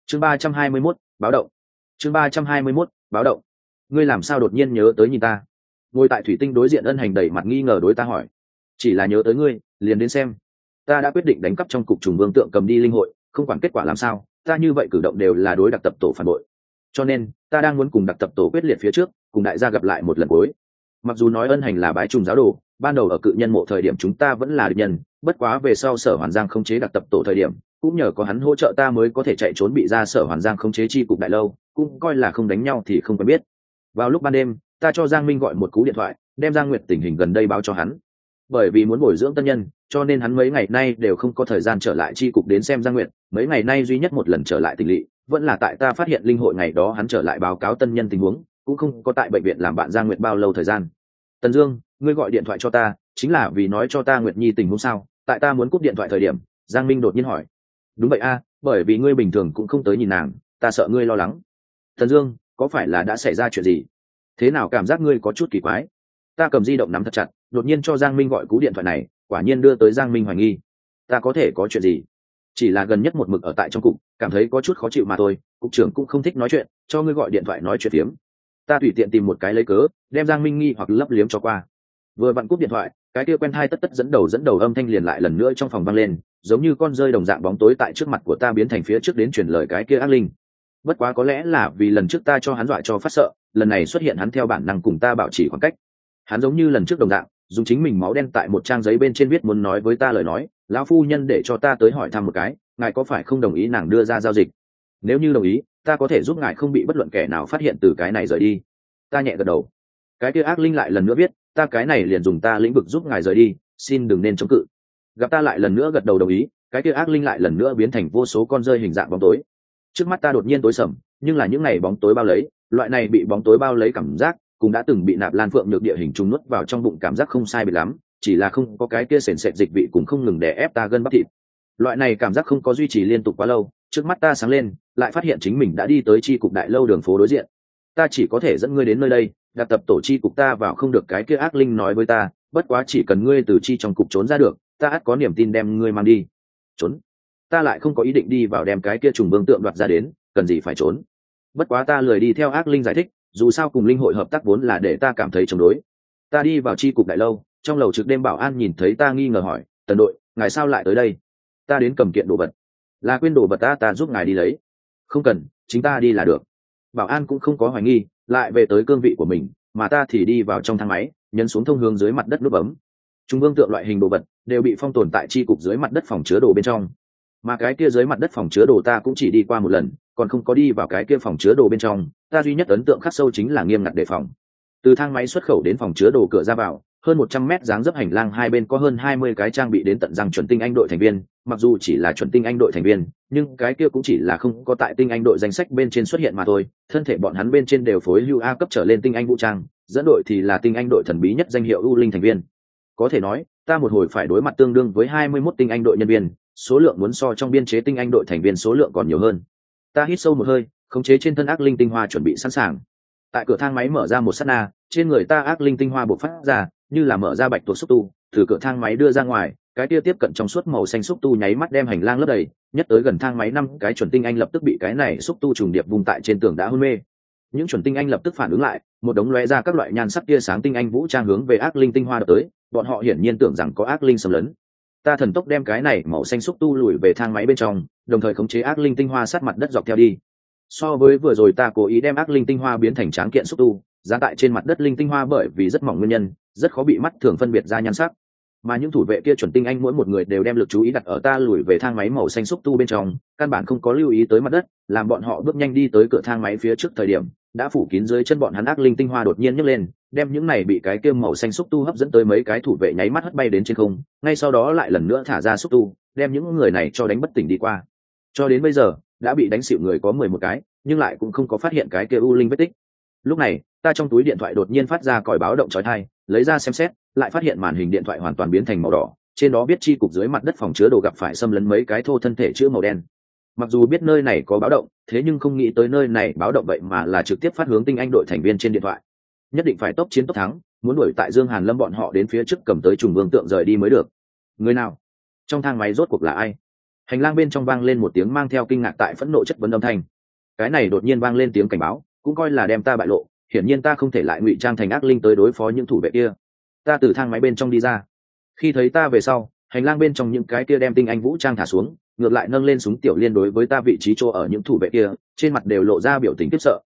chương 321, báo động. chương 321, báo động. Ngươi làm sao đột nhiên nhớ tới nhìn ta? Ngồi tại thủy tinh đối diện Ân Hành đầy mặt nghi ngờ đối ta hỏi. Chỉ là nhớ tới ngươi, liền đến xem. Ta đã quyết định đánh cắp trong cục trùng vương tượng cầm đi linh hội, không quản kết quả làm sao, ta như vậy cử động đều là đối đặc tập tổ phản bội. Cho nên ta đang muốn cùng đặc tập tổ quyết liệt phía trước, cùng đại gia gặp lại một lần cuối. Mặc dù nói Ân Hành là bái trùng giáo đồ, ban đầu ở cự nhân mộ thời điểm chúng ta vẫn là địch nhân, bất quá về sau Sở Hoàn Giang khống chế đặc tập tổ thời điểm, cũng nhờ có hắn hỗ trợ ta mới có thể chạy trốn bị ra Sở Hoàn Giang khống chế chi cục đại lâu, cũng coi là không đánh nhau thì không quen biết. Vào lúc ban đêm, ta cho Giang Minh gọi một cú điện thoại, đem Giang Nguyệt tình hình gần đây báo cho hắn. Bởi vì muốn bồi dưỡng tân nhân, cho nên hắn mấy ngày nay đều không có thời gian trở lại chi cục đến xem Giang Nguyệt, mấy ngày nay duy nhất một lần trở lại tỉnh lỵ, vẫn là tại ta phát hiện linh hội ngày đó hắn trở lại báo cáo tân nhân tình huống, cũng không có tại bệnh viện làm bạn Giang Nguyệt bao lâu thời gian. Tần Dương, ngươi gọi điện thoại cho ta, chính là vì nói cho ta Nguyệt Nhi tình huống sao? Tại ta muốn cúp điện thoại thời điểm, Giang Minh đột nhiên hỏi. Đúng vậy a, bởi vì ngươi bình thường cũng không tới nhìn nàng, ta sợ ngươi lo lắng. Tần Dương, có phải là đã xảy ra chuyện gì? Thế nào cảm giác ngươi có chút kỳ quái? Ta cầm di động nắm thật chặt, đột nhiên cho Giang Minh gọi cú điện thoại này, quả nhiên đưa tới Giang Minh hoài nghi. Ta có thể có chuyện gì? Chỉ là gần nhất một mực ở tại trong cục, cảm thấy có chút khó chịu mà thôi, cục trưởng cũng không thích nói chuyện, cho ngươi gọi điện thoại nói chuyện phiếm. Ta tùy tiện tìm một cái lấy cớ, đem Giang Minh nghi hoặc lấp liếm cho qua. Vừa vặn cúp điện thoại, cái kia quen thai tất tất dẫn đầu âm thanh liền lại lần nữa trong phòng vang lên, giống như con rơi đồng dạng bóng tối tại trước mặt của ta biến thành phía trước đến truyền lời cái kia ác linh. Bất quá có lẽ là vì lần trước ta cho hắn dọa cho phát sợ, lần này xuất hiện hắn theo bản năng cùng ta bảo trì khoảng cách. Hắn giống như lần trước đồng dạng, dùng chính mình máu đen tại một trang giấy bên trên viết muốn nói với ta lời nói, lão phu nhân để cho ta tới hỏi thăm một cái, ngài có phải không đồng ý nàng đưa ra giao dịch? Nếu như đồng ý, ta có thể giúp ngài không bị bất luận kẻ nào phát hiện từ cái này rời đi. Ta nhẹ gật đầu. Cái kia ác linh lại lần nữa viết, ta cái này liền dùng ta lĩnh vực giúp ngài rời đi, xin đừng nên chống cự. Gặp ta lại lần nữa gật đầu đồng ý, cái kia ác linh lại lần nữa biến thành vô số con rơi hình dạng bóng tối. Trước mắt ta đột nhiên tối sầm, nhưng là những ngày bóng tối bao lấy, loại này bị bóng tối bao lấy cảm giác, cũng đã từng bị Nạp Lan Phượng nhược địa hình trùng nuốt vào trong bụng cảm giác không sai biệt lắm, chỉ là không có cái kia sền sệt dịch vị cũng không ngừng đè ép ta gân bắp thịt. Loại này cảm giác không có duy trì liên tục quá lâu, trước mắt ta sáng lên, lại phát hiện chính mình đã đi tới chi cục đại lâu đường phố đối diện. Ta chỉ có thể dẫn ngươi đến nơi đây, đặc tập tổ chi cục ta vào không được, cái kia ác linh nói với ta, bất quá chỉ cần ngươi từ chi trong cục trốn ra được, ta ắt có niềm tin đem ngươi mang đi. Trốn? Ta lại không có ý định đi vào đem cái kia trùng vương tượng đoạt ra đến, cần gì phải trốn? Bất quá ta lười đi theo ác linh giải thích, dù sao cùng linh hội hợp tác vốn là để ta cảm thấy chống đối. Ta đi vào chi cục đại lâu, trong lầu trực đêm bảo an nhìn thấy ta nghi ngờ hỏi, Tần đội, ngài sao lại tới đây? Ta đến cầm kiện đồ vật. Là quên đồ vật ta giúp ngài đi lấy. Không cần, chính ta đi là được. Bảo an cũng không có hoài nghi, lại về tới cương vị của mình, mà ta thì đi vào trong thang máy, nhấn xuống thông hướng dưới mặt đất nút bấm. Trung vương tượng loại hình đồ vật đều bị phong tồn tại chi cục dưới mặt đất phòng chứa đồ bên trong, mà cái kia dưới mặt đất phòng chứa đồ ta cũng chỉ đi qua một lần, còn không có đi vào cái kia phòng chứa đồ bên trong. Ta duy nhất ấn tượng khắc sâu chính là nghiêm ngặt đề phòng. Từ thang máy xuất khẩu đến phòng chứa đồ cửa ra vào, hơn 100 mét dáng dấp hành lang hai bên có hơn 20 cái trang bị đến tận răng chuẩn tinh anh đội thành viên, mặc dù chỉ là chuẩn tinh anh đội thành viên, nhưng cái kia cũng chỉ là không có tại tinh anh đội danh sách bên trên xuất hiện mà thôi, thân thể bọn hắn bên trên đều phối hưu A cấp trở lên tinh anh vũ trang, dẫn đội thì là tinh anh đội thần bí nhất danh hiệu U Linh thành viên. Có thể nói, ta một hồi phải đối mặt tương đương với 21 tinh anh đội nhân viên, số lượng muốn so trong biên chế tinh anh đội thành viên số lượng còn nhiều hơn. Ta hít sâu một hơi, khống chế trên thân ác linh tinh hoa chuẩn bị sẵn sàng. Tại cửa thang máy mở ra một sát na, trên người ta ác linh tinh hoa bộc phát ra, như là mở ra bạch tuộc xúc tu, từ cửa thang máy đưa ra ngoài, cái kia tiếp cận trong suốt màu xanh xúc tu nháy mắt đem hành lang lấp đầy, nhất tới gần thang máy 5 cái chuẩn tinh anh lập tức bị cái này xúc tu trùng điệp vùng tại trên tường đã hôn mê. Những chuẩn tinh anh lập tức phản ứng lại, một đống lóe ra các loại nhan sắc tia sáng tinh anh vũ trang hướng về ác linh tinh hoa đập tới, bọn họ hiển nhiên tưởng rằng có ác linh xâm lấn. Ta thần tốc đem cái này màu xanh xúc tu lùi về thang máy bên trong, đồng thời khống chế ác linh tinh hoa sát mặt đất dọc theo đi. So với vừa rồi ta cố ý đem ác linh tinh hoa biến thành tráng kiện xúc tu, giá tại trên mặt đất linh tinh hoa bởi vì rất mỏng nguyên nhân, rất khó bị mắt thường phân biệt ra nhan sắc. Mà những thủ vệ kia chuẩn tinh anh mỗi một người đều đem lực chú ý đặt ở ta lùi về thang máy màu xanh xúc tu bên trong, căn bản không có lưu ý tới mặt đất, làm bọn họ bước nhanh đi tới cửa thang máy phía trước thời điểm, đã phủ kín dưới chân bọn hắn ác linh tinh hoa đột nhiên nhấc lên, đem những này bị cái kia màu xanh xúc tu hấp dẫn tới mấy cái thủ vệ nháy mắt hất bay đến trên không, ngay sau đó lại lần nữa thả ra xúc tu, đem những người này cho đánh bất tỉnh đi qua. Cho đến bây giờ, đã bị đánh xỉu người có 11 cái, nhưng lại cũng không có phát hiện cái kia u linh vết tích. Lúc này, ta trong túi điện thoại đột nhiên phát ra còi báo động chói tai, lấy ra xem xét, lại phát hiện màn hình điện thoại hoàn toàn biến thành màu đỏ, trên đó viết chi cục dưới mặt đất phòng chứa đồ gặp phải xâm lấn mấy cái thô thân thể chữ màu đen. Mặc dù biết nơi này có báo động, thế nhưng không nghĩ tới nơi này báo động vậy mà là trực tiếp phát hướng tinh anh đội thành viên trên điện thoại. Nhất định phải tốc chiến tốc thắng, muốn đuổi tại Dương Hàn Lâm bọn họ đến phía trước cầm tới trùng vương tượng rời đi mới được. Người nào? Trong thang máy rốt cuộc là ai? Hành lang bên trong vang lên một tiếng mang theo kinh ngạc tại phẫn nộ chất vấn âm thanh. Cái này đột nhiên vang lên tiếng cảnh báo, cũng coi là đem ta bại lộ, hiển nhiên ta không thể lại ngụy trang thành ác linh tới đối phó những thủ vệ kia. Ta từ thang máy bên trong đi ra, khi thấy ta về sau, hành lang bên trong những cái kia đem tinh anh vũ trang thả xuống, ngược lại nâng lên súng tiểu liên đối với ta vị trí chỗ ở những thủ vệ kia, trên mặt đều lộ ra biểu tình khiếp sợ.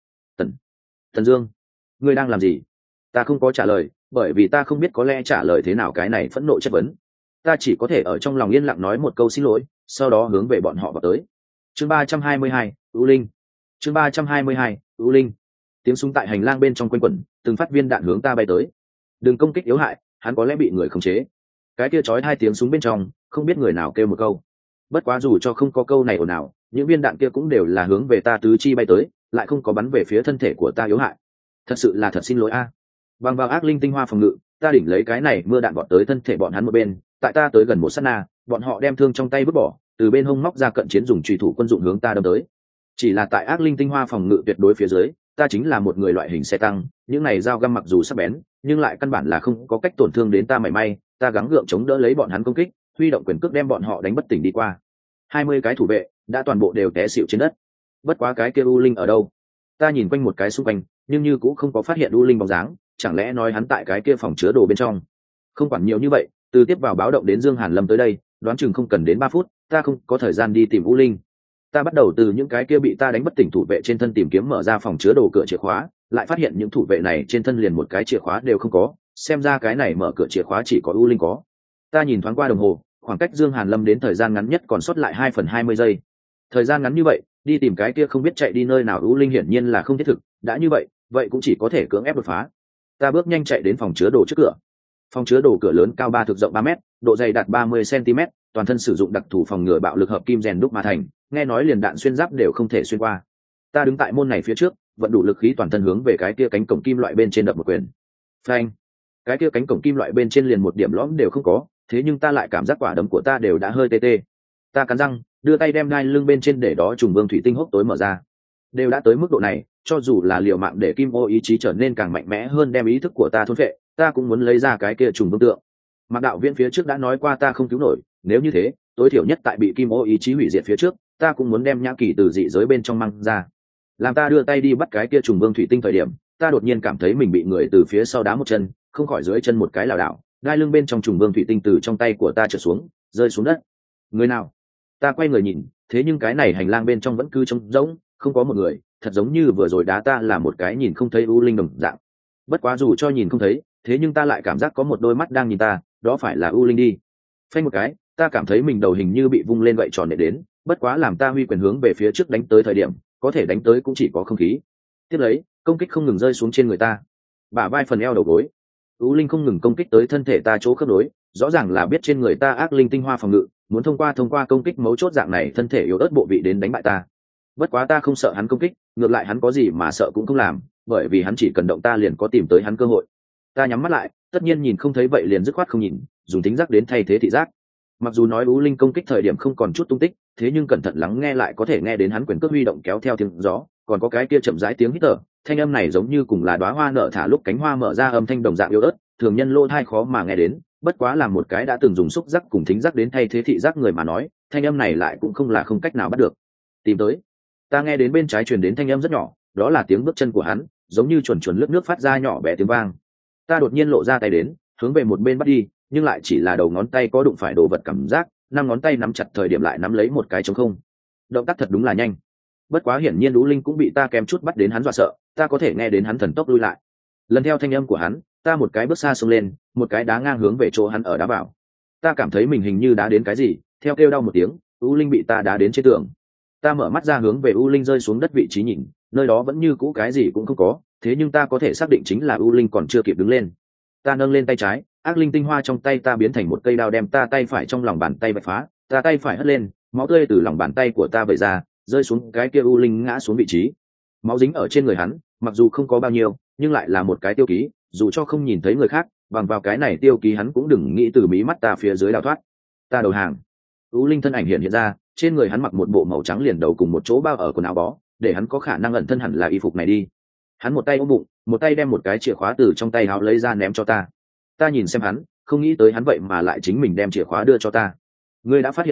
Tần Dương, ngươi đang làm gì? Ta không có trả lời, bởi vì ta không biết có lẽ trả lời thế nào cái này phẫn nộ chất vấn. Ta chỉ có thể ở trong lòng yên lặng nói một câu xin lỗi, sau đó hướng về bọn họ vào tới. Chương 322, U Linh. Chương 322, U Linh. Tiếng súng tại hành lang bên trong quanh quẩn, từng phát viên đạn hướng ta bay tới. Đừng công kích yếu hại, hắn có lẽ bị người khống chế. Cái kia chói hai tiếng súng bên trong, không biết người nào kêu một câu. Bất quá dù cho không có câu này ồn ào, những viên đạn kia cũng đều là hướng về ta tứ chi bay tới, lại không có bắn về phía thân thể của ta yếu hại. Thật sự là thật xin lỗi a. Bằng vào ác linh tinh hoa phòng ngự, ta đỉnh lấy cái này mưa đạn vọt tới thân thể bọn hắn một bên, tại ta tới gần một sát na, bọn họ đem thương trong tay vứt bỏ, từ bên hông móc ra cận chiến dùng chùy thủ quân dụng hướng ta đâm tới. Chỉ là tại ác linh tinh hoa phòng ngự tuyệt đối phía dưới, ta chính là một người loại hình xe tăng, những này dao găm mặc dù sắc bén, nhưng lại căn bản là không có cách tổn thương đến ta mảy may, ta gắng gượng chống đỡ lấy bọn hắn công kích, huy động quyền cước đem bọn họ đánh bất tỉnh đi qua. 20 cái thủ vệ đã toàn bộ đều té xỉu trên đất. Bất quá cái kia U Linh ở đâu? Ta nhìn quanh một cái xung quanh, nhưng như cũng không có phát hiện U Linh bóng dáng, chẳng lẽ nói hắn tại cái kia phòng chứa đồ bên trong? Không quản nhiều như vậy, từ tiếp vào báo động đến Dương Hàn Lâm tới đây, đoán chừng không cần đến 3 phút, ta không có thời gian đi tìm U Linh. Ta bắt đầu từ những cái kia bị ta đánh bất tỉnh thủ vệ trên thân tìm kiếm mở ra phòng chứa đồ cửa chìa khóa, lại phát hiện những thủ vệ này trên thân liền một cái chìa khóa đều không có, xem ra cái này mở cửa chìa khóa chỉ có U Linh có. Ta nhìn thoáng qua đồng hồ, khoảng cách Dương Hàn Lâm đến thời gian ngắn nhất còn sót lại 2/20 giây. Thời gian ngắn như vậy, đi tìm cái kia không biết chạy đi nơi nào U Linh hiển nhiên là không thiết thực, đã như vậy, vậy cũng chỉ có thể cưỡng ép đột phá. Ta bước nhanh chạy đến phòng chứa đồ trước cửa. Phòng chứa đồ cửa lớn cao 3 thước rộng 3 mét, độ dày đạt 30 cm, toàn thân sử dụng đặc thù phòng ngừa bạo lực hợp kim rèn đúc mà thành, nghe nói liền đạn xuyên giáp đều không thể xuyên qua. Ta đứng tại môn này phía trước, vận đủ lực khí toàn thân hướng về cái kia cánh cổng kim loại bên trên đập một quyền. Phanh! Cái kia cánh cổng kim loại bên trên liền một điểm lõm đều không có, thế nhưng ta lại cảm giác quả đấm của ta đều đã hơi tê tê. Ta cắn răng, đưa tay đem đai lưng bên trên để đó trùng vương thủy tinh hốc tối mở ra. Đều đã tới mức độ này, cho dù là liều mạng để kim ô ý chí trở nên càng mạnh mẽ hơn đem ý thức của ta thôn phệ, ta cũng muốn lấy ra cái kia trùng vương tượng. Mạc đạo viễn phía trước đã nói qua ta không cứu nổi, nếu như thế, tối thiểu nhất tại bị kim ô ý chí hủy diệt phía trước, ta cũng muốn đem nhã kỳ từ dị giới bên trong mang ra. Làm ta đưa tay đi bắt cái kia trùng vương thủy tinh thời điểm, ta đột nhiên cảm thấy mình bị người từ phía sau đá một chân, không khỏi dưới chân một cái lảo đảo, đai lưng bên trong trùng vương thủy tinh từ trong tay của ta trở xuống, rơi xuống đất. Người nào? Ta quay người nhìn, thế nhưng cái này hành lang bên trong vẫn cứ trống rỗng, không có một người, thật giống như vừa rồi đá ta là một cái nhìn không thấy U Linh đồng dạng. Bất quá dù cho nhìn không thấy, thế nhưng ta lại cảm giác có một đôi mắt đang nhìn ta, đó phải là U Linh đi. Phanh một cái, ta cảm thấy mình đầu hình như bị vung lên gậy tròn để đến, bất quá làm ta huy quyền hướng về phía trước đánh tới thời điểm, có thể đánh tới cũng chỉ có không khí. Tiếp lấy, công kích không ngừng rơi xuống trên người ta, bả vai phần eo đầu gối. U Linh không ngừng công kích tới thân thể ta chỗ khớp nối, rõ ràng là biết trên người ta ác linh tinh hoa phòng ngự, muốn thông qua công kích mấu chốt dạng này thân thể yếu ớt bộ vị đến đánh bại ta. Bất quá ta không sợ hắn công kích, ngược lại hắn có gì mà sợ cũng không làm, bởi vì hắn chỉ cần động ta liền có tìm tới hắn cơ hội. Ta nhắm mắt lại, tất nhiên nhìn không thấy vậy liền dứt khoát không nhìn, dùng thính giác đến thay thế thị giác. Mặc dù nói U Linh công kích thời điểm không còn chút tung tích, thế nhưng cẩn thận lắng nghe lại có thể nghe đến hắn quyền cước huy động kéo theo tiếng gió, còn có cái kia chậm rãi tiếng hít thở, thanh âm này giống như cùng là đóa hoa nở thả lúc cánh hoa mở ra âm thanh đồng dạng yếu ớt, thường nhân lỗ tai khó mà nghe đến, bất quá là một cái đã từng dùng xúc giác cùng thính giác đến thay thế thị giác người mà nói, thanh âm này lại cũng không là không cách nào bắt được. Tìm tới. Ta nghe đến bên trái truyền đến thanh âm rất nhỏ, đó là tiếng bước chân của hắn, giống như chuồn chuồn lướt nước phát ra nhỏ bé tiếng vang. Ta đột nhiên lộ ra tay đến, hướng về một bên bắt đi, nhưng lại chỉ là đầu ngón tay có đụng phải đồ vật cảm giác, 5 ngón tay nắm chặt thời điểm lại nắm lấy một cái trống không. Động tác thật đúng là nhanh. Bất quá hiển nhiên Lũ Linh cũng bị ta kém chút bắt đến hắn dọa sợ, ta có thể nghe đến hắn thần tốc lui lại. Lần theo thanh âm của hắn, ta một cái bước xa xông lên, một cái đá ngang hướng về chỗ hắn ở đá vào. Ta cảm thấy mình hình như đá đến cái gì, theo kêu đau một tiếng, U Linh bị ta đá đến trên tường. Ta mở mắt ra hướng về U Linh rơi xuống đất vị trí nhìn, nơi đó vẫn như cũ cái gì cũng không có, thế nhưng ta có thể xác định chính là U Linh còn chưa kịp đứng lên. Ta nâng lên tay trái, ác linh tinh hoa trong tay ta biến thành một cây đao đem ta tay phải trong lòng bàn tay bạch phá, ta tay phải hất lên, máu tươi từ lòng bàn tay của ta vẩy ra, rơi xuống cái kia U Linh ngã xuống vị trí. Máu dính ở trên người hắn, mặc dù không có bao nhiêu, nhưng lại là một cái tiêu ký, dù cho không nhìn thấy người khác, bằng vào cái này tiêu ký hắn cũng đừng nghĩ từ mí mắt ta phía dưới đào thoát. Ta đầu hàng. U Linh thân ảnh hiện ra, trên người hắn mặc một bộ màu trắng liền đầu cùng một chỗ bao ở quần áo bó, để hắn có khả năng ẩn thân hẳn là y phục này đi. Hắn một tay ôm bụng, một tay đem một cái chìa khóa từ trong tay áo lấy ra ném cho ta. Ta nhìn xem hắn, không nghĩ tới hắn vậy mà lại chính mình đem chìa khóa đưa cho ta. Ngươi đã phát hiện ta,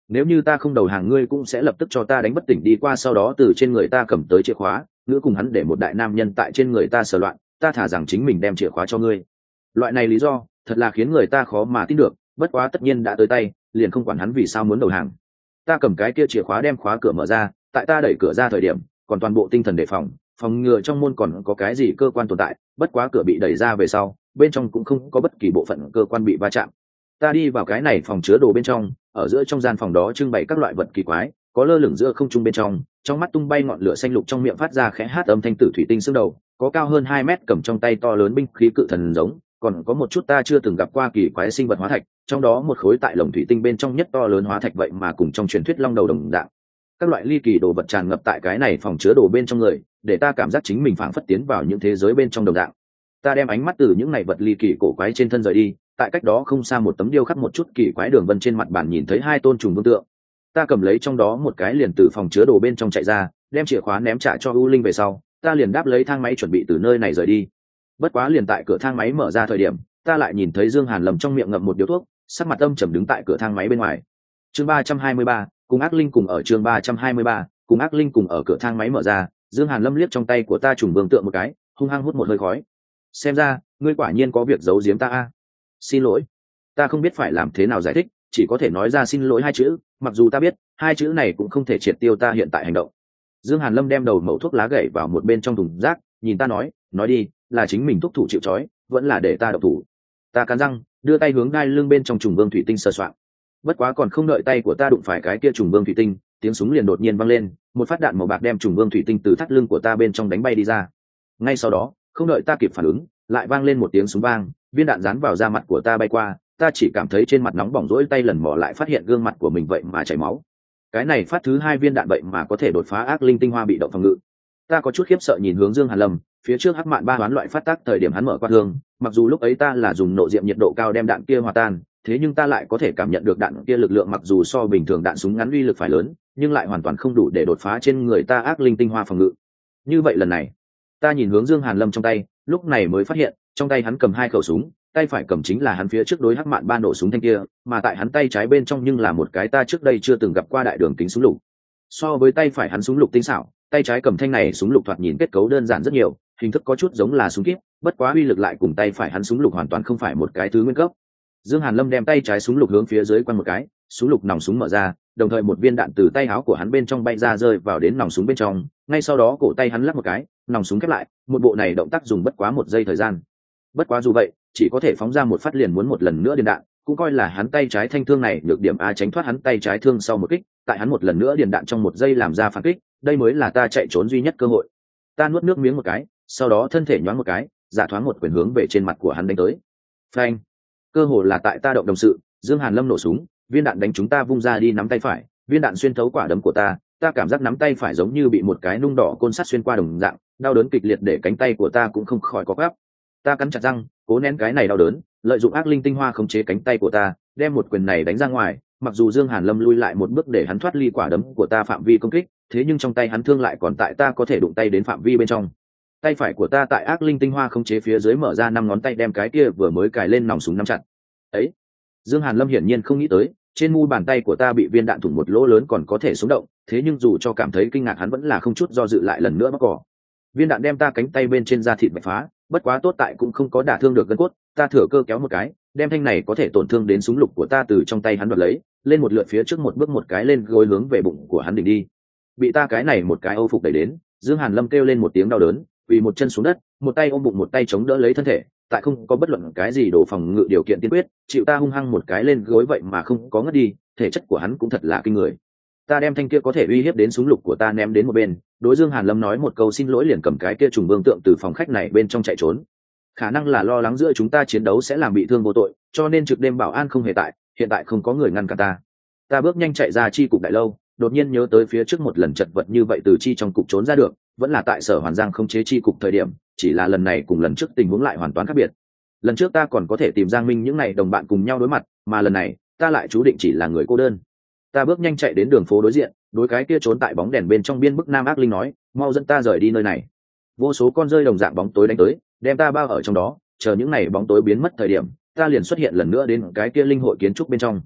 nếu như ta không đầu hàng ngươi cũng sẽ lập tức cho ta đánh bất tỉnh đi qua, sau đó từ trên người ta cầm tới chìa khóa ngữ cùng hắn để một đại nam nhân tại trên người ta sờ loạn, ta thả rằng chính mình đem chìa khóa cho ngươi. Loại này lý do thật là khiến người ta khó mà tin được, bất quá tất nhiên đã tới tay liền không quản hắn vì sao muốn đầu hàng. Ta cầm cái kia chìa khóa đem khóa cửa mở ra, tại ta đẩy cửa ra thời điểm còn toàn bộ tinh thần đề phòng, phòng ngừa trong môn còn có cái gì cơ quan tồn tại, bất quá cửa bị đẩy ra về sau bên trong cũng không có bất kỳ bộ phận cơ quan bị va chạm. Ta đi vào cái này phòng chứa đồ bên trong, ở giữa trong gian phòng đó trưng bày các loại vật kỳ quái, có lơ lửng giữa không trung bên trong mắt tung bay ngọn lửa xanh lục, trong miệng phát ra khẽ hát âm thanh tử thủy tinh xương đầu, có cao hơn 2 mét cầm trong tay to lớn binh khí cự thần giống, còn có một chút ta chưa từng gặp qua kỳ quái sinh vật hóa thạch, trong đó một khối tại lồng thủy tinh bên trong nhất to lớn hóa thạch vậy mà cùng trong truyền thuyết long đầu đồng dạng. Các loại ly kỳ đồ vật tràn ngập tại cái này phòng chứa đồ bên trong người, để ta cảm giác chính mình phảng phất tiến vào những thế giới bên trong đồng dạng. Ta đem ánh mắt từ những này vật ly kỳ cổ quái trên thân rời đi, tại cách đó không xa một tấm điêu khắc một chút kỳ quái đường vân trên mặt bàn nhìn thấy 2 tôn trùng vương tượng. Ta cầm lấy trong đó một cái liền từ phòng chứa đồ bên trong chạy ra, đem chìa khóa ném trả cho U Linh về sau, ta liền đáp lấy thang máy chuẩn bị từ nơi này rời đi. Bất quá liền tại cửa thang máy mở ra thời điểm, ta lại nhìn thấy Dương Hàn Lâm trong miệng ngậm một điếu thuốc, sắc mặt âm trầm đứng tại cửa thang máy bên ngoài. Chương 323, cùng ác linh cùng ở chương 323, cùng ác linh cùng ở cửa thang máy mở ra, Dương Hàn Lâm liếc trong tay của ta trùng vương tượng một cái, hung hăng hút một hơi khói. Xem ra, ngươi quả nhiên có việc giấu giếm ta a. Xin lỗi. Ta không biết phải làm thế nào giải thích, chỉ có thể nói ra xin lỗi 2 chữ, mặc dù ta biết 2 chữ này cũng không thể triệt tiêu ta hiện tại hành động. Dương Hàn Lâm đem đầu mẩu thuốc lá gậy vào một bên trong thùng rác, nhìn ta nói đi, là chính mình thúc thủ chịu trói, vẫn là để ta động thủ. Ta cắn răng, đưa tay hướng đai lưng bên trong trùng vương thủy tinh sờ soạng. Bất quá còn không đợi tay của ta đụng phải cái kia trùng vương thủy tinh, tiếng súng liền đột nhiên vang lên, một phát đạn màu bạc đem trùng vương thủy tinh từ thắt lưng của ta bên trong đánh bay đi ra. Ngay sau đó, không đợi ta kịp phản ứng, lại vang lên một tiếng súng vang, viên đạn dán vào da mặt của ta bay qua, ta chỉ cảm thấy trên mặt nóng bỏng, rỗi tay lần mò lại phát hiện gương mặt của mình vậy mà chảy máu. Cái này phát thứ 2 viên đạn vậy mà có thể đột phá ác linh tinh hoa bị động phòng ngự. Ta có chút khiếp sợ nhìn hướng Dương Hàn Lâm, phía trước hắc mạn ba đoán loại phát tác thời điểm hắn mở qua thương, mặc dù lúc ấy ta là dùng nộ diệm nhiệt độ cao đem đạn kia hòa tan, thế nhưng ta lại có thể cảm nhận được đạn kia lực lượng mặc dù so bình thường đạn súng ngắn uy lực phải lớn, nhưng lại hoàn toàn không đủ để đột phá trên người ta ác linh tinh hoa phòng ngự. Như vậy lần này, ta nhìn hướng Dương Hàn Lâm trong tay, lúc này mới phát hiện, trong tay hắn cầm 2 khẩu súng, tay phải cầm chính là hắn phía trước đối hắc mạn ba nổ súng thanh kia, mà tại hắn tay trái bên trong nhưng là một cái ta trước đây chưa từng gặp qua đại đường kính súng lục. So với tay phải hắn súng lục tinh xảo, tay trái cầm thanh này súng lục thoạt nhìn kết cấu đơn giản rất nhiều, hình thức có chút giống là súng kíp, bất quá uy lực lại cùng tay phải hắn súng lục hoàn toàn không phải một cái thứ nguyên cấp. Dương Hàn Lâm đem tay trái súng lục hướng phía dưới quăng một cái, súng lục nòng súng mở ra, đồng thời một viên đạn từ tay áo của hắn bên trong bay ra rơi vào đến nòng súng bên trong, ngay sau đó cổ tay hắn lắc một cái, nòng súng khép lại, một bộ này động tác dùng bất quá 1 giây thời gian. Bất quá dù vậy, chỉ có thể phóng ra một phát liền muốn một lần nữa điền đạn, cũng coi là hắn tay trái thanh thương này nhược điểm a, tránh thoát hắn tay trái thương sau một kích, tại hắn một lần nữa điền đạn trong 1 giây làm ra phản kích, đây mới là ta chạy trốn duy nhất cơ hội. Ta nuốt nước miếng một cái, sau đó thân thể nhoáng một cái, giả thoáng một quyền hướng về trên mặt của hắn đánh tới. Phanh! Cơ hội là tại ta động đồng sự, Dương Hàn Lâm nổ súng, viên đạn đánh chúng ta vung ra đi nắm tay phải, viên đạn xuyên thấu quả đấm của ta cảm giác nắm tay phải giống như bị một cái nung đỏ côn sắt xuyên qua đồng dạng, đau đớn kịch liệt để cánh tay của ta cũng không khỏi có gắp. Ta cắn chặt răng, cố nén cái này đau đớn, lợi dụng ác linh tinh hoa khống chế cánh tay của ta, đem một quyền này đánh ra ngoài. Mặc dù Dương Hàn Lâm lui lại một bước để hắn thoát ly quả đấm của ta phạm vi công kích, thế nhưng trong tay hắn thương lại còn tại ta có thể đụng tay đến phạm vi bên trong. Tay phải của ta tại ác linh tinh hoa khống chế phía dưới mở ra 5 ngón tay đem cái kia vừa mới cài lên nòng súng nắm chặt. Ấy, Dương Hàn Lâm hiển nhiên không nghĩ tới, trên mu bàn tay của ta bị viên đạn thủng một lỗ lớn còn có thể sống động, thế nhưng dù cho cảm thấy kinh ngạc hắn vẫn là không chút do dự lại lần nữa bóc cỏ. Viên đạn đem ta cánh tay bên trên da thịt bạch phá, bất quá tốt tại cũng không có đả thương được gân cốt, ta thừa cơ kéo một cái, đem thanh này có thể tổn thương đến súng lục của ta từ trong tay hắn đoạt lấy, lên một lượt phía trước một bước một cái lên gối hướng về bụng của hắn đỉnh đi. Bị ta cái này một cái âu phục đẩy đến, Dương Hàn Lâm kêu lên một tiếng đau đớn, quỳ một chân xuống đất, một tay ôm bụng một tay chống đỡ lấy thân thể, tại không có bất luận cái gì đổ phòng ngự điều kiện tiên quyết, chịu ta hung hăng một cái lên gối vậy mà không có ngất đi, thể chất của hắn cũng thật là kinh người. Ta đem thanh kia có thể uy hiếp đến súng lục của ta ném đến một bên, đối Dương Hàn Lâm nói một câu xin lỗi liền cầm cái kia trùng vương tượng từ phòng khách này bên trong chạy trốn. Khả năng là lo lắng giữa chúng ta chiến đấu sẽ làm bị thương vô tội, cho nên trực đêm bảo an không hề tại, hiện tại không có người ngăn cản ta. Ta bước nhanh chạy ra chi cục đại lâu, đột nhiên nhớ tới phía trước một lần chật vật như vậy từ chi trong cục trốn ra được, vẫn là tại Sở Hoàn Giang không chế chi cục thời điểm, chỉ là lần này cùng lần trước tình huống lại hoàn toàn khác biệt. Lần trước ta còn có thể tìm Giang Minh những này đồng bạn cùng nhau đối mặt, mà lần này ta lại chú định chỉ là người cô đơn. Ta bước nhanh chạy đến đường phố đối diện, đối cái kia trốn tại bóng đèn bên trong biên bức nam ác linh nói, mau dẫn ta rời đi nơi này. Vô số con rơi đồng dạng bóng tối đánh tới, đem ta bao ở trong đó, chờ những này bóng tối biến mất thời điểm, ta liền xuất hiện lần nữa đến cái kia linh hội kiến trúc bên trong.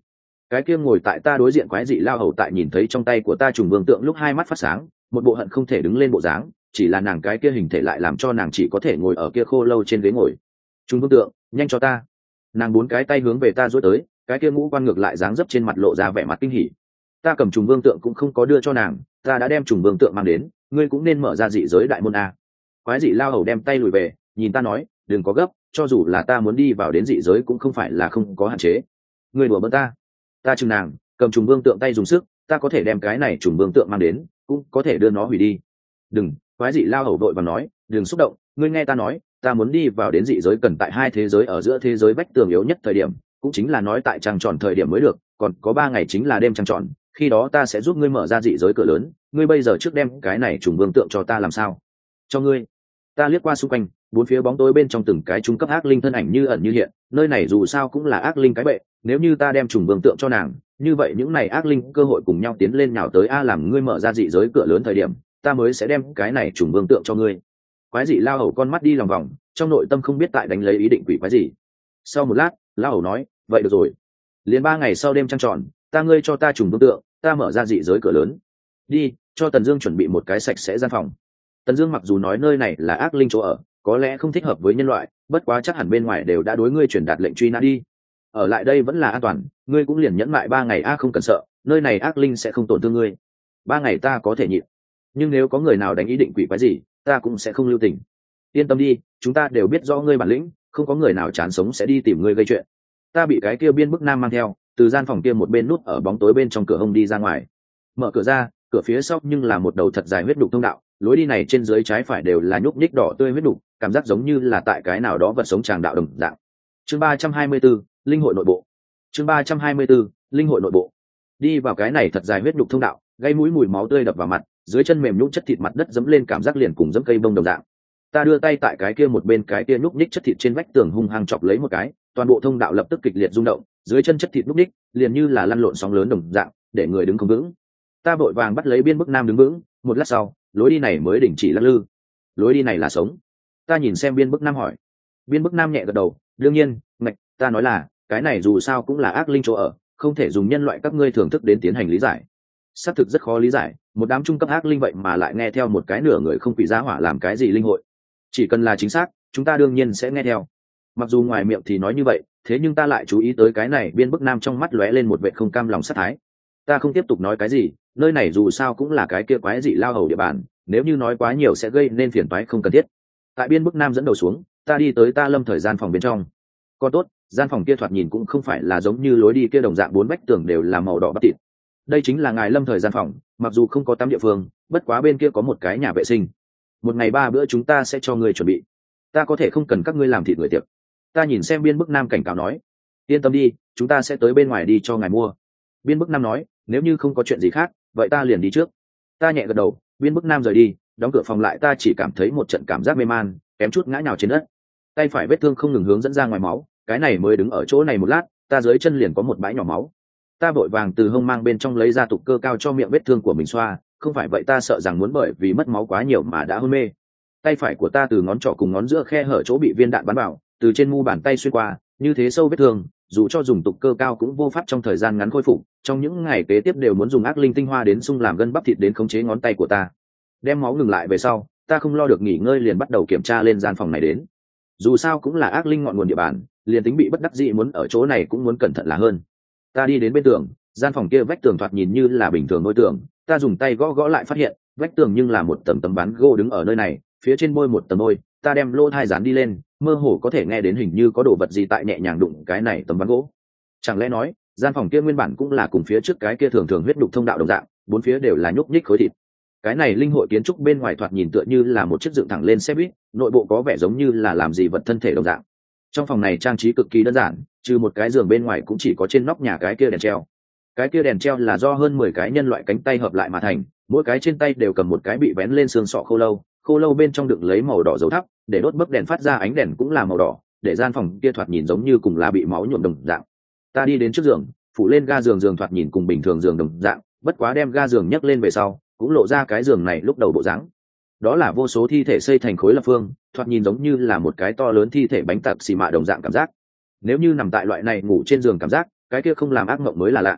Cái kia ngồi tại ta đối diện quái dị lao hầu tại nhìn thấy trong tay của ta trùng vương tượng lúc hai mắt phát sáng, một bộ hận không thể đứng lên bộ dáng, chỉ là nàng cái kia hình thể lại làm cho nàng chỉ có thể ngồi ở kia khô lâu trên ghế ngồi. Trùng vương tượng, nhanh cho ta. Nàng bốn cái tay hướng về ta duỗi tới, cái kia ngũ quan ngược lại dáng dấp trên mặt lộ ra vẻ mặt kinh hỉ. Ta cầm trùng vương tượng cũng không có đưa cho nàng, ta đã đem trùng vương tượng mang đến, ngươi cũng nên mở ra dị giới đại môn a. Quái dị lao hầu đem tay lùi về, nhìn ta nói, đừng có gấp, cho dù là ta muốn đi vào đến dị giới cũng không phải là không có hạn chế. Ngươi đùa bỡn ta. Ta chừng nàng, cầm trùng vương tượng tay dùng sức, ta có thể đem cái này trùng vương tượng mang đến, cũng có thể đưa nó hủy đi. Đừng, quái dị lao hầu đội và nói, đừng xúc động, ngươi nghe ta nói, ta muốn đi vào đến dị giới cần tại hai thế giới ở giữa thế giới vách tường yếu nhất thời điểm, cũng chính là nói tại trăng tròn thời điểm mới được, còn có 3 ngày chính là đêm trăng tròn, khi đó ta sẽ giúp ngươi mở ra dị giới cửa lớn, ngươi bây giờ trước đem cái này trùng vương tượng cho ta làm sao? Cho ngươi. Ta liếc qua xung quanh, bốn phía bóng tối bên trong từng cái trung cấp ác linh thân ảnh như ẩn như hiện, nơi này dù sao cũng là ác linh cái bệ, nếu như ta đem trùng vương tượng cho nàng, như vậy những này ác linh cơ hội cùng nhau tiến lên nhào tới làm ngươi mở ra dị giới cửa lớn thời điểm, ta mới sẽ đem cái này trùng vương tượng cho ngươi. Quái dị lao hầu con mắt đi lòng vòng, trong nội tâm không biết tại đánh lấy ý định quỷ quái gì. Sau một lát, lao hầu nói, vậy được rồi, liền 3 ngày sau đêm trăng tròn, ta ngươi cho ta trùng vương tượng, ta mở ra dị giới cửa lớn. Đi, cho Tần Dương chuẩn bị một cái sạch sẽ gian phòng. Tần Dương mặc dù nói nơi này là ác linh chỗ ở, có lẽ không thích hợp với nhân loại, bất quá chắc hẳn bên ngoài đều đã đối ngươi truyền đạt lệnh truy nã đi. Ở lại đây vẫn là an toàn, ngươi cũng liền nhẫn mại 3 ngày không cần sợ, nơi này ác linh sẽ không tổn thương ngươi. 3 ngày ta có thể nhịn, nhưng nếu có người nào đánh ý định quỷ quái gì, ta cũng sẽ không lưu tình. Yên tâm đi, chúng ta đều biết rõ ngươi bản lĩnh, không có người nào chán sống sẽ đi tìm ngươi gây chuyện. Ta bị cái kia biên bức nam mang theo, từ gian phòng kia một bên nút ở bóng tối bên trong cửa hông đi ra ngoài. Mở cửa ra, cửa phía sau nhưng là một đầu thật dài huyết đục thông đạo, lối đi này trên dưới trái phải đều là nhúc nhích đỏ tươi huyết đục, cảm giác giống như là tại cái nào đó vật sống tràng đạo đồng dạng. Chương 324, linh hội nội bộ. Chương 324, linh hội nội bộ. Đi vào cái này thật dài huyết đục thông đạo, gây mũi mùi máu tươi đập vào mặt, dưới chân mềm nhũn chất thịt mặt đất dẫm lên cảm giác liền cùng dẫm cây bông đồng dạng. Ta đưa tay tại cái kia một bên cái kia nhúc nhích chất thịt trên vách tường hung hăng chọc lấy một cái, toàn bộ thông đạo lập tức kịch liệt rung động, dưới chân chất thịt nhúc nhích, liền như là lăn lộn sóng lớn đồng dạng, để người đứng không vững. Ta vội vàng bắt lấy biên bức nam đứng vững, một lát sau, lối đi này mới đình chỉ lắc lư. Lối đi này là sống. Ta nhìn xem biên bức nam hỏi. Biên bức nam nhẹ gật đầu, đương nhiên, ngạch, ta nói là, cái này dù sao cũng là ác linh chỗ ở, không thể dùng nhân loại các ngươi thưởng thức đến tiến hành lý giải. Xác thực rất khó lý giải, một đám trung cấp ác linh vậy mà lại nghe theo một cái nửa người không quỷ giá hỏa làm cái gì linh hội. Chỉ cần là chính xác, chúng ta đương nhiên sẽ nghe theo. Mặc dù ngoài miệng thì nói như vậy, thế nhưng ta lại chú ý tới cái này biên bức nam trong mắt lóe lên một vệ không cam lòng sát thái. Ta không tiếp tục nói cái gì, nơi này dù sao cũng là cái kia quái dị lao hầu địa bàn, nếu như nói quá nhiều sẽ gây nên phiền toái không cần thiết. Tại biên bức nam dẫn đầu xuống, ta đi tới ta lâm thời gian phòng bên trong. Còn tốt, gian phòng kia thoạt nhìn cũng không phải là giống như lối đi kia đồng dạng 4 vách tường đều là màu đỏ bắp thịt. Đây chính là ngài lâm thời gian phòng, mặc dù không có tắm địa phương, bất quá bên kia có một cái nhà vệ sinh. Một ngày 3 bữa chúng ta sẽ cho ngươi chuẩn bị, ta có thể không cần các ngươi làm thịt người tiệc. Ta nhìn xem biên bức nam cảnh cáo nói, yên tâm đi, chúng ta sẽ tới bên ngoài đi cho ngài mua. Biên bức nam nói, nếu như không có chuyện gì khác, vậy ta liền đi trước. Ta nhẹ gật đầu, biên bức nam rời đi, đóng cửa phòng lại. Ta chỉ cảm thấy một trận cảm giác mê man, kém chút ngã nhào trên đất. Tay phải vết thương không ngừng hướng dẫn ra ngoài máu, cái này mới đứng ở chỗ này một lát, ta dưới chân liền có một bãi nhỏ máu. Ta vội vàng từ hông mang bên trong lấy ra tục cơ cao cho miệng vết thương của mình xoa, không phải vậy ta sợ rằng muốn bởi vì mất máu quá nhiều mà đã hôn mê. Tay phải của ta từ ngón trỏ cùng ngón giữa khe hở chỗ bị viên đạn bắn vào, từ trên mu bàn tay xuyên qua, như thế sâu vết thương, dù cho dùng tục cơ cao cũng vô pháp trong thời gian ngắn khôi phục, trong những ngày kế tiếp đều muốn dùng ác linh tinh hoa đến sung làm gân bắp thịt đến khống chế ngón tay của ta. Đem máu ngừng lại về sau, ta không lo được nghỉ ngơi liền bắt đầu kiểm tra lên gian phòng này đến. Dù sao cũng là ác linh ngọn nguồn địa bàn, liền tính bị bất đắc dĩ muốn ở chỗ này cũng muốn cẩn thận là hơn. Ta đi đến bên tường, gian phòng kia vách tường thoạt nhìn như là bình thường ngôi tường, ta dùng tay gõ gõ lại phát hiện vách tường nhưng là một tấm ván gỗ đứng ở nơi này, phía trên bôi một tấm môi. Ta đem lỗ thai dán đi lên, mơ hồ có thể nghe đến hình như có đồ vật gì tại nhẹ nhàng đụng cái này tấm ván gỗ. Chẳng lẽ nói gian phòng kia nguyên bản cũng là cùng phía trước cái kia thường thường huyết đục thông đạo đồng dạng, bốn phía đều là nhúc nhích khối thịt. Cái này linh hội kiến trúc bên ngoài thoạt nhìn tựa như là một chiếc dựng thẳng lên xe buýt, nội bộ có vẻ giống như là làm gì vật thân thể đồng dạng. Trong phòng này trang trí cực kỳ đơn giản, trừ một cái giường bên ngoài cũng chỉ có trên nóc nhà cái kia đèn treo. Cái kia đèn treo là do hơn 10 cái nhân loại cánh tay hợp lại mà thành, mỗi cái trên tay đều cầm một cái bị vén lên xương sọ khô lâu, khô lâu bên trong đựng lấy màu đỏ dầu thắp, để đốt bấc đèn phát ra ánh đèn cũng là màu đỏ, để gian phòng kia thoạt nhìn giống như cùng là bị máu nhuộm đồng dạng. Ta đi đến trước giường, phủ lên ga giường, giường thoạt nhìn cùng bình thường giường đồng dạng, bất quá đem ga giường nhấc lên về sau, cũng lộ ra cái giường này lúc đầu bộ dáng. Đó là vô số thi thể xây thành khối lập phương, thoạt nhìn giống như là một cái to lớn thi thể bánh tạc xì mạ đồng dạng cảm giác. Nếu như nằm tại loại này ngủ trên giường cảm giác, cái kia không làm ác mộng mới là lạ.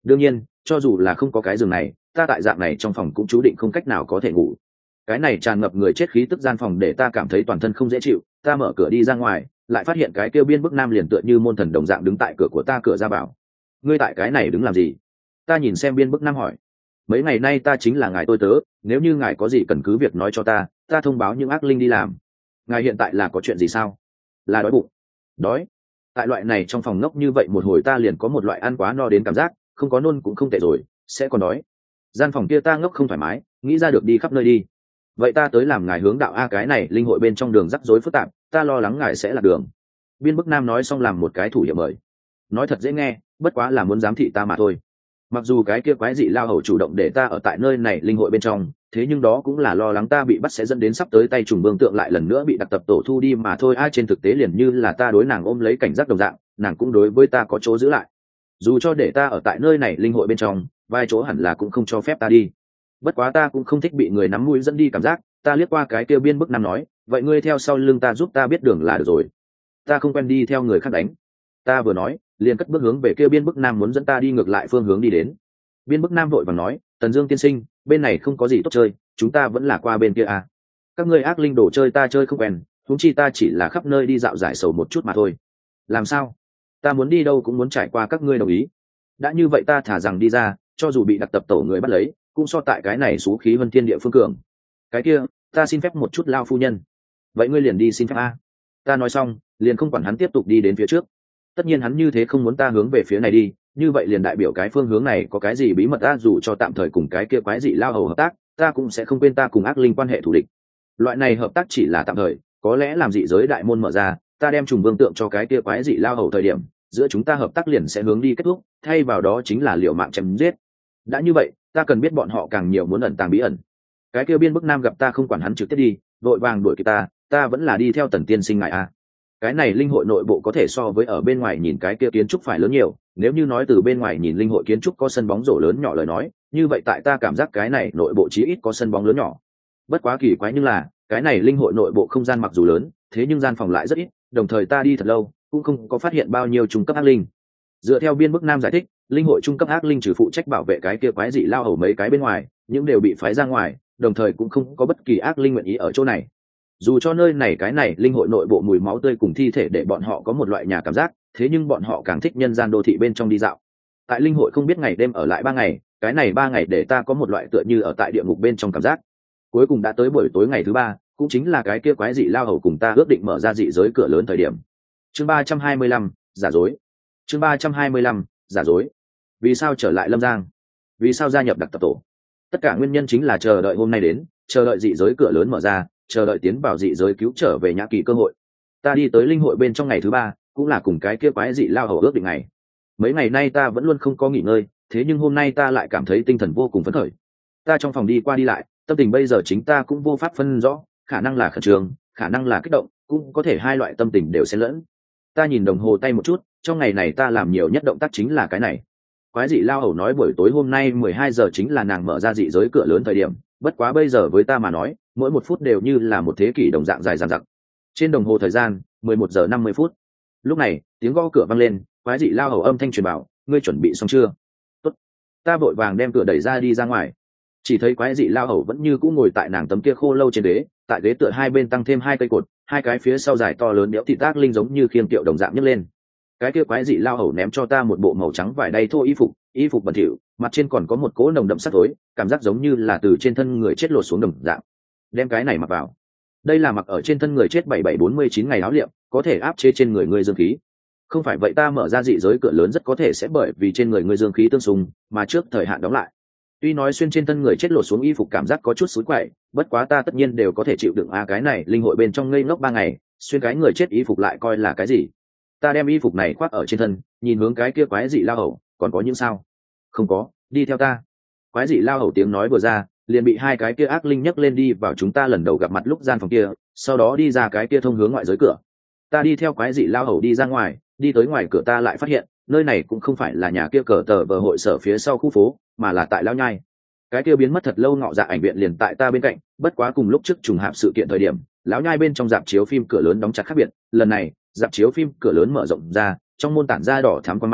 đương nhiên cho dù là không có cái giường này, ta tại dạng này trong phòng cũng chú định không cách nào có thể ngủ. Cái này tràn ngập người chết khí tức gian phòng để ta cảm thấy toàn thân không dễ chịu. Ta mở cửa đi ra ngoài, lại phát hiện cái kêu biên bức nam liền tựa như môn thần đồng dạng đứng tại cửa của ta, cửa ra vào. Ngươi tại cái này đứng làm gì? Ta nhìn xem biên bức nam hỏi. Mấy ngày nay ta chính là ngài tôi tớ, nếu như ngài có gì cần cứ việc nói cho ta thông báo những ác linh đi làm. Ngài hiện tại là có chuyện gì sao? Là đói bụng. Đói? Tại loại này trong phòng ngốc như vậy một hồi ta liền có một loại ăn quá no đến cảm giác, không có nôn cũng không tệ rồi, sẽ còn đói. Gian phòng kia ta ngốc không thoải mái, nghĩ ra được đi khắp nơi đi. Vậy ta tới làm ngài hướng đạo a, cái này linh hội bên trong đường rắc rối phức tạp, ta lo lắng ngài sẽ lạc đường. Biên bức nam nói xong làm một cái thủ hiệu mời. Nói thật dễ nghe, bất quá là muốn giám thị ta mà thôi. Mặc dù cái kia quái dị lao hầu chủ động để ta ở tại nơi này linh hội bên trong, thế nhưng đó cũng là lo lắng ta bị bắt sẽ dẫn đến sắp tới tay trùng vương tượng lại lần nữa bị đặc tập tổ thu đi mà thôi. Ai trên thực tế liền như là ta đối nàng ôm lấy cảnh giác đồng dạng, nàng cũng đối với ta có chỗ giữ lại. Dù cho để ta ở tại nơi này linh hội bên trong, vài chỗ hẳn là cũng không cho phép ta đi. Bất quá ta cũng không thích bị người nắm mũi dẫn đi cảm giác. Ta liếc qua cái kia biên bức nam nói, vậy ngươi theo sau lưng ta giúp ta biết đường là được rồi. Ta không quen đi theo người khác đánh. Ta vừa nói liền cất bước hướng về kia biên bức nam muốn dẫn ta đi ngược lại phương hướng đi đến. Biên bức nam vội vàng nói, Tần Dương tiên sinh, bên này không có gì tốt chơi, chúng ta vẫn là qua bên kia à. Các ngươi ác linh đồ chơi ta chơi không quen, huống chi ta chỉ là khắp nơi đi dạo giải sầu một chút mà thôi. Làm sao? Ta muốn đi đâu cũng muốn trải qua các ngươi đồng ý. Đã như vậy ta thả rằng đi ra, cho dù bị đặc tập tổ người bắt lấy, cũng so tại cái này xú khí vân thiên địa phương cường. Cái kia, ta xin phép một chút lao phu nhân. Vậy ngươi liền đi xin phép a. Ta nói xong, liền không quản hắn tiếp tục đi đến phía trước. Tất nhiên hắn như thế không muốn ta hướng về phía này đi, như vậy liền đại biểu cái phương hướng này có cái gì bí mật. Ta dù cho tạm thời cùng cái kia quái dị lao hầu hợp tác, ta cũng sẽ không quên ta cùng ác linh quan hệ thù địch. Loại này hợp tác chỉ là tạm thời, có lẽ làm dị giới đại môn mở ra, ta đem trùng vương tượng cho cái kia quái dị lao hầu thời điểm, giữa chúng ta hợp tác liền sẽ hướng đi kết thúc, thay vào đó chính là liều mạng chém giết. Đã như vậy, ta cần biết bọn họ càng nhiều muốn ẩn tàng bí ẩn. Cái kia biên bức nam gặp ta không quản hắn trực tiếp đi, vội vàng đuổi kịp ta vẫn là đi theo Tần tiên sinh ngài a. Cái này linh hội nội bộ có thể so với ở bên ngoài nhìn cái kia kiến trúc phải lớn nhiều, nếu như nói từ bên ngoài nhìn linh hội kiến trúc có sân bóng rổ lớn nhỏ lời nói, như vậy tại ta cảm giác cái này nội bộ chí ít có sân bóng lớn nhỏ. Bất quá kỳ quái nhưng là, cái này linh hội nội bộ không gian mặc dù lớn, thế nhưng gian phòng lại rất ít, đồng thời ta đi thật lâu, cũng không có phát hiện bao nhiêu trung cấp ác linh. Dựa theo biên bức nam giải thích, linh hội trung cấp ác linh trừ phụ trách bảo vệ cái kia quái dị lao hầu mấy cái bên ngoài, những đều bị phái ra ngoài, đồng thời cũng không có bất kỳ ác linh nguyện ý ở chỗ này. Dù cho nơi này cái này linh hội nội bộ mùi máu tươi cùng thi thể để bọn họ có một loại nhà cảm giác, thế nhưng bọn họ càng thích nhân gian đô thị bên trong đi dạo. Tại linh hội không biết ngày đêm ở lại 3 ngày, cái này 3 ngày để ta có một loại tựa như ở tại địa ngục bên trong cảm giác. Cuối cùng đã tới buổi tối ngày thứ 3, cũng chính là cái kia quái dị lao hầu cùng ta ước định mở ra dị giới cửa lớn thời điểm. Chương 325, giả dối. Chương 325, giả dối. Vì sao trở lại Lâm Giang? Vì sao gia nhập đặc tập tổ? Tất cả nguyên nhân chính là chờ đợi hôm nay đến, chờ đợi dị giới cửa lớn mở ra, chờ đợi tiến vào dị giới cứu trở về Nhã Kỳ cơ hội. Ta đi tới linh hội bên trong ngày thứ 3, cũng là cùng cái kia quái dị lao hầu ước định ngày. Mấy ngày nay ta vẫn luôn không có nghỉ ngơi, thế nhưng hôm nay ta lại cảm thấy tinh thần vô cùng phấn khởi. Ta trong phòng đi qua đi lại, tâm tình bây giờ chính ta cũng vô pháp phân rõ, khả năng là khẩn trương, khả năng là kích động, cũng có thể hai loại tâm tình đều xen lẫn. Ta nhìn đồng hồ tay một chút, trong ngày này ta làm nhiều nhất động tác chính là cái này. Quái dị lao hầu nói buổi tối hôm nay 12 giờ chính là nàng mở ra dị giới cửa lớn thời điểm, bất quá bây giờ với ta mà nói, mỗi 1 phút đều như là một thế kỷ đồng dạng dài dằng dặc. Trên đồng hồ thời gian, 11 giờ 50 phút. Lúc này, tiếng gõ cửa vang lên, quái dị lao hầu âm thanh truyền bảo, ngươi chuẩn bị xong chưa? Tốt. Ta vội vàng đem cửa đẩy ra đi ra ngoài. Chỉ thấy quái dị lao hầu vẫn như cũ ngồi tại nàng tấm kia khô lâu trên ghế, tại ghế tựa hai bên tăng thêm 2 cây cột, 2 cái phía sau dài to lớn đẽo thịt tác linh giống như khiêng kiệu đồng dạng nhấc lên. Cái kia quái dị lao hầu ném cho ta một bộ màu trắng vải đay thô y phục bẩn thỉu, mặt trên còn có một cỗ nồng đậm sắc tối, cảm giác giống như là từ trên thân người chết lột xuống đồng dạng. Đem cái này mặc vào. Đây là mặc ở trên thân người chết 7749 ngày áo liệm, có thể áp chế trên người ngươi dương khí. Không phải vậy ta mở ra dị giới cửa lớn rất có thể sẽ bởi vì trên người ngươi dương khí tương xung, mà trước thời hạn đóng lại. Tuy nói xuyên trên thân người chết lột xuống y phục cảm giác có chút xúi quậy, bất quá ta tất nhiên đều có thể chịu đựng cái này linh hội bên trong ngây ngốc 3 ngày, xuyên cái người chết y phục lại coi là cái gì. Ta đem y phục này khoác ở trên thân, nhìn hướng cái kia quái dị lao hầu, còn có những sao? Không có, đi theo ta. Quái dị lao hầu tiếng nói vừa ra, liền bị 2 cái kia ác linh nhấc lên đi vào chúng ta lần đầu gặp mặt lúc gian phòng kia, sau đó đi ra cái kia thông hướng ngoại giới cửa. Ta đi theo quái dị lao hầu đi ra ngoài, đi tới ngoài cửa ta lại phát hiện, nơi này cũng không phải là nhà kia cờ tờ vờ hội sở phía sau khu phố, mà là tại Lão Nhai. Cái kia biến mất thật lâu ngọ dạ ảnh viện liền tại ta bên cạnh, bất quá cùng lúc trước trùng hợp sự kiện thời điểm, Lão Nhai bên trong rạp chiếu phim cửa lớn đóng chặt khác biệt, lần này, rạp chiếu phim cửa lớn mở rộng ra, trong môn tản ra đỏ thắm quang mang,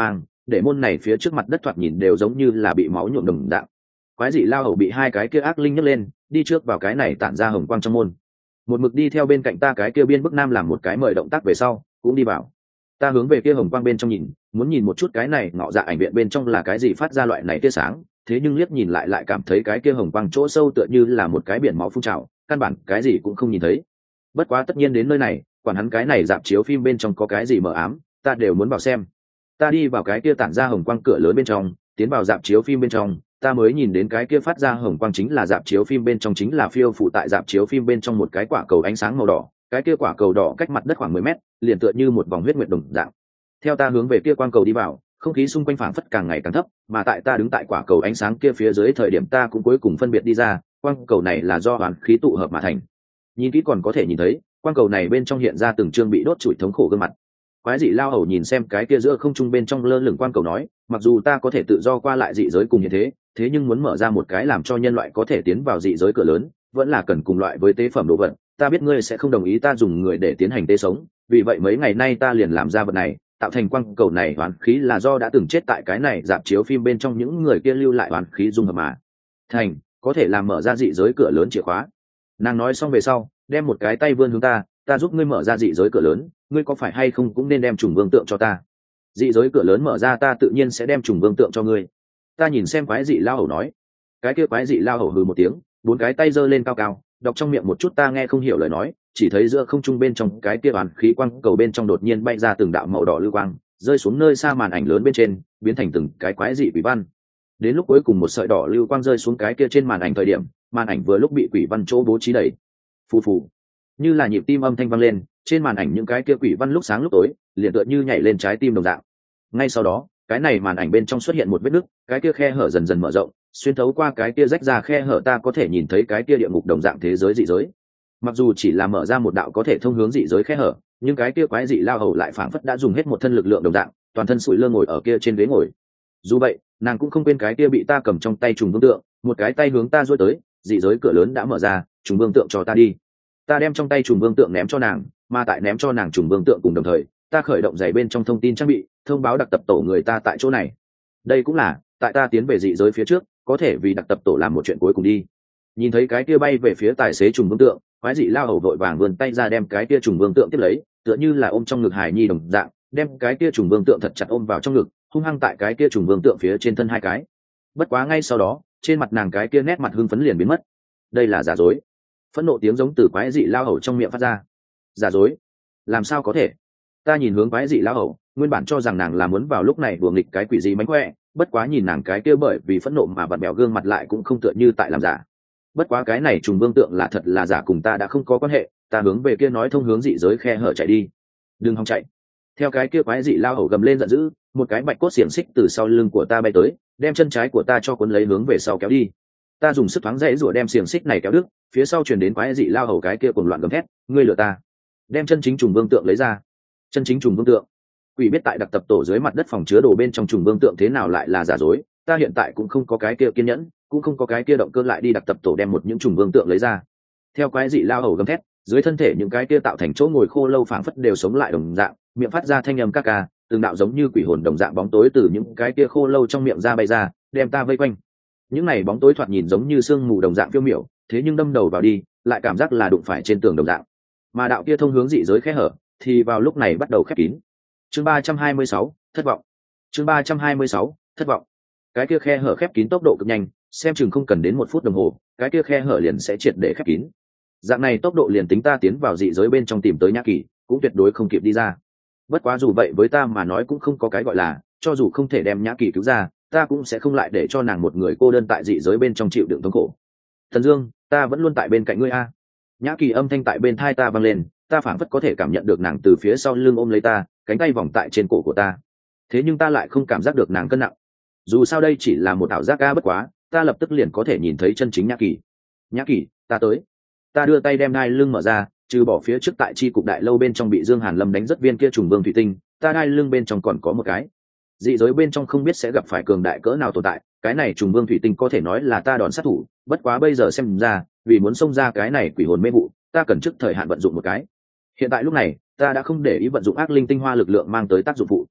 để môn này phía trước mặt đất thoạt nhìn đều giống như là bị máu nhuộm đồng dạng. Quái dị lao hầu bị hai cái kia ác linh nhấc lên, đi trước vào cái này tản ra hồng quang trong môn. Một mực đi theo bên cạnh ta cái kia biên bức nam làm một cái mời động tác về sau cũng đi vào. Ta hướng về kia hồng quang bên trong nhìn, muốn nhìn một chút cái này ngọ dạ ảnh viện bên trong là cái gì phát ra loại này tia sáng, thế nhưng liếc nhìn lại cảm thấy cái kia hồng quang chỗ sâu tựa như là một cái biển máu phun trào, căn bản cái gì cũng không nhìn thấy. Bất quá tất nhiên đến nơi này, quản hắn cái này dạp chiếu phim bên trong có cái gì mờ ám, ta đều muốn vào xem. Ta đi vào cái kia tản ra hồng quang cửa lớn bên trong, tiến vào dạp chiếu phim bên trong, ta mới nhìn đến cái kia phát ra hồng quang chính là dạp chiếu phim bên trong, chính là phiêu phụ tại dạp chiếu phim bên trong một cái quả cầu ánh sáng màu đỏ. Cái kia quả cầu đỏ cách mặt đất khoảng 10 mét, liền tựa như một vòng huyết nguyệt đồng dạng. Theo ta hướng về kia quang cầu đi vào, không khí xung quanh phảng phất càng ngày càng thấp, mà tại ta đứng tại quả cầu ánh sáng kia phía dưới thời điểm ta cũng cuối cùng phân biệt đi ra, quang cầu này là do oán khí tụ hợp mà thành. Nhìn kỹ còn có thể nhìn thấy, quang cầu này bên trong hiện ra từng trương bị đốt trụi thống khổ gương mặt. Quái dị lao hầu nhìn xem cái kia giữa không trung bên trong lơ lửng quang cầu nói, mặc dù ta có thể tự do qua lại dị giới cùng như thế nhưng muốn mở ra một cái làm cho nhân loại có thể tiến vào dị giới cửa lớn, vẫn là cần cùng loại với tế phẩm đồ vật. Ta biết ngươi sẽ không đồng ý ta dùng người để tiến hành tế sống, vì vậy mấy ngày nay ta liền làm ra vật này, tạo thành quang cầu này oán khí là do đã từng chết tại cái này dạp chiếu phim bên trong những người kia lưu lại oán khí dung hợp mà thành, có thể làm mở ra dị giới cửa lớn chìa khóa. Nàng nói xong về sau, đem một cái tay vươn hướng ta giúp ngươi mở ra dị giới cửa lớn, ngươi có phải hay không cũng nên đem trùng vương tượng cho ta. Dị giới cửa lớn mở ra ta tự nhiên sẽ đem trùng vương tượng cho ngươi. Ta nhìn xem quái dị lao hầu nói. Cái kia quái dị lao hầu hừ một tiếng, bốn cái tay giơ lên cao cao, đọc trong miệng một chút ta nghe không hiểu lời nói, chỉ thấy giữa không trung bên trong cái kia oán khí quang cầu bên trong đột nhiên bay ra từng đạo màu đỏ lưu quang, rơi xuống nơi xa màn ảnh lớn bên trên, biến thành từng cái quái dị quỷ văn. Đến lúc cuối cùng một sợi đỏ lưu quang rơi xuống cái kia trên màn ảnh thời điểm, màn ảnh vừa lúc bị quỷ văn chỗ bố trí đầy. Phù phù, như là nhịp tim âm thanh vang lên, trên màn ảnh những cái kia quỷ văn lúc sáng lúc tối, liền tựa như nhảy lên trái tim đồng dạng. Ngay sau đó, cái này màn ảnh bên trong xuất hiện một vết nứt, cái kia khe hở dần dần mở rộng, xuyên thấu qua cái kia rách ra khe hở ta có thể nhìn thấy cái kia địa ngục đồng dạng thế giới dị giới. Mặc dù chỉ là mở ra một đạo có thể thông hướng dị giới khe hở, nhưng cái kia quái dị lao hầu lại phảng phất đã dùng hết một thân lực lượng đồng dạng, toàn thân sủi lơ ngồi ở kia trên ghế ngồi. Dù vậy, nàng cũng không quên cái kia bị ta cầm trong tay trùng vương tượng, một cái tay hướng ta duỗi tới, dị giới cửa lớn đã mở ra, trùng vương tượng cho ta đi. Ta đem trong tay trùng vương tượng ném cho nàng, mà tại ném cho nàng trùng vương tượng cùng đồng thời, ta khởi động giày bên trong thông tin trang bị, thông báo đặc tập tổ người ta tại chỗ này. Đây cũng là, tại ta tiến về dị giới phía trước, có thể vì đặc tập tổ làm một chuyện cuối cùng đi. Nhìn thấy cái kia bay về phía tài xế trùng vương tượng, quái dị lao hầu vội vàng vươn tay ra đem cái kia trùng vương tượng tiếp lấy, tựa như là ôm trong ngực hài nhi đồng dạng, đem cái kia trùng vương tượng thật chặt ôm vào trong ngực, hung hăng tại cái kia trùng vương tượng phía trên thân hai cái. Bất quá ngay sau đó, trên mặt nàng cái kia nét mặt hưng phấn liền biến mất. Đây là giả dối. Phẫn nộ tiếng giống từ quái dị lao hầu trong miệng phát ra. Giả dối? Làm sao có thể? Ta nhìn hướng quái dị lao hầu, nguyên bản cho rằng nàng là muốn vào lúc này đùa nghịch cái quỷ gì mánh khỏe, bất quá nhìn nàng cái kia bởi vì phẫn nộ mà vặn bèo gương mặt lại cũng không tựa như tại làm giả. Bất quá cái này trùng vương tượng là thật là giả cùng ta đã không có quan hệ, ta hướng về kia nói thông hướng dị giới khe hở chạy đi. Đừng hòng chạy. Theo cái kia quái dị lao hầu gầm lên giận dữ, một cái bạch cốt xiềng xích từ sau lưng của ta bay tới, đem chân trái của ta cho cuốn lấy hướng về sau kéo đi. Ta dùng sức thoáng dãy rủa đem xiềng xích này kéo đứt, phía sau truyền đến quái dị lao hầu cái kia cuồng loạn gầm thét, ngươi lừa ta. Đem chân chính trùng vương tượng lấy ra. Chân chính trùng vương tượng? Quỷ biết tại đặc tập tổ dưới mặt đất phòng chứa đồ bên trong trùng vương tượng thế nào lại là giả dối, ta hiện tại cũng không có cái kia kiên nhẫn, cũng không có cái kia động cơ lại đi đặc tập tổ đem một những trùng vương tượng lấy ra. Theo quái dị lao hầu gầm thét, dưới thân thể những cái kia tạo thành chỗ ngồi khô lâu phảng phất đều sống lại đồng dạng, miệng phát ra thanh âm ca ca, từng đạo giống như quỷ hồn đồng dạng bóng tối từ những cái kia khô lâu trong miệng ra bay ra, đem ta vây quanh. Những này bóng tối thoạt nhìn giống như sương mù đồng dạng phiêu miểu, thế nhưng đâm đầu vào đi, lại cảm giác là đụng phải trên tường đồng dạng. Mà đạo kia thông hướng dị giới khe hở, thì vào lúc này bắt đầu khép kín. Chương 326, thất vọng. Chương 326, thất vọng. Cái kia khe hở khép kín tốc độ cực nhanh, xem chừng không cần đến 1 phút đồng hồ, cái kia khe hở liền sẽ triệt để khép kín. Dạng này tốc độ liền tính ta tiến vào dị giới bên trong tìm tới Nhã Kỳ, cũng tuyệt đối không kịp đi ra. Bất quá dù vậy với ta mà nói cũng không có cái gọi là, cho dù không thể đem Nhã Kỳ cứu ra, ta cũng sẽ không lại để cho nàng một người cô đơn tại dị giới bên trong chịu đựng thống khổ. Thần Dương, ta vẫn luôn tại bên cạnh ngươi a. Nhã Kỳ âm thanh tại bên tai ta vang lên, ta phảng phất có thể cảm nhận được nàng từ phía sau lưng ôm lấy ta, cánh tay vòng tại trên cổ của ta. Thế nhưng ta lại không cảm giác được nàng cân nặng. Dù sao đây chỉ là một ảo giác bất quá, ta lập tức liền có thể nhìn thấy chân chính Nhã Kỳ. Nhã Kỳ, ta tới. Ta đưa tay đem đai lưng mở ra, trừ bỏ phía trước tại chi cục đại lâu bên trong bị Dương Hàn Lâm đánh rất viên kia trùng vương thủy tinh, ta đai lưng bên trong còn có một cái. Dị giới bên trong không biết sẽ gặp phải cường đại cỡ nào tồn tại, cái này trùng vương thủy tinh có thể nói là ta đòn sát thủ, bất quá bây giờ xem ra, vì muốn xông ra cái này quỷ hồn mê vụ, ta cần trước thời hạn vận dụng một cái. Hiện tại lúc này, ta đã không để ý vận dụng ác linh tinh hoa lực lượng mang tới tác dụng phụ.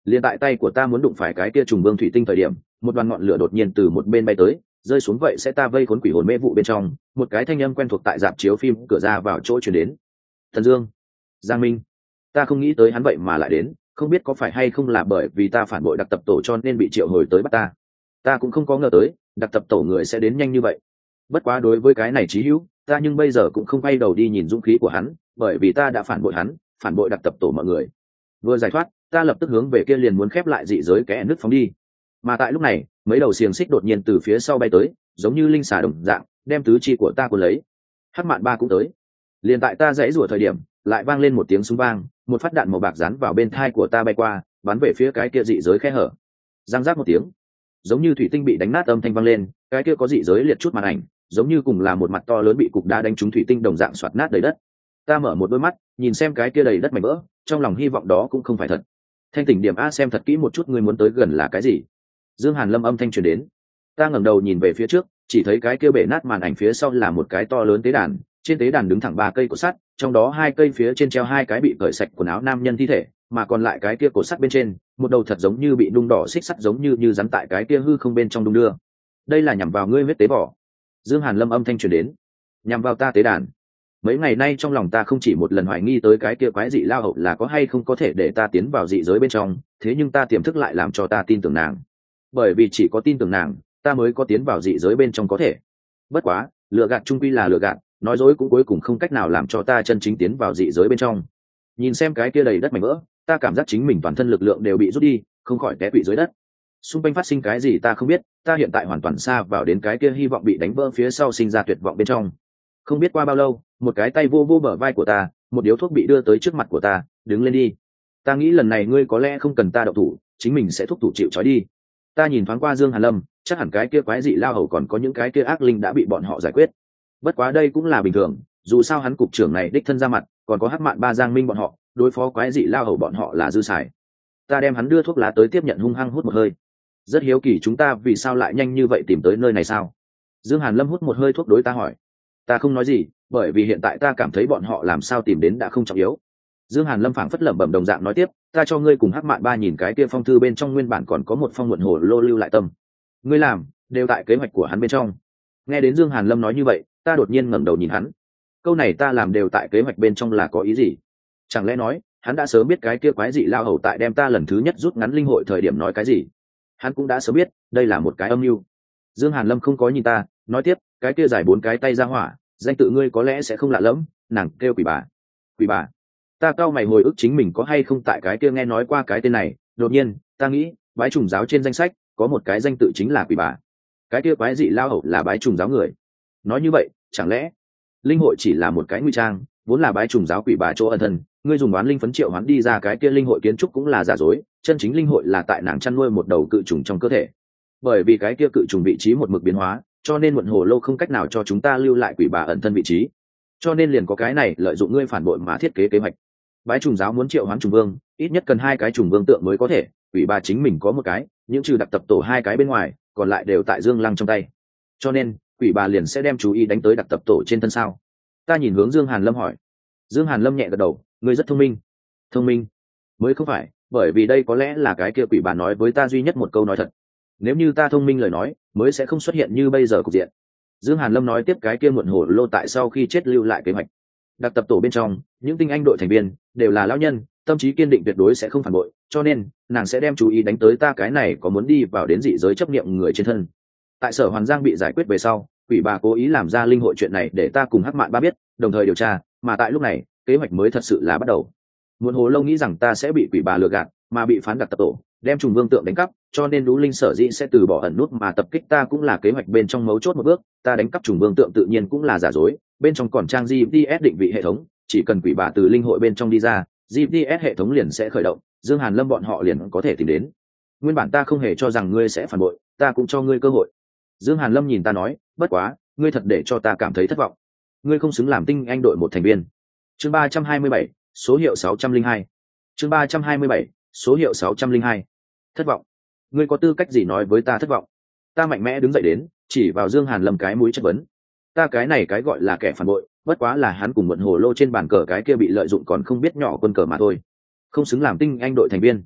liền tại tay của ta muốn đụng phải cái kia trùng vương thủy tinh thời điểm, một đoàn ngọn lửa đột nhiên từ một bên bay tới, rơi xuống vậy sẽ ta vây khốn quỷ hồn mê vụ bên trong. Một cái thanh âm quen thuộc tại rạp chiếu phim cửa ra vào chỗ chuyển đến. Thần Dương, Giang Minh. Ta không nghĩ tới hắn vậy mà lại đến, không biết có phải hay không là bởi vì ta phản bội đặc tập tổ cho nên bị triệu hồi tới bắt ta. Ta cũng không có ngờ tới đặc tập tổ người sẽ đến nhanh như vậy. Bất quá đối với cái này Chí Hữu, ta nhưng bây giờ cũng không quay đầu đi nhìn dũng khí của hắn, bởi vì ta đã phản bội hắn, phản bội đặc tập tổ mọi người. Vừa giải thoát, ta lập tức hướng về kia liền muốn khép lại dị giới kẽ nứt phóng đi. Mà tại lúc này, mấy đầu xiềng xích đột nhiên từ phía sau bay tới, giống như linh xà đồng dạng, đem tứ chi của ta cuốn lấy. Hắc Mạn Ba cũng tới. Liền tại ta giãy giụa thời điểm, lại vang lên một tiếng súng vang, một phát đạn màu bạc dán vào bên thai của ta bay qua, bắn về phía cái kia dị giới khe hở. Răng rác một tiếng, giống như thủy tinh bị đánh nát âm thanh vang lên, cái kia có dị giới liệt chút màn ảnh, giống như cùng là một mặt to lớn bị cục đá đánh trúng thủy tinh đồng dạng xoạt nát đầy đất. Ta mở một đôi mắt, nhìn xem cái kia đầy đất mảnh vỡ, trong lòng hy vọng đó cũng không phải thật. Thanh tỉnh điểm a, xem thật kỹ một chút ngươi muốn tới gần là cái gì. Dương Hàn Lâm âm thanh truyền đến. Ta ngẩng đầu nhìn về phía trước, chỉ thấy cái kia bể nát màn ảnh phía sau là một cái to lớn tế đàn, trên tế đàn đứng thẳng 3 cây cột sắt, trong đó 2 cây phía trên treo 2 cái bị cởi sạch quần áo nam nhân thi thể, mà còn lại cái kia cột sắt bên trên, một đầu thật giống như bị nung đỏ xích sắt giống như rắn tại cái kia hư không bên trong đung đưa. Đây là nhằm vào ngươi huyết tế bò. Dương Hàn Lâm âm thanh truyền đến. Nhằm vào ta tế đàn. Mấy ngày nay trong lòng ta không chỉ một lần hoài nghi tới cái kia quái dị lao hậu là có hay không có thể để ta tiến vào dị giới bên trong, thế nhưng ta tiềm thức lại làm cho ta tin tưởng nàng. Bởi vì chỉ có tin tưởng nàng, ta mới có tiến vào dị giới bên trong có thể. Bất quá, lừa gạt trung quy là lừa gạt, nói dối cũng cuối cùng không cách nào làm cho ta chân chính tiến vào dị giới bên trong. Nhìn xem cái kia đầy đất mảnh vỡ, ta cảm giác chính mình toàn thân lực lượng đều bị rút đi, không khỏi té quỵ dưới đất. Xung quanh phát sinh cái gì ta không biết, ta hiện tại hoàn toàn xa vào đến cái kia hy vọng bị đánh vỡ phía sau sinh ra tuyệt vọng bên trong. Không biết qua bao lâu, một cái tay vô vô bờ vai của ta, một điếu thuốc bị đưa tới trước mặt của ta. Đứng lên đi, ta nghĩ lần này ngươi có lẽ không cần ta động thủ, chính mình sẽ thúc thủ chịu trói đi. Ta nhìn thoáng qua Dương Hàn Lâm, chắc hẳn cái kia quái dị lao hầu còn có những cái kia ác linh đã bị bọn họ giải quyết. Bất quá đây cũng là bình thường, dù sao hắn cục trưởng này đích thân ra mặt, còn có Hắc Mạn Ba Giang Minh bọn họ, đối phó quái dị lao hầu bọn họ là dư xài. Ta đem hắn đưa thuốc lá tới tiếp nhận, hung hăng hút một hơi. Rất hiếu kỳ chúng ta vì sao lại nhanh như vậy tìm tới nơi này sao? Dương Hàn Lâm hút một hơi thuốc đối ta hỏi. Ta không nói gì, bởi vì hiện tại ta cảm thấy bọn họ làm sao tìm đến đã không trọng yếu. Dương Hàn Lâm phảng phất lẩm bẩm đồng dạng nói tiếp, ta cho ngươi cùng Hắc Mạn Ba nhìn cái kia phong thư bên trong nguyên bản còn có một phong muộn hồ lô lưu lại tâm. Ngươi làm, đều tại kế hoạch của hắn bên trong. Nghe đến Dương Hàn Lâm nói như vậy, ta đột nhiên ngẩng đầu nhìn hắn. Câu này ta làm đều tại kế hoạch bên trong là có ý gì? Chẳng lẽ nói, hắn đã sớm biết cái kia quái dị lao hầu tại đem ta lần thứ nhất rút ngắn linh hội thời điểm nói cái gì? Hắn cũng đã sớm biết, đây là một cái âm mưu. Dương Hàn Lâm không có nhìn ta, nói tiếp, cái kia dài 4 cái tay ra hỏa, danh tự ngươi có lẽ sẽ không lạ lẫm, nàng kêu Quỷ Bà. Quỷ Bà. Ta cau mày hồi ức chính mình có hay không tại cái kia nghe nói qua cái tên này, đột nhiên, ta nghĩ, bái trùng giáo trên danh sách có một cái danh tự chính là Quỷ Bà. Cái kia quái dị lao hầu là bái trùng giáo người. Nói như vậy, chẳng lẽ linh hội chỉ là một cái nguy trang, vốn là bái trùng giáo Quỷ Bà chỗ ẩn thân, ngươi dùng đoán linh phấn triệu hoán đi ra cái kia linh hội kiến trúc cũng là giả dối, chân chính linh hội là tại nàng chăn nuôi một đầu cự trùng trong cơ thể. Bởi vì cái kia cự trùng vị trí một mực biến hóa, cho nên muộn hồ lâu không cách nào cho chúng ta lưu lại Quỷ Bà ẩn thân vị trí, cho nên liền có cái này lợi dụng ngươi phản bội mà thiết kế kế hoạch. Bái trùng giáo muốn triệu hoán trùng vương, ít nhất cần 2 cái trùng vương tượng mới có thể, Quỷ Bà chính mình có một cái, những trừ đặc tập tổ 2 cái bên ngoài, còn lại đều tại Dương Lăng trong tay. Cho nên, Quỷ Bà liền sẽ đem chú ý đánh tới đặc tập tổ trên thân sao? Ta nhìn hướng Dương Hàn Lâm hỏi. Dương Hàn Lâm nhẹ gật đầu, ngươi rất thông minh. Thông minh? Mới không phải, bởi vì đây có lẽ là cái kia Quỷ Bà nói với ta duy nhất một câu nói thật. Nếu như ta thông minh lời nói, mới sẽ không xuất hiện như bây giờ cục diện. Dương Hàn Lâm nói tiếp, cái kia muộn hồ lô tại sau khi chết lưu lại kế hoạch. Đặc tập tổ bên trong, những tinh anh đội thành viên đều là lão nhân, tâm trí kiên định tuyệt đối sẽ không phản bội, cho nên nàng sẽ đem chú ý đánh tới ta cái này có muốn đi vào đến dị giới chấp niệm người trên thân. Tại Sở Hoàn Giang bị giải quyết về sau, Quỷ Bà cố ý làm ra linh hội chuyện này để ta cùng Hắc Mạn Ba biết, đồng thời điều tra, mà tại lúc này, kế hoạch mới thật sự là bắt đầu. Muộn hồ lâu nghĩ rằng ta sẽ bị Quỷ Bà lừa gạt, mà bị phán đặc tập tổ đem trùng vương tượng đánh cắp, cho nên Đú Linh sở dĩ sẽ từ bỏ ẩn nút mà tập kích ta cũng là kế hoạch bên trong mấu chốt một bước. Ta đánh cắp trùng vương tượng tự nhiên cũng là giả dối, bên trong còn trang GPS định vị hệ thống, chỉ cần Quỷ Bà từ linh hội bên trong đi ra, GPS hệ thống liền sẽ khởi động, Dương Hàn Lâm bọn họ liền có thể tìm đến. Nguyên bản ta không hề cho rằng ngươi sẽ phản bội, ta cũng cho ngươi cơ hội. Dương Hàn Lâm nhìn ta nói, bất quá, ngươi thật để cho ta cảm thấy thất vọng. Ngươi không xứng làm tinh anh đội một thành viên. Chương 327, số hiệu 602. Chương 327, số hiệu 602. Thất vọng? Ngươi có tư cách gì nói với ta thất vọng? Ta mạnh mẽ đứng dậy đến, chỉ vào Dương Hàn Lâm cái mũi chất vấn. Ta cái này cái gọi là kẻ phản bội, bất quá là hắn cùng muộn hồ lô trên bàn cờ cái kia bị lợi dụng còn không biết nhỏ quân cờ mà thôi. Không xứng làm tinh anh đội thành viên.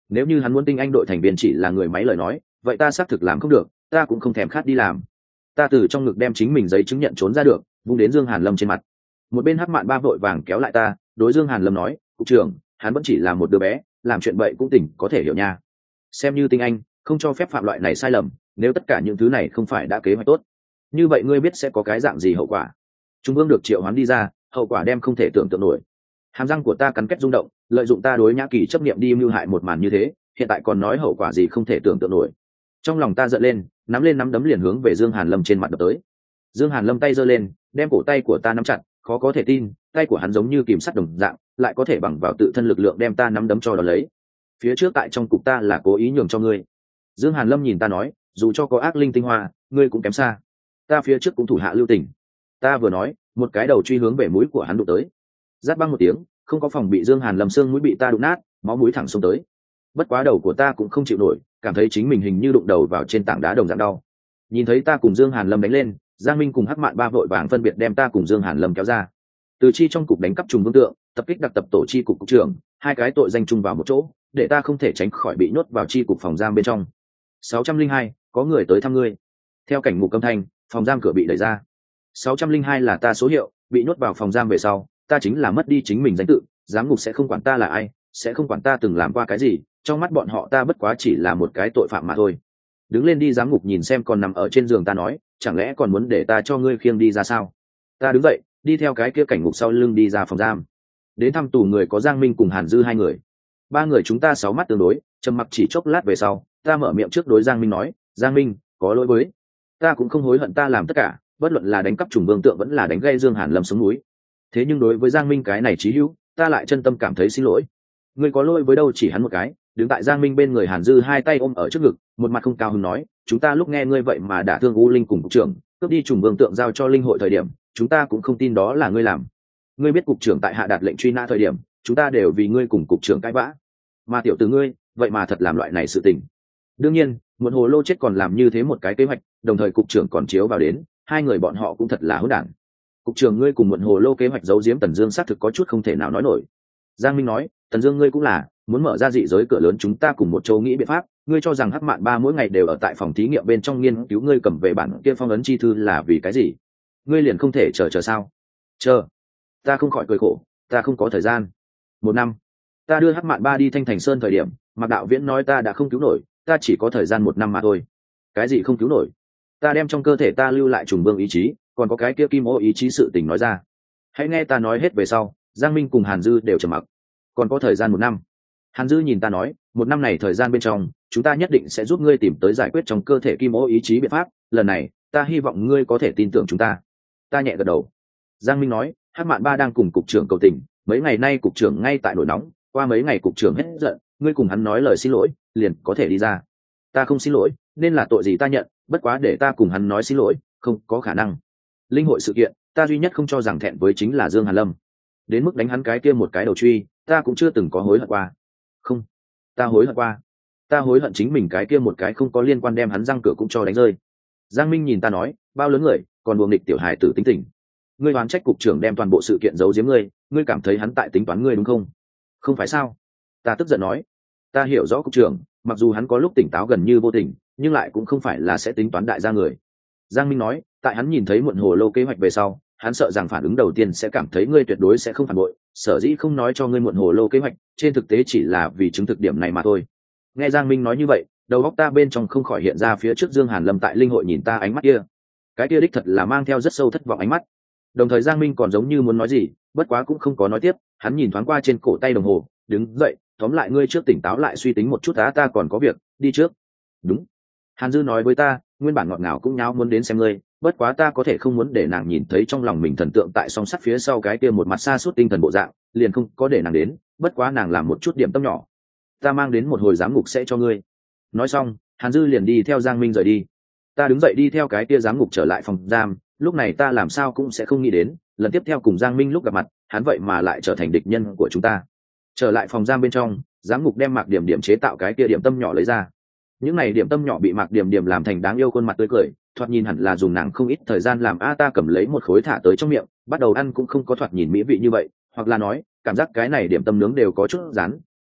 Nếu như hắn muốn tinh anh đội thành viên chỉ là người máy lời nói, vậy ta xác thực làm không được, ta cũng không thèm khát đi làm. Ta từ trong ngực đem chính mình giấy chứng nhận trốn ra được, vung đến Dương Hàn Lâm trên mặt. Một bên Hắc Mạn Ba vội vàng kéo lại ta, đối Dương Hàn Lâm nói, cục trưởng, hắn vẫn chỉ là một đứa bé, làm chuyện bậy cũng tỉnh có thể hiểu nha. Xem như tinh anh, không cho phép phạm loại này sai lầm, nếu tất cả những thứ này không phải đã kế hoạch tốt, như vậy ngươi biết sẽ có cái dạng gì hậu quả. Trung Vương được triệu hoán đi ra, hậu quả đem không thể tưởng tượng nổi. Hàm răng của ta cắn kết rung động, lợi dụng ta đối Nhã Kỳ chấp niệm đi mưu hại một màn như thế, hiện tại còn nói hậu quả gì không thể tưởng tượng nổi. Trong lòng ta giận lên nắm đấm liền hướng về Dương Hàn Lâm trên mặt đập tới. Dương Hàn Lâm tay giơ lên, đem cổ tay của ta nắm chặt, khó có thể tin, tay của hắn giống như kìm sắt đồng dạng, lại có thể bằng vào tự thân lực lượng đem ta nắm đấm cho đòn lấy. Phía trước tại trong cục ta là cố ý nhường cho ngươi. Dương Hàn Lâm nhìn ta nói, dù cho có ác linh tinh hoa, ngươi cũng kém xa. Ta phía trước cũng thủ hạ lưu tình. Ta vừa nói, một cái đầu truy hướng về mũi của hắn đụng tới. Rát băng một tiếng, không có phòng bị Dương Hàn Lâm xương mũi bị ta đụng nát, máu mũi thẳng xông tới. Bất quá đầu của ta cũng không chịu nổi, cảm thấy chính mình hình như đụng đầu vào trên tảng đá đồng dạng đau. Nhìn thấy ta cùng Dương Hàn Lâm đánh lên, Giang Minh cùng Hắc Mạn Ba vội vàng phân biệt đem ta cùng Dương Hàn Lâm kéo ra. Từ chi trong cục đánh cắp trùng vương tượng, tập kích đặc tập tổ chi cục cục trưởng, hai cái tội danh chung vào một chỗ, để ta không thể tránh khỏi bị nhốt vào chi cục phòng giam bên trong. 602, có người tới thăm ngươi. Theo cảnh ngục âm thanh, phòng giam cửa bị đẩy ra. 602 là ta số hiệu, bị nhốt vào phòng giam về sau, ta chính là mất đi chính mình danh tự, giám ngục sẽ không quản ta là ai, sẽ không quản ta từng làm qua cái gì, trong mắt bọn họ ta bất quá chỉ là một cái tội phạm mà thôi. Đứng lên đi. Giám ngục nhìn xem còn nằm ở trên giường ta nói, chẳng lẽ còn muốn để ta cho ngươi khiêng đi ra sao? Ta đứng dậy, đi theo cái kia cảnh ngục sau lưng đi ra phòng giam. Đến thăm tù người có Giang Minh cùng Hàn Dư hai người. Ba người chúng ta sáu mắt tương đối, trầm mặc chỉ chốc lát về sau, ta mở miệng trước đối Giang Minh nói, Giang Minh, có lỗi với. Ta cũng không hối hận ta làm tất cả, bất luận là đánh cắp trùng vương tượng vẫn là đánh gây Dương Hàn Lâm xuống núi. Thế nhưng đối với Giang Minh cái này chí hữu, ta lại chân tâm cảm thấy xin lỗi. Ngươi có lỗi với đâu chỉ hắn một cái. Đứng tại Giang Minh bên người Hàn Dư hai tay ôm ở trước ngực, một mặt không cao hứng nói, chúng ta lúc nghe ngươi vậy mà đả thương U Linh cùng cục trưởng, cướp đi trùng vương tượng giao cho linh hội thời điểm, chúng ta cũng không tin đó là ngươi làm. Ngươi biết cục trưởng tại hạ đạt lệnh truy nã thời điểm, chúng ta đều vì ngươi cùng cục trưởng cãi vã, mà tiểu tử ngươi vậy mà thật làm loại này sự tình. Đương nhiên, một hồ lô chết còn làm như thế một cái kế hoạch, đồng thời cục trưởng còn chiếu vào đến, hai người bọn họ cũng thật là hỗn đản. Cục trưởng ngươi cùng một hồ lô kế hoạch giấu giếm Tần Dương xác thực có chút không thể nào nói nổi. Giang Minh nói, Tần Dương ngươi cũng là muốn mở ra dị giới cửa lớn, chúng ta cùng một chỗ nghĩ biện pháp. Ngươi cho rằng Hắc Mạn Ba mỗi ngày đều ở tại phòng thí nghiệm bên trong nghiên cứu ngươi cầm về bản kia phong ấn chi thư là vì cái gì? Ngươi liền không thể chờ sao? Chờ? Ta không khỏi cười khổ, ta không có thời gian. 1 năm. Ta đưa Hắc Mạn Ba đi Thanh Thành Sơn thời điểm, Mạc Đạo Viễn nói ta đã không cứu nổi, ta chỉ có thời gian 1 năm mà thôi. Cái gì không cứu nổi? Ta đem trong cơ thể ta lưu lại trùng vương ý chí, còn có cái kia kim ô ý chí sự tình nói ra. Hãy nghe ta nói hết về sau. Giang Minh cùng Hàn Dư đều trầm mặc. Còn có thời gian 1 năm. Hàn Dư nhìn ta nói, 1 năm này thời gian bên trong, chúng ta nhất định sẽ giúp ngươi tìm tới giải quyết trong cơ thể kim ô ý chí biện pháp, lần này ta hy vọng ngươi có thể tin tưởng chúng ta. Ta nhẹ gật đầu. Giang Minh nói, Hắc Mạn Ba đang cùng cục trưởng cầu tình, mấy ngày nay cục trưởng ngay tại nổi nóng, qua mấy ngày cục trưởng hết giận, ngươi cùng hắn nói lời xin lỗi liền có thể đi ra. Ta không xin lỗi, nên là tội gì ta nhận, bất quá để ta cùng hắn nói xin lỗi không có khả năng. Linh hội sự kiện, ta duy nhất không cho rằng thẹn với chính là Dương Hàn Lâm. Đến mức đánh hắn cái kia một cái đầu truy, ta cũng chưa từng có hối hận qua. Không, ta hối hận qua. Ta hối hận chính mình cái kia một cái không có liên quan đem hắn răng cửa cũng cho đánh rơi. Giang Minh nhìn ta nói, bao lớn người còn buồng địch tiểu hài tử tính tình. Ngươi oán trách cục trưởng đem toàn bộ sự kiện giấu giếm ngươi, ngươi cảm thấy hắn tại tính toán ngươi đúng không? Không phải sao? Ta tức giận nói, ta hiểu rõ cục trưởng, mặc dù hắn có lúc tỉnh táo gần như vô tình, nhưng lại cũng không phải là sẽ tính toán đại gia người. Giang Minh nói, tại hắn nhìn thấy muộn hồ lô kế hoạch về sau, hắn sợ rằng phản ứng đầu tiên sẽ cảm thấy ngươi tuyệt đối sẽ không phản bội, sở dĩ không nói cho ngươi muộn hồ lô kế hoạch, trên thực tế chỉ là vì chứng thực điểm này mà thôi. Nghe Giang Minh nói như vậy, đầu óc ta bên trong không khỏi hiện ra phía trước Dương Hàn Lâm tại linh hội nhìn ta ánh mắt kia, cái kia đích thật là mang theo rất sâu thất vọng ánh mắt. Đồng thời Giang Minh còn giống như muốn nói gì, bất quá cũng không có nói tiếp, hắn nhìn thoáng qua trên cổ tay đồng hồ, đứng dậy, tóm lại ngươi trước tỉnh táo lại suy tính một chút, ta còn có việc, đi trước. Đúng. Hàn Dư nói với ta, nguyên bản ngọt ngào cũng nháo muốn đến xem ngươi, bất quá ta có thể không muốn để nàng nhìn thấy trong lòng mình thần tượng tại song sắt phía sau cái kia một mặt xa suốt tinh thần bộ dạng, liền không có để nàng đến, bất quá nàng làm một chút điểm tâm nhỏ, ta mang đến một hồi giám ngục sẽ cho ngươi. Nói xong, Hàn Dư liền đi theo Giang Minh rời đi. Ta đứng dậy đi theo cái kia giám ngục trở lại phòng giam, lúc này ta làm sao cũng sẽ không nghĩ đến, lần tiếp theo cùng Giang Minh lúc gặp mặt, hắn vậy mà lại trở thành địch nhân của chúng ta. Trở lại phòng giam bên trong, giám ngục đem Mạc Điểm Điểm chế tạo cái kia điểm tâm nhỏ lấy ra. Những này điểm tâm nhỏ bị Mạc Điểm Điểm làm thành đáng yêu khuôn mặt tươi cười, thoạt nhìn hẳn là dùng nàng không ít thời gian làm. Ta cầm lấy một khối thả tới trong miệng, bắt đầu ăn cũng không có thoạt nhìn mỹ vị như vậy, hoặc là nói, cảm giác cái này điểm tâm nướng đều có chút rán,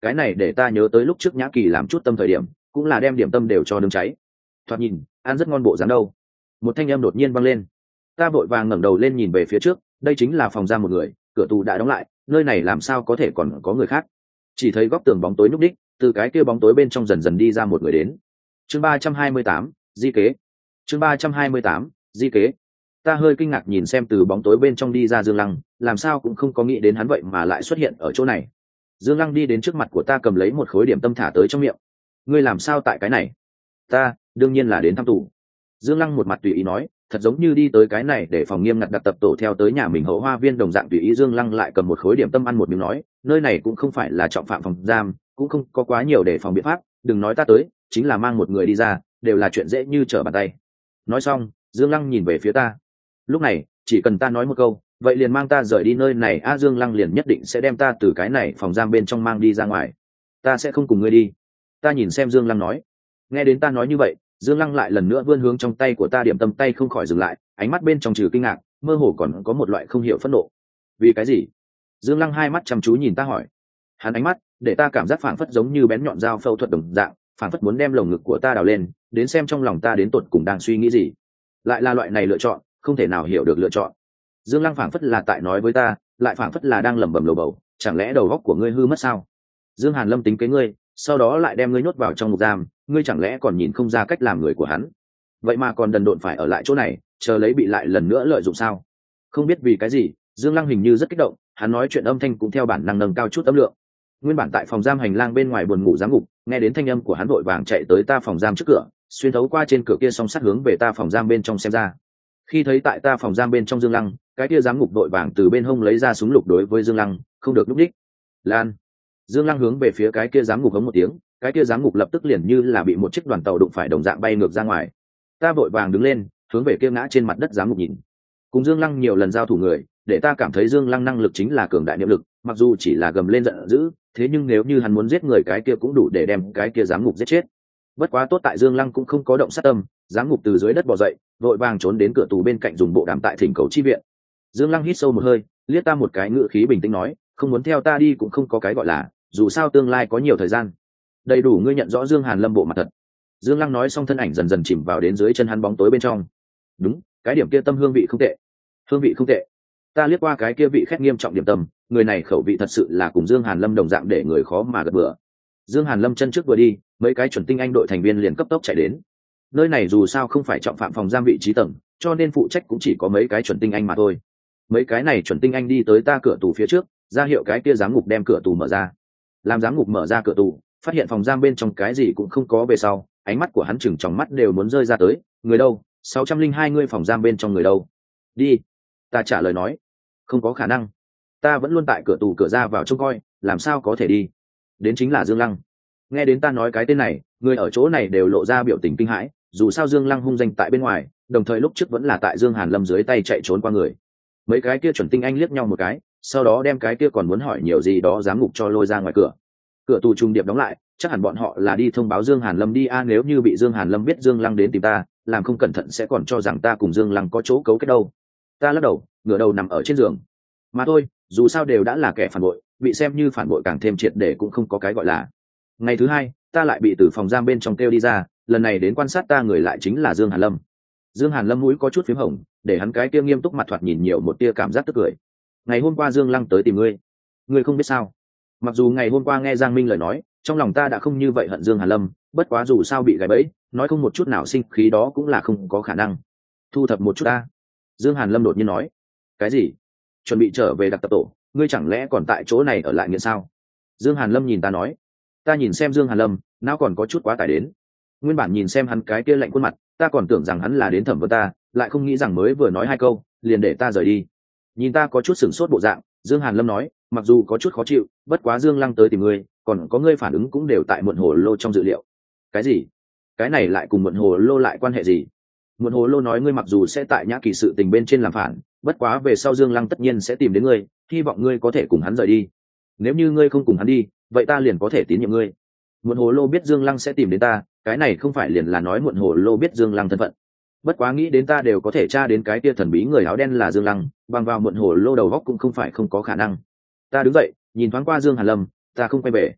cái này để ta nhớ tới lúc trước Nhã Kỳ làm chút tâm thời điểm cũng là đem điểm tâm đều cho nướng cháy, thoạt nhìn ăn rất ngon bộ dáng đâu. Một thanh âm đột nhiên vang lên, ta vội vàng ngẩng đầu lên nhìn về phía trước, đây chính là phòng giam một người, cửa tù đã đóng lại, nơi này làm sao có thể còn có người khác. Chỉ thấy góc tường bóng tối nhúc đích, từ cái kia bóng tối bên trong dần dần đi ra một người đến. Chương 328, di kế. Chương 328, di kế. Ta hơi kinh ngạc nhìn xem từ bóng tối bên trong đi ra Dương Lăng, làm sao cũng không có nghĩ đến hắn vậy mà lại xuất hiện ở chỗ này. Dương Lăng đi đến trước mặt của ta cầm lấy một khối điểm tâm thả tới trong miệng. Ngươi làm sao tại cái này? Ta đương nhiên là đến thăm tù. Dương Lăng một mặt tùy ý nói, thật giống như đi tới cái này để phòng nghiêm ngặt đặt tập tổ theo tới nhà mình hậu hoa viên đồng dạng tùy ý. Dương Lăng lại cầm một khối điểm tâm ăn một miếng nói, nơi này cũng không phải là trọng phạm phòng giam, cũng không có quá nhiều để phòng biện pháp, đừng nói ta tới, chính là mang một người đi ra đều là chuyện dễ như trở bàn tay. Nói xong Dương Lăng nhìn về phía ta, lúc này chỉ cần ta nói một câu vậy liền mang ta rời đi nơi này Dương Lăng liền nhất định sẽ đem ta từ cái này phòng giam bên trong mang đi ra ngoài. Ta sẽ không cùng ngươi đi. Ta nhìn xem Dương Lăng nói. Nghe đến ta nói như vậy, Dương Lăng lại lần nữa vươn hướng trong tay của ta điểm tâm, tay không khỏi dừng lại, ánh mắt bên trong trừ kinh ngạc mơ hồ còn có một loại không hiểu phẫn nộ. Vì cái gì? Dương Lăng hai mắt chăm chú nhìn ta hỏi. Hắn ánh mắt để ta cảm giác phảng phất giống như bén nhọn dao phẫu thuật đồng dạng, phảng phất muốn đem lồng ngực của ta đào lên, đến xem trong lòng ta đến tột cùng đang suy nghĩ gì. Lại là loại này lựa chọn, không thể nào hiểu được lựa chọn. Dương Lăng phảng phất là tại nói với ta, lại phảng phất là đang lẩm bẩm lầu bầu, chẳng lẽ đầu óc của ngươi hư mất sao? Dương Hàn Lâm tính kế ngươi, sau đó lại đem ngươi nhốt vào trong ngục giam, ngươi chẳng lẽ còn nhìn không ra cách làm người của hắn? Vậy mà còn đần độn phải ở lại chỗ này, chờ lấy bị lại lần nữa lợi dụng sao? Không biết vì cái gì, Dương Lăng hình như rất kích động, hắn nói chuyện âm thanh cũng theo bản năng nâng cao chút âm lượng. Nguyên bản tại phòng giam hành lang bên ngoài buồn ngủ giám ngục, nghe đến thanh âm của hắn vội vàng chạy tới ta phòng giam trước cửa, xuyên thấu qua trên cửa kia song sắt hướng về ta phòng giam bên trong xem ra. Khi thấy tại ta phòng giam bên trong Dương Lăng, cái kia giám ngục vội vàng từ bên hông lấy ra súng lục đối với Dương Lăng, không được lúc đích. Lan. Dương Lăng hướng về phía cái kia giám ngục hống một tiếng, cái kia giám ngục lập tức liền như là bị một chiếc đoàn tàu đụng phải đồng dạng bay ngược ra ngoài. Ta vội vàng đứng lên, hướng về kia ngã trên mặt đất giám ngục nhìn. Cùng Dương Lăng nhiều lần giao thủ người, để ta cảm thấy Dương Lăng năng lực chính là cường đại niệm lực, mặc dù chỉ là gầm lên giận dữ, thế nhưng nếu như hắn muốn giết người cái kia cũng đủ để đem cái kia giám ngục giết chết. Bất quá tốt tại Dương Lăng cũng không có động sát tâm, giám ngục từ dưới đất bò dậy, vội vàng trốn đến cửa tù bên cạnh dùng bộ đàm tại thỉnh cầu chi viện. Dương Lăng hít sâu một hơi, liếc ta một cái, ngữ khí bình tĩnh nói, không muốn theo ta đi cũng không có cái gọi là, dù sao tương lai có nhiều thời gian, đầy đủ ngươi nhận rõ Dương Hàn Lâm bộ mặt thật. Dương Lăng nói xong thân ảnh dần dần chìm vào đến dưới chân hắn bóng tối bên trong. Đúng, cái điểm kia tâm hương vị không tệ, hương vị không tệ. Ta liếc qua cái kia vị khét nghiêm trọng điểm tâm, người này khẩu vị thật sự là cùng Dương Hàn Lâm đồng dạng để người khó mà gật bừa. Dương Hàn Lâm chân trước vừa đi, mấy cái chuẩn tinh anh đội thành viên liền cấp tốc chạy đến. Nơi này dù sao không phải trọng phạm phòng giam vị trí tầng, cho nên phụ trách cũng chỉ có mấy cái chuẩn tinh anh mà thôi. Mấy cái này chuẩn tinh anh đi tới ta cửa tù phía trước, ra hiệu cái kia giám ngục đem cửa tù mở ra. Làm giám ngục mở ra cửa tù, phát hiện phòng giam bên trong cái gì cũng không có về sau, ánh mắt của hắn chừng trong mắt đều muốn rơi ra tới. Người đâu? 602 người phòng giam bên trong người đâu? Đi. Ta trả lời nói. Không có khả năng. Ta vẫn luôn tại cửa tù cửa ra vào trông coi, làm sao có thể đi? Đến chính là Dương Lăng. Nghe đến ta nói cái tên này, người ở chỗ này đều lộ ra biểu tình kinh hãi, dù sao Dương Lăng hung danh tại bên ngoài, đồng thời lúc trước vẫn là tại Dương Hàn Lâm dưới tay chạy trốn qua người. Mấy cái kia chuẩn tinh anh liếc nhau một cái, sau đó đem cái kia còn muốn hỏi nhiều gì đó giám ngục cho lôi ra ngoài cửa. Cửa tù trùng điệp đóng lại, chắc hẳn bọn họ là đi thông báo Dương Hàn Lâm đi nếu như bị Dương Hàn Lâm biết Dương Lăng đến tìm ta, làm không cẩn thận sẽ còn cho rằng ta cùng Dương Lăng có chỗ cấu kết đâu. Ta lắc đầu, ngửa đầu nằm ở trên giường. Mà thôi, dù sao đều đã là kẻ phản bội, bị xem như phản bội càng thêm triệt để cũng không có cái gọi là. Ngày thứ hai, ta lại bị từ phòng giam bên trong kêu đi ra, lần này đến quan sát ta người lại chính là Dương Hàn Lâm. Dương Hàn Lâm mũi có chút phím hồng, để hắn cái kia nghiêm túc mặt thoạt nhìn nhiều một tia cảm giác tức cười. Ngày hôm qua Dương Lăng tới tìm ngươi, ngươi không biết sao? Mặc dù ngày hôm qua nghe Giang Minh lời nói, trong lòng ta đã không như vậy hận Dương Hàn Lâm, bất quá dù sao bị gài bẫy, nói không một chút nào sinh khí đó cũng là không có khả năng. Thu thập một chút ta. Dương Hàn Lâm đột nhiên nói. Cái gì? Chuẩn bị trở về đặc tập tổ, ngươi chẳng lẽ còn tại chỗ này ở lại nghĩa sao? Dương Hàn Lâm nhìn ta nói. Ta nhìn xem Dương Hàn Lâm, não còn có chút quá tải đến. Nguyên bản nhìn xem hắn cái kia lạnh khuôn mặt, ta còn tưởng rằng hắn là đến thẩm vấn ta, lại không nghĩ rằng mới vừa nói hai câu liền để ta rời đi. Nhìn ta có chút sửng sốt bộ dạng, Dương Hàn Lâm nói, mặc dù có chút khó chịu, bất quá Dương Lăng tới tìm ngươi, còn có ngươi phản ứng cũng đều tại muộn hồ lô trong dự liệu. Cái gì? Cái này lại cùng muộn hồ lô lại quan hệ gì? Muộn hồ lô nói ngươi mặc dù sẽ tại Nhã Kỳ sự tình bên trên làm phản, bất quá về sau Dương Lăng tất nhiên sẽ tìm đến ngươi, hy vọng ngươi có thể cùng hắn rời đi. Nếu như ngươi không cùng hắn đi, vậy ta liền có thể tín nhiệm ngươi. Muộn hồ lô biết Dương Lăng sẽ tìm đến ta, cái này không phải liền là nói muộn hồ lô biết Dương Lăng thân phận. Bất quá nghĩ đến ta đều có thể tra đến cái tia thần bí người áo đen là Dương Lăng, bằng vào muộn hồ lô đầu góc cũng không phải không có khả năng. Ta đứng dậy, nhìn thoáng qua Dương Hàn Lâm, ta không quay về.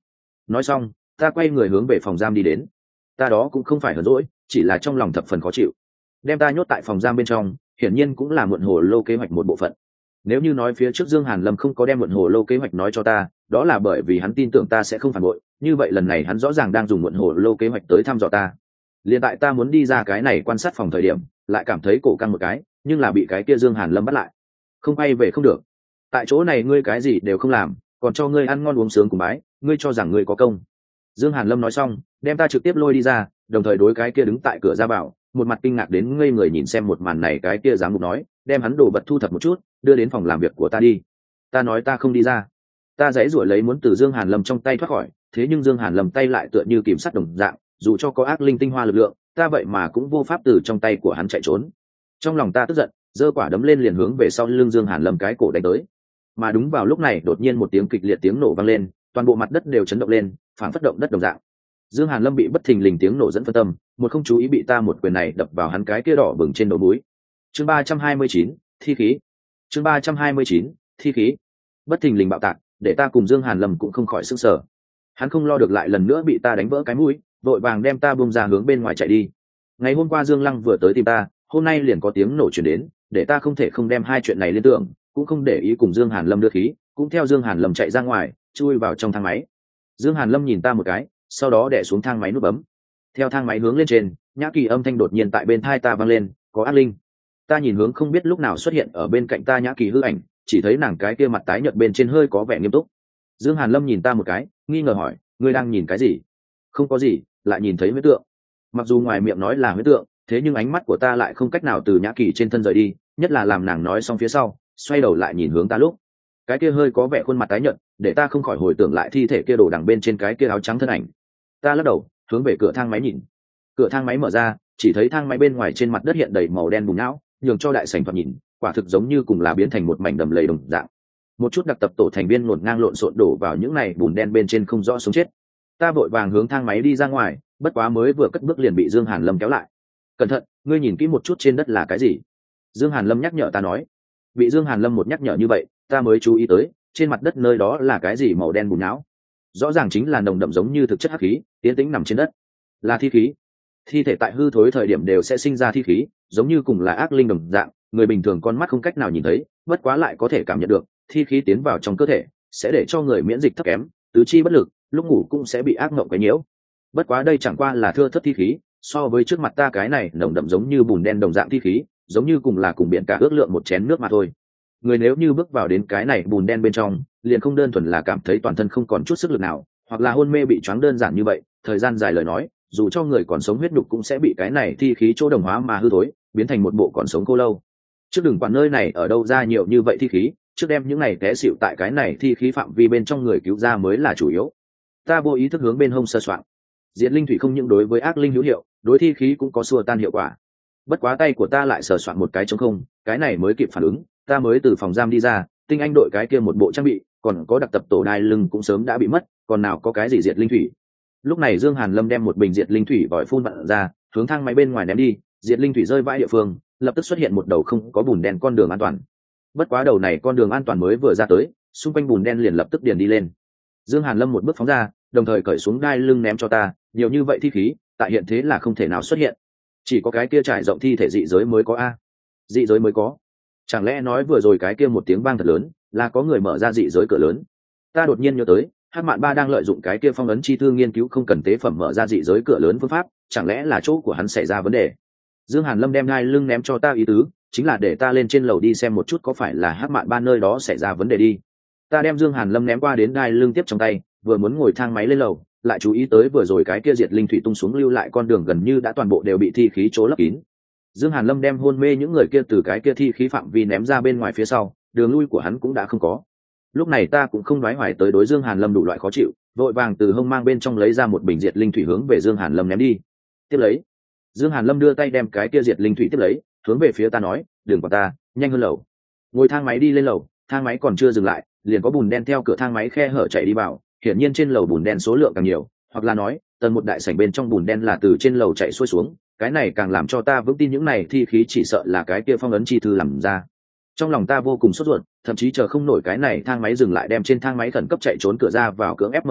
Nói xong ta quay người hướng về phòng giam đi đến. Ta đó cũng không phải hờn dỗi, chỉ là trong lòng thập phần khó chịu. Đem ta nhốt tại phòng giam bên trong hiển nhiên cũng là muộn hồ lô kế hoạch một bộ phận. Nếu như nói phía trước Dương Hàn Lâm không có đem muộn hồ lô kế hoạch nói cho ta, đó là bởi vì hắn tin tưởng ta sẽ không phản bội, như vậy lần này hắn rõ ràng đang dùng muộn hồ lô kế hoạch tới thăm dò ta. Liên tại ta muốn đi ra cái này quan sát phòng thời điểm, lại cảm thấy cổ căng một cái, nhưng là bị cái kia Dương Hàn Lâm bắt lại. Không quay về không được. Tại chỗ này ngươi cái gì đều không làm, còn cho ngươi ăn ngon uống sướng cùng bái, ngươi cho rằng ngươi có công. Dương Hàn Lâm nói xong, đem ta trực tiếp lôi đi ra, đồng thời đối cái kia đứng tại cửa ra vào, một mặt kinh ngạc đến ngây người nhìn xem một màn này cái kia giám mục nói, đem hắn đồ vật thu thập một chút, đưa đến phòng làm việc của ta đi. Ta nói ta không đi ra. Ta giãy giụa lấy muốn từ Dương Hàn Lâm trong tay thoát khỏi, thế nhưng Dương Hàn Lâm tay lại tựa như kìm sắt đồng dạng, dù cho có ác linh tinh hoa lực lượng, ta vậy mà cũng vô pháp từ trong tay của hắn chạy trốn. Trong lòng ta tức giận, giơ quả đấm lên liền hướng về sau lưng Dương Hàn Lâm cái cổ đánh tới. Mà đúng vào lúc này đột nhiên một tiếng kịch liệt tiếng nổ vang lên, toàn bộ mặt đất đều chấn động lên, phản phất động đất đồng dạng. Dương Hàn Lâm bị bất thình lình tiếng nổ dẫn phân tâm, một không chú ý bị ta một quyền này đập vào hắn cái kia đỏ bừng trên đầu mũi. Chương 329, thi khí. Chương 329, thi khí. Bất thình lình bạo tạc, để ta cùng Dương Hàn Lâm cũng không khỏi sửng sở. Hắn không lo được lại lần nữa bị ta đánh vỡ cái mũi, vội vàng đem ta buông ra hướng bên ngoài chạy đi. Ngày hôm qua Dương Lăng vừa tới tìm ta, hôm nay liền có tiếng nổ truyền đến, để ta không thể không đem hai chuyện này liên tưởng, cũng không để ý cùng Dương Hàn Lâm đưa khí, cũng theo Dương Hàn Lâm chạy ra ngoài, chui vào trong thang máy. Dương Hàn Lâm nhìn ta một cái, sau đó đè xuống thang máy nút bấm. Theo thang máy hướng lên trên, Nhã Kỳ âm thanh đột nhiên tại bên tai ta vang lên, có ác linh. Ta nhìn hướng không biết lúc nào xuất hiện ở bên cạnh ta Nhã Kỳ hư ảnh, chỉ thấy nàng cái kia mặt tái nhợt bên trên hơi có vẻ nghiêm túc. Dương Hàn Lâm nhìn ta một cái, nghi ngờ hỏi, ngươi đang nhìn cái gì? Không có gì, lại nhìn thấy huyết tượng. Mặc dù ngoài miệng nói là huyết tượng, thế nhưng ánh mắt của ta lại không cách nào từ Nhã Kỳ trên thân rời đi, nhất là làm nàng nói xong phía sau, xoay đầu lại nhìn hướng ta lúc, cái kia hơi có vẻ khuôn mặt tái nhợt, để ta không khỏi hồi tưởng lại thi thể kia đổ đằng bên trên cái kia áo trắng thân ảnh. Ta lắc đầu, hướng về cửa thang máy nhìn. Cửa thang máy mở ra, chỉ thấy thang máy bên ngoài trên mặt đất hiện đầy màu đen bùn não, nhường cho đại sảnh thoạt nhìn, quả thực giống như cùng là biến thành một mảnh đầm lầy đồng dạng. Một chút đặc tập tổ thành viên ngổn ngang lộn xộn đổ vào những này bùn đen bên trên không rõ sống chết. Ta vội vàng hướng thang máy đi ra ngoài, bất quá mới vừa cất bước liền bị Dương Hàn Lâm kéo lại. Cẩn thận, ngươi nhìn kỹ một chút trên đất là cái gì? Dương Hàn Lâm nhắc nhở ta nói. Bị Dương Hàn Lâm một nhắc nhở như vậy, ta mới chú ý tới, trên mặt đất nơi đó là cái gì màu đen bùn não. Rõ ràng chính là nồng đậm giống như thực chất hắc khí, tiến tĩnh nằm trên đất. Là thi khí. Thi thể tại hư thối thời điểm đều sẽ sinh ra thi khí, giống như cùng là ác linh đồng dạng, người bình thường con mắt không cách nào nhìn thấy, bất quá lại có thể cảm nhận được, thi khí tiến vào trong cơ thể, sẽ để cho người miễn dịch thấp kém, tứ chi bất lực, lúc ngủ cũng sẽ bị ác mộng quấy nhiễu. Bất quá đây chẳng qua là thưa thất thi khí, so với trước mặt ta cái này nồng đậm giống như bùn đen đồng dạng thi khí, giống như cùng là cùng biển cả ước lượng một chén nước mà thôi. Người nếu như bước vào đến cái này bùn đen bên trong, liền không đơn thuần là cảm thấy toàn thân không còn chút sức lực nào, hoặc là hôn mê bị choáng đơn giản như vậy, thời gian dài lời nói, dù cho người còn sống huyết nhục cũng sẽ bị cái này thi khí chỗ đồng hóa mà hư thối, biến thành một bộ còn sống khô lâu. Trước đừng quản nơi này ở đâu ra nhiều như vậy thi khí, trước đem những này té xịu tại cái này thi khí phạm vi bên trong người cứu ra mới là chủ yếu. Ta vô ý thức hướng bên hông sơ soạn. Diệt linh thủy không những đối với ác linh hữu hiệu, đối thi khí cũng có xua tan hiệu quả. Bất quá tay của ta lại sờ soạn một cái trống không, cái này mới kịp phản ứng, ta mới từ phòng giam đi ra, tinh anh đội cái kia một bộ trang bị, còn có đặc tập tổ đai lưng cũng sớm đã bị mất, còn nào có cái gì diệt linh thủy. Lúc này Dương Hàn Lâm đem một bình diệt linh thủy vòi phun vặn ra, hướng thang máy bên ngoài ném đi, diệt linh thủy rơi vãi địa phương, lập tức xuất hiện một đầu không có bùn đen con đường an toàn. Bất quá đầu này con đường an toàn mới vừa ra tới, xung quanh bùn đen liền lập tức điền đi lên. Dương Hàn Lâm một bước phóng ra, đồng thời cởi xuống đai lưng ném cho ta, nhiều như vậy thi khí, tại hiện thế là không thể nào xuất hiện, chỉ có cái kia trải rộng thi thể dị giới mới có a. Dị giới mới có? Chẳng lẽ nói vừa rồi cái kia một tiếng vang thật lớn, là có người mở ra dị giới cửa lớn? Ta đột nhiên nhớ tới, Hắc Mạn Ba đang lợi dụng cái kia phong ấn chi thư nghiên cứu không cần tế phẩm mở ra dị giới cửa lớn phương pháp, chẳng lẽ là chỗ của hắn xảy ra vấn đề? Dương Hàn Lâm đem đai lưng ném cho ta ý tứ, chính là để ta lên trên lầu đi xem một chút có phải là Hắc Mạn Ba nơi đó xảy ra vấn đề đi. Ta đem Dương Hàn Lâm ném qua đến đai lưng tiếp trong tay, vừa muốn ngồi thang máy lên lầu, lại chú ý tới vừa rồi cái kia diệt linh thủy tung xuống lưu lại con đường gần như đã toàn bộ đều bị thi khí chỗ lấp kín. Dương Hàn Lâm đem hôn mê những người kia từ cái kia thi khí phạm vi ném ra bên ngoài phía sau, đường lui của hắn cũng đã không có. Lúc này ta cũng không đoái hoài tới đối Dương Hàn Lâm đủ loại khó chịu, vội vàng từ hông mang bên trong lấy ra một bình diệt linh thủy hướng về Dương Hàn Lâm ném đi. Tiếp lấy, Dương Hàn Lâm đưa tay đem cái kia diệt linh thủy tiếp lấy, hướng về phía ta nói, "Đừng quản ta, nhanh hơn lầu." Ngồi thang máy đi lên lầu, thang máy còn chưa dừng lại, liền có bùn đen theo cửa thang máy khe hở chạy đi vào, hiển nhiên trên lầu bùn đen số lượng càng nhiều, hoặc là nói, tầng một đại sảnh bên trong bùn đen là từ trên lầu chạy xuôi xuống, cái này càng làm cho ta vững tin những này thi khí chỉ sợ là cái kia phong ấn chi thư làm ra. Trong lòng ta vô cùng sốt ruột, thậm chí chờ không nổi cái này thang máy dừng lại đem trên thang máy khẩn cấp chạy trốn cửa ra vào cưỡng ép mở ra,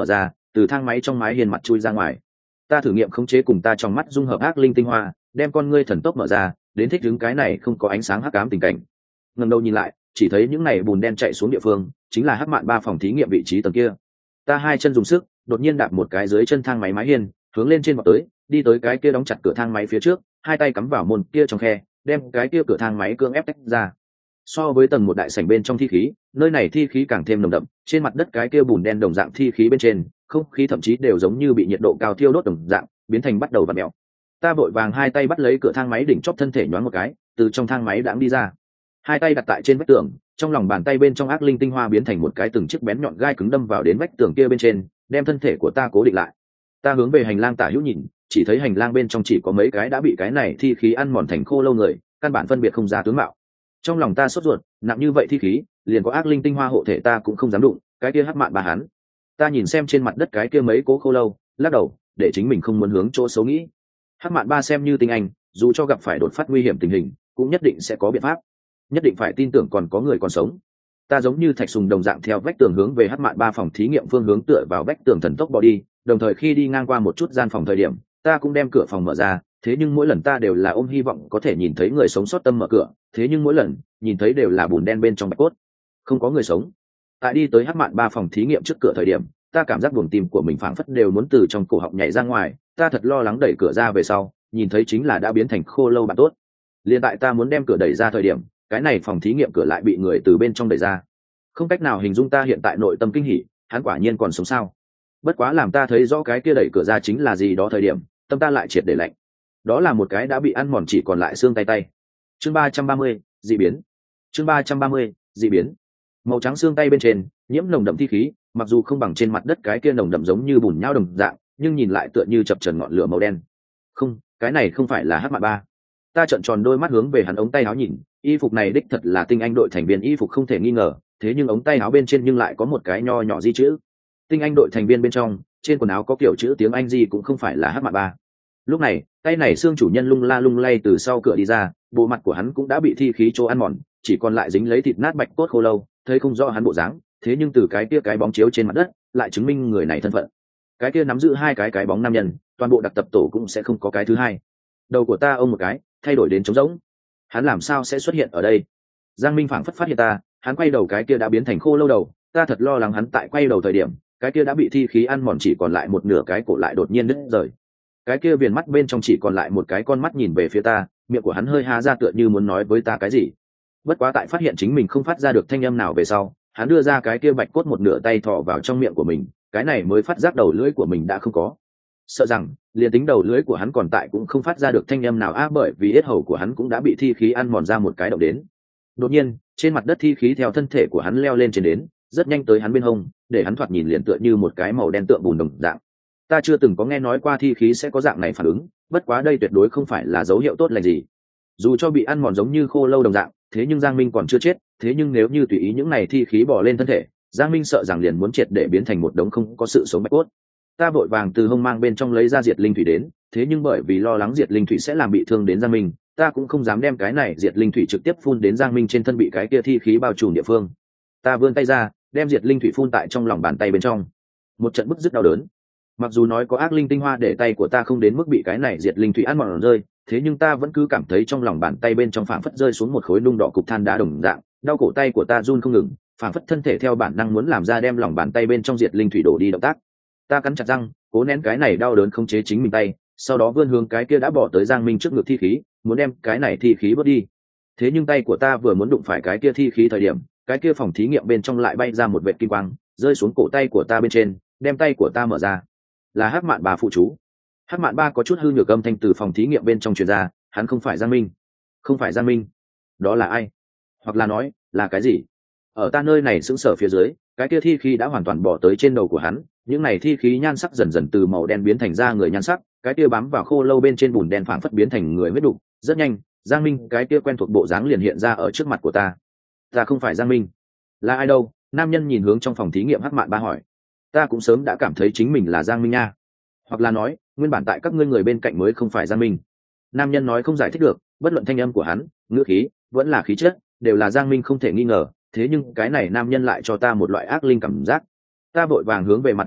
từ thang máy trong mái hiên mặt chui ra ngoài. Ta thử nghiệm khống chế cùng ta trong mắt dung hợp ác linh tinh hoa, đem con ngươi thần tốc mở ra, đến thích ứng cái này không có ánh sáng hắc ám tình cảnh. Ngẩng đầu nhìn lại, chỉ thấy những này bùn đen chạy xuống địa phương chính là Hắc Mạn Ba phòng thí nghiệm vị trí tầng kia. Ta hai chân dùng sức, đột nhiên đạp một cái dưới chân thang máy mái hiên, hướng lên trên vọt tới, đi tới cái kia đóng chặt cửa thang máy phía trước, hai tay cắm vào môn kia trong khe, đem cái kia cửa thang máy cưỡng ép tách ra. So với tầng một đại sảnh bên trong thi khí, nơi này thi khí càng thêm nồng đậm, trên mặt đất cái kia bùn đen đồng dạng thi khí bên trên, không khí thậm chí đều giống như bị nhiệt độ cao thiêu đốt đồng dạng, biến thành bắt đầu vặn mèo. Ta vội vàng hai tay bắt lấy cửa thang máy đỉnh chóp, thân thể nhoáng một cái, từ trong thang máy đãng đi ra. Hai tay đặt tại trên vách tường, trong lòng bàn tay bên trong ác linh tinh hoa biến thành một cái từng chiếc bén nhọn gai cứng đâm vào đến vách tường kia bên trên, đem thân thể của ta cố định lại. Ta hướng về hành lang tả hữu nhìn, chỉ thấy hành lang bên trong chỉ có mấy cái đã bị cái này thi khí ăn mòn thành khô lâu người, căn bản phân biệt không ra tướng mạo. Trong lòng ta sốt ruột, nặng như vậy thi khí, liền có ác linh tinh hoa hộ thể ta cũng không dám đụng, cái kia Hắc Mạn Ba hắn. Ta nhìn xem trên mặt đất cái kia mấy cố khô lâu, lắc đầu, để chính mình không muốn hướng chỗ xấu nghĩ. Hắc Mạn Ba xem như tinh anh, dù cho gặp phải đột phát nguy hiểm tình hình, cũng nhất định sẽ có biện pháp, nhất định phải tin tưởng còn có người còn sống. Ta giống như thạch sùng đồng dạng theo vách tường hướng về Hắc Mạn Ba phòng thí nghiệm phương hướng tựa vào vách tường thần tốc bỏ đi, đồng thời khi đi ngang qua một chút gian phòng thời điểm, ta cũng đem cửa phòng mở ra, thế nhưng mỗi lần ta đều là ôm hy vọng có thể nhìn thấy người sống sót tâm mở cửa, thế nhưng mỗi lần nhìn thấy đều là bùn đen bên trong bạch cốt, không có người sống. Tại đi tới Hắc Mạn Ba phòng thí nghiệm trước cửa thời điểm, ta cảm giác buồng tim của mình phảng phất đều muốn từ trong cổ họng nhảy ra ngoài, ta thật lo lắng đẩy cửa ra về sau, nhìn thấy chính là đã biến thành khô lâu bạn tốt. Liên tại ta muốn đem cửa đẩy ra thời điểm, cái này phòng thí nghiệm cửa lại bị người từ bên trong đẩy ra. Không cách nào hình dung ta hiện tại nội tâm kinh hỉ, hắn quả nhiên còn sống sao. Bất quá làm ta thấy rõ cái kia đẩy cửa ra chính là gì đó thời điểm, tâm ta lại triệt để lạnh. Đó là một cái đã bị ăn mòn chỉ còn lại xương tay. Chương 330, dị biến. Chương 330, dị biến. Màu trắng xương tay bên trên nhiễm nồng đậm thi khí, mặc dù không bằng trên mặt đất cái kia nồng đậm giống như bùn nhão đồng dạng, nhưng nhìn lại tựa như chập chờn ngọn lửa màu đen. Không, cái này không phải là Hắc Mạn Ba. Ta trợn tròn đôi mắt hướng về hắn ống tay áo nhìn, y phục này đích thật là tinh anh đội thành viên y phục không thể nghi ngờ, thế nhưng ống tay áo bên trên nhưng lại có một cái nho nhỏ di chữ. Tinh anh đội thành viên bên trong, trên quần áo có kiểu chữ tiếng Anh gì cũng không phải là Hắc Mạn Ba. Lúc này, tay này xương chủ nhân lung la lung lay từ sau cửa đi ra, bộ mặt của hắn cũng đã bị thi khí chỗ ăn mòn, chỉ còn lại dính lấy thịt nát bạch cốt khô lâu, thấy không rõ hắn bộ dáng, thế nhưng từ cái kia cái bóng chiếu trên mặt đất, lại chứng minh người này thân phận. Cái kia nắm giữ hai cái bóng nam nhân, toàn bộ đặc tập tổ cũng sẽ không có cái thứ hai. Đầu của ta ôm một cái, thay đổi đến trống rỗng. Hắn làm sao sẽ xuất hiện ở đây? Giang Minh phảng phất phát hiện ta, hắn quay đầu cái kia đã biến thành khô lâu đầu, ta thật lo lắng hắn tại quay đầu thời điểm, cái kia đã bị thi khí ăn mòn chỉ còn lại một nửa cái cổ lại đột nhiên đứt rời. Cái kia viền mắt bên trong chỉ còn lại một cái con mắt nhìn về phía ta, miệng của hắn hơi há ra tựa như muốn nói với ta cái gì. Bất quá tại phát hiện chính mình không phát ra được thanh âm nào về sau, hắn đưa ra cái kia bạch cốt một nửa tay thò vào trong miệng của mình, cái này mới phát giác đầu lưỡi của mình đã không có. Sợ rằng liền tính đầu lưỡi của hắn còn tại cũng không phát ra được thanh âm nào bởi vì yết hầu của hắn cũng đã bị thi khí ăn mòn ra một cái động đến. Đột nhiên, trên mặt đất thi khí theo thân thể của hắn leo lên trên đến, rất nhanh tới hắn bên hông, để hắn thoạt nhìn liền tựa như một cái màu đen tượng bùn đồng dạng. Ta chưa từng có nghe nói qua thi khí sẽ có dạng này phản ứng, bất quá đây tuyệt đối không phải là dấu hiệu tốt lành gì. Dù cho bị ăn mòn giống như khô lâu đồng dạng, thế nhưng Giang Minh còn chưa chết, thế nhưng nếu như tùy ý những này thi khí bỏ lên thân thể, Giang Minh sợ rằng liền muốn triệt để biến thành một đống không có sự sống bạch cốt. Ta vội vàng từ hông mang bên trong lấy ra diệt linh thủy đến, thế nhưng bởi vì lo lắng diệt linh thủy sẽ làm bị thương đến Giang Minh, ta cũng không dám đem cái này diệt linh thủy trực tiếp phun đến Giang Minh trên thân bị cái kia thi khí bao trùm địa phương. Ta vươn tay ra, đem diệt linh thủy phun tại trong lòng bàn tay bên trong. Một trận bứt rứt đau đớn. Mặc dù nói có ác linh tinh hoa để tay của ta không đến mức bị cái này diệt linh thủy ăn mòn rơi, thế nhưng ta vẫn cứ cảm thấy trong lòng bàn tay bên trong phảng phất rơi xuống một khối nung đỏ cục than đá đồng dạng, đau cổ tay của ta run không ngừng, phảng phất thân thể theo bản năng muốn làm ra đem lòng bàn tay bên trong diệt linh thủy đổ đi động tác. Ta cắn chặt răng, cố nén cái này đau đớn không chế chính mình tay, sau đó vươn hướng cái kia đã bỏ tới Giang Minh trước ngực thi khí, muốn đem cái này thi khí bớt đi. Thế nhưng tay của ta vừa muốn đụng phải cái kia thi khí thời điểm, cái kia phòng thí nghiệm bên trong lại bay ra một vệt kim quang, rơi xuống cổ tay của ta bên trên, đem tay của ta mở ra. Là Hắc Mạn Ba phụ chú. Hắc Mạn Ba có chút hư nhược âm thanh từ phòng thí nghiệm bên trong truyền ra, hắn không phải Giang Minh. Không phải Giang Minh. Đó là ai? Hoặc là nói, là cái gì? Ở ta nơi này sững sờ phía dưới, cái kia thi khí đã hoàn toàn bỏ tới trên đầu của hắn, những này thi khí nhan sắc dần dần từ màu đen biến thành da người nhan sắc, cái kia bám vào khô lâu bên trên bùn đen phảng phất biến thành người huyết đục. Rất nhanh, Giang Minh cái kia quen thuộc bộ dáng liền hiện ra ở trước mặt của ta. Ta không phải Giang Minh. Là ai đâu? Nam nhân nhìn hướng trong phòng thí nghiệm Hắc Mạn Ba hỏi. Ta cũng sớm đã cảm thấy chính mình là Giang Minh nha. Hoặc là nói, nguyên bản tại các ngươi người bên cạnh mới không phải Giang Minh. Nam nhân nói không giải thích được, bất luận thanh âm của hắn, ngữ khí, vẫn là khí chất, đều là Giang Minh không thể nghi ngờ, thế nhưng cái này nam nhân lại cho ta một loại ác linh cảm giác. Ta vội vàng hướng về mặt đất nhìn,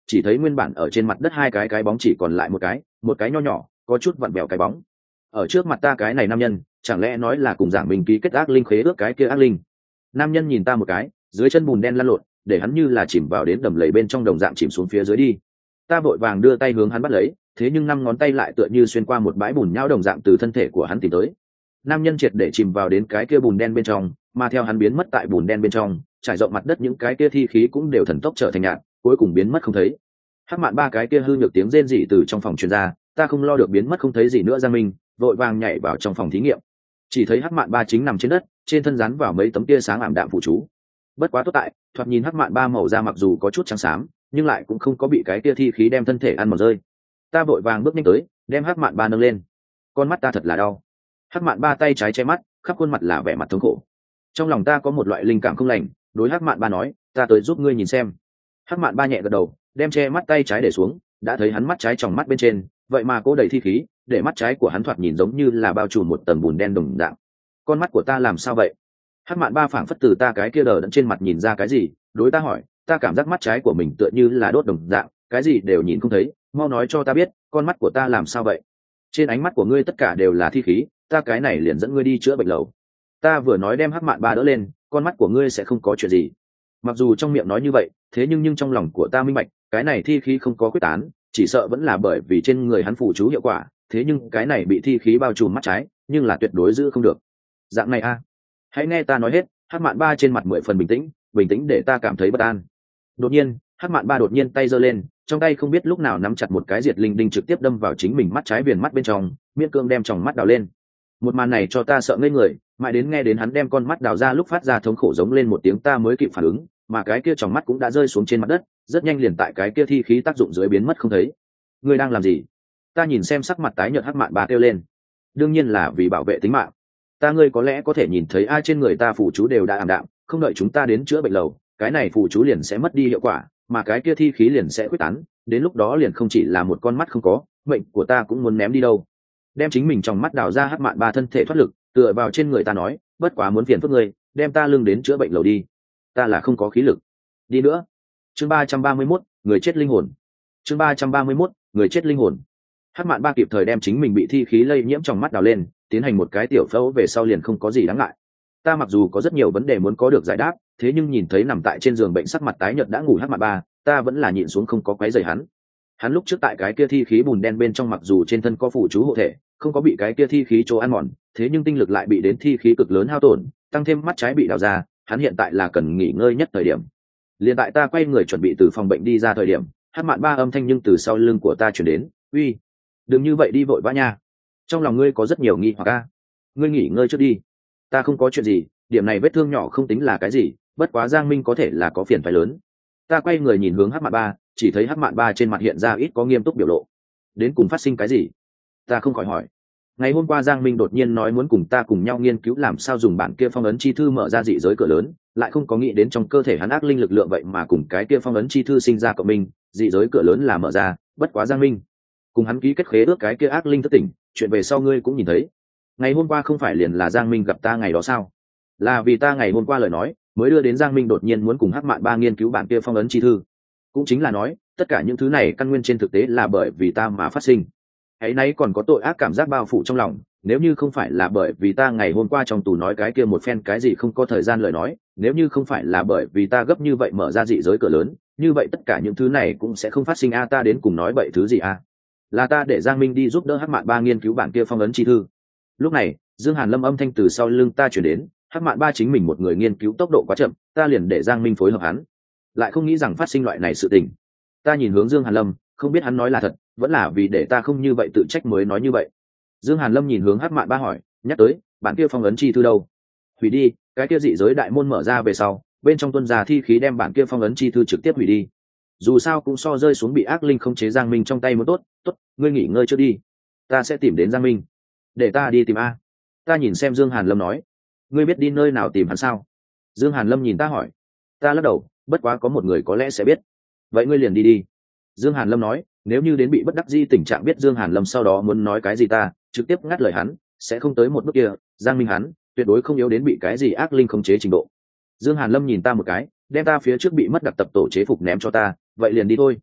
chỉ thấy nguyên bản ở trên mặt đất hai cái bóng chỉ còn lại một cái nho nhỏ có chút vặn bèo cái bóng ở trước mặt ta. Cái này nam nhân chẳng lẽ nói là cùng Giang Minh ký kết ác linh khế ước cái kia ác linh? Nam nhân nhìn ta một cái, dưới chân bùn đen lăn lộn, để hắn như là chìm vào đến đầm lầy bên trong đồng dạng chìm xuống phía dưới đi. Ta vội vàng đưa tay hướng hắn bắt lấy, thế nhưng năm ngón tay lại tựa như xuyên qua một bãi bùn nhão đồng dạng từ thân thể của hắn tìm tới. Nam nhân triệt để chìm vào đến cái kia bùn đen bên trong, mà theo hắn biến mất tại bùn đen bên trong, trải rộng mặt đất những cái kia thi khí cũng đều thần tốc trở thành nhạt, cuối cùng biến mất không thấy. Hắc Mạn Ba cái kia hư nhược tiếng rên rỉ từ trong phòng truyền ra, ta không lo được biến mất không thấy gì nữa. Giang Minh vội vàng nhảy vào trong phòng thí nghiệm, chỉ thấy Hắc Mạn Ba chính nằm trên đất, trên thân rắn vào mấy tấm tia sáng ảm đạm phụ chú. Bất quá tốt tại, thoạt nhìn Hắc Mạn Ba màu da mặc dù có chút trắng xám, nhưng lại cũng không có bị cái kia thi khí đem thân thể ăn mòn rơi. Ta vội vàng bước nhanh tới, đem Hắc Mạn Ba nâng lên. Con mắt ta thật là đau. Hắc Mạn Ba tay trái che mắt, khắp khuôn mặt là vẻ mặt thống khổ. Trong lòng ta có một loại linh cảm không lành, đối Hắc Mạn Ba nói, ta tới giúp ngươi nhìn xem. Hắc Mạn Ba nhẹ gật đầu, đem che mắt tay trái để xuống, đã thấy hắn mắt trái tròng mắt bên trên, vậy mà cố đầy thi khí, để mắt trái của hắn thoạt nhìn giống như là bao trùm một tầng bùn đen đồng dạng. Con mắt của ta làm sao vậy? Hắc Mạn Ba phảng phất từ ta cái kia đờ đẫn trên mặt nhìn ra cái gì, đối ta hỏi, ta cảm giác mắt trái của mình tựa như là đốt đồng dạng, cái gì đều nhìn không thấy, mau nói cho ta biết, con mắt của ta làm sao vậy? Trên ánh mắt của ngươi tất cả đều là thi khí, ta cái này liền dẫn ngươi đi chữa bệnh lầu. Ta vừa nói đem Hắc Mạn Ba đỡ lên, con mắt của ngươi sẽ không có chuyện gì. Mặc dù trong miệng nói như vậy, thế nhưng trong lòng của ta minh bạch, cái này thi khí không có quyết tán, chỉ sợ vẫn là bởi vì trên người hắn phụ chú hiệu quả, thế nhưng cái này bị thi khí bao trùm mắt trái, nhưng là tuyệt đối giữ không được. Dạng này a, hãy nghe ta nói hết. Hắc Mạn Ba trên mặt 10 phần bình tĩnh để ta cảm thấy bất an. Đột nhiên, Hắc Mạn Ba đột nhiên tay giơ lên, trong tay không biết lúc nào nắm chặt một cái diệt linh đinh trực tiếp đâm vào chính mình mắt trái viền mắt bên trong, miễn cương đem tròng mắt đào lên. Một màn này cho ta sợ ngây người, mãi đến nghe đến hắn đem con mắt đào ra lúc phát ra thống khổ giống lên một tiếng ta mới kịp phản ứng, mà cái kia tròng mắt cũng đã rơi xuống trên mặt đất, rất nhanh liền tại cái kia thi khí tác dụng dưới biến mất không thấy. Ngươi đang làm gì? Ta nhìn xem sắc mặt tái nhợt Hắc Mạn Ba kêu lên. Đương nhiên là vì bảo vệ tính mạng. Ngươi có lẽ có thể nhìn thấy ai trên người ta phù chú đều đã ảm đạm, không đợi chúng ta đến chữa bệnh lầu, cái này phù chú liền sẽ mất đi hiệu quả, mà cái kia thi khí liền sẽ quyết tán, đến lúc đó liền không chỉ là một con mắt không có, mệnh của ta cũng muốn ném đi đâu. Đem chính mình trong mắt đào ra, Hắc Mạn Ba thân thể thoát lực, tựa vào trên người ta nói, bất quá muốn phiền phức ngươi, đem ta lưng đến chữa bệnh lầu đi, ta là không có khí lực đi nữa. Chương 331, người chết linh hồn. Chương 331, người chết linh hồn. Hắc Mạn Ba kịp thời đem chính mình bị thi khí lây nhiễm trong mắt đào lên, tiến hành một cái tiểu phẫu về sau liền không có gì đáng ngại. Ta mặc dù có rất nhiều vấn đề muốn có được giải đáp, thế nhưng nhìn thấy nằm tại trên giường bệnh sắc mặt tái nhợt đã ngủ Hắc Mạn Ba, ta vẫn là nhịn xuống không có quấy rầy hắn. Hắn lúc trước tại cái kia thi khí bùn đen bên trong mặc dù trên thân có phụ chú hộ thể, không có bị cái kia thi khí chỗ ăn mòn, thế nhưng tinh lực lại bị đến thi khí cực lớn hao tổn, tăng thêm mắt trái bị đào ra, hắn hiện tại là cần nghỉ ngơi nhất thời điểm. Liền tại ta quay người chuẩn bị từ phòng bệnh đi ra thời điểm, Hắc Mạn Ba âm thanh nhưng từ sau lưng của ta truyền đến, uy, đừng như vậy đi vội vã nha, trong lòng ngươi có rất nhiều nghi hoặc a, ngươi nghỉ ngơi trước đi. Ta không có chuyện gì, điểm này vết thương nhỏ không tính là cái gì, bất quá Giang Minh có thể là có phiền phái lớn. Ta quay người nhìn hướng Hắc Mạn Ba, chỉ thấy Hắc Mạn Ba trên mặt hiện ra ít có nghiêm túc biểu lộ. Đến cùng phát sinh cái gì? Ta không khỏi hỏi. Ngày hôm qua Giang Minh đột nhiên nói muốn cùng ta cùng nhau nghiên cứu làm sao dùng bản kia phong ấn chi thư mở ra dị giới cửa lớn, lại không có nghĩ đến trong cơ thể hắn ác linh lực lượng vậy mà cùng cái kia phong ấn chi thư sinh ra cộng minh, dị giới cửa lớn là mở ra, bất quá Giang Minh cùng hắn ký kết khế ước cái kia ác linh thất tỉnh, chuyện về sau ngươi cũng nhìn thấy. Ngày hôm qua không phải liền là Giang Minh gặp ta ngày đó sao? Là vì ta ngày hôm qua lời nói, mới đưa đến Giang Minh đột nhiên muốn cùng Hắc Mạn Ba nghiên cứu bản kia phong ấn chi thư. Cũng chính là nói, tất cả những thứ này căn nguyên trên thực tế là bởi vì ta mà phát sinh. Ấy nấy còn có tội ác cảm giác bao phủ trong lòng, nếu như không phải là bởi vì ta ngày hôm qua trong tù nói cái kia một phen cái gì không có thời gian lời nói, nếu như không phải là bởi vì ta gấp như vậy mở ra dị giới cửa lớn, như vậy tất cả những thứ này cũng sẽ không phát sinh a. Ta đến cùng nói bậy thứ gì a? Là ta để Giang Minh đi giúp đỡ Hắc Mạn Ba nghiên cứu bản kia phong ấn chi thư. Lúc này, Dương Hàn Lâm âm thanh từ sau lưng ta truyền đến, Hắc Mạn Ba chính mình một người nghiên cứu tốc độ quá chậm, ta liền để Giang Minh phối hợp hắn. Lại không nghĩ rằng phát sinh loại này sự tình. Ta nhìn hướng Dương Hàn Lâm, không biết hắn nói là thật, vẫn là vì để ta không như vậy tự trách mới nói như vậy. Dương Hàn Lâm nhìn hướng Hắc Mạn Ba hỏi, nhắc tới, bản kia phong ấn chi thư đâu? Hủy đi, cái kia dị giới đại môn mở ra về sau, bên trong tuân gia thi khí đem bản kia phong ấn chi thư trực tiếp hủy đi. Dù sao cũng so rơi xuống bị ác linh không chế Giang Minh trong tay muốn tốt, tốt, ngươi nghỉ ngơi trước đi. Ta sẽ tìm đến Giang Minh. Để ta đi tìm a. Ta nhìn xem Dương Hàn Lâm nói, ngươi biết đi nơi nào tìm hắn sao? Dương Hàn Lâm nhìn ta hỏi. Ta lắc đầu, bất quá có một người có lẽ sẽ biết. Vậy ngươi liền đi đi. Dương Hàn Lâm nói, nếu như đến bị bất đắc dĩ tình trạng biết Dương Hàn Lâm sau đó muốn nói cái gì ta trực tiếp ngắt lời hắn, sẽ không tới một bước kia. Giang Minh hắn tuyệt đối không yếu đến bị cái gì ác linh khống chế trình độ. Dương Hàn Lâm nhìn ta một cái, đem ta phía trước bị mất đặc tập tổ chế phục ném cho ta, vậy liền đi thôi.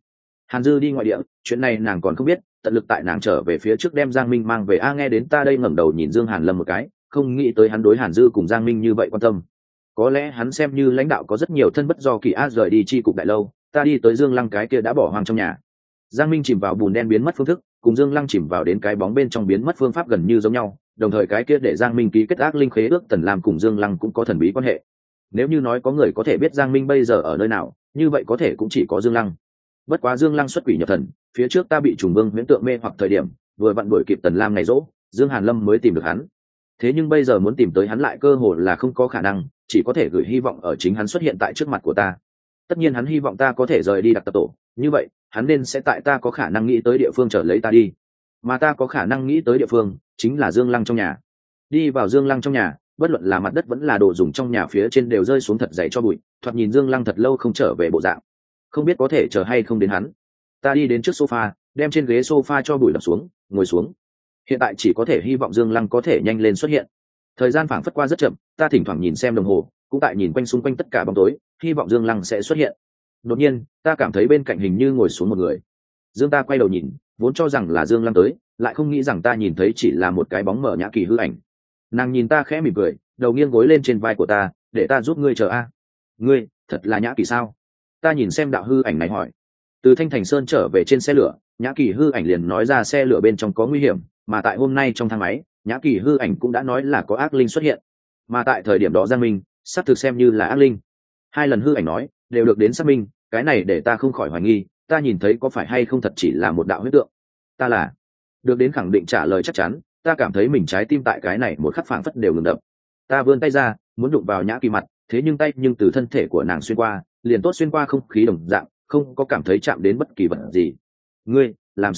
Hàn Dư đi ngoại địa, chuyện này nàng còn không biết, tận lực tại nàng trở về phía trước đem Giang Minh mang về. Nghe đến ta đây ngẩng đầu nhìn Dương Hàn Lâm một cái, không nghĩ tới hắn đối Hàn Dư cùng Giang Minh như vậy quan tâm. Có lẽ hắn xem như lãnh đạo có rất nhiều thân bất do kỳ. Rời đi chi cục đại lâu, ta đi tới Dương Lăng cái kia đã bỏ hoang trong nhà. Giang Minh chìm vào bùn đen biến mất phương thức, cùng Dương Lăng chìm vào đến cái bóng bên trong biến mất phương pháp gần như giống nhau, đồng thời cái kia để Giang Minh ký kết ác linh khế ước Tần Lam cùng Dương Lăng cũng có thần bí quan hệ. Nếu như nói có người có thể biết Giang Minh bây giờ ở nơi nào, như vậy có thể cũng chỉ có Dương Lăng. Bất quá Dương Lăng xuất quỷ nhập thần, phía trước ta bị trùng vương huyễn tượng mê hoặc thời điểm, vừa vặn đuổi kịp Tần Lam ngày rỗ, Dương Hàn Lâm mới tìm được hắn. Thế nhưng bây giờ muốn tìm tới hắn lại cơ hồ là không có khả năng, chỉ có thể gửi hy vọng ở chính hắn xuất hiện tại trước mặt của ta. Tất nhiên hắn hy vọng ta có thể rời đi đặc tập tổ, như vậy hắn nên sẽ tại ta có khả năng nghĩ tới địa phương trở lấy ta đi, mà ta có khả năng nghĩ tới địa phương chính là Dương Lăng trong nhà. Đi vào Dương Lăng trong nhà, bất luận là mặt đất vẫn là đồ dùng trong nhà phía trên đều rơi xuống thật dày cho bụi, thoạt nhìn Dương Lăng thật lâu không trở về bộ dạng, không biết có thể chờ hay không đến hắn. Ta đi đến trước sofa, đem trên ghế sofa cho bụi đập xuống, ngồi xuống. Hiện tại chỉ có thể hy vọng Dương Lăng có thể nhanh lên xuất hiện. Thời gian phảng phất qua rất chậm, ta thỉnh thoảng nhìn xem đồng hồ, cũng tại nhìn quanh xung quanh tất cả bóng tối, hy vọng Dương Lăng sẽ xuất hiện. Đột nhiên, ta cảm thấy bên cạnh hình như ngồi xuống một người. Dương ta quay đầu nhìn, vốn cho rằng là Dương Lăng tới, lại không nghĩ rằng ta nhìn thấy chỉ là một cái bóng mờ Nhã Kỳ hư ảnh. Nàng nhìn ta khẽ mỉm cười, đầu nghiêng gối lên trên vai của ta, để ta giúp ngươi chờ a. Ngươi, thật là Nhã Kỳ sao? Ta nhìn xem đạo hư ảnh này hỏi. Từ Thanh Thành Sơn trở về trên xe lửa, Nhã Kỳ hư ảnh liền nói ra xe lửa bên trong có nguy hiểm, mà tại hôm nay trong thang máy, Nhã Kỳ hư ảnh cũng đã nói là có ác linh xuất hiện, mà tại thời điểm đó Giang Minh xác thực xem như là ác linh. Hai lần hư ảnh nói đều được đến xác minh, cái này để ta không khỏi hoài nghi, ta nhìn thấy có phải hay không thật chỉ là một đạo huyết tượng. Ta là được đến khẳng định trả lời chắc chắn, ta cảm thấy mình trái tim tại cái này một khắc phảng phất đều ngừng đập. Ta vươn tay ra muốn đụng vào Nhã Kỳ mặt, thế nhưng tay nhưng từ thân thể của nàng xuyên qua, liền tốt xuyên qua không khí đồng dạng, không có cảm thấy chạm đến bất kỳ vật gì. Ngươi làm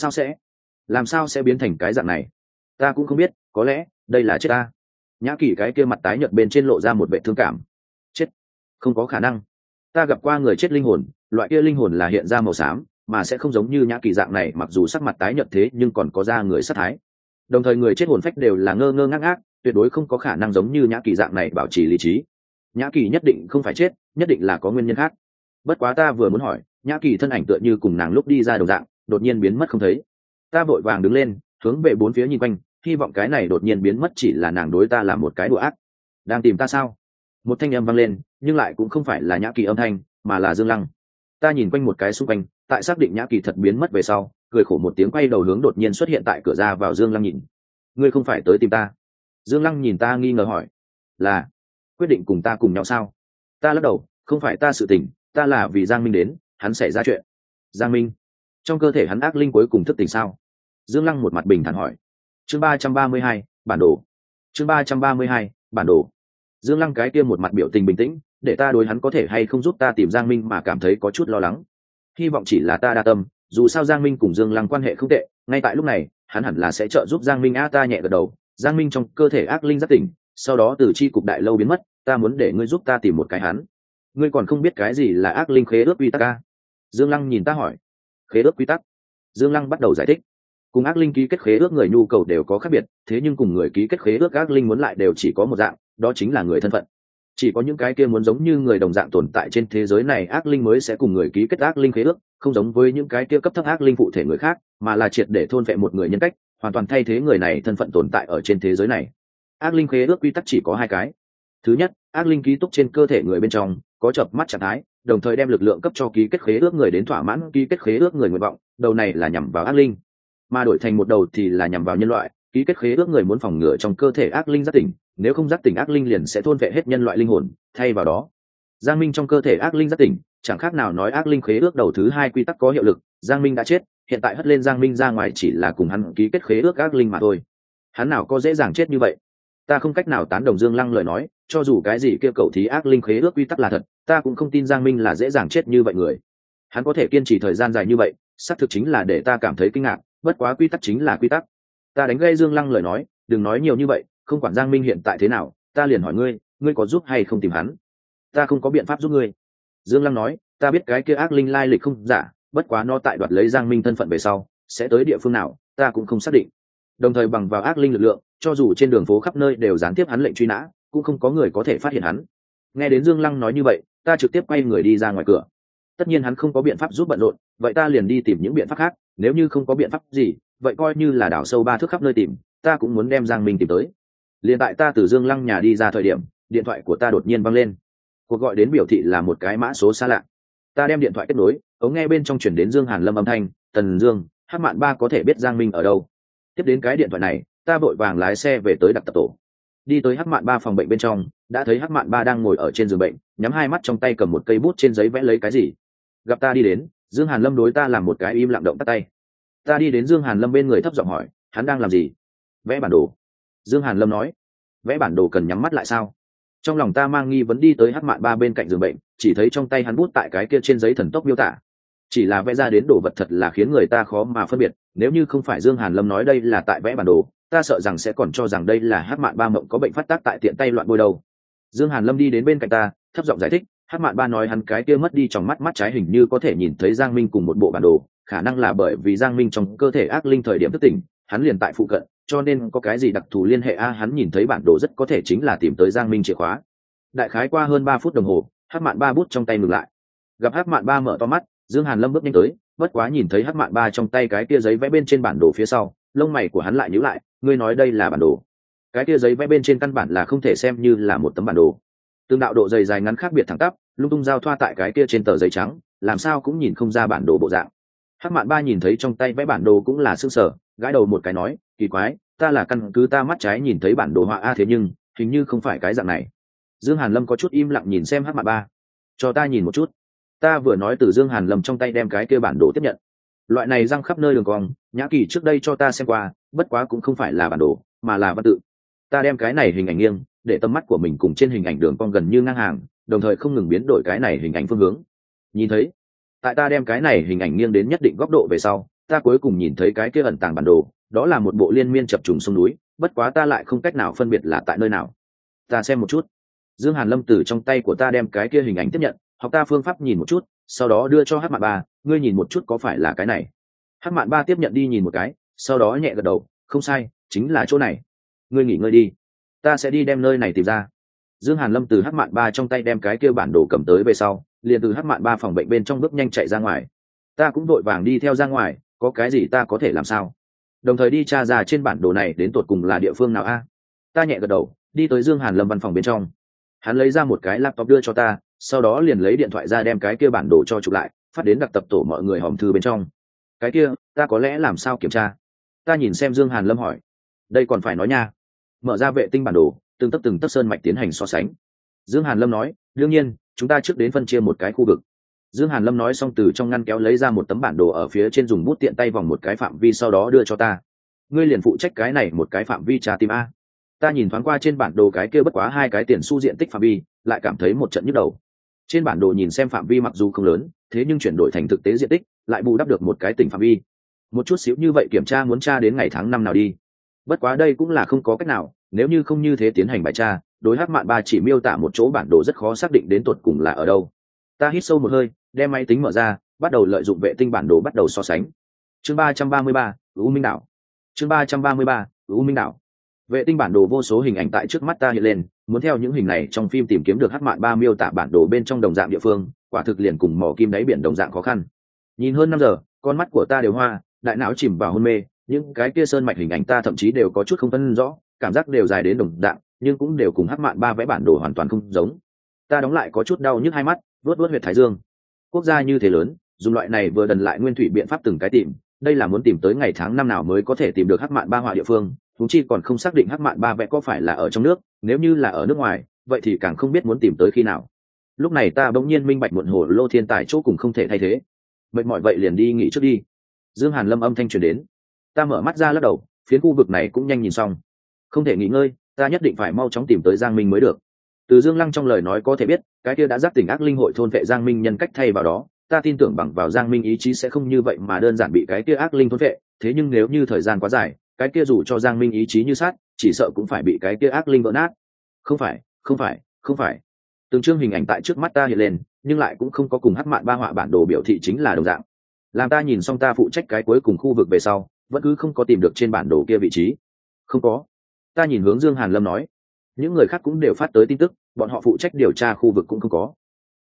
sao sẽ biến thành cái dạng này? Ta cũng không biết, có lẽ đây là chết ta. Nhã Kỳ cái kia mặt tái nhợt bên trên lộ ra một vẻ thương cảm. Chết? Không có khả năng. Ta gặp qua người chết linh hồn, loại kia linh hồn là hiện ra màu xám, mà sẽ không giống như Nhã Kỳ dạng này, mặc dù sắc mặt tái nhợt thế nhưng còn có da người sát thái. Đồng thời người chết hồn phách đều là ngơ ngơ ngác ngác, tuyệt đối không có khả năng giống như Nhã Kỳ dạng này bảo trì lý trí. Nhã Kỳ nhất định không phải chết, nhất định là có nguyên nhân khác. Bất quá ta vừa muốn hỏi, Nhã Kỳ thân ảnh tựa như cùng nàng lúc đi ra đồng dạng, đột nhiên biến mất không thấy. Ta vội vàng đứng lên, hướng về bốn phía nhìn quanh, hy vọng cái này đột nhiên biến mất chỉ là nàng đối ta làm một cái đùa ác. Đang tìm ta sao? Một thanh âm vang lên, nhưng lại cũng không phải là Nhã Kỳ âm thanh, mà là Dương Lăng. Ta nhìn quanh một cái xung quanh, tại xác định Nhã Kỳ thật biến mất về sau, cười khổ một tiếng quay đầu hướng đột nhiên xuất hiện tại cửa ra vào Dương Lăng nhìn. Ngươi không phải tới tìm ta? Dương Lăng nhìn ta nghi ngờ hỏi. Là quyết định cùng ta cùng nhau sao? Ta lắc đầu, không phải ta sự tình, ta là vì Giang Minh đến, hắn xảy ra chuyện. Giang Minh? Trong cơ thể hắn ác linh cuối cùng thức tỉnh sao? Dương Lăng một mặt bình thản hỏi. Chương 332, bản đồ. Chương 332, bản đồ. Dương Lăng cái kia một mặt biểu tình bình tĩnh, để ta đối hắn có thể hay không giúp ta tìm Giang Minh mà cảm thấy có chút lo lắng. Hy vọng chỉ là ta đa tâm, dù sao Giang Minh cùng Dương Lăng quan hệ không tệ, ngay tại lúc này, hắn hẳn là sẽ trợ giúp Giang Minh. Ta nhẹ gật đầu, Giang Minh trong cơ thể ác linh giác tỉnh, sau đó từ chi cục đại lâu biến mất, ta muốn để ngươi giúp ta tìm một cái hắn. Ngươi còn không biết cái gì là ác linh khế ước quy tắc a? Dương Lăng nhìn ta hỏi. Khế ước quy tắc? Dương Lăng bắt đầu giải thích. Cùng ác linh ký kết khế ước người nhu cầu đều có khác biệt, thế nhưng cùng người ký kết khế ước ác linh muốn lại đều chỉ có một dạng, đó chính là người thân phận. Chỉ có những cái kia muốn giống như người đồng dạng tồn tại trên thế giới này ác linh mới sẽ cùng người ký kết ác linh khế ước, không giống với những cái kia cấp thấp ác linh phụ thể người khác, mà là triệt để thôn phệ một người nhân cách, hoàn toàn thay thế người này thân phận tồn tại ở trên thế giới này. Ác linh khế ước quy tắc chỉ có hai cái. Thứ nhất, ác linh ký túc trên cơ thể người bên trong có chợp mắt trạng thái, đồng thời đem lực lượng cấp cho ký kết khế ước người đến thỏa mãn ký kết khế ước người nguyện vọng, đầu này là nhằm vào ác linh, mà đổi thành một đầu thì là nhằm vào nhân loại, ký kết khế ước người muốn phòng ngừa trong cơ thể ác linh giác tỉnh, nếu không giác tỉnh ác linh liền sẽ thôn vệ hết nhân loại linh hồn, thay vào đó Giang Minh trong cơ thể ác linh giác tỉnh, chẳng khác nào nói ác linh khế ước đầu thứ hai quy tắc có hiệu lực, Giang Minh đã chết, hiện tại hất lên Giang Minh ra ngoài chỉ là cùng hắn ký kết khế ước ác linh mà thôi. Hắn nào có dễ dàng chết như vậy? Ta không cách nào tán đồng Dương Lăng lời nói, cho dù cái gì kia cậu thí ác linh khế ước quy tắc là thật, ta cũng không tin Giang Minh là dễ dàng chết như vậy người. Hắn có thể kiên trì thời gian dài như vậy, xác thực chính là để ta cảm thấy kinh ngạc, bất quá quy tắc chính là quy tắc. Ta đánh gây Dương Lăng lời nói, đừng nói nhiều như vậy, không quản Giang Minh hiện tại thế nào, ta liền hỏi ngươi, ngươi có giúp hay không tìm hắn? Ta không có biện pháp giúp ngươi. Dương Lăng nói, ta biết cái kia ác linh lai lịch không giả, bất quá nó tại đoạt lấy Giang Minh thân phận về sau, sẽ tới địa phương nào, ta cũng không xác định. Đồng thời bằng vào ác linh lực lượng, cho dù trên đường phố khắp nơi đều gián tiếp hắn lệnh truy nã, cũng không có người có thể phát hiện hắn. Nghe đến Dương Lăng nói như vậy, ta trực tiếp quay người đi ra ngoài cửa. tất nhiên hắn không có biện pháp giúp bận rộn, vậy ta liền đi tìm những biện pháp khác, nếu như không có biện pháp gì, vậy coi như là đào sâu ba thước khắp nơi tìm, ta cũng muốn đem Giang Minh tìm tới. Liền tại ta từ Dương Lăng nhà đi ra thời điểm, điện thoại của ta đột nhiên vang lên. Cuộc gọi đến biểu thị là một cái mã số xa lạ. Ta đem điện thoại kết nối, ống nghe bên trong chuyển đến Dương Hàn Lâm âm thanh, "Tần Dương, Hắc Mạn Ba có thể biết Giang Minh ở đâu?" Tiếp đến cái điện thoại này, ta vội vàng lái xe về tới đặc tập tổ. Đi tới Hắc Mạn Ba phòng bệnh bên trong, đã thấy Hắc Mạn Ba đang ngồi ở trên giường bệnh, nhắm hai mắt trong tay cầm một cây bút trên giấy vẽ lấy cái gì. Gặp ta đi đến, Dương Hàn Lâm đối ta làm một cái im lặng động tắt tay. Ta đi đến Dương Hàn Lâm bên người thấp giọng hỏi, hắn đang làm gì? Vẽ bản đồ. Dương Hàn Lâm nói, vẽ bản đồ cần nhắm mắt lại sao? Trong lòng ta mang nghi vấn đi tới Hắc Mạn Ba bên cạnh giường bệnh, chỉ thấy trong tay hắn bút tại cái kia trên giấy thần tốc miêu tả. Chỉ là vẽ ra đến đồ vật thật là khiến người ta khó mà phân biệt, nếu như không phải Dương Hàn Lâm nói đây là tại vẽ bản đồ, ta sợ rằng sẽ còn cho rằng đây là Hắc Mạn Ba mộng có bệnh phát tác tại tiện tay loạn bôi đầu. Dương Hàn Lâm đi đến bên cạnh ta, thấp giọng giải thích, Hắc Mạn Ba nói hắn cái kia mất đi trong mắt trái hình như có thể nhìn thấy Giang Minh cùng một bộ bản đồ, khả năng là bởi vì Giang Minh trong cơ thể ác linh thời điểm thức tỉnh, hắn liền tại phụ cận, cho nên có cái gì đặc thù liên hệ hắn nhìn thấy bản đồ rất có thể chính là tìm tới Giang Minh chìa khóa. Đại khái qua hơn 3 phút đồng hồ, Hắc Mạn Ba bút trong tay ngừng lại. Gặp Hắc Mạn Ba mở to mắt, Dương Hàn Lâm bước nhanh tới, bất quá nhìn thấy Hắc Mạn Ba trong tay cái kia giấy vẽ bên trên bản đồ phía sau, lông mày của hắn lại nhíu lại, ngươi nói đây là bản đồ? Cái kia giấy vẽ bên trên căn bản là không thể xem như là một tấm bản đồ. Từng đạo độ dày dài ngắn khác biệt thẳng tắp, lung tung giao thoa tại cái kia trên tờ giấy trắng, làm sao cũng nhìn không ra bản đồ bộ dạng. Hắc Mạn Ba nhìn thấy trong tay vẽ bản đồ cũng là sửng sở, gãi đầu một cái nói, kỳ quái, ta là căn cứ ta mắt trái nhìn thấy bản đồ họa thế nhưng hình như không phải cái dạng này. Dương Hàn Lâm có chút im lặng nhìn xem Hắc Mạn Ba, cho ta nhìn một chút. Ta vừa nói từ Dương Hàn Lâm trong tay đem cái kia bản đồ tiếp nhận. Loại này răng khắp nơi đường cong, Nhã Kỳ trước đây cho ta xem qua, bất quá cũng không phải là bản đồ, mà là văn tự. Ta đem cái này hình ảnh nghiêng, để tầm mắt của mình cùng trên hình ảnh đường cong gần như ngang hàng, đồng thời không ngừng biến đổi cái này hình ảnh phương hướng. Nhìn thấy, tại ta đem cái này hình ảnh nghiêng đến nhất định góc độ về sau, ta cuối cùng nhìn thấy cái kia ẩn tàng bản đồ, đó là một bộ liên miên chập trùng sông núi, bất quá ta lại không cách nào phân biệt là tại nơi nào. Ta xem một chút. Dương Hàn Lâm từ trong tay của ta đem cái kia hình ảnh tiếp nhận, học ta phương pháp nhìn một chút, sau đó đưa cho Hắc Mạn Ba, ngươi nhìn một chút có phải là cái này? Hắc Mạn Ba tiếp nhận đi nhìn một cái, sau đó nhẹ gật đầu, không sai, chính là chỗ này. Ngươi nghỉ ngơi đi, ta sẽ đi đem nơi này tìm ra. Dương Hàn Lâm từ Hắc Mạn Ba trong tay đem cái kia bản đồ cầm tới về sau, liền từ Hắc Mạn Ba phòng bệnh bên trong bước nhanh chạy ra ngoài. Ta cũng vội vàng đi theo ra ngoài, có cái gì ta có thể làm sao? Đồng thời đi tra ra trên bản đồ này đến tột cùng là địa phương nào Ta nhẹ gật đầu, đi tới Dương Hàn Lâm văn phòng bên trong. Hắn lấy ra một cái laptop đưa cho ta, sau đó liền lấy điện thoại ra đem cái kia bản đồ cho chụp lại, phát đến đặc tập tổ mọi người hòm thư bên trong. Cái kia, ta có lẽ làm sao kiểm tra? Ta nhìn xem Dương Hàn Lâm hỏi. Đây còn phải nói nha. Mở ra vệ tinh bản đồ, từng tấc sơn mạch tiến hành so sánh. Dương Hàn Lâm nói, đương nhiên, chúng ta trước đến phân chia một cái khu vực. Dương Hàn Lâm nói xong từ trong ngăn kéo lấy ra một tấm bản đồ ở phía trên dùng bút tiện tay vòng một cái phạm vi sau đó đưa cho ta. Ngươi liền phụ trách cái này một cái phạm vi tra tìm Ta nhìn thoáng qua trên bản đồ cái kia bất quá 2 cái tiền xu diện tích phạm vi, lại cảm thấy một trận nhức đầu. Trên bản đồ nhìn xem phạm vi mặc dù không lớn, thế nhưng chuyển đổi thành thực tế diện tích, lại bù đắp được một cái tỉnh phạm vi. Một chút xíu như vậy kiểm tra muốn tra đến ngày tháng năm nào đi. Bất quá đây cũng là không có cách nào, nếu như không như thế tiến hành bài tra, đối Hắc Mạn Ba chỉ miêu tả một chỗ bản đồ rất khó xác định đến tột cùng là ở đâu. Ta hít sâu một hơi, đem máy tính mở ra, bắt đầu lợi dụng vệ tinh bản đồ bắt đầu so sánh. Chương 333, U Minh đảo. Chương 333, U Minh đảo. Vệ tinh bản đồ vô số hình ảnh tại trước mắt ta hiện lên, muốn theo những hình này trong phim tìm kiếm được Hắc Mạn Ba miêu tả bản đồ bên trong đồng dạng địa phương, quả thực liền cùng mỏ kim đáy biển đồng dạng khó khăn. Nhìn hơn 5 giờ, con mắt của ta đều hoa, đại não chìm vào hôn mê, những cái kia sơn mạch hình ảnh ta thậm chí đều có chút không phân rõ, cảm giác đều dài đến đồng dạng, nhưng cũng đều cùng Hắc Mạn Ba vẽ bản đồ hoàn toàn không giống. Ta đóng lại có chút đau nhức hai mắt, vuốt huyệt thái dương. Quốc gia như thế lớn, dùng loại này vừa đần lại nguyên thủy biện pháp từng cái tìm, đây là muốn tìm tới ngày tháng năm nào mới có thể tìm được Hắc Mạn Ba họa địa phương, chúng chi còn không xác định Hắc Mạn Ba vẽ có phải là ở trong nước, nếu như là ở nước ngoài, vậy thì càng không biết muốn tìm tới khi nào. Lúc này ta bỗng nhiên minh bạch muộn hồ lô thiên tài chỗ cùng không thể thay thế. Mệt mỏi vậy liền đi nghỉ trước đi. Dương Hàn Lâm âm thanh truyền đến. Ta mở mắt ra lắc đầu, phiến khu vực này cũng nhanh nhìn xong. Không thể nghỉ ngơi, ta nhất định phải mau chóng tìm tới Giang Minh mới được. Từ Dương Lăng trong lời nói có thể biết, cái kia đã giác tỉnh ác linh hội thôn vệ Giang Minh nhân cách thay vào đó, ta tin tưởng bằng vào Giang Minh ý chí sẽ không như vậy mà đơn giản bị cái kia ác linh thôn vệ, thế nhưng nếu như thời gian quá dài, cái kia dù cho Giang Minh ý chí như sát, chỉ sợ cũng phải bị cái kia ác linh vỡ nát. Không phải. Từng chương hình ảnh tại trước mắt ta hiện lên, nhưng lại cũng không có cùng Hắc Mạn Ba họa bản đồ biểu thị chính là đồng dạng. Làm ta nhìn xong ta phụ trách cái cuối cùng khu vực về sau, vẫn cứ không có tìm được trên bản đồ kia vị trí. Không có. Ta nhìn hướng Dương Hàn Lâm nói, những người khác cũng đều phát tới tin tức, bọn họ phụ trách điều tra khu vực cũng không có.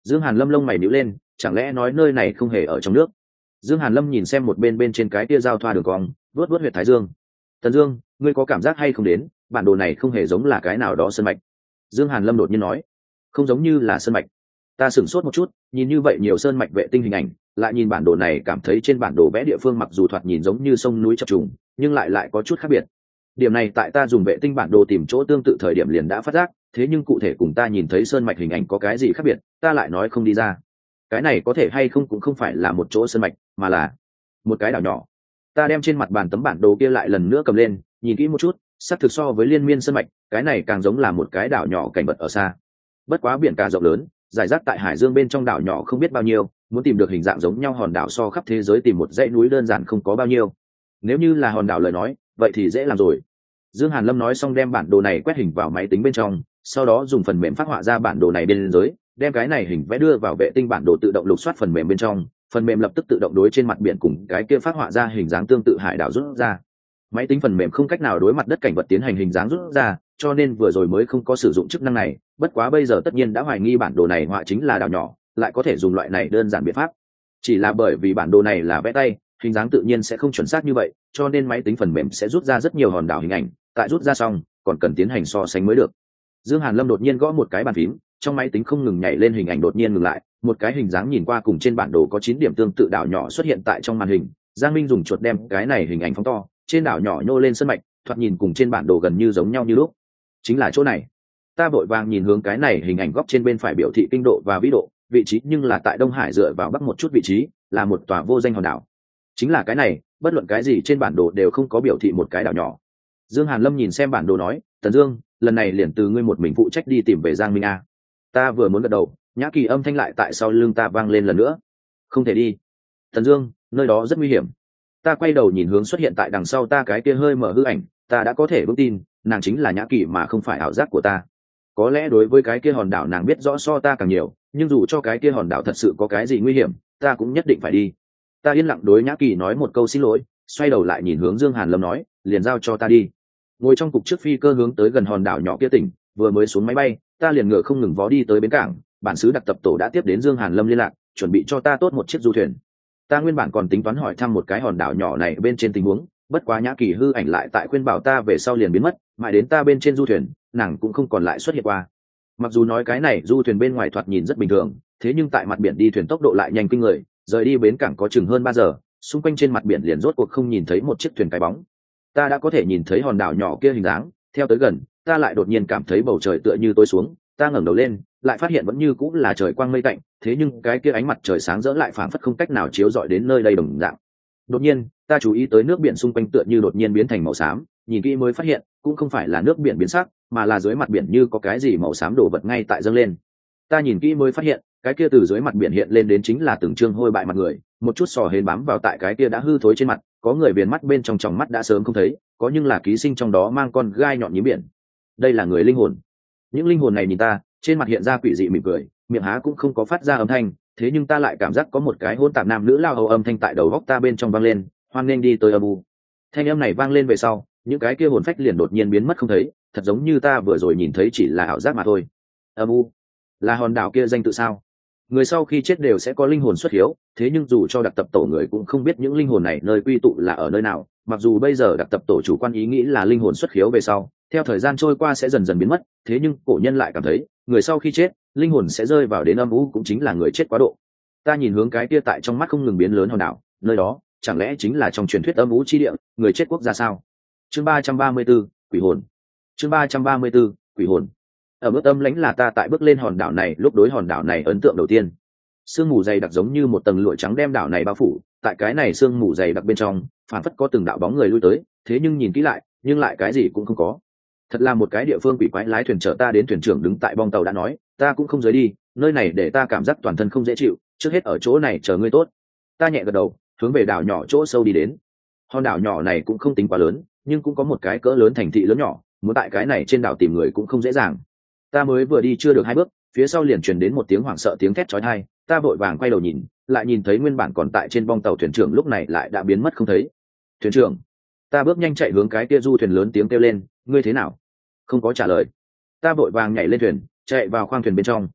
Dương Hàn Lâm lông mày nhíu lên, chẳng lẽ nói nơi này không hề ở trong nước? Dương Hàn Lâm nhìn xem một bên trên cái tia giao thoa đường cong, vuốt huyệt thái dương. Tần Dương, ngươi có cảm giác hay không đến, bản đồ này không hề giống là cái nào đó sơn mạch. Dương Hàn Lâm đột nhiên nói, không giống như là sơn mạch. Ta sửng sốt một chút, nhìn như vậy nhiều sơn mạch vệ tinh hình ảnh, lại nhìn bản đồ này cảm thấy trên bản đồ vẽ địa phương mặc dù thoạt nhìn giống như sông núi chập trùng, nhưng lại có chút khác biệt. Điểm này tại ta dùng vệ tinh bản đồ tìm chỗ tương tự thời điểm liền đã phát giác, thế nhưng cụ thể cùng ta nhìn thấy sơn mạch hình ảnh có cái gì khác biệt, ta lại nói không đi ra. Cái này có thể hay không cũng không phải là một chỗ sơn mạch, mà là một cái đảo nhỏ. Ta đem trên mặt bàn tấm bản đồ kia lại lần nữa cầm lên, nhìn kỹ một chút, xác thực so với liên miên sơn mạch, cái này càng giống là một cái đảo nhỏ cảnh vật ở xa. Bất quá biển cả rộng lớn, giải rác tại hải dương bên trong đảo nhỏ không biết bao nhiêu, muốn tìm được hình dạng giống nhau hòn đảo so khắp thế giới tìm một dãy núi đơn giản không có bao nhiêu. Nếu như là hòn đảo lời nói, vậy thì dễ làm rồi. Dương Hàn Lâm nói xong đem bản đồ này quét hình vào máy tính bên trong, sau đó dùng phần mềm phác họa ra bản đồ này bên dưới, đem cái này hình vẽ đưa vào vệ tinh bản đồ tự động lục soát phần mềm bên trong, phần mềm lập tức tự động đối trên mặt biển cùng cái kia phác họa ra hình dáng tương tự hải đảo rút ra. Máy tính phần mềm không cách nào đối mặt đất cảnh vật tiến hành hình dáng rút ra, cho nên vừa rồi mới không có sử dụng chức năng này, bất quá bây giờ tất nhiên đã hoài nghi bản đồ này họa chính là đảo nhỏ, lại có thể dùng loại này đơn giản biện pháp. Chỉ là bởi vì bản đồ này là vẽ tay, hình dáng tự nhiên sẽ không chuẩn xác như vậy, cho nên máy tính phần mềm sẽ rút ra rất nhiều hòn đảo hình ảnh, tại rút ra xong còn cần tiến hành so sánh mới được. Dương Hàn Lâm đột nhiên gõ một cái bàn phím, trong máy tính không ngừng nhảy lên hình ảnh đột nhiên ngừng lại, một cái hình dáng nhìn qua cùng trên bản đồ có 9 điểm tương tự đảo nhỏ xuất hiện tại trong màn hình. Giang Minh dùng chuột đem cái này hình ảnh phóng to, trên đảo nhỏ nhô lên sơn mạch, thoạt nhìn cùng trên bản đồ gần như giống nhau như lúc. Chính là chỗ này. Ta vội vàng nhìn hướng cái này hình ảnh góc trên bên phải biểu thị kinh độ và vĩ độ, vị trí nhưng là tại Đông Hải dựa vào bắc một chút vị trí, là một tòa vô danh hòn đảo. Chính là cái này, bất luận cái gì trên bản đồ đều không có biểu thị một cái đảo nhỏ. Dương Hàn Lâm nhìn xem bản đồ nói, Tần Dương, lần này liền từ ngươi một mình phụ trách đi tìm về Giang Minh a. Ta vừa muốn gật đầu, Nhã Kỳ âm thanh lại tại sau lưng ta vang lên lần nữa. Không thể đi. Tần Dương, nơi đó rất nguy hiểm. Ta quay đầu nhìn hướng xuất hiện tại đằng sau ta cái kia hơi mở hư ảnh, ta đã có thể vững tin, nàng chính là Nhã Kỳ mà không phải ảo giác của ta. Có lẽ đối với cái kia hòn đảo nàng biết rõ so ta càng nhiều, nhưng dù cho cái kia hòn đảo thật sự có cái gì nguy hiểm, ta cũng nhất định phải đi. Ta yên lặng đối Nhã Kỳ nói một câu xin lỗi, xoay đầu lại nhìn hướng Dương Hàn Lâm nói, liền giao cho ta đi. Ngồi trong cục trước phi cơ hướng tới gần hòn đảo nhỏ kia tỉnh, vừa mới xuống máy bay, ta liền ngựa không ngừng vó đi tới bến cảng, bản xứ đặc tập tổ đã tiếp đến Dương Hàn Lâm liên lạc, chuẩn bị cho ta tốt một chiếc du thuyền. Ta nguyên bản còn tính toán hỏi thăm một cái hòn đảo nhỏ này bên trên tình huống, bất quá Nhã Kỳ hư ảnh lại tại khuyên bảo ta về sau liền biến mất, mãi đến ta bên trên du thuyền, nàng cũng không còn lại xuất hiện qua. Mặc dù nói cái này du thuyền bên ngoài thoạt nhìn rất bình thường, thế nhưng tại mặt biển đi thuyền tốc độ lại nhanh kinh người, rời đi bến cảng có chừng hơn 3 giờ, xung quanh trên mặt biển liền rốt cuộc không nhìn thấy một chiếc thuyền cái bóng. Ta đã có thể nhìn thấy hòn đảo nhỏ kia hình dáng, theo tới gần, ta lại đột nhiên cảm thấy bầu trời tựa như tối xuống, ta ngẩng đầu lên, lại phát hiện vẫn như cũng là trời quang mây tạnh, thế nhưng cái kia ánh mặt trời sáng rỡ lại phảng phất không cách nào chiếu rọi đến nơi đây đồng dạng. Đột nhiên, ta chú ý tới nước biển xung quanh tựa như đột nhiên biến thành màu xám, nhìn kỹ mới phát hiện, cũng không phải là nước biển biến sắc, mà là dưới mặt biển như có cái gì màu xám đổ vật ngay tại dâng lên. Ta nhìn kỹ mới phát hiện, cái kia từ dưới mặt biển hiện lên đến chính là từng trương hôi bại mặt người, một chút sò hến bám vào tại cái kia đã hư thối trên mặt, có người viền mắt bên trong tròng mắt đã sớm không thấy, có nhưng là ký sinh trong đó mang con gai nhọn nhím biển. Đây là người linh hồn. Những linh hồn này nhìn ta, trên mặt hiện ra quỷ dị mỉm cười, miệng há cũng không có phát ra âm thanh, thế nhưng ta lại cảm giác có một cái hỗn tạp nam nữ lao hầu âm thanh tại đầu góc ta bên trong vang lên, hoan nghênh đi tới âm u. Thanh âm này vang lên về sau, những cái kia hồn phách liền đột nhiên biến mất không thấy, thật giống như ta vừa rồi nhìn thấy chỉ là ảo giác mà thôi. Âm u là hòn đảo kia danh tự sao? Người sau khi chết đều sẽ có linh hồn xuất hiếu, thế nhưng dù cho đặc tập tổ người cũng không biết những linh hồn này nơi quy tụ là ở nơi nào, mặc dù bây giờ đặc tập tổ chủ quan ý nghĩ là linh hồn xuất hiếu về sau, theo thời gian trôi qua sẽ dần dần biến mất, thế nhưng cổ nhân lại cảm thấy, người sau khi chết, linh hồn sẽ rơi vào đến âm u cũng chính là người chết quá độ. Ta nhìn hướng cái kia tại trong mắt không ngừng biến lớn hòn đảo, nơi đó, chẳng lẽ chính là trong truyền thuyết âm u chi địa, người chết quốc gia sao? Chương 334, quỷ hồn. Chương 334, quỷ hồn. Ở bước âm lãnh là ta tại bước lên hòn đảo này lúc đối hòn đảo này ấn tượng đầu tiên. Sương mù dày đặc giống như một tầng lụa trắng đem đảo này bao phủ, tại cái này sương mù dày đặc bên trong, phản phất có từng đạo bóng người lui tới, thế nhưng nhìn kỹ lại, nhưng lại cái gì cũng không có. Thật là một cái địa phương quỷ quái. Lái thuyền chở ta đến thuyền trưởng đứng tại bong tàu đã nói, ta cũng không rời đi, nơi này để ta cảm giác toàn thân không dễ chịu, trước hết ở chỗ này chờ ngươi tốt. Ta nhẹ gật đầu, hướng về đảo nhỏ chỗ sâu đi đến. Hòn đảo nhỏ này cũng không tính quá lớn, nhưng cũng có một cái cỡ lớn thành thị lớn nhỏ, muốn tại cái này trên đảo tìm người cũng không dễ dàng. Ta mới vừa đi chưa được 2 bước, phía sau liền truyền đến một tiếng hoảng sợ tiếng thét chói tai, ta vội vàng quay đầu nhìn, lại nhìn thấy nguyên bản còn tại trên bong tàu thuyền trưởng lúc này lại đã biến mất không thấy. Thuyền trưởng! Ta bước nhanh chạy hướng cái kia du thuyền lớn tiếng kêu lên, ngươi thế nào? Không có trả lời. Ta vội vàng nhảy lên thuyền, chạy vào khoang thuyền bên trong.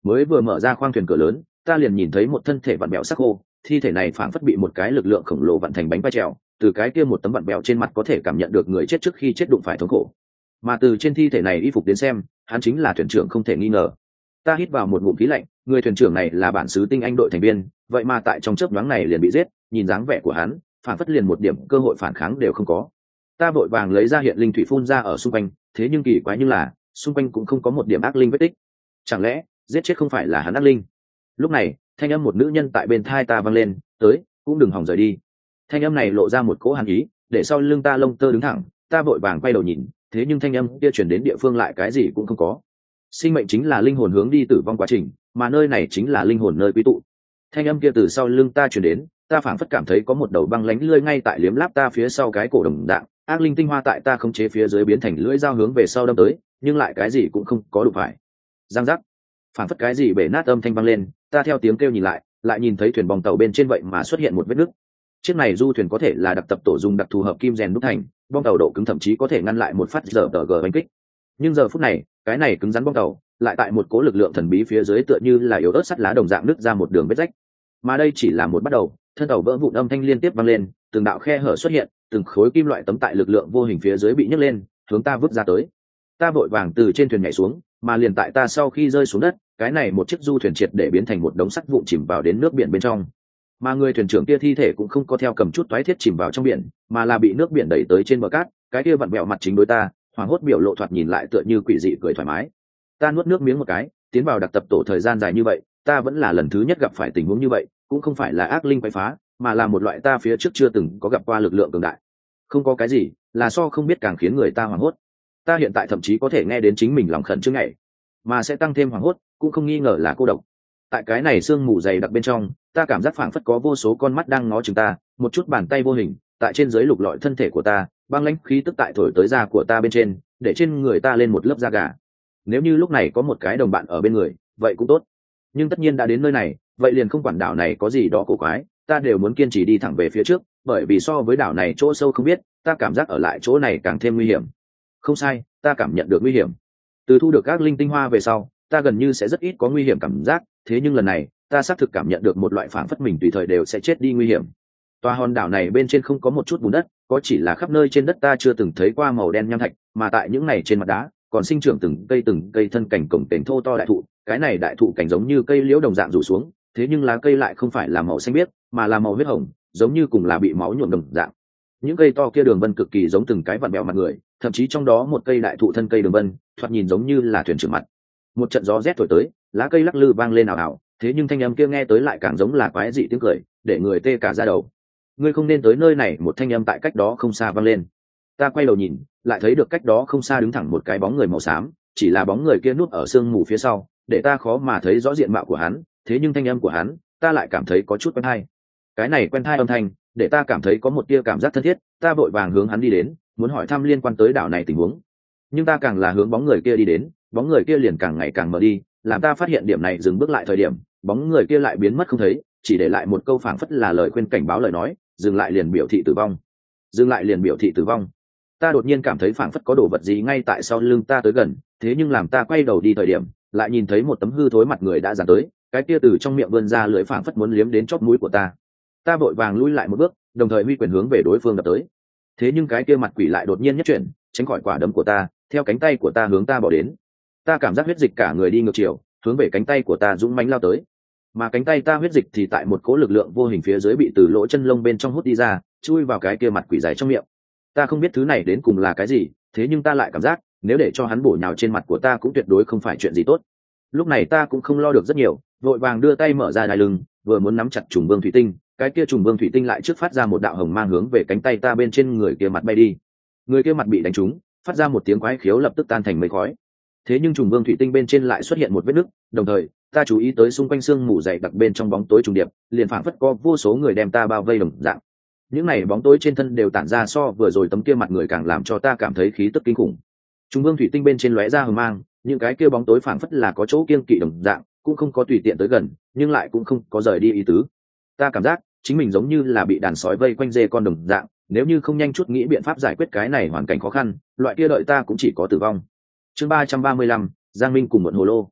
mới vừa mở ra khoang thuyền cửa lớn, ta liền nhìn thấy một thân thể vặn bẹo sắc khô, thi thể này phảng phất bị một cái lực lượng khổng lồ vặn thành bánh bay trèo, từ cái kia một tấm vặn bẹo trên mặt có thể cảm nhận được người chết trước khi chết đụng phải thống khổ. Mà từ trên thi thể này y phục đến xem, hắn chính là thuyền trưởng không thể nghi ngờ. Ta hít vào một ngụm khí lạnh, người thuyền trưởng này là bản xứ tinh anh đội thành viên, vậy mà tại trong chớp nhoáng này liền bị giết, nhìn dáng vẻ của hắn, phảng phất liền một điểm cơ hội phản kháng đều không có. Ta vội vàng lấy ra hiện linh thủy phun ra ở xung quanh, thế nhưng kỳ quái như là xung quanh cũng không có một điểm ác linh vết tích. Chẳng lẽ giết chết không phải là hắn ác linh? Lúc này, thanh âm một nữ nhân tại bên thai ta vang lên, tới, cũng đừng hòng rời đi. Thanh âm này lộ ra một cỗ hàn ý, để sau lưng ta lông tơ đứng thẳng, ta vội vàng quay đầu nhìn, thế nhưng thanh âm kia truyền đến địa phương lại cái gì cũng không có. Sinh mệnh chính là linh hồn hướng đi tử vong quá trình, mà nơi này chính là linh hồn nơi quy tụ. Thanh âm kia từ sau lưng ta truyền đến, ta phảng phất cảm thấy có một đầu băng lánh lưỡi ngay tại liếm láp ta phía sau cái cổ đồng dạng, ác linh tinh hoa tại ta không chế phía dưới biến thành lưỡi dao hướng về sau đâm tới, nhưng lại cái gì cũng không có đụng phải. Giang giác, phảng phất cái gì bể nát âm thanh vang lên, ta theo tiếng kêu nhìn lại nhìn thấy thuyền bong tàu bên trên vậy mà xuất hiện một vết nứt. Chiếc này du thuyền có thể là đặc tập tổ dùng đặc thù hợp kim rèn đúc thành, bong tàu độ cứng thậm chí có thể ngăn lại một phát giờ tờ g đánh kích. Nhưng giờ phút này, cái này cứng rắn bong tàu lại tại một cố lực lượng thần bí phía dưới tựa như là yếu ớt sắt lá đồng dạng nứt ra một đường vết rách. Mà đây chỉ là một bắt đầu, thân tàu vỡ vụn âm thanh liên tiếp vang lên, từng đạo khe hở xuất hiện, từng khối kim loại tấm tại lực lượng vô hình phía dưới bị nhấc lên, hướng ta vứt ra tới. Ta vội vàng từ trên thuyền nhảy xuống, mà liền tại ta sau khi rơi xuống đất, cái này một chiếc du thuyền triệt để biến thành một đống sắt vụn chìm vào đến nước biển bên trong. Mà người thuyền trưởng kia thi thể cũng không có theo cầm chút toái thiết chìm vào trong biển, mà là bị nước biển đẩy tới trên bờ cát, cái kia vặn vẹo mặt chính đối ta, hoảng hốt biểu lộ thoạt nhìn lại tựa như quỷ dị cười thoải mái. Ta nuốt nước miếng một cái, tiến vào đặc tập tổ thời gian dài như vậy, ta vẫn là lần thứ nhất gặp phải tình huống như vậy, cũng không phải là ác linh quấy phá, mà là một loại ta phía trước chưa từng có gặp qua lực lượng cường đại. Không có cái gì, là so không biết càng khiến người ta hoảng hốt. Ta hiện tại thậm chí có thể nghe đến chính mình lòng khẩn trương ngày, mà sẽ tăng thêm hoảng hốt, cũng không nghi ngờ là cô độc. Tại cái này sương mù dày đặc bên trong, ta cảm giác phảng phất có vô số con mắt đang ngó chừng ta, một chút bàn tay vô hình tại trên dưới lục lọi thân thể của ta, băng lãnh khí tức tại thổi tới da của ta bên trên, để trên người ta lên một lớp da gà. Nếu như lúc này có một cái đồng bạn ở bên người, vậy cũng tốt. Nhưng tất nhiên đã đến nơi này, vậy liền không quản đảo này có gì đó cổ quái, ta đều muốn kiên trì đi thẳng về phía trước, bởi vì so với đảo này chỗ sâu không biết, ta cảm giác ở lại chỗ này càng thêm nguy hiểm. Không sai, ta cảm nhận được nguy hiểm. Từ thu được các linh tinh hoa về sau, ta gần như sẽ rất ít có nguy hiểm cảm giác, thế nhưng lần này, ta xác thực cảm nhận được một loại phảng phất mình tùy thời đều sẽ chết đi nguy hiểm. Tòa hòn đảo này bên trên không có một chút bùn đất, có chỉ là khắp nơi trên đất ta chưa từng thấy qua màu đen nham thạch, mà tại những này trên mặt đá còn sinh trưởng từng cây thân cành cổng kềnh thô to đại thụ, cái này đại thụ cành giống như cây liễu đồng dạng rủ xuống, thế nhưng lá cây lại không phải là màu xanh biếc, mà là màu huyết hồng, giống như cùng là bị máu nhuộm đồng dạng. Những cây to kia đường vân cực kỳ giống từng cái vặn bẹo mặt người, thậm chí trong đó một cây đại thụ thân cây đường vân, thoạt nhìn giống như là thuyền trưởng mặt. Một trận gió rét thổi tới, lá cây lắc lư vang lên ảo ảo, thế nhưng thanh âm kia nghe tới lại càng giống là quái dị tiếng cười, để người tê cả da đầu. Ngươi không nên tới nơi này, một thanh âm tại cách đó không xa vang lên. Ta quay đầu nhìn, lại thấy được cách đó không xa đứng thẳng một cái bóng người màu xám, chỉ là bóng người kia núp ở sương mù phía sau, để ta khó mà thấy rõ diện mạo của hắn, thế nhưng thanh âm của hắn, ta lại cảm thấy có chút quen tai. Cái này quen tai âm thanh, để ta cảm thấy có một tia cảm giác thân thiết, ta vội vàng hướng hắn đi đến, muốn hỏi thăm liên quan tới đảo này tình huống. Nhưng ta càng là hướng bóng người kia đi đến, bóng người kia liền càng ngày càng mờ đi, làm ta phát hiện điểm này dừng bước lại thời điểm, bóng người kia lại biến mất không thấy, chỉ để lại một câu phảng phất là lời khuyên cảnh báo lời nói, dừng lại liền biểu thị tử vong. Dừng lại liền biểu thị tử vong. Ta đột nhiên cảm thấy phảng phất có đồ vật gì ngay tại sau lưng ta tới gần, thế nhưng làm ta quay đầu đi thời điểm, lại nhìn thấy một tấm hư thối mặt người đã dàn tới, cái kia từ trong miệng vươn ra lưỡi phảng phất muốn liếm đến chóp mũi của ta. Ta vội vàng lui lại một bước, đồng thời huy quyền hướng về đối phương đập tới. Thế nhưng cái kia mặt quỷ lại đột nhiên nhất chuyển, tránh khỏi quả đấm của ta, theo cánh tay của ta hướng ta bỏ đến. Ta cảm giác huyết dịch cả người đi ngược chiều, hướng về cánh tay của ta dũng mãnh lao tới. Mà cánh tay ta huyết dịch thì tại một cỗ lực lượng vô hình phía dưới bị từ lỗ chân lông bên trong hút đi ra, chui vào cái kia mặt quỷ dài trong miệng. Ta không biết thứ này đến cùng là cái gì, thế nhưng ta lại cảm giác nếu để cho hắn bổ nhào trên mặt của ta cũng tuyệt đối không phải chuyện gì tốt. Lúc này ta cũng không lo được rất nhiều, vội vàng đưa tay mở ra đai lưng, vừa muốn nắm chặt trùng vương thủy tinh, cái kia trùng vương thủy tinh lại trước phát ra một đạo hồng mang hướng về cánh tay ta bên trên người kia mặt bay đi. Người kia mặt bị đánh trúng, phát ra một tiếng quái khiếu lập tức tan thành mây khói. Thế nhưng trùng vương thủy tinh bên trên lại xuất hiện một vết nứt, đồng thời ta chú ý tới xung quanh sương mù dày đặc bên trong bóng tối trùng điệp, liền phảng phất có vô số người đem ta bao vây đồng dạng. Những này bóng tối trên thân đều tản ra so vừa rồi tấm kia mặt người càng làm cho ta cảm thấy khí tức kinh khủng. Trùng vương thủy tinh bên trên lóe ra hờ mang, những cái kia bóng tối phảng phất là có chỗ kiêng kỵ đồng dạng, cũng không có tùy tiện tới gần, nhưng lại cũng không có rời đi ý tứ. Ta cảm giác chính mình giống như là bị đàn sói vây quanh dê con đồng dạng, nếu như không nhanh chút nghĩ biện pháp giải quyết cái này hoàn cảnh khó khăn, loại kia đợi ta cũng chỉ có tử vong. Chương 335, Giang Minh cùng Muộn Hồ Lô.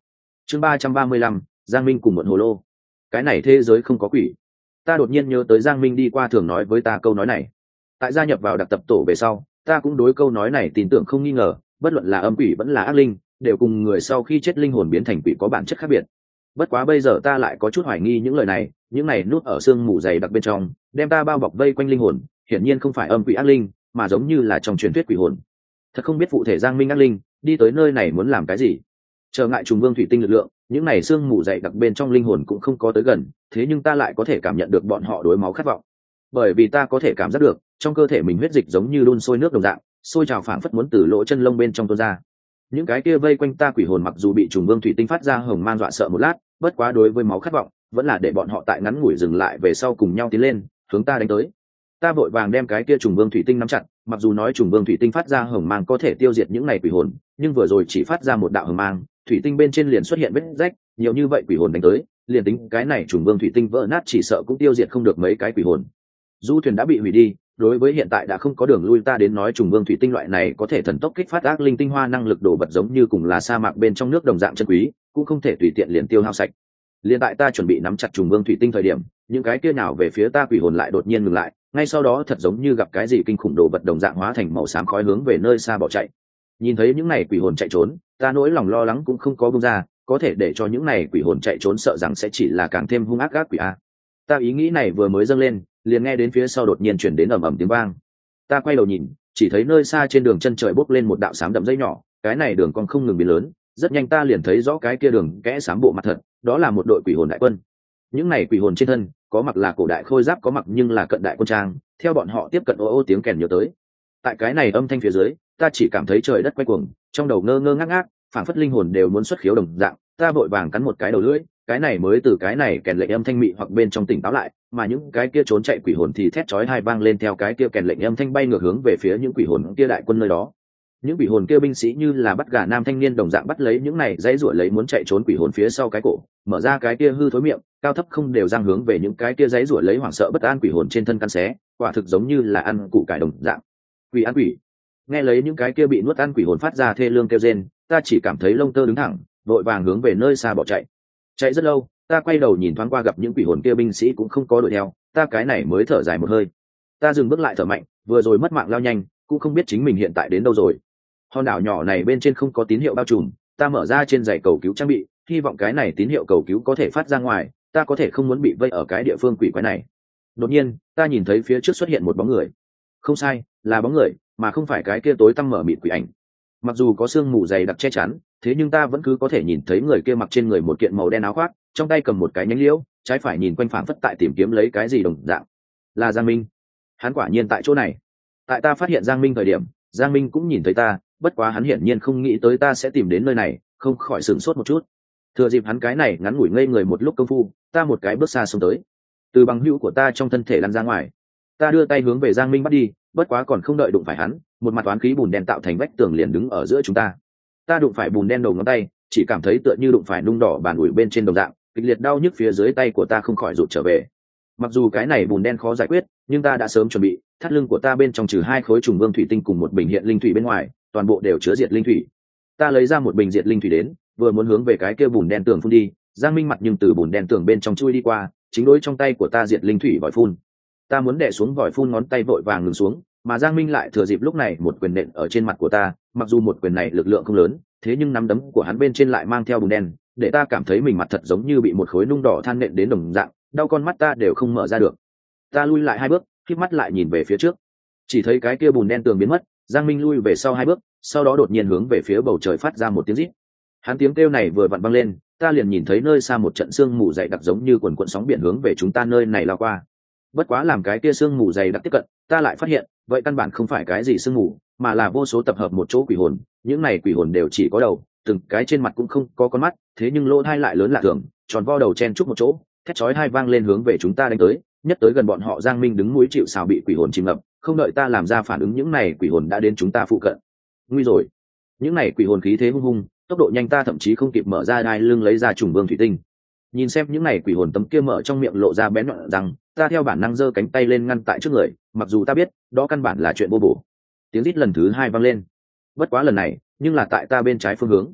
Chương 335, Giang Minh cùng muộn hồ lô. Cái này thế giới không có quỷ. Ta đột nhiên nhớ tới Giang Minh đi qua thường nói với ta câu nói này. Tại gia nhập vào đặc tập tổ về sau, ta cũng đối câu nói này tin tưởng không nghi ngờ, bất luận là âm quỷ vẫn là ác linh, đều cùng người sau khi chết linh hồn biến thành quỷ có bản chất khác biệt. Bất quá bây giờ ta lại có chút hoài nghi những lời này, những này núp ở xương mù dày đặc bên trong, đem ta bao bọc vây quanh linh hồn, hiển nhiên không phải âm quỷ ác linh, mà giống như là trong truyền thuyết quỷ hồn. Thật không biết phụ thể Giang Minh ác linh đi tới nơi này muốn làm cái gì. Trở ngại trùng vương thủy tinh lực lượng, những này xương mù dày đặc bên trong linh hồn cũng không có tới gần, thế nhưng ta lại có thể cảm nhận được bọn họ đối máu khát vọng. Bởi vì ta có thể cảm giác được, trong cơ thể mình huyết dịch giống như đun sôi nước đồng dạng, sôi trào phảng phất muốn từ lỗ chân lông bên trong tuôn ra. Những cái kia vây quanh ta quỷ hồn mặc dù bị trùng vương thủy tinh phát ra hồng man dọa sợ một lát, bất quá đối với máu khát vọng, vẫn là để bọn họ tại ngắn ngủi dừng lại về sau cùng nhau tiến lên, hướng ta đánh tới. Ta vội vàng đem cái kia trùng vương thủy tinh nắm chặt, mặc dù nói trùng vương thủy tinh phát ra hồng mang có thể tiêu diệt những này quỷ hồn, nhưng vừa rồi chỉ phát ra một đạo hồng mang, thủy tinh bên trên liền xuất hiện vết rách, nhiều như vậy quỷ hồn đánh tới, liền tính cái này trùng vương thủy tinh vỡ nát chỉ sợ cũng tiêu diệt không được mấy cái quỷ hồn. Du thuyền đã bị hủy đi, đối với hiện tại đã không có đường lui ta đến nói trùng vương thủy tinh loại này có thể thần tốc kích phát ác linh tinh hoa năng lực đổ vật giống như cùng là sa mạc bên trong nước đồng dạng chân quý, cũng không thể tùy tiện liền tiêu hao sạch. Liên tại ta chuẩn bị nắm chặt trùng vương thủy tinh thời điểm, những cái kia nào về phía ta quỷ hồn lại đột nhiên ngừng lại, ngay sau đó thật giống như gặp cái gì kinh khủng đồ vật đồng dạng hóa thành màu xám khói hướng về nơi xa bỏ chạy. Nhìn thấy những này quỷ hồn chạy trốn, ta nỗi lòng lo lắng cũng không có buông ra, có thể để cho những này quỷ hồn chạy trốn sợ rằng sẽ chỉ là càng thêm hung ác ác quỷ a. Ta ý nghĩ này vừa mới dâng lên, liền nghe đến phía sau đột nhiên chuyển đến ầm ầm tiếng vang. Ta quay đầu nhìn, chỉ thấy nơi xa trên đường chân trời bốc lên một đạo xám đậm dây nhỏ, cái này đường còn không ngừng biến lớn, rất nhanh ta liền thấy rõ cái kia đường kẽ xám bộ mặt thật, đó là một đội quỷ hồn đại quân. Những này quỷ hồn trên thân có mặc là cổ đại khôi giáp, có mặc nhưng là cận đại quân trang, theo bọn họ tiếp cận ô ô tiếng kèn nhớ tới. Tại cái này âm thanh phía dưới, ta chỉ cảm thấy trời đất quay cuồng, trong đầu ngơ ngơ ngác ngác, phảng phất linh hồn đều muốn xuất khiếu đồng dạng. Ta vội vàng cắn một cái đầu lưỡi, cái này mới từ cái này kèn lệnh âm thanh mị hoặc bên trong tỉnh táo lại, mà những cái kia trốn chạy quỷ hồn thì thét chói tai vang lên theo cái kia kèn lệnh âm thanh bay ngược hướng về phía những quỷ hồn kia đại quân nơi đó. Những quỷ hồn kia binh sĩ như là bắt gà nam thanh niên đồng dạng bắt lấy những này dãy ruổi lấy muốn chạy trốn quỷ hồn phía sau cái cổ, mở ra cái kia hư thối miệng, cao thấp không đều giang hướng về những cái kia dãy ruổi lấy hoảng sợ bất an quỷ hồn trên thân căn xé, quả thực giống như là ăn củ cải đồng dạng. Quỷ ăn quỷ. Nghe lấy những cái kia bị nuốt ăn quỷ hồn phát ra thê lương kêu rên, ta chỉ cảm thấy lông tơ đứng thẳng, vội vàng hướng về nơi xa bỏ chạy. Chạy rất lâu, ta quay đầu nhìn thoáng qua gặp những quỷ hồn kia binh sĩ cũng không có đuổi theo, ta cái này mới thở dài một hơi. Ta dừng bước lại thở mạnh, vừa rồi mất mạng lao nhanh, cũng không biết chính mình hiện tại đến đâu rồi. Hòn đảo nhỏ này bên trên không có tín hiệu bao trùm, ta mở ra trên giày cầu cứu trang bị, hy vọng cái này tín hiệu cầu cứu có thể phát ra ngoài, ta có thể không muốn bị vây ở cái địa phương quỷ quái này. Đột nhiên, ta nhìn thấy phía trước xuất hiện một bóng người. Không sai, là bóng người, mà không phải cái kia tối tăm mở mịt quỷ ảnh. Mặc dù có sương mù dày đặc che chắn, thế nhưng ta vẫn cứ có thể nhìn thấy người kia mặc trên người một kiện màu đen áo khoác, trong tay cầm một cái nhánh liễu, trái phải nhìn quanh phảng phất tại tìm kiếm lấy cái gì đồng dạng. Là Giang Minh. Hắn quả nhiên tại chỗ này. Tại ta phát hiện Giang Minh thời điểm, Giang Minh cũng nhìn thấy ta, bất quá hắn hiển nhiên không nghĩ tới ta sẽ tìm đến nơi này, không khỏi sửng sốt một chút. Thừa dịp hắn cái này ngắn ngủi ngây người một lúc công phu, ta một cái bước xa xông tới, từ bằng hữu của ta trong thân thể lăn ra ngoài. Ta đưa tay hướng về Giang Minh bắt đi, bất quá còn không đợi đụng phải hắn, một mặt toán khí bùn đen tạo thành vách tường liền đứng ở giữa chúng ta. Ta đụng phải bùn đen đầu ngón tay, chỉ cảm thấy tựa như đụng phải nung đỏ bàn ủi bên trên đồng dạng, kịch liệt đau nhức phía dưới tay của ta không khỏi rụt trở về. Mặc dù cái này bùn đen khó giải quyết, nhưng ta đã sớm chuẩn bị, thắt lưng của ta bên trong trừ 2 khối trùng vương thủy tinh cùng một bình hiện linh thủy bên ngoài, toàn bộ đều chứa diệt linh thủy. Ta lấy ra một bình diệt linh thủy đến, vừa muốn hướng về cái kia bùn đen tường phun đi, Giang Minh mặt nhưng từ bùn đen tường bên trong chui đi qua, chính đối trong tay của ta diệt linh thủy vòi phun. Ta muốn đè xuống vòi phun, ngón tay vội vàng ngừng xuống, mà Giang Minh lại thừa dịp lúc này một quyền nện ở trên mặt của ta, mặc dù một quyền này lực lượng không lớn, thế nhưng nắm đấm của hắn bên trên lại mang theo bùn đen, để ta cảm thấy mình mặt thật giống như bị một khối nung đỏ than nện đến đồng dạng, đau con mắt ta đều không mở ra được. Ta lui lại 2 bước, khép mắt lại nhìn về phía trước, chỉ thấy cái kia bùn đen tường biến mất. Giang Minh lui về sau 2 bước, sau đó đột nhiên hướng về phía bầu trời phát ra một tiếng rít. Hắn tiếng kêu này vừa vặn vang lên, ta liền nhìn thấy nơi xa một trận sương mù dày đặc giống như quần quần sóng biển hướng về chúng ta nơi này lao qua. Bất quá làm cái kia sương mù dày đặc tiếp cận, ta lại phát hiện, vậy căn bản không phải cái gì sương mù, mà là vô số tập hợp một chỗ quỷ hồn. Những này quỷ hồn đều chỉ có đầu, từng cái trên mặt cũng không có con mắt, thế nhưng lỗ tai lại lớn lạ thường, tròn vo đầu chen chúc một chỗ, thét chói tai vang lên hướng về chúng ta đánh tới. Nhất tới gần bọn họ, Giang Minh đứng mũi chịu sào bị quỷ hồn chìm ngập, không đợi ta làm ra phản ứng, những này quỷ hồn đã đến chúng ta phụ cận. Nguy rồi! Những này quỷ hồn khí thế hung hung, tốc độ nhanh, ta thậm chí không kịp mở ra đai lưng lấy ra trùng vương thủy tinh. Nhìn xem những này quỷ hồn tấm kia mở trong miệng lộ ra bén nhọn răng, ta theo bản năng giơ cánh tay lên ngăn tại trước người, mặc dù ta biết đó căn bản là chuyện vô bổ. Tiếng rít lần thứ 2 vang lên, bất quá lần này nhưng là tại ta bên trái phương hướng.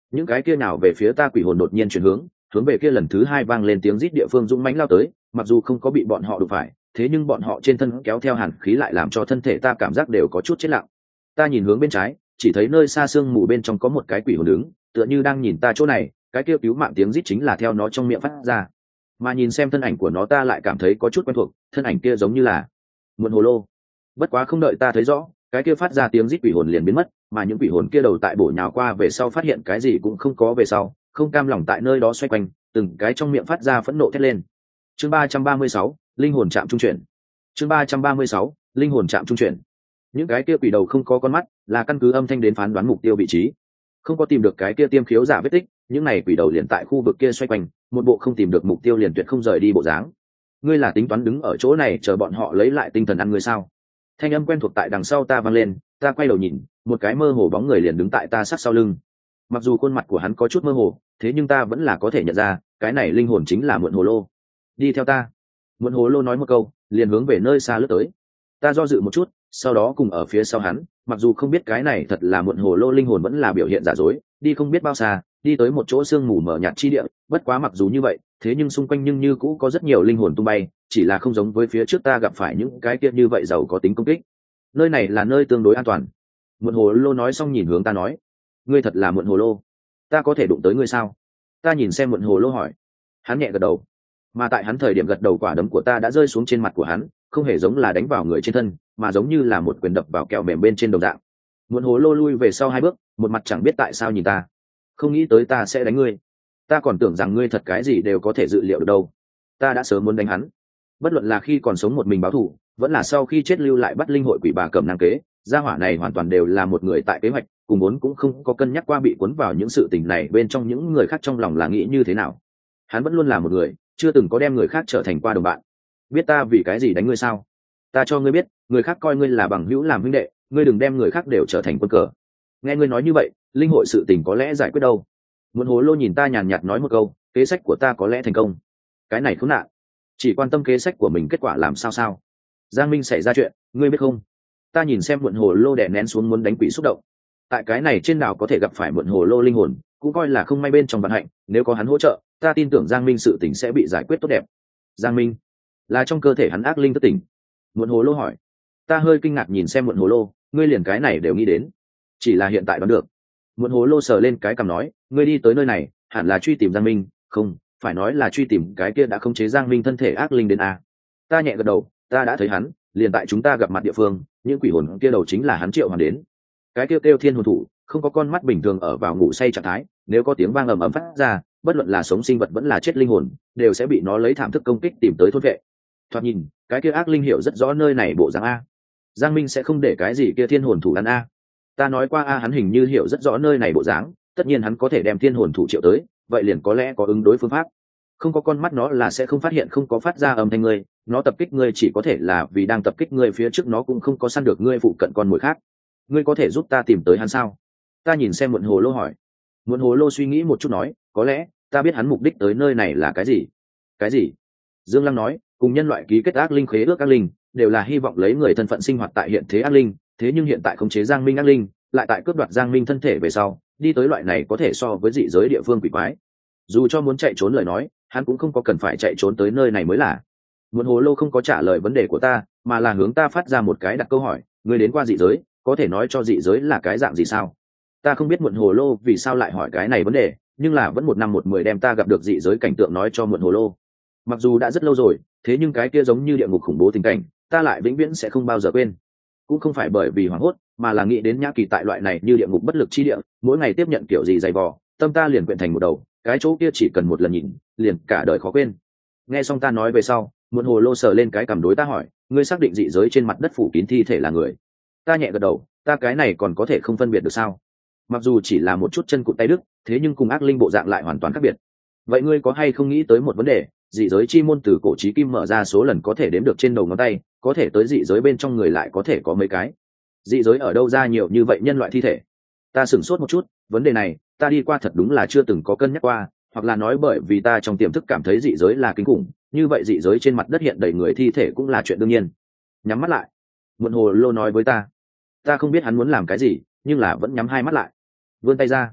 những cái kia nào về phía ta quỷ hồn đột nhiên chuyển hướng về kia lần thứ hai vang lên tiếng rít địa phương dũng mãnh lao tới, mặc dù không có bị bọn họ đụng phải, thế nhưng bọn họ trên thân kéo theo hàn khí lại làm cho thân thể ta cảm giác đều có chút chết lặng. Ta nhìn hướng bên trái, chỉ thấy nơi xa sương mù bên trong có một cái quỷ hồn đứng, tựa như đang nhìn ta chỗ này, cái kia cứu mạng tiếng rít chính là theo nó trong miệng phát ra. Mà nhìn xem thân ảnh của nó ta lại cảm thấy có chút quen thuộc, thân ảnh kia giống như là Muộn Hồ Lô. Bất quá không đợi ta thấy rõ, cái kia phát ra tiếng rít quỷ hồn liền biến mất, mà những quỷ hồn kia đầu tại bổ nhào qua về sau phát hiện cái gì cũng không có về sau, không cam lòng tại nơi đó xoay quanh, từng cái trong miệng phát ra phẫn nộ thét lên. Chương 336, linh hồn chạm trung chuyển. Chương 336, linh hồn chạm trung chuyển. Những cái kia quỷ đầu không có con mắt, là căn cứ âm thanh đến phán đoán mục tiêu vị trí. Không có tìm được cái kia tiêm khiếu giả vết tích, những này quỷ đầu liền tại khu vực kia xoay quanh, một bộ không tìm được mục tiêu liền tuyệt không rời đi bộ dáng. Ngươi là tính toán đứng ở chỗ này chờ bọn họ lấy lại tinh thần ăn ngươi sao? Thanh âm quen thuộc tại đằng sau ta vang lên, ta quay đầu nhìn, một cái mơ hồ bóng người liền đứng tại ta sát sau lưng. Mặc dù khuôn mặt của hắn có chút mơ hồ, thế nhưng ta vẫn là có thể nhận ra, cái này linh hồn chính là Muộn Hồ Lô. Đi theo ta. Muộn Hồ Lô nói một câu, liền hướng về nơi xa lướt tới. Ta do dự một chút, sau đó cùng ở phía sau hắn, mặc dù không biết cái này thật là Muộn Hồ Lô linh hồn vẫn là biểu hiện giả dối, đi không biết bao xa, đi tới một chỗ sương mù mờ nhạt chi địa, bất quá mặc dù như vậy, thế nhưng xung quanh nhưng như cũ có rất nhiều linh hồn tung bay, chỉ là không giống với phía trước ta gặp phải những cái kia như vậy giàu có tính công kích. Nơi này là nơi tương đối an toàn. Muộn Hồ Lô nói xong nhìn hướng ta nói, ngươi thật là Muộn Hồ Lô, ta có thể đụng tới ngươi sao? Ta nhìn xem Muộn Hồ Lô hỏi. Hắn nhẹ gật đầu, mà tại hắn thời điểm gật đầu quả đấm của ta đã rơi xuống trên mặt của hắn, không hề giống là đánh vào người trên thân, mà giống như là một quyền đập vào kẹo mềm bên trên đồng dạng. Muộn Hồ Lô lui về sau 2 bước, một mặt chẳng biết tại sao nhìn ta, không nghĩ tới ta sẽ đánh ngươi, ta còn tưởng rằng ngươi thật cái gì đều có thể dự liệu được đâu. Ta đã sớm muốn đánh hắn, bất luận là khi còn sống một mình báo thù, vẫn là sau khi chết lưu lại bắt linh hội quỷ bà cầm năng kế, gia hỏa này hoàn toàn đều là một người tại kế hoạch, cùng vốn cũng không có cân nhắc qua bị cuốn vào những sự tình này bên trong những người khác trong lòng là nghĩ như thế nào. Hắn vẫn luôn là một người, chưa từng có đem người khác trở thành qua đồng bạn. Biết ta vì cái gì đánh ngươi sao? Ta cho ngươi biết, người khác coi ngươi là bằng hữu làm huynh đệ, ngươi đừng đem người khác đều trở thành quân cờ. Nghe ngươi nói như vậy, linh hội sự tình có lẽ giải quyết đâu. Muộn Hồ Lô nhìn ta nhàn nhạt nói một câu, kế sách của ta có lẽ thành công. Cái này khốn nạn, chỉ quan tâm kế sách của mình kết quả làm sao? Giang Minh xảy ra chuyện, ngươi biết không? Ta nhìn xem Muộn Hồ Lô đè nén xuống muốn đánh quỷ xúc động. Tại cái này trên đảo có thể gặp phải Muộn Hồ Lô linh hồn, cũng coi là không may bên trong vận hạnh, nếu có hắn hỗ trợ, ta tin tưởng Giang Minh sự tình sẽ bị giải quyết tốt đẹp. Giang Minh là trong cơ thể hắn ác linh thất tỉnh. Muộn Hồ Lô hỏi. Ta hơi kinh ngạc nhìn xem Muộn Hồ Lô, ngươi liền cái này đều nghĩ đến? Chỉ là hiện tại đoán được. Muộn Hồ Lô sờ lên cái cằm nói, ngươi đi tới nơi này hẳn là truy tìm Giang Minh, không phải nói là truy tìm cái kia đã khống chế Giang Minh thân thể ác linh đến a? Ta nhẹ gật đầu, ta đã thấy hắn, liền tại chúng ta gặp mặt địa phương, những quỷ hồn kia đầu chính là hắn triệu hoàn đến. Cái kia kêu Thiên Hồn Thủ, không có con mắt bình thường ở vào ngủ say trạng thái, nếu có tiếng vang ầm ầm phát ra, bất luận là sống sinh vật vẫn là chết linh hồn, đều sẽ bị nó lấy thảm thức công kích tìm tới thôn vệ. Thoạt nhìn, cái kia ác linh hiểu rất rõ nơi này bộ dáng a. Giang Minh sẽ không để cái gì kia Thiên Hồn Thủ lăn a. Ta nói qua a, hắn hình như hiểu rất rõ nơi này bộ dáng, tất nhiên hắn có thể đem Thiên Hồn Thủ triệu tới, vậy liền có lẽ có ứng đối phương pháp. Không có con mắt nó là sẽ không phát hiện không có phát ra âm thanh ngươi, nó tập kích ngươi chỉ có thể là vì đang tập kích ngươi phía trước nó cũng không có săn được ngươi phụ cận con mồi khác. Ngươi có thể giúp ta tìm tới hắn sao? Ta nhìn xem Muộn Hồ Lô hỏi. Muộn Hồ Lô suy nghĩ một chút nói, có lẽ ta biết hắn mục đích tới nơi này là cái gì. Cái gì? Dương Lăng nói, cùng nhân loại ký kết ác linh khế ước ác linh, đều là hy vọng lấy người thân phận sinh hoạt tại hiện thế ác linh, thế nhưng hiện tại khống chế Giang Minh ác linh, lại tại cướp đoạt Giang Minh thân thể về sau, đi tới loại này có thể so với dị giới địa phương quỷ quái. Dù cho muốn chạy trốn lời nói, hắn cũng không có cần phải chạy trốn tới nơi này mới là. Muộn Hồ Lô không có trả lời vấn đề của ta, mà là hướng ta phát ra một cái đặt câu hỏi, ngươi đến qua dị giới, có thể nói cho dị giới là cái dạng gì sao? Ta không biết Muộn Hồ Lô vì sao lại hỏi cái này vấn đề, nhưng là vẫn 1 năm 1 10 đem ta gặp được dị giới cảnh tượng nói cho Muộn Hồ Lô. Mặc dù đã rất lâu rồi, thế nhưng cái kia giống như địa ngục khủng bố tình cảnh, ta lại vĩnh viễn sẽ không bao giờ quên. Cũng không phải bởi vì hoảng hốt, mà là nghĩ đến Nhã Kỳ tại loại này như địa ngục bất lực chi địa, mỗi ngày tiếp nhận kiểu gì dày vò, tâm ta liền quyện thành một đầu, cái chỗ kia chỉ cần một lần nhìn, liền cả đời khó quên. Nghe xong ta nói về sau, Muộn Hồ Lô sờ lên cái cằm đối ta hỏi, ngươi xác định dị giới trên mặt đất phủ kín thi thể là người? Ta nhẹ gật đầu, ta cái này còn có thể không phân biệt được sao? Mặc dù chỉ là một chút chân cụt tay đứt, thế nhưng cùng ác linh bộ dạng lại hoàn toàn khác biệt. Vậy ngươi có hay không nghĩ tới một vấn đề, dị giới chi môn từ cổ chí kim mở ra số lần có thể đếm được trên đầu ngón tay, có thể tới dị giới bên trong người lại có thể có mấy cái? Dị giới ở đâu ra nhiều như vậy nhân loại thi thể? Ta sửng sốt một chút, vấn đề này ta đi qua thật đúng là chưa từng có cân nhắc qua, hoặc là nói bởi vì ta trong tiềm thức cảm thấy dị giới là kinh khủng, như vậy dị giới trên mặt đất hiện đầy người thi thể cũng là chuyện đương nhiên. Nhắm mắt lại. Muộn Hồ Lô nói với ta. Ta không biết hắn muốn làm cái gì, nhưng là vẫn nhắm 2 mắt lại. Vươn tay ra.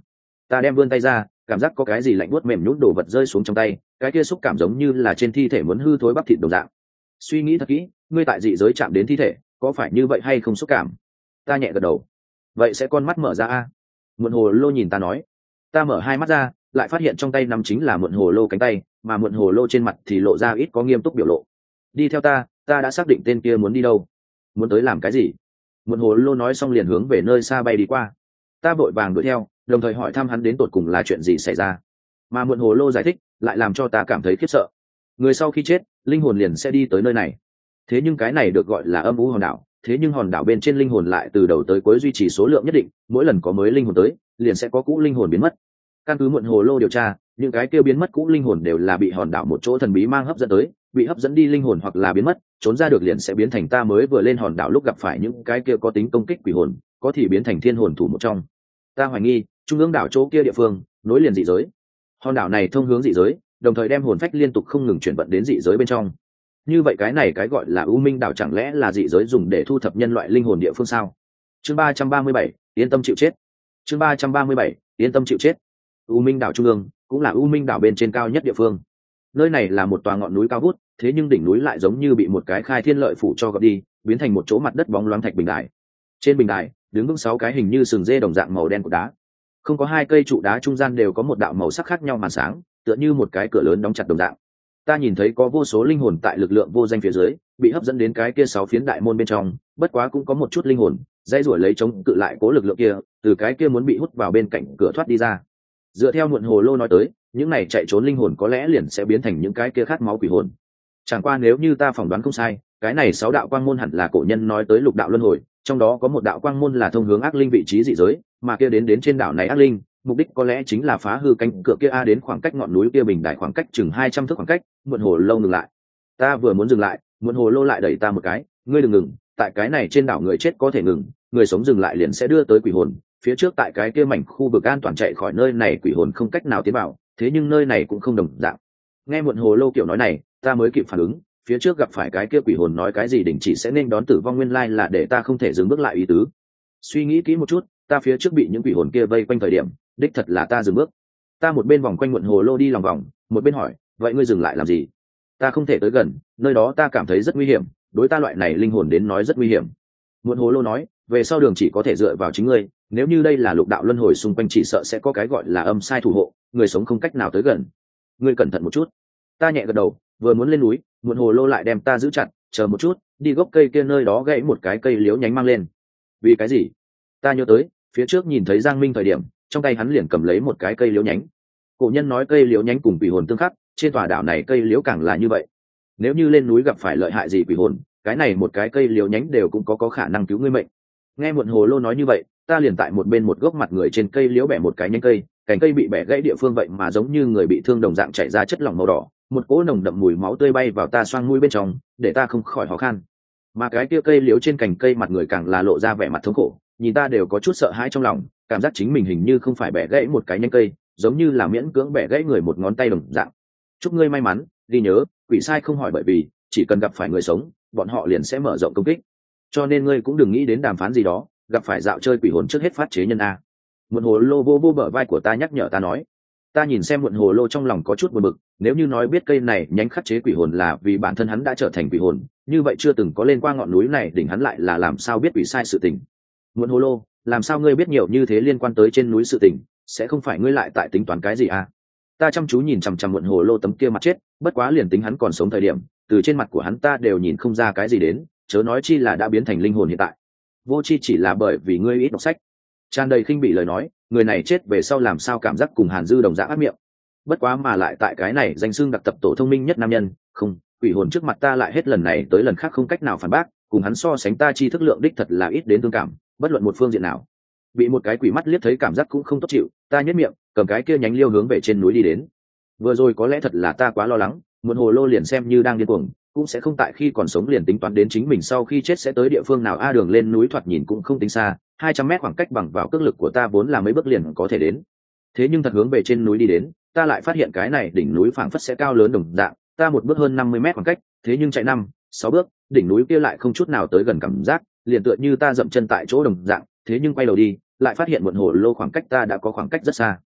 Ta đem vươn tay ra, cảm giác có cái gì lạnh buốt mềm nhũn đồ vật rơi xuống trong tay, cái kia xúc cảm giống như là trên thi thể muốn hư thối bắp thịt đồng dạng. Suy nghĩ thật kỹ, ngươi tại dị giới chạm đến thi thể, có phải như vậy hay không xúc cảm? Ta nhẹ gật đầu. Vậy sẽ con mắt mở ra a? Muộn hồ lô nhìn ta nói. Ta mở hai mắt ra, lại phát hiện trong tay nắm chính là muộn hồ lô cánh tay, mà muộn hồ lô trên mặt thì lộ ra ít có nghiêm túc biểu lộ. Đi theo ta đã xác định tên kia muốn đi đâu. Muốn tới làm cái gì? Muộn hồ lô nói xong liền hướng về nơi xa bay đi qua. Ta vội vàng đuổi theo, đồng thời hỏi thăm hắn đến tột cùng là chuyện gì xảy ra. Mà muộn hồ lô giải thích lại làm cho ta cảm thấy khiếp sợ. Người sau khi chết, linh hồn liền sẽ đi tới nơi này. Thế nhưng cái này được gọi là âm u hòn đảo, thế nhưng hòn đảo bên trên linh hồn lại từ đầu tới cuối duy trì số lượng nhất định, mỗi lần có mới linh hồn tới liền sẽ có cũ linh hồn biến mất. Căn cứ muộn hồ lô điều tra, những cái kia biến mất cũ linh hồn đều là bị hòn đảo một chỗ thần bí mang hấp dẫn tới, bị hấp dẫn đi linh hồn hoặc là biến mất, trốn ra được liền sẽ biến thành ta mới vừa lên hòn đảo lúc gặp phải những cái kia có tính công kích quỷ hồn, có thì biến thành thiên hồn thủ một trong. Ta hoài nghi trung ương đảo chỗ kia địa phương nối liền dị giới, hòn đảo này thông hướng dị giới, đồng thời đem hồn phách liên tục không ngừng chuyển vận đến dị giới bên trong. Như vậy cái này cái gọi là U Minh đảo chẳng lẽ là dị giới dùng để thu thập nhân loại linh hồn địa phương sao? Chương 337, yên tâm chịu chết. Chương 337, yên tâm chịu chết. U Minh đảo trung ương cũng là U Minh đảo bên trên cao nhất địa phương. Nơi này là một tòa ngọn núi cao vút, thế nhưng đỉnh núi lại giống như bị một cái khai thiên lợi phủ cho gập đi, biến thành một chỗ mặt đất bóng loáng thạch bình đài. Trên bình đài đứng vững 6 cái hình như sừng dê đồng dạng màu đen của đá. Không có 2 cây trụ đá trung gian đều có một đạo màu sắc khác nhau màn sáng, tựa như một cái cửa lớn đóng chặt đồng dạng. Ta nhìn thấy có vô số linh hồn tại lực lượng vô danh phía dưới bị hấp dẫn đến cái kia 6 phiến đại môn bên trong, bất quá cũng có một chút linh hồn dây rủi lấy chống cự lại cố lực lượng kia, từ cái kia muốn bị hút vào bên cạnh cửa thoát đi ra. Dựa theo muộn hồ lô nói tới, những này chạy trốn linh hồn có lẽ liền sẽ biến thành những cái kia khát máu quỷ hồn. Chẳng qua nếu như ta phỏng đoán không sai, cái này 6 đạo quang môn hẳn là cổ nhân nói tới lục đạo luân hồi, trong đó có một đạo quang môn là thông hướng ác linh vị trí dị giới, mà kia đến trên đảo này ác linh mục đích có lẽ chính là phá hư cánh cửa kia a. Đến khoảng cách ngọn núi kia bình đại khoảng cách chừng 200 thước khoảng cách, muộn hồ lô ngừng lại. Ta vừa muốn dừng lại, muộn hồ lô lại đẩy ta một cái, ngươi đừng ngừng, tại cái này trên đảo người chết có thể ngừng, người sống dừng lại liền sẽ đưa tới quỷ hồn, phía trước tại cái kia mảnh khu vực an toàn chạy khỏi nơi này quỷ hồn không cách nào tiến vào, thế nhưng nơi này cũng không đồng dạng. Nghe muộn hồ lô kiểu nói này, ta mới kịp phản ứng, phía trước gặp phải cái kia quỷ hồn nói cái gì đình chỉ sẽ nên đón tử vong, nguyên lai là để ta không thể dừng bước lại ý tứ. Suy nghĩ kỹ một chút, ta phía trước bị những quỷ hồn kia vây quanh thời điểm, đích thật là ta dừng bước. Ta một bên vòng quanh muộn hồ lô đi lòng vòng, một bên hỏi, vậy ngươi dừng lại làm gì? Ta không thể tới gần, nơi đó ta cảm thấy rất nguy hiểm, đối ta loại này linh hồn đến nói rất nguy hiểm. Muộn hồ lô nói, về sau đường chỉ có thể dựa vào chính ngươi, nếu như đây là lục đạo luân hồi xung quanh chỉ sợ sẽ có cái gọi là âm sai thủ hộ, người sống không cách nào tới gần. Ngươi cẩn thận một chút. Ta nhẹ gật đầu, vừa muốn lên núi, muộn hồ lô lại đem ta giữ chặt, chờ một chút, đi gốc cây kia nơi đó gãy một cái cây liễu nhánh mang lên. Vì cái gì? Ta nhớ tới phía trước nhìn thấy Giang Minh thời điểm, trong tay hắn liền cầm lấy một cái cây liễu nhánh. Cổ nhân nói cây liễu nhánh cùng quỷ hồn tương khắc, trên tòa đảo này cây liễu càng là như vậy. Nếu như lên núi gặp phải lợi hại gì quỷ hồn, cái này một cái cây liễu nhánh đều cũng có khả năng cứu ngươi mệnh. Nghe muộn hồ lô nói như vậy, ta liền tại một bên một gốc mặt người trên cây liễu bẻ một cái nhánh cây, cành cây bị bẻ gãy địa phương vậy mà giống như người bị thương đồng dạng chảy ra chất lỏng màu đỏ, một cỗ nồng đậm mùi máu tươi bay vào ta xoang mũi bên trong, để ta không khỏi khó khăn. Mà cái kia cây liễu trên cành cây mặt người càng là lộ ra vẻ mặt thống khổ, nhìn ta đều có chút sợ hãi trong lòng, cảm giác chính mình hình như không phải bẻ gãy một cái nhánh cây, giống như là miễn cưỡng bẻ gãy người một ngón tay đồng dạng. Chúc ngươi may mắn, ghi nhớ, quỷ sai không hỏi bởi vì chỉ cần gặp phải người sống, bọn họ liền sẽ mở rộng công kích. Cho nên ngươi cũng đừng nghĩ đến đàm phán gì đó, gặp phải dạo chơi quỷ hồn trước hết phát chế nhân a. Muộn hồ lô vô bờ vai của ta nhắc nhở ta nói. Ta nhìn xem muộn hồ lô trong lòng có chút buồn bực, nếu như nói biết cây này nhánh khắc chế quỷ hồn là vì bản thân hắn đã trở thành quỷ hồn, như vậy chưa từng có lên qua ngọn núi này đỉnh hắn lại là làm sao biết quỷ sai sự tình. Muộn hồ lô, làm sao ngươi biết nhiều như thế liên quan tới trên núi sự tình, sẽ không phải ngươi lại tại tính toán cái gì à? Ta chăm chú nhìn chằm chằm muộn hồ lô tấm kia mặt chết, bất quá liền tính hắn còn sống thời điểm, từ trên mặt của hắn ta đều nhìn không ra cái gì đến, chớ nói chi là đã biến thành linh hồn hiện tại. Vô chi chỉ là bởi vì ngươi ít đọc sách. Tràn đầy khinh bỉ lời nói, người này chết về sau làm sao cảm giác cùng Hàn Dư đồng dạng ác miệng. Bất quá mà lại tại cái này danh xưng đặc tập tổ thông minh nhất nam nhân, không, quỷ hồn trước mặt ta lại hết lần này tới lần khác không cách nào phản bác, cùng hắn so sánh ta tri thức lượng đích thật là ít đến thương cảm, bất luận một phương diện nào. Bị một cái quỷ mắt liếc thấy cảm giác cũng không tốt chịu, ta nhếch miệng, cầm cái kia nhánh liêu hướng về trên núi đi đến. Vừa rồi có lẽ thật là ta quá lo lắng, muộn hồ lô liền xem như đang điên cuồng, cũng sẽ không tại khi còn sống liền tính toán đến chính mình sau khi chết sẽ tới địa phương nào a. Đường lên núi thoạt nhìn cũng không tính xa, 200 mét khoảng cách bằng vào cước lực của ta vốn là mấy bước liền có thể đến. Thế nhưng thật hướng về trên núi đi đến, ta lại phát hiện cái này đỉnh núi phảng phất sẽ cao lớn đồng dạng, ta một bước hơn 50 mét khoảng cách, thế nhưng chạy 5-6 bước, đỉnh núi kia lại không chút nào tới gần cảm giác, liền tựa như ta dậm chân tại chỗ đồng dạng, thế nhưng quay đầu đi, lại phát hiện muộn hồ lô khoảng cách ta đã có khoảng cách rất xa.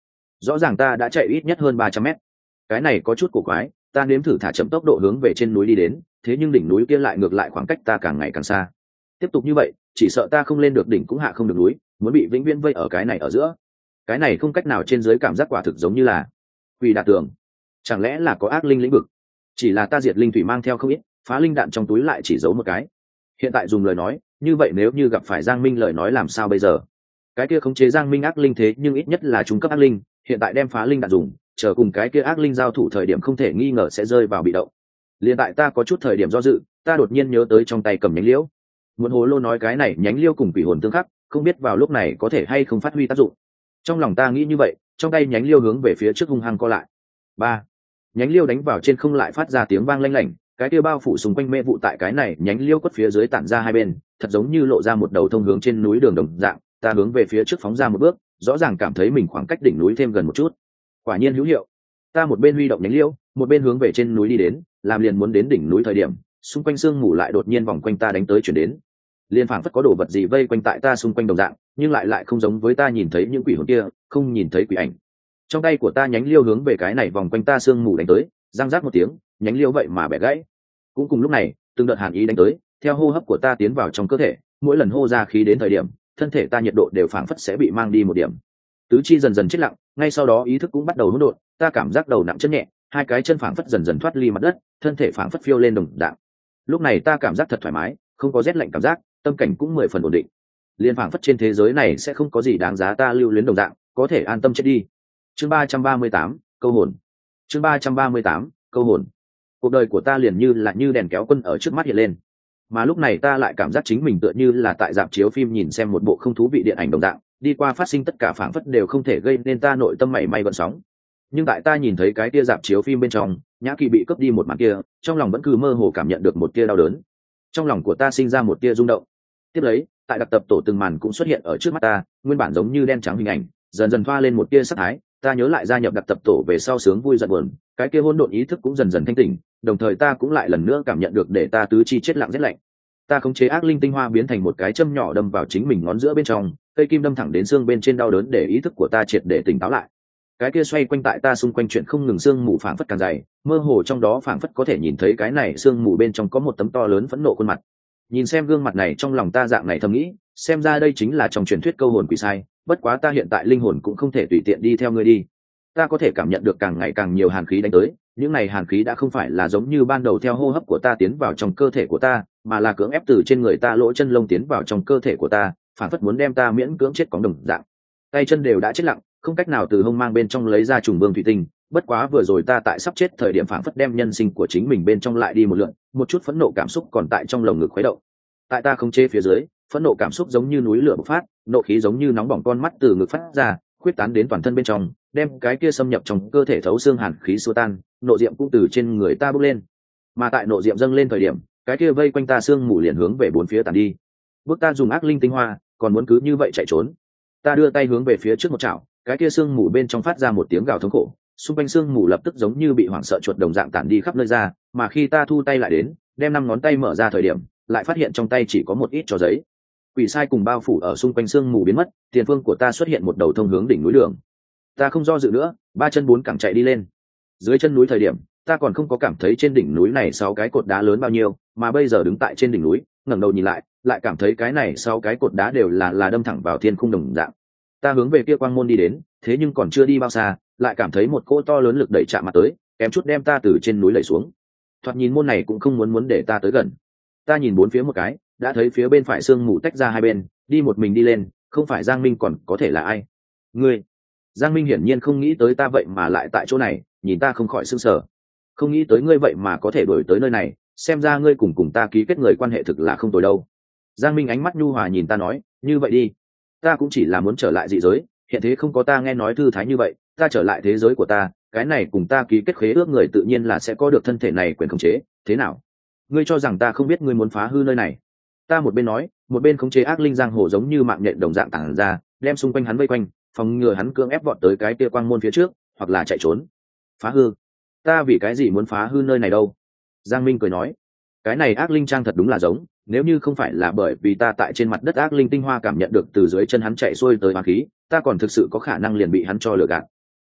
rõ ràng ta đã chạy ít nhất hơn 300 mét. Cái này có chút cổ quái, ta nếm thử thả chậm tốc độ hướng về trên núi đi đến, thế nhưng đỉnh núi kia lại ngược lại khoảng cách ta càng ngày càng xa. Tiếp tục như vậy, chỉ sợ ta không lên được đỉnh cũng hạ không được núi, muốn bị vĩnh viễn vây ở cái này ở giữa. Cái này không cách nào trên dưới cảm giác quả thực giống như là quỷ đả tường. Chẳng lẽ là có ác linh lĩnh vực? Chỉ là ta diệt linh thủy mang theo không ít, phá linh đạn trong túi lại chỉ giấu một cái. Hiện tại dùng lời nói, như vậy nếu như gặp phải Giang Minh lời nói làm sao bây giờ? Cái kia khống chế Giang Minh ác linh thế nhưng ít nhất là trung cấp ác linh, hiện tại đem phá linh đạn dùng, chờ cùng cái kia ác linh giao thủ thời điểm không thể nghi ngờ sẽ rơi vào bị động. Liên tại ta có chút thời điểm do dự, ta đột nhiên nhớ tới trong tay cầm nhánh liễu. Muốn hồ lô nói cái này nhánh liễu cùng quỷ hồn tương khắc, không biết vào lúc này có thể hay không phát huy tác dụng. Trong lòng ta nghĩ như vậy, trong tay nhánh liễu hướng về phía trước hung hăng co lại. Ba, nhánh liễu đánh vào trên không lại phát ra tiếng vang lanh lảnh, cái kia bao phủ xung quanh mê vụ tại cái này nhánh liễu quất phía dưới tản ra hai bên, thật giống như lộ ra một đầu thông hướng trên núi đường đồng dạng. Ta hướng về phía trước phóng ra một bước, rõ ràng cảm thấy mình khoảng cách đỉnh núi thêm gần một chút. Quả nhiên hữu hiệu. Ta một bên huy động nhánh liễu, một bên hướng về trên núi đi đến, làm liền muốn đến đỉnh núi thời điểm, xung quanh sương mù lại đột nhiên vòng quanh ta đánh tới chuyển đến. Liên phảng phất có đồ vật gì vây quanh tại ta xung quanh đồng dạng, nhưng lại không giống với ta nhìn thấy những quỷ hồn kia, không nhìn thấy quỷ ảnh. Trong tay của ta nhánh liễu hướng về cái này vòng quanh ta sương mù đánh tới, răng rác một tiếng, nhánh liễu vậy mà bẻ gãy. Cũng cùng lúc này, từng đợt hàn ý đánh tới, theo hô hấp của ta tiến vào trong cơ thể, mỗi lần hô ra khí đến thời điểm, thân thể ta nhiệt độ đều phảng phất sẽ bị mang đi một điểm. Tứ chi dần dần chết lặng, ngay sau đó ý thức cũng bắt đầu hỗn độn, ta cảm giác đầu nặng chân nhẹ, hai cái chân phảng phất dần dần thoát ly mặt đất, thân thể phảng phất phiêu lên đồng dạng. Lúc này ta cảm giác thật thoải mái, không có rét lạnh cảm giác, tâm cảnh cũng 10 phần ổn định. Liên phảng phất trên thế giới này sẽ không có gì đáng giá ta lưu luyến đồng dạng, có thể an tâm chết đi. Chương 338, câu hồn. Chương 338, câu hồn. Cuộc đời của ta liền như đèn kéo quân ở trước mắt hiện lên. Mà lúc này ta lại cảm giác chính mình tựa như là tại rạp chiếu phim nhìn xem một bộ không thú vị điện ảnh đồng dạng, đi qua phát sinh tất cả phảng phất đều không thể gây nên ta nội tâm mảy may gợn sóng. Nhưng tại ta nhìn thấy cái kia rạp chiếu phim bên trong, Nhã Kỳ bị cướp đi một màn kia, trong lòng vẫn cứ mơ hồ cảm nhận được một tia đau đớn. Trong lòng của ta sinh ra một tia rung động. Tiếp lấy, tại đặc tập tổ từng màn cũng xuất hiện ở trước mắt ta, nguyên bản giống như đen trắng hình ảnh, dần dần thoa lên một tia sắc thái. Ta nhớ lại gia nhập đặc tập tổ về sau sướng vui giận buồn, cái kia hỗn độn ý thức cũng dần dần thanh tỉnh, đồng thời ta cũng lại lần nữa cảm nhận được để ta tứ chi chết lặng rét lạnh. Ta khống chế ác linh tinh hoa biến thành một cái châm nhỏ đâm vào chính mình ngón giữa bên trong, cây kim đâm thẳng đến xương bên trên đau đớn để ý thức của ta triệt để tỉnh táo lại. Cái kia xoay quanh tại ta xung quanh chuyện không ngừng, xương mù phảng phất càng dày, mơ hồ trong đó phảng phất có thể nhìn thấy cái này xương mù bên trong có một tấm to lớn phẫn nộ khuôn mặt. Nhìn xem gương mặt này, trong lòng ta dạng này thầm nghĩ, xem ra đây chính là trong truyền thuyết câu hồn quỷ sai, bất quá ta hiện tại linh hồn cũng không thể tùy tiện đi theo ngươi đi. Ta có thể cảm nhận được càng ngày càng nhiều hàn khí đánh tới, những này hàn khí đã không phải là giống như ban đầu theo hô hấp của ta tiến vào trong cơ thể của ta, mà là cưỡng ép từ trên người ta lỗ chân lông tiến vào trong cơ thể của ta, phản phất muốn đem ta miễn cưỡng chết cóng đồng dạng. Tay chân đều đã chết lặng, không cách nào từ hông mang bên trong lấy ra trùng vương thủy tinh, bất quá vừa rồi ta tại sắp chết thời điểm phản phất đem nhân sinh của chính mình bên trong lại đi một lượn, một chút phẫn nộ cảm xúc còn tại trong lồng ngực khuấy động. Tại ta không chế phía dưới, phẫn nộ cảm xúc giống như núi lửa bộc phát, nộ khí giống như nóng bỏng con mắt từ ngực phát ra, khuyết tán đến toàn thân bên trong, đem cái kia xâm nhập trong cơ thể thấu xương hàn khí xua tan, nộ diệm cũng từ trên người ta bốc lên. Mà tại nộ diệm dâng lên thời điểm, cái kia vây quanh ta xương mù liền hướng về bốn phía tàn đi. Bước ta dùng ác linh tinh hoa, còn muốn cứ như vậy chạy trốn. Ta đưa tay hướng về phía trước một chảo, cái kia xương mù bên trong phát ra một tiếng gào thống khổ, xung quanh xương mù lập tức giống như bị hoảng sợ chuột đồng dạng tản đi khắp nơi ra, mà khi ta thu tay lại đến, đem 5 ngón tay mở ra thời điểm, lại phát hiện trong tay chỉ có một ít trò giấy. Quỷ sai cùng bao phủ ở xung quanh xương mù biến mất, tiền phương của ta xuất hiện một đầu thông hướng đỉnh núi đường. Ta không do dự nữa, 3 chân 4 cẳng chạy đi lên. Dưới chân núi thời điểm, ta còn không có cảm thấy trên đỉnh núi này 6 cái cột đá lớn bao nhiêu, mà bây giờ đứng tại trên đỉnh núi, ngẩng đầu nhìn lại cảm thấy cái này 6 cái cột đá đều là đâm thẳng vào thiên khung đồng dạng. Ta hướng về kia quang môn đi đến, thế nhưng còn chưa đi bao xa, lại cảm thấy một cỗ to lớn lực đẩy chạm mặt tới, kém chút đem ta từ trên núi đẩy xuống. Thoạt nhìn môn này cũng không muốn để ta tới gần. Ta nhìn bốn phía một cái, đã thấy phía bên phải sương mù tách ra hai bên, đi một mình đi lên, không phải Giang Minh còn có thể là ai? Ngươi? Giang Minh hiển nhiên không nghĩ tới ta vậy mà lại tại chỗ này, nhìn ta không khỏi sững sờ. Không nghĩ tới ngươi vậy mà có thể đuổi tới nơi này, xem ra ngươi cùng ta ký kết người quan hệ thực là không tồi đâu. Giang Minh ánh mắt nhu hòa nhìn ta nói, như vậy đi, ta cũng chỉ là muốn trở lại dị giới, hiện thế không có ta nghe nói thư thái như vậy, ta trở lại thế giới của ta, cái này cùng ta ký kết khế ước người tự nhiên là sẽ có được thân thể này quyền khống chế, thế nào? Ngươi cho rằng ta không biết ngươi muốn phá hư nơi này? Ta một bên nói, một bên khống chế ác linh giang hồ giống như mạng nhện đồng dạng tản ra, đem xung quanh hắn vây quanh, phòng ngừa hắn cưỡng ép vọt tới cái kia quang môn phía trước, hoặc là chạy trốn. Phá hư? Ta vì cái gì muốn phá hư nơi này đâu? Giang Minh cười nói, cái này ác linh trang thật đúng là giống, nếu như không phải là bởi vì ta tại trên mặt đất ác linh tinh hoa cảm nhận được từ dưới chân hắn chạy xuôi tới oán khí, ta còn thực sự có khả năng liền bị hắn cho lừa gạt.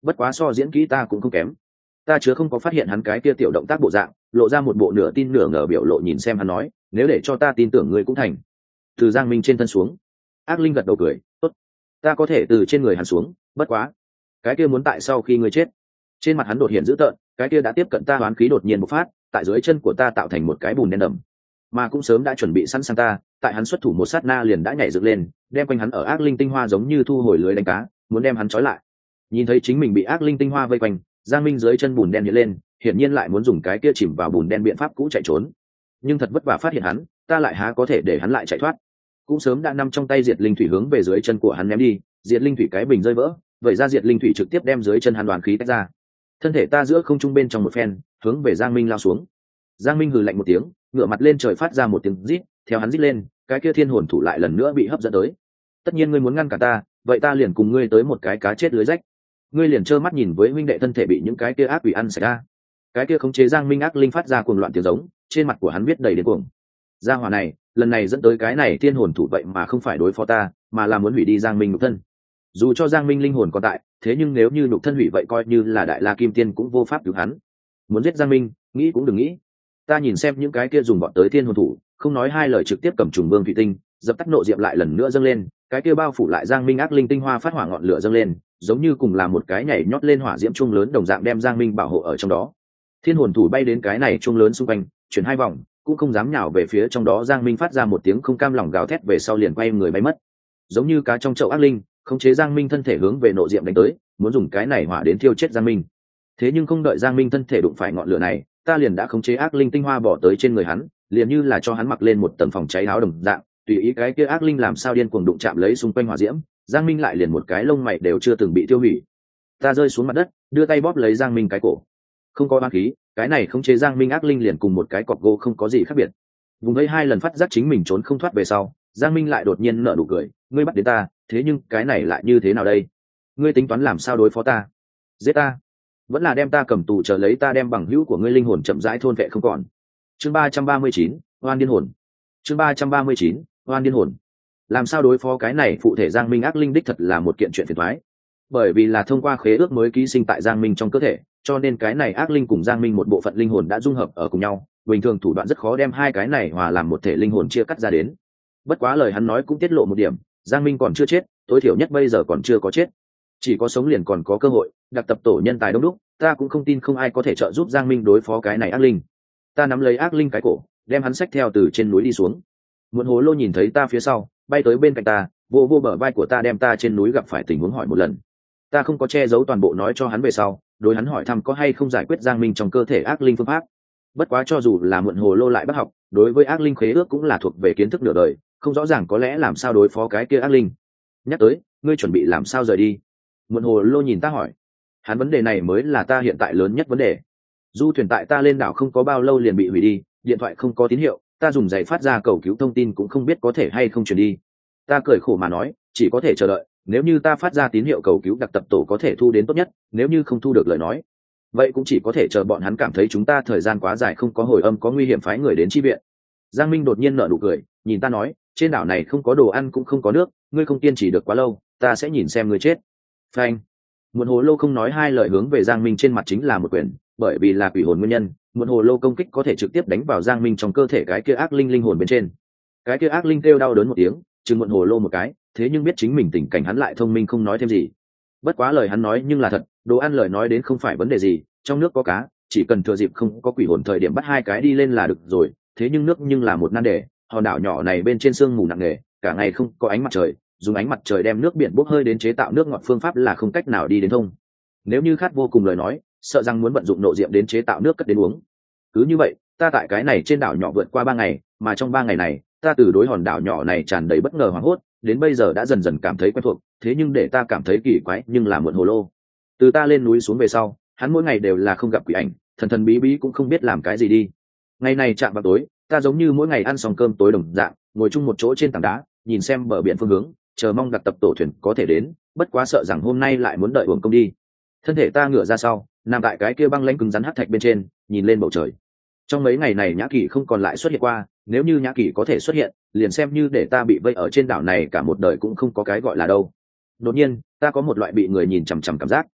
bất quá so diễn kỹ ta cũng không kém. Ta chứa không có phát hiện hắn cái kia tiểu động tác bộ dạng, lộ ra một bộ nửa tin nửa ngờ biểu lộ nhìn xem hắn nói, nếu để cho ta tin tưởng ngươi cũng thành. Từ Giang Minh trên thân xuống, ác linh gật đầu cười, tốt, ta có thể từ trên người hắn xuống, bất quá cái kia muốn tại sau khi ngươi chết. Trên mặt hắn đột hiện dữ tợn, cái kia đã tiếp cận ta hoán khí đột nhiên bộc phát, tại dưới chân của ta tạo thành một cái bùn đen đậm, mà cũng sớm đã chuẩn bị sẵn sàng ta, tại hắn xuất thủ một sát na liền đã nhảy dựng lên, đem quanh hắn ở ác linh tinh hoa giống như thu hồi lưới đánh cá, muốn đem hắn trói lại. Nhìn thấy chính mình bị ác linh tinh hoa vây quanh, Giang Minh dưới chân bùn đen hiện lên, hiển nhiên lại muốn dùng cái kia chìm vào bùn đen biện pháp cũ chạy trốn. Nhưng thật vất vả phát hiện hắn, ta lại há có thể để hắn lại chạy thoát. Cũng sớm đã nằm trong tay diệt linh thủy hướng về dưới chân của hắn ném đi, diệt linh thủy cái bình rơi vỡ, vậy ra diệt linh thủy trực tiếp đem dưới chân hắn đoàn khí tách ra. Thân thể ta giữa không trung bên trong một phen, hướng về Giang Minh lao xuống. Giang Minh hừ lạnh một tiếng, ngửa mặt lên trời phát ra một tiếng rít, theo hắn rít lên, cái kia thiên hồn thủ lại lần nữa bị hấp dẫn tới. Tất nhiên ngươi muốn ngăn cản ta, vậy ta liền cùng ngươi tới một cái cá chết lưới rách. Ngươi liền trơ mắt nhìn với huynh đệ thân thể bị những cái kia ác quỷ ăn sạch ra. Cái kia khống chế Giang Minh ác linh phát ra cuồng loạn tiếng giống, trên mặt của hắn viết đầy điên cuồng. Gia hỏa này, lần này dẫn tới cái này thiên hồn thủ vậy mà không phải đối phó ta, mà là muốn hủy đi Giang Minh nhục thân. Dù cho Giang Minh linh hồn còn tại, thế nhưng nếu như nhục thân hủy vậy coi như là đại la kim tiên cũng vô pháp cứu hắn. Muốn giết Giang Minh, nghĩ cũng đừng nghĩ. Ta nhìn xem những cái kia dùng bọn tới thiên hồn thủ, không nói hai lời trực tiếp cầm trùng vương thủy tinh, dập tắt nộ diệm lại lần nữa dâng lên, cái kia bao phủ lại Giang Minh ác linh tinh hoa phát hỏa ngọn lửa dâng lên, giống như cùng là một cái nhảy nhót lên hỏa diễm trung lớn đồng dạng đem Giang Minh bảo hộ ở trong đó. Thiên hồn thủ bay đến cái này trung lớn xung quanh, chuyển hai vòng, cũng không dám nhào về phía trong đó. Giang Minh phát ra một tiếng không cam lòng gào thét về sau liền quay người bay mất, giống như cá trong chậu ác linh, khống chế Giang Minh thân thể hướng về nộ diệm đánh tới, muốn dùng cái này hỏa đến thiêu chết Giang Minh. Thế nhưng không đợi Giang Minh thân thể đụng phải ngọn lửa này, ta liền đã khống chế ác linh tinh hoa bỏ tới trên người hắn, liền như là cho hắn mặc lên một tầng phòng cháy áo đồng dạng, tùy ý cái kia ác linh làm sao điên cuồng đụng chạm lấy xung quanh hỏa diễm, Giang Minh lại liền một cái lông mày đều chưa từng bị tiêu hủy. Ta rơi xuống mặt đất, đưa tay bóp lấy Giang Minh cái cổ. Không có oán khí, cái này khống chế Giang Minh ác linh liền cùng một cái cọc gỗ không có gì khác biệt. Vùng ấy hai lần phát giác chính mình trốn không thoát về sau, Giang Minh lại đột nhiên nở nụ cười, ngươi bắt đến ta, thế nhưng cái này lại như thế nào đây? Ngươi tính toán làm sao đối phó ta? Giết ta? Vẫn là đem ta cầm tù chờ lấy ta đem bằng hữu của ngươi linh hồn chậm rãi thôn vệ không còn. Chương 339, oan điên hồn. Chương 339, oan điên hồn. Làm sao đối phó cái này phụ thể Giang Minh ác linh đích thật là một kiện chuyện phiền toái. Bởi vì là thông qua khế ước mới ký sinh tại Giang Minh trong cơ thể, cho nên cái này ác linh cùng Giang Minh một bộ phận linh hồn đã dung hợp ở cùng nhau, bình thường thủ đoạn rất khó đem hai cái này hòa làm một thể linh hồn chia cắt ra đến. Bất quá lời hắn nói cũng tiết lộ một điểm, Giang Minh còn chưa chết, tối thiểu nhất bây giờ còn chưa có chết, chỉ có sống liền còn có cơ hội. Đặc tập tổ nhân tài đông đúc, ta cũng không tin không ai có thể trợ giúp Giang Minh đối phó cái này ác linh. Ta nắm lấy ác linh cái cổ, đem hắn xách theo từ trên núi đi xuống. Muộn Hồ Lô nhìn thấy ta phía sau, bay tới bên cạnh ta, vô vô bờ vai của ta đem ta trên núi gặp phải tình huống hỏi một lần. Ta không có che giấu toàn bộ nói cho hắn về sau, đối hắn hỏi thăm có hay không giải quyết Giang Minh trong cơ thể ác linh phương pháp. Bất quá cho dù là Muộn Hồ Lô lại bắt học, đối với ác linh khế ước cũng là thuộc về kiến thức nửa đời, không rõ ràng có lẽ làm sao đối phó cái kia ác linh. Nhắc tới, ngươi chuẩn bị làm sao rời đi? Muộn Hồ Lô nhìn ta hỏi. Hắn vấn đề này mới là ta hiện tại lớn nhất vấn đề. Du thuyền tại ta lên đảo không có bao lâu liền bị hủy đi, điện thoại không có tín hiệu, ta dùng giày phát ra cầu cứu thông tin cũng không biết có thể hay không truyền đi. Ta cười khổ mà nói, chỉ có thể chờ đợi, nếu như ta phát ra tín hiệu cầu cứu đặc tập tổ có thể thu đến tốt nhất, nếu như không thu được lời nói, vậy cũng chỉ có thể chờ bọn hắn cảm thấy chúng ta thời gian quá dài không có hồi âm có nguy hiểm phái người đến chi viện. Giang Minh đột nhiên nở nụ cười, nhìn ta nói, trên đảo này không có đồ ăn cũng không có nước, ngươi không kiên trì được quá lâu, ta sẽ nhìn xem ngươi chết. Phanh. Muộn Hồ Lô không nói hai lời hướng về Giang Minh trên mặt chính là một quyền, bởi vì là quỷ hồn nguyên nhân, Muộn Hồ Lô công kích có thể trực tiếp đánh vào Giang Minh trong cơ thể cái kia ác linh linh hồn bên trên. Cái kia ác linh kêu đau đớn một tiếng, chừng Muộn Hồ Lô một cái, thế nhưng biết chính mình tình cảnh hắn lại thông minh không nói thêm gì. Bất quá lời hắn nói nhưng là thật, đồ ăn lời nói đến không phải vấn đề gì, trong nước có cá, chỉ cần thừa dịp không có quỷ hồn thời điểm bắt hai cái đi lên là được rồi, thế nhưng nước nhưng là một nan đề, hòn đảo nhỏ này bên trên sương mù nặng nề, cả ngày không có ánh mặt trời, dùng ánh mặt trời đem nước biển bốc hơi đến chế tạo nước ngọt phương pháp là không cách nào đi đến thông. Nếu như khát vô cùng lời nói, sợ rằng muốn vận dụng nộ diệm đến chế tạo nước cất đến uống. Cứ như vậy, ta tại cái này trên đảo nhỏ vượt qua 3 ngày, mà trong 3 ngày này, ta từ đối hòn đảo nhỏ này tràn đầy bất ngờ hoảng hốt, đến bây giờ đã dần dần cảm thấy quen thuộc, thế nhưng để ta cảm thấy kỳ quái nhưng là Muộn Hồ Lô. Từ ta lên núi xuống về sau, hắn mỗi ngày đều là không gặp quỷ ảnh, thần thần bí bí cũng không biết làm cái gì đi. Ngày này chạm vào tối, ta giống như mỗi ngày ăn xong cơm tối đồng dạng, ngồi chung một chỗ trên tảng đá, nhìn xem bờ biển phương hướng, chờ mong đặc tập tổ thuyền có thể đến, bất quá sợ rằng hôm nay lại muốn đợi uổng công đi. Thân thể ta ngửa ra sau, nằm tại cái kia băng lãnh cứng rắn hắc thạch bên trên, nhìn lên bầu trời. Trong mấy ngày này Nhã Kỳ không còn lại xuất hiện qua, nếu như Nhã Kỳ có thể xuất hiện, liền xem như để ta bị vây ở trên đảo này cả một đời cũng không có cái gọi là đâu. Đột nhiên, ta có một loại bị người nhìn chằm chằm cảm giác.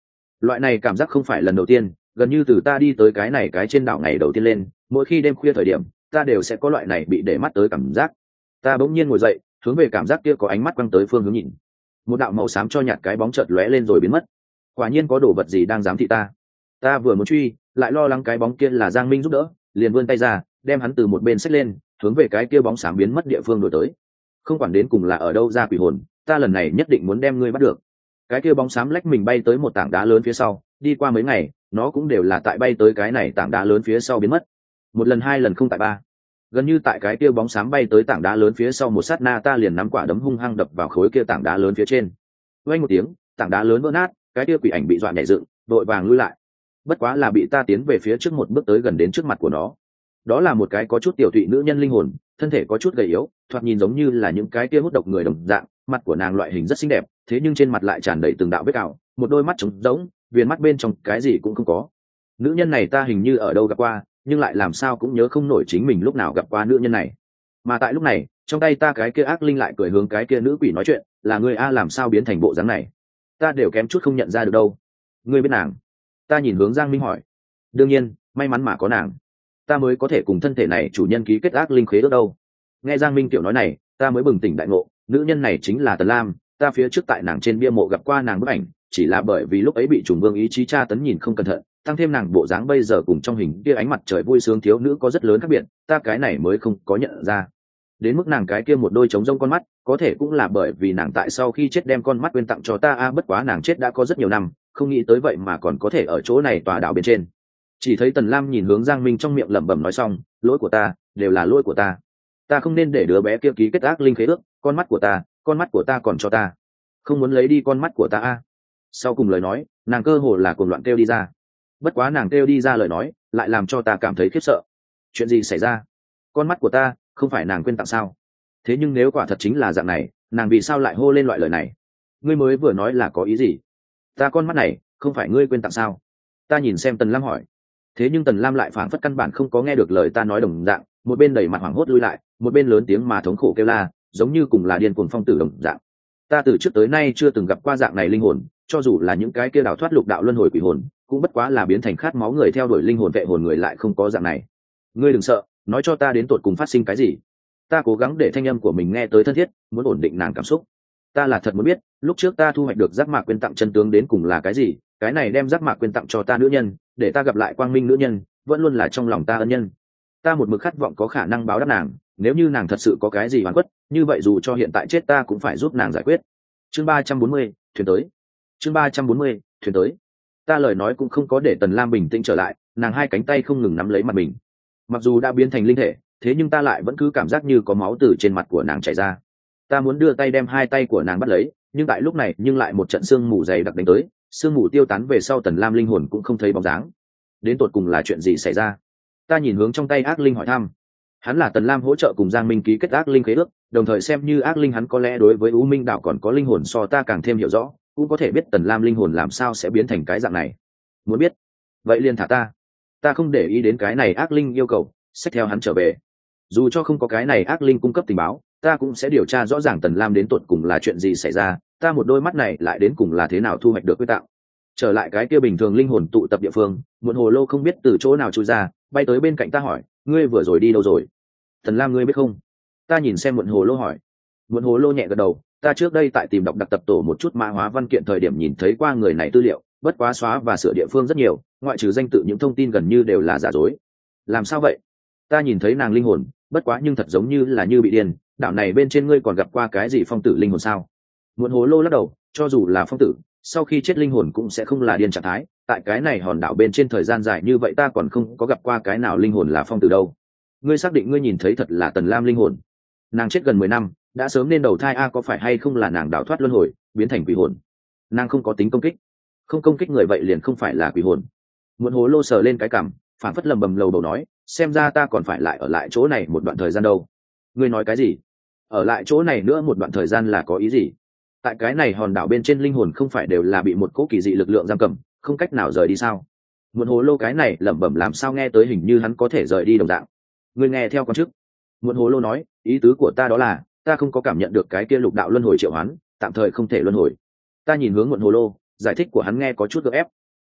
Loại này cảm giác không phải lần đầu tiên, gần như từ ta đi tới cái này cái trên đảo ngày đầu tiên lên, mỗi khi đêm khuya thời điểm ta đều sẽ có loại này bị để mắt tới cảm giác. Ta bỗng nhiên ngồi dậy, hướng về cảm giác kia có ánh mắt quăng tới phương hướng nhìn. Một đạo màu xám cho nhạt cái bóng chợt lóe lên rồi biến mất. Quả nhiên có đồ vật gì đang giám thị ta. Ta vừa muốn truy, lại lo lắng cái bóng kia là Giang Minh giúp đỡ, liền vươn tay ra, đem hắn từ một bên xách lên, hướng về cái kia bóng xám biến mất địa phương đổi tới. Không quản đến cùng là ở đâu ra quỷ hồn, ta lần này nhất định muốn đem ngươi bắt được. Cái kia bóng xám lách mình bay tới một tảng đá lớn phía sau, đi qua mấy ngày, nó cũng đều là tại bay tới cái này tảng đá lớn phía sau biến mất. Một lần hai lần không tại ba. Gần như tại cái kia bóng xám bay tới tảng đá lớn phía sau một sát na, ta liền nắm quả đấm hung hăng đập vào khối kia tảng đá lớn phía trên. Vang một tiếng, tảng đá lớn vỡ nát, cái kia quỷ ảnh bị dọa nhảy dựng, vội vàng lui lại. Bất quá là bị ta tiến về phía trước một bước tới gần đến trước mặt của nó. Đó là một cái có chút tiểu tụy nữ nhân linh hồn, thân thể có chút gầy yếu, thoạt nhìn giống như là những cái kia hút độc người đồng dạng, mặt của nàng loại hình rất xinh đẹp, thế nhưng trên mặt lại tràn đầy từng đạo vết cào, một đôi mắt trống rỗng, viền mắt bên trong cái gì cũng không có. Nữ nhân này ta hình như ở đâu gặp qua, nhưng lại làm sao cũng nhớ không nổi chính mình lúc nào gặp qua nữ nhân này. Mà tại lúc này, trong tay ta cái kia ác linh lại cười hướng cái kia nữ quỷ nói chuyện, là ngươi a, làm sao biến thành bộ dáng này? Ta đều kém chút không nhận ra được đâu. Ngươi biết nàng? Ta nhìn hướng Giang Minh hỏi. Đương nhiên, may mắn mà có nàng, ta mới có thể cùng thân thể này chủ nhân ký kết ác linh khế ước đâu. Nghe Giang Minh tiểu nói này, ta mới bừng tỉnh đại ngộ, nữ nhân này chính là Tần Lam. Ta phía trước tại nàng trên bia mộ gặp qua nàng bức ảnh, chỉ là bởi vì lúc ấy bị trùng vương ý chí tra tấn nhìn không cẩn thận, tăng thêm nàng bộ dáng bây giờ cùng trong hình kia ánh mặt trời vui sướng thiếu nữ có rất lớn khác biệt, ta cái này mới không có nhận ra. Đến mức nàng cái kia một đôi trống rông con mắt, có thể cũng là bởi vì nàng tại sau khi chết đem con mắt quên tặng cho ta a, bất quá nàng chết đã có rất nhiều năm, không nghĩ tới vậy mà còn có thể ở chỗ này tòa đảo bên trên. Chỉ thấy Tần Lam nhìn hướng Giang Minh trong miệng lẩm bẩm nói xong, lỗi của ta, đều là lỗi của ta. Ta không nên để đứa bé kia ký kết ác linh khế ước, con mắt của ta còn cho ta, không muốn lấy đi con mắt của ta a. Sau cùng lời nói, nàng cơ hồ là cuồng loạn kêu đi ra. Bất quá nàng kêu đi ra lời nói, lại làm cho ta cảm thấy khiếp sợ. Chuyện gì xảy ra? Con mắt của ta, không phải nàng quên tặng sao? Thế nhưng nếu quả thật chính là dạng này, nàng vì sao lại hô lên loại lời này? Ngươi mới vừa nói là có ý gì? Ta con mắt này, không phải ngươi quên tặng sao? Ta nhìn xem Tần Lam hỏi. Thế nhưng Tần Lam lại phảng phất căn bản không có nghe được lời ta nói đồng dạng, một bên đẩy mặt hoảng hốt lui lại, một bên lớn tiếng mà thống khổ kêu la, giống như cùng là điên cuồng phong tử đồng dạng. Ta từ trước tới nay chưa từng gặp qua dạng này linh hồn, cho dù là những cái kia đào thoát lục đạo luân hồi quỷ hồn, cũng bất quá là biến thành khát máu người theo đuổi linh hồn vệ hồn người, lại không có dạng này. Ngươi đừng sợ, nói cho ta đến tột cùng phát sinh cái gì. Ta cố gắng để thanh âm của mình nghe tới thân thiết, muốn ổn định nàng cảm xúc. Ta là thật muốn biết, lúc trước ta thu hoạch được giác mạc quyên tặng chân tướng đến cùng là cái gì, cái này đem giác mạc quyên tặng cho ta nữ nhân, để ta gặp lại quang minh nữ nhân, vẫn luôn là trong lòng ta ân nhân. Ta một mực khát vọng có khả năng báo đáp nàng, nếu như nàng thật sự có cái gì oan khuất, như vậy dù cho hiện tại chết ta cũng phải giúp nàng giải quyết. Chương 340, thuyền tới. Chương 340, thuyền tới. Ta lời nói cũng không có để Tần Lam bình tĩnh trở lại, nàng hai cánh tay không ngừng nắm lấy mặt mình. Mặc dù đã biến thành linh thể, thế nhưng ta lại vẫn cứ cảm giác như có máu từ trên mặt của nàng chảy ra. Ta muốn đưa tay đem hai tay của nàng bắt lấy, nhưng tại lúc này lại một trận sương mù dày đặc đánh tới, sương mù tiêu tán về sau, Tần Lam linh hồn cũng không thấy bóng dáng. Đến tột cùng là chuyện gì xảy ra? Ta nhìn hướng trong tay ác linh hỏi thăm. Hắn là Tần Lam hỗ trợ cùng Giang Minh ký kết ác linh khế ước, đồng thời xem như ác linh, hắn có lẽ đối với U Minh đảo còn có linh hồn so ta càng thêm hiểu rõ, cũng có thể biết Tần Lam linh hồn làm sao sẽ biến thành cái dạng này. Muốn biết, vậy liền thả ta. Ta không để ý đến cái này ác linh yêu cầu, xách theo hắn trở về. Dù cho không có cái này ác linh cung cấp tình báo, ta cũng sẽ điều tra rõ ràng Tần Lam đến tột cùng là chuyện gì xảy ra, ta một đôi mắt này lại đến cùng là thế nào thu hoạch được quyết tạo. Trở lại cái kia bình thường linh hồn tụ tập địa phương, Muộn Hồ Lô không biết từ chỗ nào chui ra, bay tới bên cạnh ta hỏi, ngươi vừa rồi đi đâu rồi? Tần Lam ngươi biết không? Ta nhìn xem Muộn Hồ Lô hỏi. Muộn Hồ Lô nhẹ gật đầu, ta trước đây tại tìm đọc đặc tập tổ một chút mã hóa văn kiện thời điểm nhìn thấy qua người này tư liệu, bất quá xóa và sửa địa phương rất nhiều, ngoại trừ danh tự những thông tin gần như đều là giả dối. Làm sao vậy? Ta nhìn thấy nàng linh hồn, bất quá nhưng thật giống như là như bị điên, đảo này bên trên ngươi còn gặp qua cái gì phong tử linh hồn sao? Muộn Hồ Lô lắc đầu, cho dù là phong tử, sau khi chết linh hồn cũng sẽ không là điên trạng thái, tại cái này hòn đảo bên trên thời gian dài như vậy ta còn không có gặp qua cái nào linh hồn là phong tử đâu. Ngươi xác định ngươi nhìn thấy thật là Tần Lam linh hồn? Nàng chết gần 10 năm, đã sớm nên đầu thai a, có phải hay không là nàng đào thoát luân hồi, biến thành quỷ hồn? Nàng không có tính công kích, không công kích người vậy liền không phải là quỷ hồn. Muộn Hồ Lô sờ lên cái cằm, phản phất lầm bầm lầu bầu nói, xem ra ta còn phải lại ở lại chỗ này một đoạn thời gian đâu. Ngươi nói cái gì? Ở lại chỗ này nữa một đoạn thời gian là có ý gì? Tại cái này hòn đảo bên trên linh hồn không phải đều là bị một cỗ kỳ dị lực lượng giam cầm, không cách nào rời đi sao? Muộn Hồ Lô cái này lẩm bẩm làm sao nghe tới hình như hắn có thể rời đi đồng dạng. Ngươi nghe theo con trước. Muộn Hồ Lô nói, ý tứ của ta đó là ta không có cảm nhận được cái kia lục đạo luân hồi triệu hoán, tạm thời không thể luân hồi. Ta nhìn hướng Muộn Hồ Lô, giải thích của hắn nghe có chút gượng ép.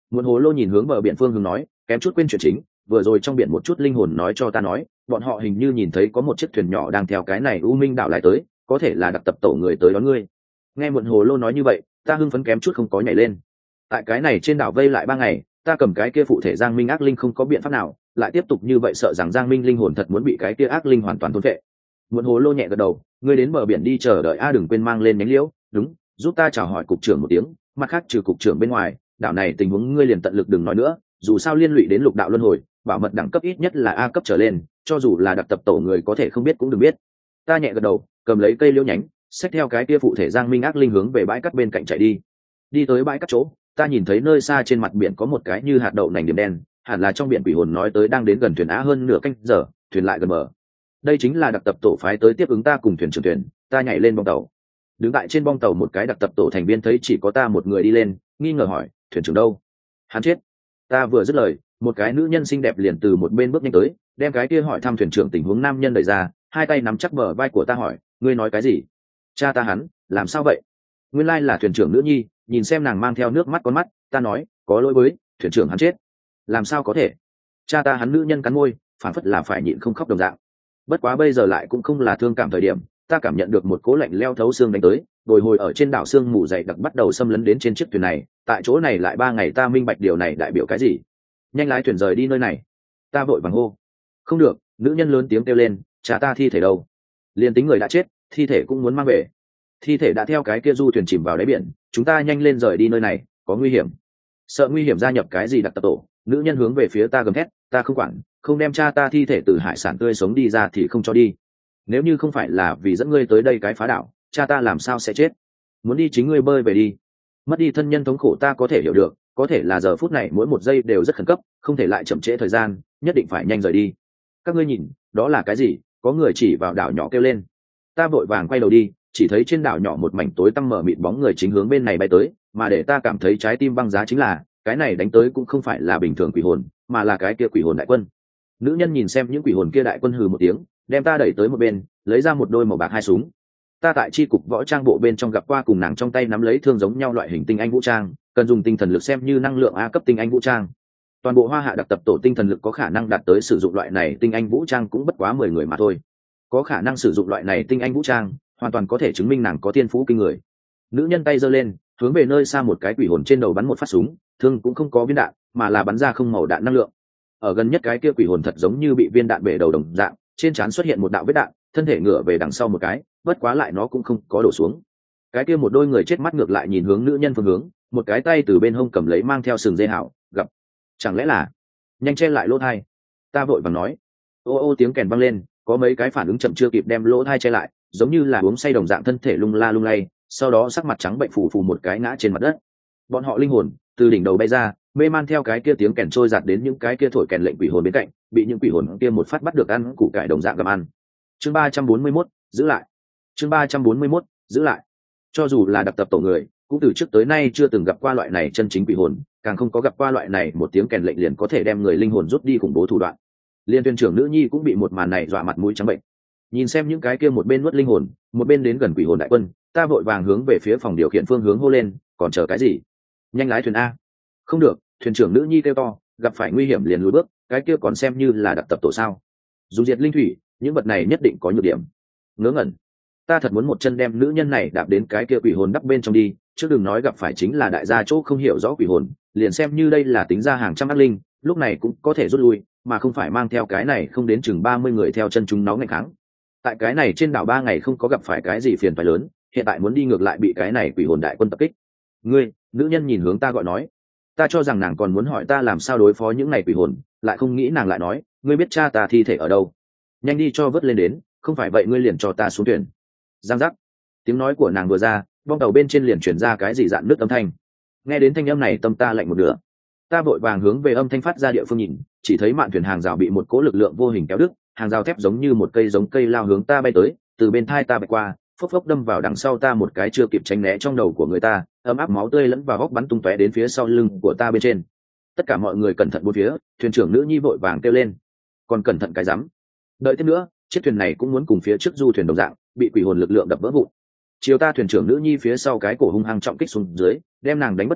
Muộn hồ lô nhìn hướng bờ biển phương hướng nói, kém chút quên chuyện chính, vừa rồi trong biển một chút linh hồn nói cho ta nói, bọn họ hình như nhìn thấy có một chiếc thuyền nhỏ đang theo cái này u minh đảo lại tới, có thể là đặc tập tổ người tới đón ngươi. Nghe muộn hồ lô nói như vậy, ta hưng phấn kém chút không có nhảy lên. Tại cái này trên đảo vây lại 3 ngày, ta cầm cái kia phụ thể Giang Minh ác linh không có biện pháp nào, lại tiếp tục như vậy sợ rằng Giang Minh linh hồn thật muốn bị cái kia ác linh hoàn toàn thôn phệ. Muộn hồ lô nhẹ gật đầu, ngươi đến bờ biển đi chờ đợi a, đừng quên mang lên nhánh liễu, đúng, giúp ta chào hỏi cục trưởng một tiếng, mặt khác trừ cục trưởng bên ngoài, đảo này tình huống ngươi liền tận lực đừng nói nữa, dù sao liên lụy đến lục đạo luân hồi, bảo mật đẳng cấp ít nhất là A cấp trở lên, cho dù là đặc tập tổ người có thể không biết cũng đừng biết. Ta nhẹ gật đầu, cầm lấy cây liễu nhánh, xách theo cái kia phụ thể Giang Minh ác linh hướng về bãi cát bên cạnh chạy đi. Đi tới bãi cát chỗ, ta nhìn thấy nơi xa trên mặt biển có một cái như hạt đậu nành điểm đen, hẳn là trong biển quỷ hồn nói tới đang đến gần thuyền á hơn nửa canh giờ, thuyền lại gần bờ. Đây chính là đặc tập tổ phái tới tiếp ứng ta cùng thuyền trưởng thuyền. Ta nhảy lên bong tàu, đứng tại trên bong tàu một cái đặc tập tổ thành viên thấy chỉ có ta một người đi lên, nghi ngờ hỏi, thuyền trưởng đâu? Hắn chết. Ta vừa dứt lời, một cái nữ nhân xinh đẹp liền từ một bên bước nhanh tới, đem cái kia hỏi thăm thuyền trưởng tình huống nam nhân đẩy ra, hai tay nắm chắc bờ vai của ta hỏi, ngươi nói cái gì? Cha ta hắn làm sao vậy? Nguyên lai là thuyền trưởng nữ nhi, nhìn xem nàng mang theo nước mắt con mắt, ta nói, có lỗi với thuyền trưởng, hắn chết. Làm sao có thể? Cha ta hắn nữ nhân cắn môi, phản phất là phải nhịn không khóc đồng dạng. Bất quá bây giờ lại cũng không là thương cảm thời điểm, ta cảm nhận được một cố lạnh leo thấu xương đánh tới, bồi hồi ở trên đảo xương mù dày đặc bắt đầu xâm lấn đến trên chiếc thuyền này. Tại chỗ này lại 3 ngày, ta minh bạch điều này đại biểu cái gì. Nhanh lái thuyền rời đi nơi này. Ta vội vàng hô. Không được, nữ nhân lớn tiếng kêu lên, cha ta thi thể đâu? Liền tính người đã chết, thi thể cũng muốn mang về. Thi thể đã theo cái kia du thuyền chìm vào đáy biển, chúng ta nhanh lên rời đi nơi này, có nguy hiểm. Sợ nguy hiểm gia nhập cái gì đặc tập tổ? Nữ nhân hướng về phía ta gầm thét, ta không quản, không đem cha ta thi thể từ hải sản tươi sống đi ra thì không cho đi. Nếu như không phải là vì dẫn ngươi tới đây cái phá đảo, cha ta làm sao sẽ chết? Muốn đi chính ngươi bơi về đi. Mất đi thân nhân thống khổ ta có thể hiểu được, có thể là giờ phút này mỗi một giây đều rất khẩn cấp, không thể lại chậm trễ thời gian, nhất định phải nhanh rời đi. Các ngươi nhìn, đó là cái gì? Có người chỉ vào đảo nhỏ kêu lên. Ta vội vàng quay đầu đi, chỉ thấy trên đảo nhỏ một mảnh tối tăm mờ mịt bóng người chính hướng bên này bay tới, mà để ta cảm thấy trái tim băng giá chính là, cái này đánh tới cũng không phải là bình thường quỷ hồn, mà là cái kia quỷ hồn đại quân. Nữ nhân nhìn xem những quỷ hồn kia đại quân hừ một tiếng, đem ta đẩy tới một bên, lấy ra một đôi màu bạc hai súng. Ta tại chi cục võ trang bộ bên trong gặp qua cùng nàng trong tay nắm lấy thương giống nhau loại hình tinh anh vũ trang, cần dùng tinh thần lực xem như năng lượng A cấp tinh anh vũ trang. Toàn bộ Hoa Hạ đặc tập tổ tinh thần lực có khả năng đạt tới sử dụng loại này tinh anh vũ trang cũng bất quá 10 người mà thôi. Có khả năng sử dụng loại này tinh anh vũ trang, hoàn toàn có thể chứng minh nàng có thiên phú kinh người. Nữ nhân tay giơ lên, hướng về nơi xa một cái quỷ hồn trên đầu bắn một phát súng, thương cũng không có viên đạn, mà là bắn ra không màu đạn năng lượng. Ở gần nhất cái kia quỷ hồn thật giống như bị viên đạn bể đầu đồng dạng, trên trán xuất hiện một đạo vết đạn, thân thể ngửa về đằng sau một cái, bất quá lại nó cũng không có đổ xuống. Cái kia một đôi người chết mắt ngược lại nhìn hướng nữ nhân phương hướng, một cái tay từ bên hông cầm lấy mang theo sừng dây hảo, gặp, chẳng lẽ là, nhanh che lại lỗ thai. Ta vội vàng nói. Ô ô tiếng kèn vang lên, có mấy cái phản ứng chậm chưa kịp đem lỗ thai che lại, giống như là uống say đồng dạng, thân thể lung la lung lay, sau đó sắc mặt trắng bệnh phù phù một cái ngã trên mặt đất. Bọn họ linh hồn từ đỉnh đầu bay ra, mê man theo cái kia tiếng kèn trôi giạt đến những cái kia thổi kèn lệnh quỷ hồn bên cạnh, bị những quỷ hồn kia một phát bắt được ăn củ cải đồng dạng gặm ăn. Chương 341, giữ lại. Chương 341, giữ lại. Cho dù là đặc tập tổ người, cũng từ trước tới nay chưa từng gặp qua loại này chân chính quỷ hồn, càng không có gặp qua loại này một tiếng kèn lệnh liền có thể đem người linh hồn rút đi khủng bố thủ đoạn. Liên tuyên trưởng nữ nhi cũng bị một màn này dọa mặt mũi trắng bệnh. Nhìn xem những cái kia một bên nuốt linh hồn, một bên đến gần quỷ hồn đại quân, ta vội vàng hướng về phía phòng điều khiển phương hướng hô lên, còn chờ cái gì? Nhanh lái thuyền A. Không được, thuyền trưởng nữ nhi kêu to, gặp phải nguy hiểm liền lùi bước, cái kia còn xem như là đặc tập tổ sao? Dùng diệt linh thủy, những vật này nhất định có nhược điểm. Ngớ ngẩn. Ta thật muốn một chân đem nữ nhân này đạp đến cái kia quỷ hồn đắp bên trong đi, chứ đừng nói gặp phải chính là đại gia chỗ không hiểu rõ quỷ hồn, liền xem như đây là tính ra hàng trăm ác linh, lúc này cũng có thể rút lui, mà không phải mang theo cái này không đến chừng 30 người theo chân chúng nó nghênh kháng. Tại cái này trên đảo 3 ngày không có gặp phải cái gì phiền phải lớn, hiện tại muốn đi ngược lại bị cái này quỷ hồn đại quân tập kích. Ngươi, nữ nhân nhìn hướng ta gọi nói. Ta cho rằng nàng còn muốn hỏi ta làm sao đối phó những này quỷ hồn, lại không nghĩ nàng lại nói, ngươi biết cha ta thi thể ở đâu? Nhanh đi cho vớt lên đến, không phải vậy ngươi liền cho ta xuống thuyền. Giang giác. Tiếng nói của nàng vừa ra, bong tàu bên trên liền truyền ra cái gì dạn nước âm thanh. Nghe đến thanh âm này tâm ta lạnh một nửa. Ta vội vàng hướng về âm thanh phát ra địa phương nhìn, chỉ thấy mạn thuyền hàng rào bị một cỗ lực lượng vô hình kéo đứt, hàng rào thép giống như một cây giống cây lao hướng ta bay tới, từ bên thai ta bay qua, phốc phốc đâm vào đằng sau ta một cái chưa kịp tránh né trong đầu của người ta, ấm áp máu tươi lẫn vào góc bắn tung tóe đến phía sau lưng của ta bên trên. Tất cả mọi người cẩn thận bốn phía, thuyền trưởng nữ nhi vội vàng kêu lên, còn cẩn thận cái rắm. Đợi tiếp nữa, chiếc thuyền này cũng muốn cùng phía trước du thuyền đồng dạng, bị quỷ hồn lực lượng đập vỡ vụn. Chiều ta thuyền trưởng nữ nhi phía sau cái cổ hung hăng trọng kích xuống dưới, đem nàng đánh bất tỉnh,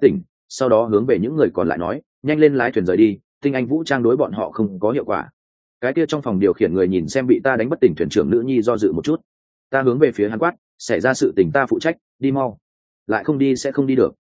sau đó hướng về những người còn lại nói nhanh lên lái thuyền rời đi, tinh anh vũ trang đối bọn họ không có hiệu quả. Cái kia trong phòng điều khiển người nhìn xem bị ta đánh bất tỉnh thuyền trưởng nữ nhi do dự một chút. Ta hướng về phía hắn quát, xảy ra sự tình ta phụ trách, đi mau, lại không đi sẽ không đi được.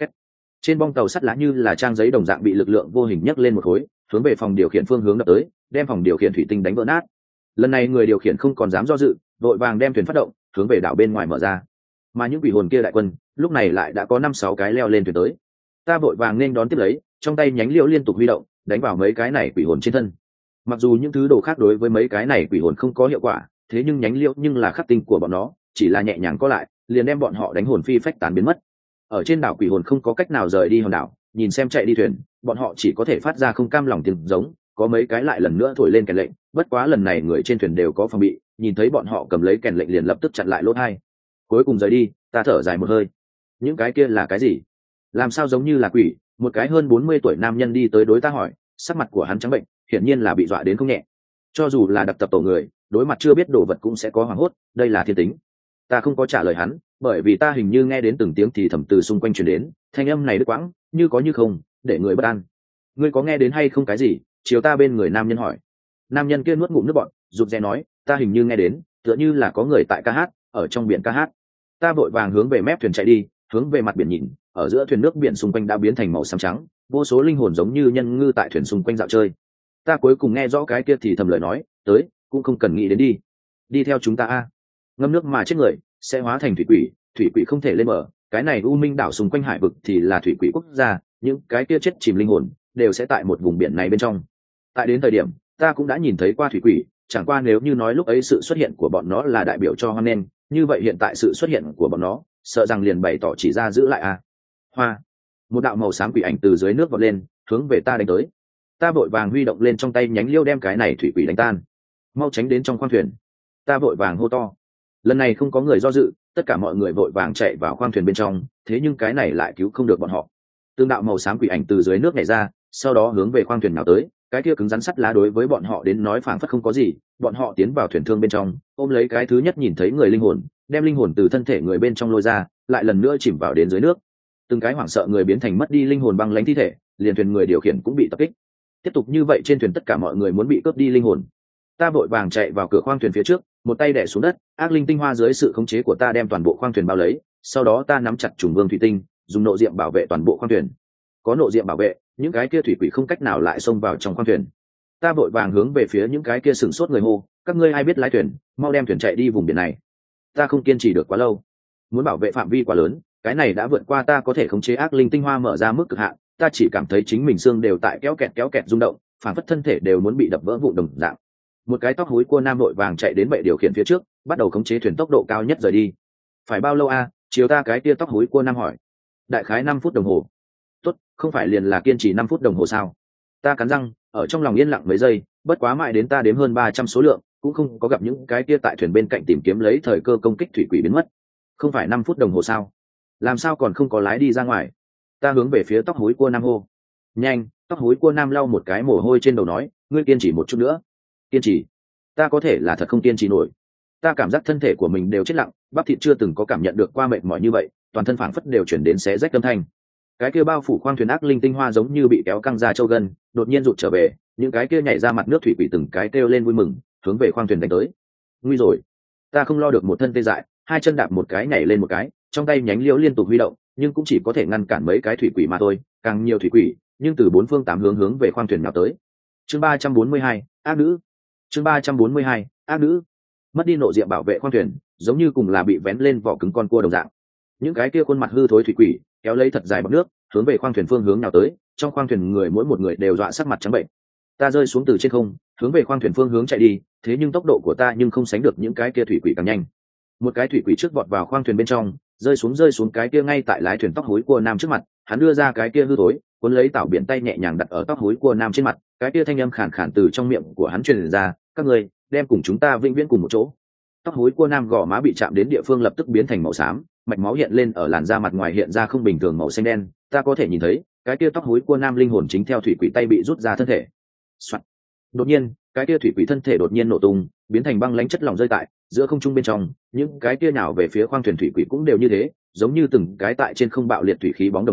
Trên bong tàu sắt lá như là trang giấy đồng dạng bị lực lượng vô hình nhấc lên một khối, hướng về phòng điều khiển phương hướng đập tới, đem phòng điều khiển thủy tinh đánh vỡ nát. Lần này người điều khiển không còn dám do dự, vội vàng đem thuyền phát động, hướng về đảo bên ngoài mở ra. Mà những quỷ hồn kia đại quân lúc này lại đã có 5-6 cái leo lên thuyền tới. Ta vội vàng nên đón tiếp lấy, trong tay nhánh liễu liên tục huy động, đánh vào mấy cái này quỷ hồn trên thân. Mặc dù những thứ đồ khác đối với mấy cái này quỷ hồn không có hiệu quả, thế nhưng nhánh liễu nhưng là khắc tinh của bọn nó, chỉ là nhẹ nhàng có lại, liền đem bọn họ đánh hồn phi phách tán biến mất. Ở trên đảo quỷ hồn không có cách nào rời đi hòn đảo, nhìn xem chạy đi thuyền, bọn họ chỉ có thể phát ra không cam lòng tiếng giống, có mấy cái lại lần nữa thổi lên kèn lệnh, bất quá lần này người trên thuyền đều có phòng bị, nhìn thấy bọn họ cầm lấy kèn lệnh liền lập tức chặn lại lỗ hai. Cuối cùng rời đi, ta thở dài một hơi. Những cái kia là cái gì? Làm sao giống như là quỷ? Một cái hơn 40 tuổi nam nhân đi tới đối ta hỏi, sắc mặt của hắn trắng bệnh, hiển nhiên là bị dọa đến không nhẹ. Cho dù là đặc tập tổ người, đối mặt chưa biết đồ vật cũng sẽ có hoảng hốt, đây là thiên tính. Ta không có trả lời hắn, bởi vì ta hình như nghe đến từng tiếng thì thầm từ xung quanh truyền đến, thanh âm này đứt quãng, như có như không, để người bất an. Ngươi có nghe đến hay không cái gì? Chiều ta bên người nam nhân hỏi. Nam nhân kia nuốt ngụm nước bọt, rụt rè nói, ta hình như nghe đến, tựa như là có người tại ca hát, ở trong biển ca hát. Ta vội vàng hướng về mép thuyền chạy đi, hướng về mặt biển nhìn, ở giữa thuyền nước biển xung quanh đã biến thành màu xám trắng, vô số linh hồn giống như nhân ngư tại thuyền xung quanh dạo chơi. Ta cuối cùng nghe rõ cái kia thì thầm lời nói, tới, cũng không cần nghĩ đến đi theo chúng ta a. Ngâm nước mà chết người sẽ hóa thành thủy quỷ không thể lên bờ, cái này u minh đảo xung quanh hải vực thì là thủy quỷ quốc gia, những cái kia chết chìm linh hồn đều sẽ tại một vùng biển này bên trong. Tại đến thời điểm ta cũng đã nhìn thấy qua thủy quỷ, chẳng qua nếu như nói lúc ấy sự xuất hiện của bọn nó là đại biểu cho hoan nghênh, như vậy hiện tại sự xuất hiện của bọn nó sợ rằng liền bày tỏ chỉ ra giữ lại a. Hoa, một đạo màu xám quỷ ảnh từ dưới nước vọt lên, hướng về ta đánh tới. Ta vội vàng huy động lên trong tay nhánh liêu đem cái này thủy quỷ đánh tan. Mau tránh đến trong khoang thuyền. Ta vội vàng hô to. Lần này không có người do dự, tất cả mọi người vội vàng chạy vào khoang thuyền bên trong, thế nhưng cái này lại cứu không được bọn họ. Tương đạo màu xám quỷ ảnh từ dưới nước nhảy ra, sau đó hướng về khoang thuyền nào tới, cái kia cứng rắn sắt lá đối với bọn họ đến nói phảng phất không có gì, bọn họ tiến vào thuyền thương bên trong, ôm lấy cái thứ nhất nhìn thấy người linh hồn, đem linh hồn từ thân thể người bên trong lôi ra, lại lần nữa chìm vào đến dưới nước. Từng cái hoảng sợ người biến thành mất đi linh hồn băng lãnh thi thể, liền thuyền người điều khiển cũng bị tập kích. Tiếp tục như vậy trên thuyền tất cả mọi người muốn bị cướp đi linh hồn. Ta vội vàng chạy vào cửa khoang thuyền phía trước, một tay đè xuống đất, ác linh tinh hoa dưới sự khống chế của ta đem toàn bộ khoang thuyền bao lấy, sau đó ta nắm chặt trùng vương thủy tinh, dùng nộ diệm bảo vệ toàn bộ khoang thuyền. Có nộ diệm bảo vệ, những cái kia thủy quỷ không cách nào lại xông vào trong khoang thuyền. Ta vội vàng hướng về phía những cái kia sửng sốt người hô, các ngươi ai biết lái thuyền, mau đem thuyền chạy đi vùng biển này. Ta không kiên trì được quá lâu, muốn bảo vệ phạm vi quá lớn, cái này đã vượt qua ta có thể khống chế ác linh tinh hoa mở ra mức cực hạn, ta chỉ cảm thấy chính mình xương đều tại kéo kẹt rung động, phản phất thân thể đều muốn bị đập vỡ vụn đồng dạng. Một cái tóc húi cua nam vội vàng chạy đến bệ điều khiển phía trước, bắt đầu khống chế thuyền tốc độ cao nhất rời đi. Phải bao lâu a? Chiều ta cái kia tóc húi cua nam hỏi. Đại khái 5 phút đồng hồ. Tốt, không phải liền là kiên trì 5 phút đồng hồ sao? Ta cắn răng, ở trong lòng yên lặng mấy giây, bất quá mãi đến ta đếm hơn 300 số lượng, cũng không có gặp những cái kia tại thuyền bên cạnh tìm kiếm lấy thời cơ công kích thủy quỷ biến mất. Không phải 5 phút đồng hồ sao? Làm sao còn không có lái đi ra ngoài? Ta hướng về phía tóc húi cua nam hô. Nhanh, tóc húi cua nam lau một cái mồ hôi trên đầu nói, ngươi kiên trì một chút nữa. Kiên trì? Ta có thể là thật không kiên trì nổi. Ta cảm giác thân thể của mình đều chết lặng, bắp thịt chưa từng có cảm nhận được qua mệt mỏi như vậy, toàn thân phảng phất đều chuyển đến xé rách âm thanh. Cái kia bao phủ khoang thuyền ác linh tinh hoa giống như bị kéo căng ra châu gân, đột nhiên rụt trở về, những cái kia nhảy ra mặt nước thủy quỷ từng cái kêu lên vui mừng, hướng về khoang thuyền đánh tới. Nguy rồi! Ta không lo được một thân tê dại, hai chân đạp một cái nhảy lên một cái, trong tay nhánh liễu liên tục huy động, nhưng cũng chỉ có thể ngăn cản mấy cái thủy quỷ mà thôi, càng nhiều thủy quỷ, nhưng từ bốn phương tám hướng hướng về khoang thuyền nào tới. Chương 342, ác nữ. Chương 342, ác nữ. Mất đi nộ diệm bảo vệ khoang thuyền, giống như cùng là bị vén lên vỏ cứng con cua đồng dạng. Những cái kia khuôn mặt hư thối thủy quỷ kéo lấy thật dài bọt nước, hướng về khoang thuyền phương hướng nào tới, trong khoang thuyền người mỗi một người đều dọa sắc mặt trắng bệnh. Ta rơi xuống từ trên không, hướng về khoang thuyền phương hướng chạy đi, thế nhưng tốc độ của ta nhưng không sánh được những cái kia thủy quỷ càng nhanh. Một cái thủy quỷ trước vọt vào khoang thuyền bên trong, rơi xuống cái kia ngay tại lái thuyền tóc hối cua nam trước mặt, hắn đưa ra cái kia hư thối, cuốn lấy tảo biển tay nhẹ nhàng đặt ở tóc hối cua nam trên mặt, cái kia thanh âm khàn khàn từ trong miệng của hắn truyền ra, các ngươi đem cùng chúng ta vĩnh viễn cùng một chỗ. Tóc hối cua nam gò má bị chạm đến địa phương lập tức biến thành màu xám, mạch máu hiện lên ở làn da mặt ngoài hiện ra không bình thường màu xanh đen, ta có thể nhìn thấy cái kia tóc hối cua nam linh hồn chính theo thủy quỷ tay bị rút ra thân thể. Soạn. Đột nhiên cái kia thủy quỷ thân thể đột nhiên nổ tung, biến thành băng lãnh chất lỏng rơi tại giữa không trung bên trong, những cái kia nào về phía khoang thuyền thủy quỷ cũng đều như thế, giống như từng cái tại trên không bạo liệt thủy khí bóng đồng dạng,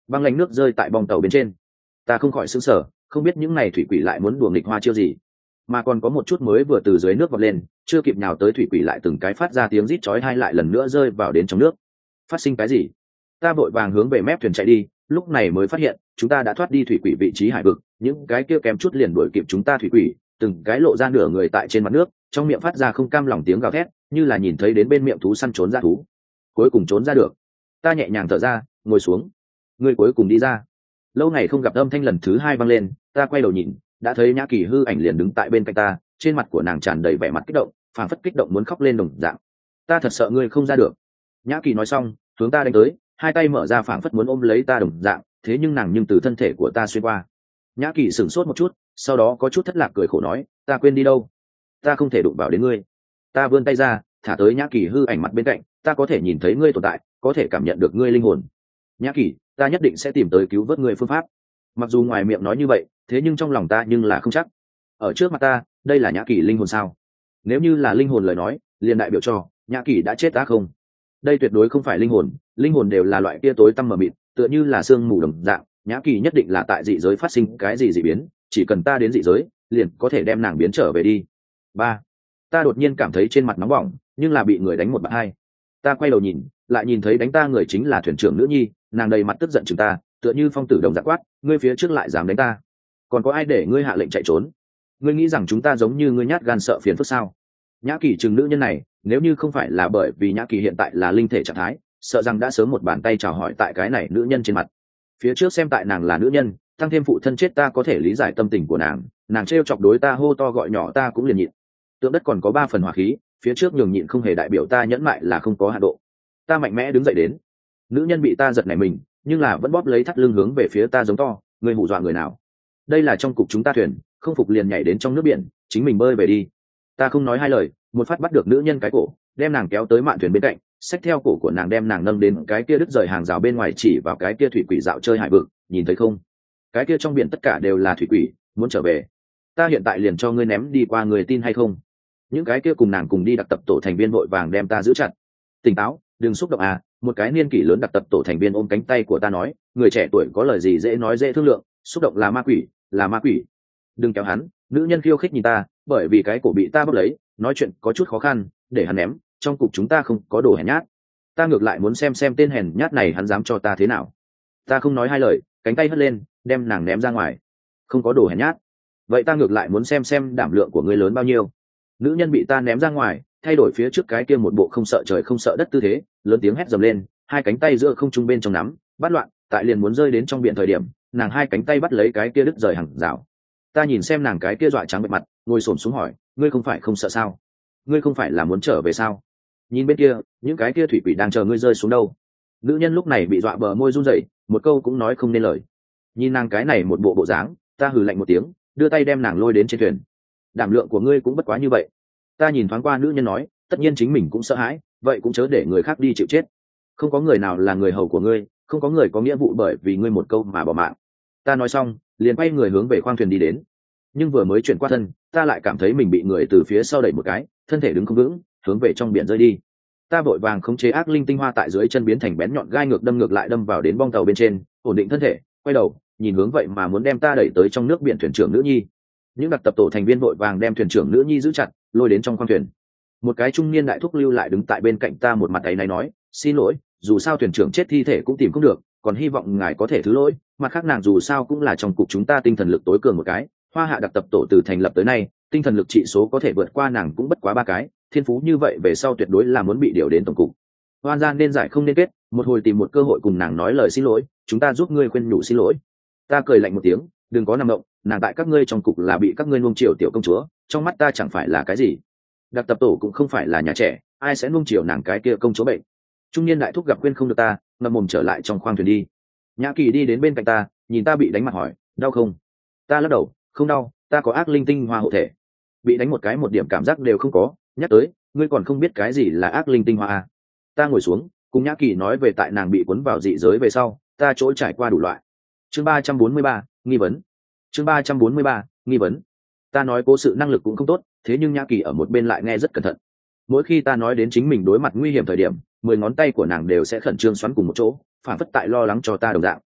băng lạnh nước rơi tại bong tàu bên trên. Ta không khỏi sững sờ, không biết những này thủy quỷ lại muốn đùa nghịch hoa chiêu gì, mà còn có một chút mới vừa từ dưới nước vọt lên, chưa kịp nào tới thủy quỷ lại từng cái phát ra tiếng rít chói tai lại lần nữa rơi vào đến trong nước. Phát sinh cái gì? Ta vội vàng hướng về mép thuyền chạy đi, lúc này mới phát hiện chúng ta đã thoát đi thủy quỷ vị trí hải vực, những cái kia kém chút liền đuổi kịp chúng ta thủy quỷ, từng cái lộ ra nửa người tại trên mặt nước, trong miệng phát ra không cam lòng tiếng gào thét, như là nhìn thấy đến bên miệng thú săn trốn ra thú. Cuối cùng trốn ra được, ta nhẹ nhàng thở ra, ngồi xuống. Người cuối cùng đi ra. Lâu ngày không gặp âm thanh lần thứ hai vang lên, ta quay đầu nhìn, đã thấy Nhã Kỳ hư ảnh liền đứng tại bên cạnh ta, trên mặt của nàng tràn đầy vẻ mặt kích động, phảng phất kích động muốn khóc lên đồng dạng. Ta thật sợ ngươi không ra được. Nhã Kỳ nói xong, hướng ta đánh tới, hai tay mở ra phảng phất muốn ôm lấy ta đồng dạng, thế nhưng nàng nhưng từ thân thể của ta xuyên qua. Nhã Kỳ sửng sốt một chút, sau đó có chút thất lạc cười khổ nói, ta quên đi đâu, ta không thể đụng vào đến ngươi. Ta vươn tay ra, thả tới Nhã Kỳ hư ảnh mặt bên cạnh, ta có thể nhìn thấy ngươi tồn tại, có thể cảm nhận được ngươi linh hồn. Nhã Kỳ, ta nhất định sẽ tìm tới cứu vớt ngươi phương pháp. Mặc dù ngoài miệng nói như vậy, thế nhưng trong lòng ta nhưng là không chắc. Ở trước mặt ta, đây là Nhã Kỳ linh hồn sao? Nếu như là linh hồn lời nói, liền đại biểu cho Nhã Kỳ đã chết ta không? Đây tuyệt đối không phải linh hồn đều là loại kia tối tăm mờ mịt, tựa như là sương mù đồng dạng. Nhã Kỳ nhất định là tại dị giới phát sinh cái gì dị biến, chỉ cần ta đến dị giới, liền có thể đem nàng biến trở về đi. Ba, ta đột nhiên cảm thấy trên mặt nóng bỏng, nhưng là bị người đánh một bạt hai. Ta quay đầu nhìn, lại nhìn thấy đánh ta người chính là thuyền trưởng nữ nhi, nàng đầy mặt tức giận chừng ta, tựa như phong tử đồng dạng quát, ngươi phía trước lại dám đánh ta, còn có ai để ngươi hạ lệnh chạy trốn? Ngươi nghĩ rằng chúng ta giống như ngươi nhát gan sợ phiền phức sao? Nhã Kỳ chừng nữ nhân này, nếu như không phải là bởi vì Nhã Kỳ hiện tại là linh thể trạng thái, sợ rằng đã sớm một bàn tay chào hỏi tại cái này nữ nhân trên mặt. Phía trước xem tại nàng là nữ nhân, tăng thêm phụ thân chết ta có thể lý giải tâm tình của nàng trêu chọc đối ta hô to gọi nhỏ ta cũng liền nhịn. Tượng đất còn có 3 phần hỏa khí, phía trước nhường nhịn không hề đại biểu ta nhẫn mại là không có hạ độ. Ta mạnh mẽ đứng dậy đến. Nữ nhân bị ta giật nảy mình, nhưng là vẫn bóp lấy thắt lưng hướng về phía ta giống to, ngươi hù dọa người nào? Đây là trong cục chúng ta thuyền, không phục liền nhảy đến trong nước biển, chính mình bơi về đi. Ta không nói hai lời, một phát bắt được nữ nhân cái cổ, đem nàng kéo tới mạn thuyền bên cạnh, xách theo cổ của nàng đem nàng nâng đến cái kia đứt rời hàng rào bên ngoài, chỉ vào cái kia thủy quỷ dạo chơi hải vực, nhìn thấy không? Cái kia trong biển tất cả đều là thủy quỷ, muốn trở về. Ta hiện tại liền cho ngươi ném đi qua, người tin hay không? Những cái kia cùng nàng cùng đi đặc tập tổ thành viên vội vàng đem ta giữ chặt. Tỉnh táo, đừng xúc động à, một cái niên kỷ lớn đặc tập tổ thành viên ôm cánh tay của ta nói, người trẻ tuổi có lời gì dễ nói dễ thương lượng, xúc động là ma quỷ, là ma quỷ. Đừng kéo hắn. Nữ nhân khiêu khích nhìn ta, bởi vì cái cổ bị ta bóp lấy, nói chuyện có chút khó khăn, để hắn ném, trong cục chúng ta không có đồ hèn nhát. Ta ngược lại muốn xem tên hèn nhát này hắn dám cho ta thế nào. Ta không nói hai lời, cánh tay hất lên, đem nàng ném ra ngoài. Không có đồ hèn nhát, vậy ta ngược lại muốn xem đảm lượng của ngươi lớn bao nhiêu. Nữ nhân bị ta ném ra ngoài, thay đổi phía trước cái kia một bộ không sợ trời không sợ đất tư thế, lớn tiếng hét dầm lên, hai cánh tay giữa không trung bên trong nắm bắt loạn, tại liền muốn rơi đến trong biển thời điểm, nàng hai cánh tay bắt lấy cái kia đứt rời hàng rào. Ta nhìn xem nàng cái kia dọa trắng bệch mặt, ngồi xổm xuống hỏi, ngươi không phải không sợ sao? Ngươi không phải là muốn trở về sao? Nhìn bên kia, những cái kia thủy quỷ đang chờ ngươi rơi xuống đâu. Nữ nhân lúc này bị dọa bờ môi run rẩy, một câu cũng nói không nên lời. Nhìn nàng cái này một bộ bộ dáng, ta hừ lạnh một tiếng, đưa tay đem nàng lôi đến trên thuyền. Đảm lượng của ngươi cũng bất quá như vậy. Ta nhìn thoáng qua nữ nhân nói, tất nhiên chính mình cũng sợ hãi, vậy cũng chớ để người khác đi chịu chết. Không có người nào là người hầu của ngươi, không có người có nghĩa vụ bởi vì ngươi một câu mà bỏ mạng. Ta nói xong, liền quay người hướng về khoang thuyền đi đến. Nhưng vừa mới chuyển qua thân, ta lại cảm thấy mình bị người từ phía sau đẩy một cái, thân thể đứng không vững, hướng về trong biển rơi đi. Ta vội vàng khống chế ác linh tinh hoa tại dưới chân biến thành bén nhọn gai ngược đâm ngược lại đâm vào đến bong tàu bên trên, ổn định thân thể, quay đầu, nhìn hướng vậy mà muốn đem ta đẩy tới trong nước biển thuyền trưởng nữ nhi. Những đặc tập tổ thành viên vội vàng đem thuyền trưởng nữ nhi giữ chặt, lôi đến trong khoang thuyền. Một cái trung niên đại thúc lưu lại đứng tại bên cạnh ta, một mặt áy náy nói, xin lỗi, dù sao thuyền trưởng chết thi thể cũng tìm không được, còn hy vọng ngài có thể thứ lỗi. Mặt khác nàng dù sao cũng là trong cục chúng ta tinh thần lực tối cường một cái, Hoa Hạ đặc tập tổ từ thành lập tới nay, tinh thần lực trị số có thể vượt qua nàng cũng bất quá 3 cái, thiên phú như vậy về sau tuyệt đối là muốn bị điều đến tổng cục. Hoan gian nên giải không nên kết, một hồi tìm một cơ hội cùng nàng nói lời xin lỗi, chúng ta giúp ngươi khuyên nhủ xin lỗi. Ta cười lạnh một tiếng, đừng có nằm động, nàng tại các ngươi trong cục là bị các ngươi nuông chiều tiểu công chúa, trong mắt ta chẳng phải là cái gì. Đặc tập tổ cũng không phải là nhà trẻ, ai sẽ nuông chiều nàng cái kia công chúa bệnh. Trung niên đại thúc gặp khuyên không được ta, ngậm mồm trở lại trong khoang thuyền đi. Nhã Kỳ đi đến bên cạnh ta, nhìn ta bị đánh mặt hỏi, đau không? Ta lắc đầu, không đau, ta có ác linh tinh hoa hộ thể. Bị đánh một cái một điểm cảm giác đều không có, nhắc tới, ngươi còn không biết cái gì là ác linh tinh hoa à? Ta ngồi xuống, cùng Nhã Kỳ nói về tại nàng bị cuốn vào dị giới về sau, ta chỗ trải qua đủ loại. Chương 343, nghi vấn. Chương 343, nghi vấn. Ta nói cố sự năng lực cũng không tốt, thế nhưng Nhã Kỳ ở một bên lại nghe rất cẩn thận. Mỗi khi ta nói đến chính mình đối mặt nguy hiểm thời điểm, 10 ngón tay của nàng đều sẽ khẩn trương xoắn cùng một chỗ, phản phất tại lo lắng cho ta đồng dạng.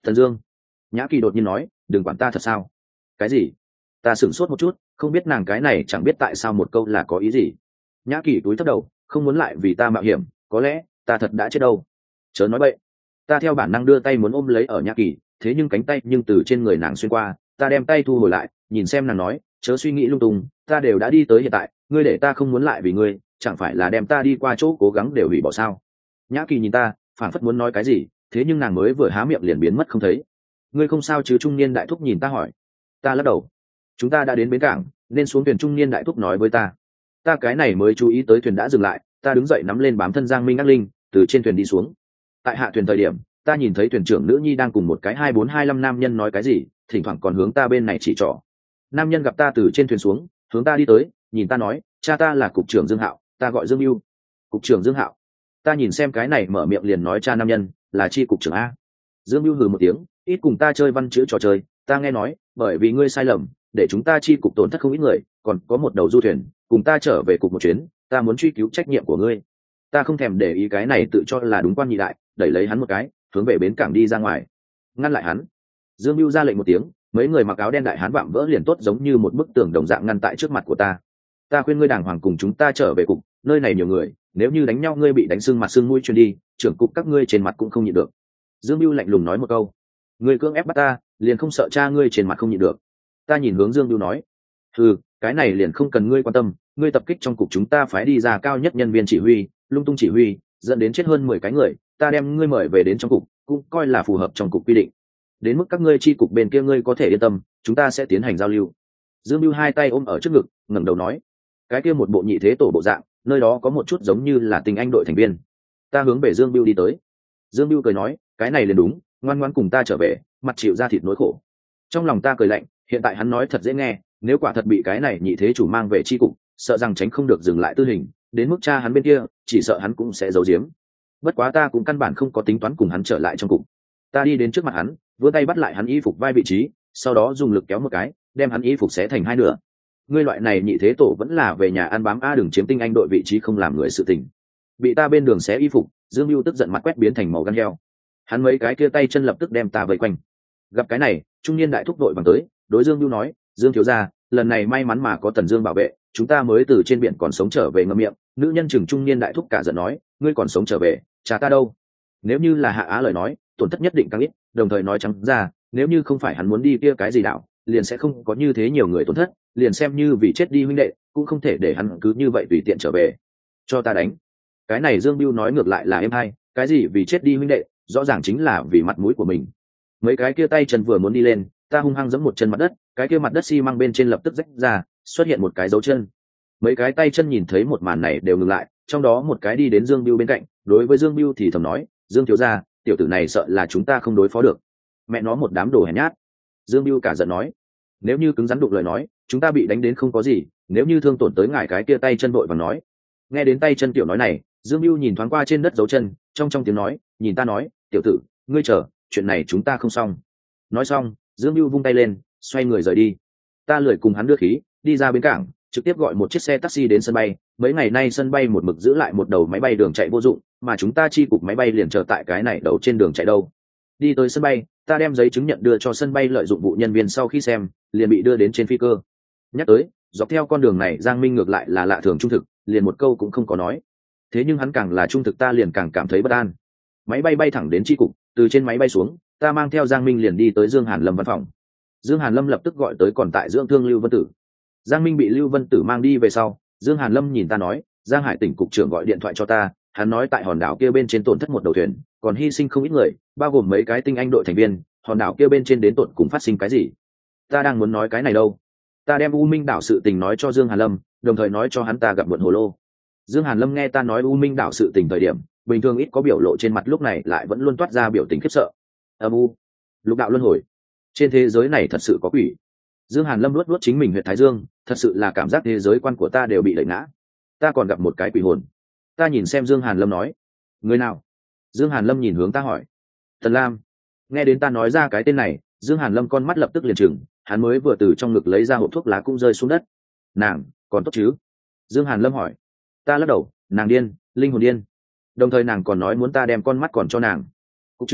Thần Dương. Nhã Kỳ đột nhiên nói, đừng quản ta thật sao? Cái gì? Ta sửng sốt một chút, không biết nàng cái này chẳng biết tại sao một câu là có ý gì. Nhã Kỳ túi thấp đầu, không muốn lại vì ta mạo hiểm, có lẽ ta thật đã chết đâu. Chớ nói bậy. Ta theo bản năng đưa tay muốn ôm lấy ở Nhã Kỳ, thế nhưng cánh tay nhưng từ trên người nàng xuyên qua, ta đem tay thu hồi lại, nhìn xem nàng nói, chớ suy nghĩ lung tung, ta đều đã đi tới hiện tại, ngươi để ta không muốn lại vì ngươi, chẳng phải là đem ta đi qua chỗ cố gắng đều hủy bỏ sao? Nhã Kỳ nhìn ta, phảng phất muốn nói cái gì, thế nhưng nàng mới vừa há miệng liền biến mất không thấy. Ngươi không sao chứ? Trung niên đại thúc nhìn ta hỏi. Ta lắc đầu. Chúng ta đã đến bến cảng, nên xuống thuyền. Trung niên đại thúc nói với ta. Ta cái này mới chú ý tới thuyền đã dừng lại, ta đứng dậy nắm lên bám thân Giang Minh Ác Linh, từ trên thuyền đi xuống. Tại hạ thuyền thời điểm, ta nhìn thấy thuyền trưởng nữ nhi đang cùng một cái 2425 nam nhân nói cái gì, thỉnh thoảng còn hướng ta bên này chỉ trỏ. Nam nhân gặp ta từ trên thuyền xuống, hướng ta đi tới, nhìn ta nói, cha ta là cục trưởng Dương Hạo, ta gọi Dương Ưu. Cục trưởng Dương Hạo. Ta nhìn xem cái này mở miệng liền nói cha nam nhân là chi cục trưởng a. Dương Ưu hừ một tiếng, ít cùng ta chơi văn chữ trò chơi, ta nghe nói, bởi vì ngươi sai lầm, để chúng ta chi cục tổn thất không ít người, còn có một đầu du thuyền, cùng ta trở về cục một chuyến, ta muốn truy cứu trách nhiệm của ngươi. Ta không thèm để ý cái này tự cho là đúng quan nhị đại, đẩy lấy hắn một cái, hướng về bến cảng đi ra ngoài. Ngăn lại hắn. Dương Ưu ra lệnh một tiếng, mấy người mặc áo đen đại hán vạm vỡ liền tốt giống như một bức tường đồng dạng ngăn tại trước mặt của ta. Ta khuyên ngươi đàng hoàng cùng chúng ta trở về cục, nơi này nhiều người, nếu như đánh nhau ngươi bị đánh sưng mặt sưng mũi truyền đi, trưởng cục các ngươi trên mặt cũng không nhịn được. Dương Bưu lạnh lùng nói một câu. Ngươi cưỡng ép bắt ta, liền không sợ cha ngươi trên mặt không nhịn được? Ta nhìn hướng Dương Bưu nói. Cái này liền không cần ngươi quan tâm, ngươi tập kích trong cục chúng ta phái đi ra cao nhất nhân viên chỉ huy, lung tung chỉ huy, dẫn đến chết hơn 10 cái người, ta đem ngươi mời về đến trong cục, cũng coi là phù hợp trong cục quy định. Đến mức các ngươi chi cục bên kia ngươi có thể yên tâm, chúng ta sẽ tiến hành giao lưu. Dương Bưu hai tay ôm ở trước ngực, ngẩng đầu nói. Cái kia một bộ nhị thế tổ bộ dạng, nơi đó có một chút giống như là tình anh đội thành viên. Ta hướng về Dương Bưu đi tới. Dương Bưu cười nói, cái này liền đúng, ngoan ngoãn cùng ta trở về, mặt chịu ra thịt nỗi khổ. Trong lòng ta cười lạnh, hiện tại hắn nói thật dễ nghe, nếu quả thật bị cái này nhị thế chủ mang về chi cục, sợ rằng tránh không được dừng lại tư hình, đến mức cha hắn bên kia, chỉ sợ hắn cũng sẽ giấu giếm. Bất quá ta cũng căn bản không có tính toán cùng hắn trở lại trong cục. Ta đi đến trước mặt hắn, vươn tay bắt lại hắn y phục vai vị trí, sau đó dùng lực kéo một cái, đem hắn y phục xé thành hai nửa. Ngươi loại này nhị thế tổ vẫn là về nhà ăn bám a, đừng chiếm tinh anh đội vị trí không làm người sự tình. Bị ta bên đường xé y phục, Dương Bưu tức giận mặt quét biến thành màu gan heo. Hắn mấy cái kia tay chân lập tức đem ta vây quanh. Gặp cái này, trung niên đại thúc đội bằng tới, đối Dương Bưu nói, Dương thiếu gia, lần này may mắn mà có Tần Dương bảo vệ, chúng ta mới từ trên biển còn sống trở về. Ngậm miệng. Nữ nhân chừng trung niên đại thúc cả giận nói, ngươi còn sống trở về, cha ta đâu? Nếu như là Hạ Á lời nói, tổn thất nhất định càng ít, đồng thời nói trắng ra, nếu như không phải hắn muốn đi kia cái gì đạo, liền sẽ không có như thế nhiều người tổn thất, liền xem như vì chết đi huynh đệ, cũng không thể để hắn cứ như vậy tùy tiện trở về. Cho ta đánh. Cái này Dương Bưu nói ngược lại là em hay, cái gì vì chết đi huynh đệ, rõ ràng chính là vì mặt mũi của mình. Mấy cái kia tay chân vừa muốn đi lên, ta hung hăng giẫm một chân mặt đất, cái kia mặt đất xi măng bên trên lập tức rách ra, xuất hiện một cái dấu chân. Mấy cái tay chân nhìn thấy một màn này đều ngừng lại, trong đó một cái đi đến Dương Bưu bên cạnh, đối với Dương Bưu thì thầm nói, Dương thiếu gia, tiểu tử này sợ là chúng ta không đối phó được. Mẹ nó một đám đồ hèn nhát. Dương Bưu cả giận nói, nếu như cứng rắn đụng lời nói, chúng ta bị đánh đến không có gì, nếu như thương tổn tới ngài cái kia tay chân vội vàng nói. Nghe đến tay chân tiểu nói này, Dương Bưu nhìn thoáng qua trên đất dấu chân, trong tiếng nói, nhìn ta nói, tiểu tử, ngươi chờ, chuyện này chúng ta không xong. Nói xong, Dương Bưu vung tay lên, xoay người rời đi. Ta lười cùng hắn đưa khí, đi ra bến cảng, trực tiếp gọi một chiếc xe taxi đến sân bay. Mấy ngày nay sân bay một mực giữ lại một đầu máy bay đường chạy vô dụng, mà chúng ta chi cục máy bay liền chờ tại cái này đầu trên đường chạy đâu. Đi tới sân bay, ta đem giấy chứng nhận đưa cho sân bay lợi dụng vụ nhân viên, sau khi xem, liền bị đưa đến trên phi cơ. Nhắc tới, dọc theo con đường này Giang Minh ngược lại là lạ thường trung thực, liền một câu cũng không có nói. Thế nhưng hắn càng là trung thực ta liền càng cảm thấy bất an. Máy bay bay thẳng đến chi cục, từ trên máy bay xuống, ta mang theo Giang Minh liền đi tới Dương Hàn Lâm văn phòng. Dương Hàn Lâm lập tức gọi tới còn tại dưỡng thương Lưu Vân Tử. Giang Minh bị Lưu Vân Tử mang đi về sau, Dương Hàn Lâm nhìn ta nói, Giang Hải tỉnh cục trưởng gọi điện thoại cho ta, hắn nói tại hòn đảo kia bên trên tổn thất một đầu thuyền, còn hy sinh không ít người, bao gồm mấy cái tinh anh đội thành viên, hòn đảo kia bên trên đến tận cùng phát sinh cái gì. Ta đang muốn nói cái này đâu, ta đem U Minh đảo sự tình nói cho Dương Hàn Lâm, đồng thời nói cho hắn ta gặp muộn hồ lô. Dương Hàn Lâm nghe ta nói U Minh đảo sự tình thời điểm, bình thường ít có biểu lộ trên mặt, lúc này lại vẫn luôn toát ra biểu tình khiếp sợ. Âm u, lục đạo luân hồi, trên thế giới này thật sự có quỷ. Dương Hàn Lâm luốt luốt chính mình huyệt thái dương, thật sự là cảm giác thế giới quan của ta đều bị đẩy ngã. Ta còn gặp một cái quỷ hồn. Ta nhìn xem Dương Hàn Lâm nói, người nào? Dương Hàn Lâm nhìn hướng ta hỏi, Tần Lam. Nghe đến ta nói ra cái tên này, Dương Hàn Lâm con mắt lập tức liền trừng, hắn mới vừa từ trong ngực lấy ra hộp thuốc lá cũng rơi xuống đất. Nàng còn tốt chứ? Dương Hàn Lâm hỏi. Ta lắc đầu, nàng điên, linh hồn điên. Đồng thời nàng còn nói muốn ta đem con mắt còn cho nàng. Cục trưởng,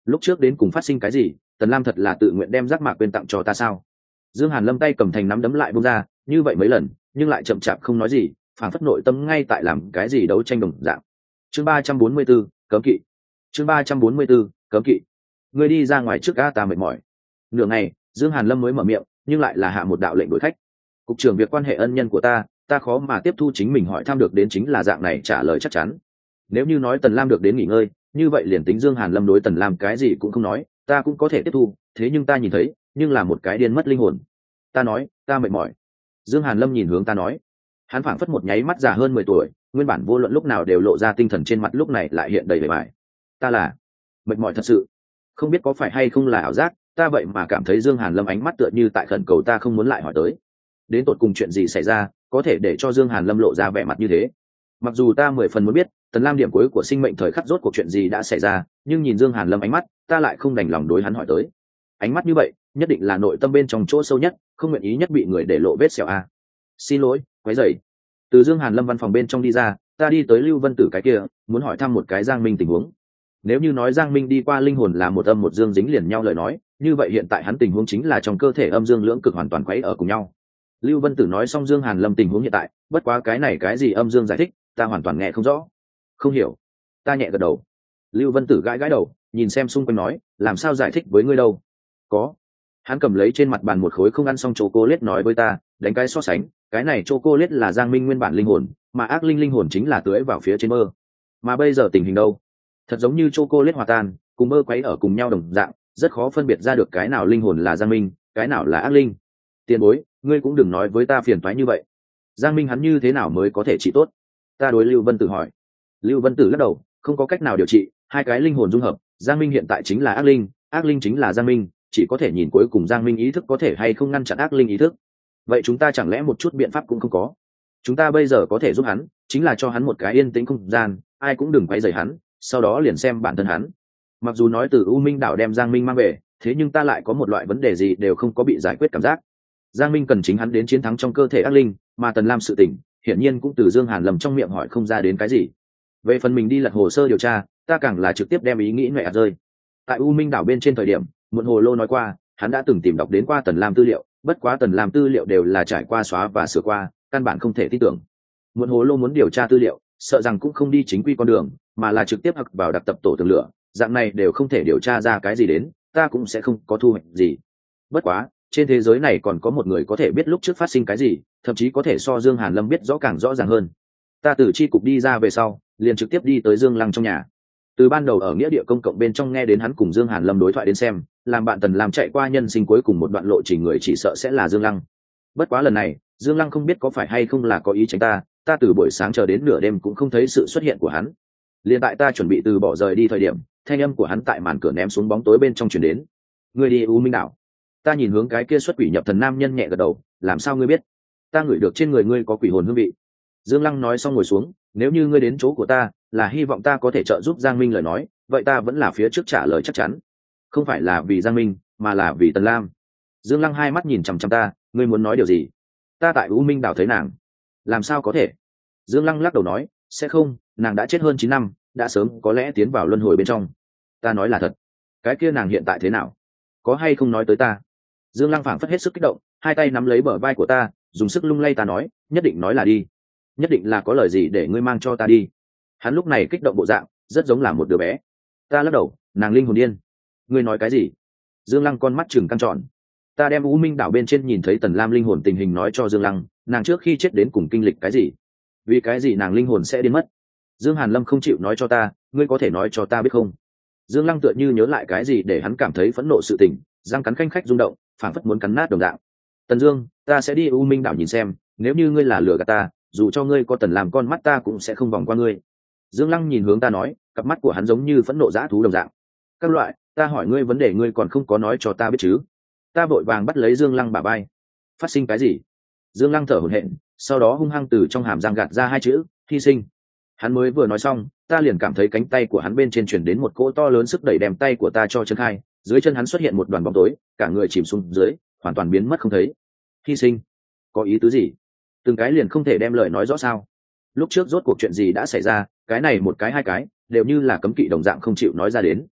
lúc trước đến cùng phát sinh cái gì? Tần Lam thật là tự nguyện đem giác mạc quên tặng cho ta sao? Dương Hàn Lâm tay cầm thành nắm đấm lại buông ra, như vậy mấy lần, nhưng lại chậm chạp không nói gì, phảng phất nội tâm ngay tại làm cái gì đấu tranh đồng dạng. Chương 344, cấm kỵ. Chương 344, cấm kỵ. Ngươi đi ra ngoài trước a, ta mệt mỏi. Nửa ngày, Dương Hàn Lâm mới mở miệng, nhưng lại là hạ một đạo lệnh đuổi khách. Cục trưởng việc quan hệ ân nhân của ta khó mà tiếp thu chính mình hỏi thăm được đến chính là dạng này trả lời chắc chắn. Nếu như nói Tần Lam được đến nghỉ ngơi, như vậy liền tính Dương Hàn Lâm đối Tần Lam cái gì cũng không nói, ta cũng có thể tiếp thu, thế nhưng ta nhìn thấy, nhưng là một cái điên mất linh hồn. Ta nói, ta mệt mỏi. Dương Hàn Lâm nhìn hướng ta nói, hắn phảng phất một nháy mắt già hơn 10 tuổi, nguyên bản vô luận lúc nào đều lộ ra tinh thần trên mặt lúc này lại hiện đầy vẻ vải. Ta là mệt mỏi thật sự, không biết có phải hay không là ảo giác, ta vậy mà cảm thấy Dương Hàn Lâm ánh mắt tựa như tại khẩn cầu ta không muốn lại hỏi tới. Đến tột cùng chuyện gì xảy ra, có thể để cho Dương Hàn Lâm lộ ra vẻ mặt như thế? Mặc dù ta 10 phần muốn biết, Tần Lam điểm cuối của sinh mệnh thời khắc rốt cuộc chuyện gì đã xảy ra, nhưng nhìn Dương Hàn Lâm ánh mắt, ta lại không đành lòng đối hắn hỏi tới. Ánh mắt như vậy, nhất định là nội tâm bên trong chỗ sâu nhất, không nguyện ý nhất bị người để lộ vết sẹo a. Xin lỗi, quấy rầy. Từ Dương Hàn Lâm văn phòng bên trong đi ra, ta đi tới Lưu Vân Tử cái kia, muốn hỏi thăm một cái Giang Minh tình huống. Nếu như nói Giang Minh đi qua linh hồn là một âm một dương dính liền nhau lời nói, như vậy hiện tại hắn tình huống chính là trong cơ thể âm dương lưỡng cực hoàn toàn quấy ở cùng nhau. Lưu Vân Tử nói xong Dương Hàn Lâm tình huống hiện tại, bất quá cái này cái gì âm dương giải thích, ta hoàn toàn nghe không rõ. Không hiểu. Ta nhẹ gật đầu. Lưu Vân Tử gãi gãi đầu, nhìn xem xung quanh nói, làm sao giải thích với ngươi đâu? Có. Hắn cầm lấy trên mặt bàn một khối không ăn xong chocolate nói với ta, đánh cái so sánh, cái này chocolate là Giang Minh nguyên bản linh hồn, mà ác linh linh hồn chính là tưới vào phía trên mơ. Mà bây giờ tình hình đâu? Thật giống như chocolate hòa tan, cùng mơ quấy ở cùng nhau đồng dạng, rất khó phân biệt ra được cái nào linh hồn là Giang Minh, cái nào là ác linh. Tiền bối, ngươi cũng đừng nói với ta phiền toái như vậy. Giang Minh hắn như thế nào mới có thể trị tốt? Ta đối Lưu Vân Tử hỏi. Lưu Vân Tử lắc đầu, không có cách nào điều trị, hai cái linh hồn dung hợp, Giang Minh hiện tại chính là ác linh chính là Giang Minh, chỉ có thể nhìn cuối cùng Giang Minh ý thức có thể hay không ngăn chặn ác linh ý thức. Vậy chúng ta chẳng lẽ một chút biện pháp cũng không có? Chúng ta bây giờ có thể giúp hắn, chính là cho hắn một cái yên tĩnh không gian, ai cũng đừng quấy rầy hắn, sau đó liền xem bản thân hắn. Mặc dù nói từ U Minh đảo đem Giang Minh mang về, thế nhưng ta lại có một loại vấn đề gì đều không có bị giải quyết cảm giác. Giang Minh cần chính hắn đến chiến thắng trong cơ thể ác linh, mà Tần Lam sự tình, hiển nhiên cũng từ Dương Hàn Lâm trong miệng hỏi không ra đến cái gì. Về phần mình đi lật hồ sơ điều tra, ta càng là trực tiếp đem ý nghĩ nhẹ rơi. Tại U Minh đảo bên trên thời điểm, Muộn Hồ Lô nói qua, hắn đã từng tìm đọc đến qua Tần Lam tư liệu, bất quá Tần Lam tư liệu đều là trải qua xóa và sửa qua, căn bản không thể tin tưởng. Muộn Hồ Lô muốn điều tra tư liệu, sợ rằng cũng không đi chính quy con đường, mà là trực tiếp hặc vào đặc tập tổ tường lửa, dạng này đều không thể điều tra ra cái gì đến, ta cũng sẽ không có thu hoạch gì. Bất quá, trên thế giới này còn có một người có thể biết lúc trước phát sinh cái gì, thậm chí có thể so Dương Hàn Lâm biết rõ càng rõ ràng hơn. Ta từ chi cục đi ra về sau, liền trực tiếp đi tới Dương Lăng trong nhà. Từ ban đầu ở nghĩa địa công cộng bên trong nghe đến hắn cùng Dương Hàn Lâm đối thoại đến xem, làm bạn Tần làm chạy qua nhân sinh cuối cùng một đoạn lộ trình người chỉ sợ sẽ là Dương Lăng. Bất quá lần này, Dương Lăng không biết có phải hay không là có ý tránh ta từ buổi sáng chờ đến nửa đêm cũng không thấy sự xuất hiện của hắn. Liền tại ta chuẩn bị từ bỏ rời đi thời điểm, thanh âm của hắn tại màn cửa ném xuống bóng tối bên trong truyền đến. Người đi U Minh đảo. Ta nhìn hướng cái kia xuất quỷ nhập thần nam nhân nhẹ gật đầu, làm sao ngươi biết? Ta ngửi được trên người ngươi có quỷ hồn hương vị. Dương Lăng nói xong ngồi xuống, nếu như ngươi đến chỗ của ta là hy vọng ta có thể trợ giúp Giang Minh lời nói, vậy ta vẫn là phía trước trả lời chắc chắn. Không phải là vì Giang Minh, mà là vì Tần Lam. Dương Lăng hai mắt nhìn chằm chằm ta, ngươi muốn nói điều gì? Ta tại U Minh đảo thấy nàng. Làm sao có thể? Dương Lăng lắc đầu nói, sẽ không, nàng đã chết hơn 9 năm, đã sớm có lẽ tiến vào luân hồi bên trong. Ta nói là thật. Cái kia nàng hiện tại thế nào? Có hay không nói tới ta? Dương Lăng phảng phất hết sức kích động, hai tay nắm lấy bờ vai của ta, dùng sức lung lay ta nói, nhất định nói là đi. Nhất định là có lời gì để ngươi mang cho ta đi. Hắn lúc này kích động bộ dạng, rất giống là một đứa bé. Ta lắc đầu, nàng linh hồn điên. Ngươi nói cái gì? Dương Lăng con mắt trừng căng tròn. Ta đem U Minh đảo bên trên nhìn thấy Tần Lam linh hồn tình hình nói cho Dương Lăng, nàng trước khi chết đến cùng kinh lịch cái gì? Vì cái gì nàng linh hồn sẽ điên mất? Dương Hàn Lâm không chịu nói cho ta, ngươi có thể nói cho ta biết không? Dương Lăng tựa như nhớ lại cái gì để hắn cảm thấy phẫn nộ sự tình, răng cắn khanh khách rung động, phảng phất muốn cắn nát đồng dạng. Tần Dương, ta sẽ đi U Minh đảo nhìn xem, nếu như ngươi là lừa gạt ta, dù cho ngươi có Tần làm con mắt ta cũng sẽ không vòng qua ngươi. Dương Lăng nhìn hướng ta nói, cặp mắt của hắn giống như phẫn nộ dã thú đồng dạng. Các loại, ta hỏi ngươi vấn đề ngươi còn không có nói cho ta biết chứ? Ta vội vàng bắt lấy Dương Lăng bả vai. Phát sinh cái gì? Dương Lăng thở hổn hển, sau đó hung hăng từ trong hàm răng gạt ra hai chữ, hy sinh. Hắn mới vừa nói xong, ta liền cảm thấy cánh tay của hắn bên trên truyền đến một cỗ to lớn sức đẩy đem tay của ta cho chân khai, dưới chân hắn xuất hiện một đoàn bóng tối, cả người chìm xuống dưới, hoàn toàn biến mất không thấy. Hy sinh? Có ý tứ gì? Từng cái liền không thể đem lời nói rõ sao? Lúc trước rốt cuộc chuyện gì đã xảy ra, cái này một cái hai cái, đều như là cấm kỵ đồng dạng không chịu nói ra đến.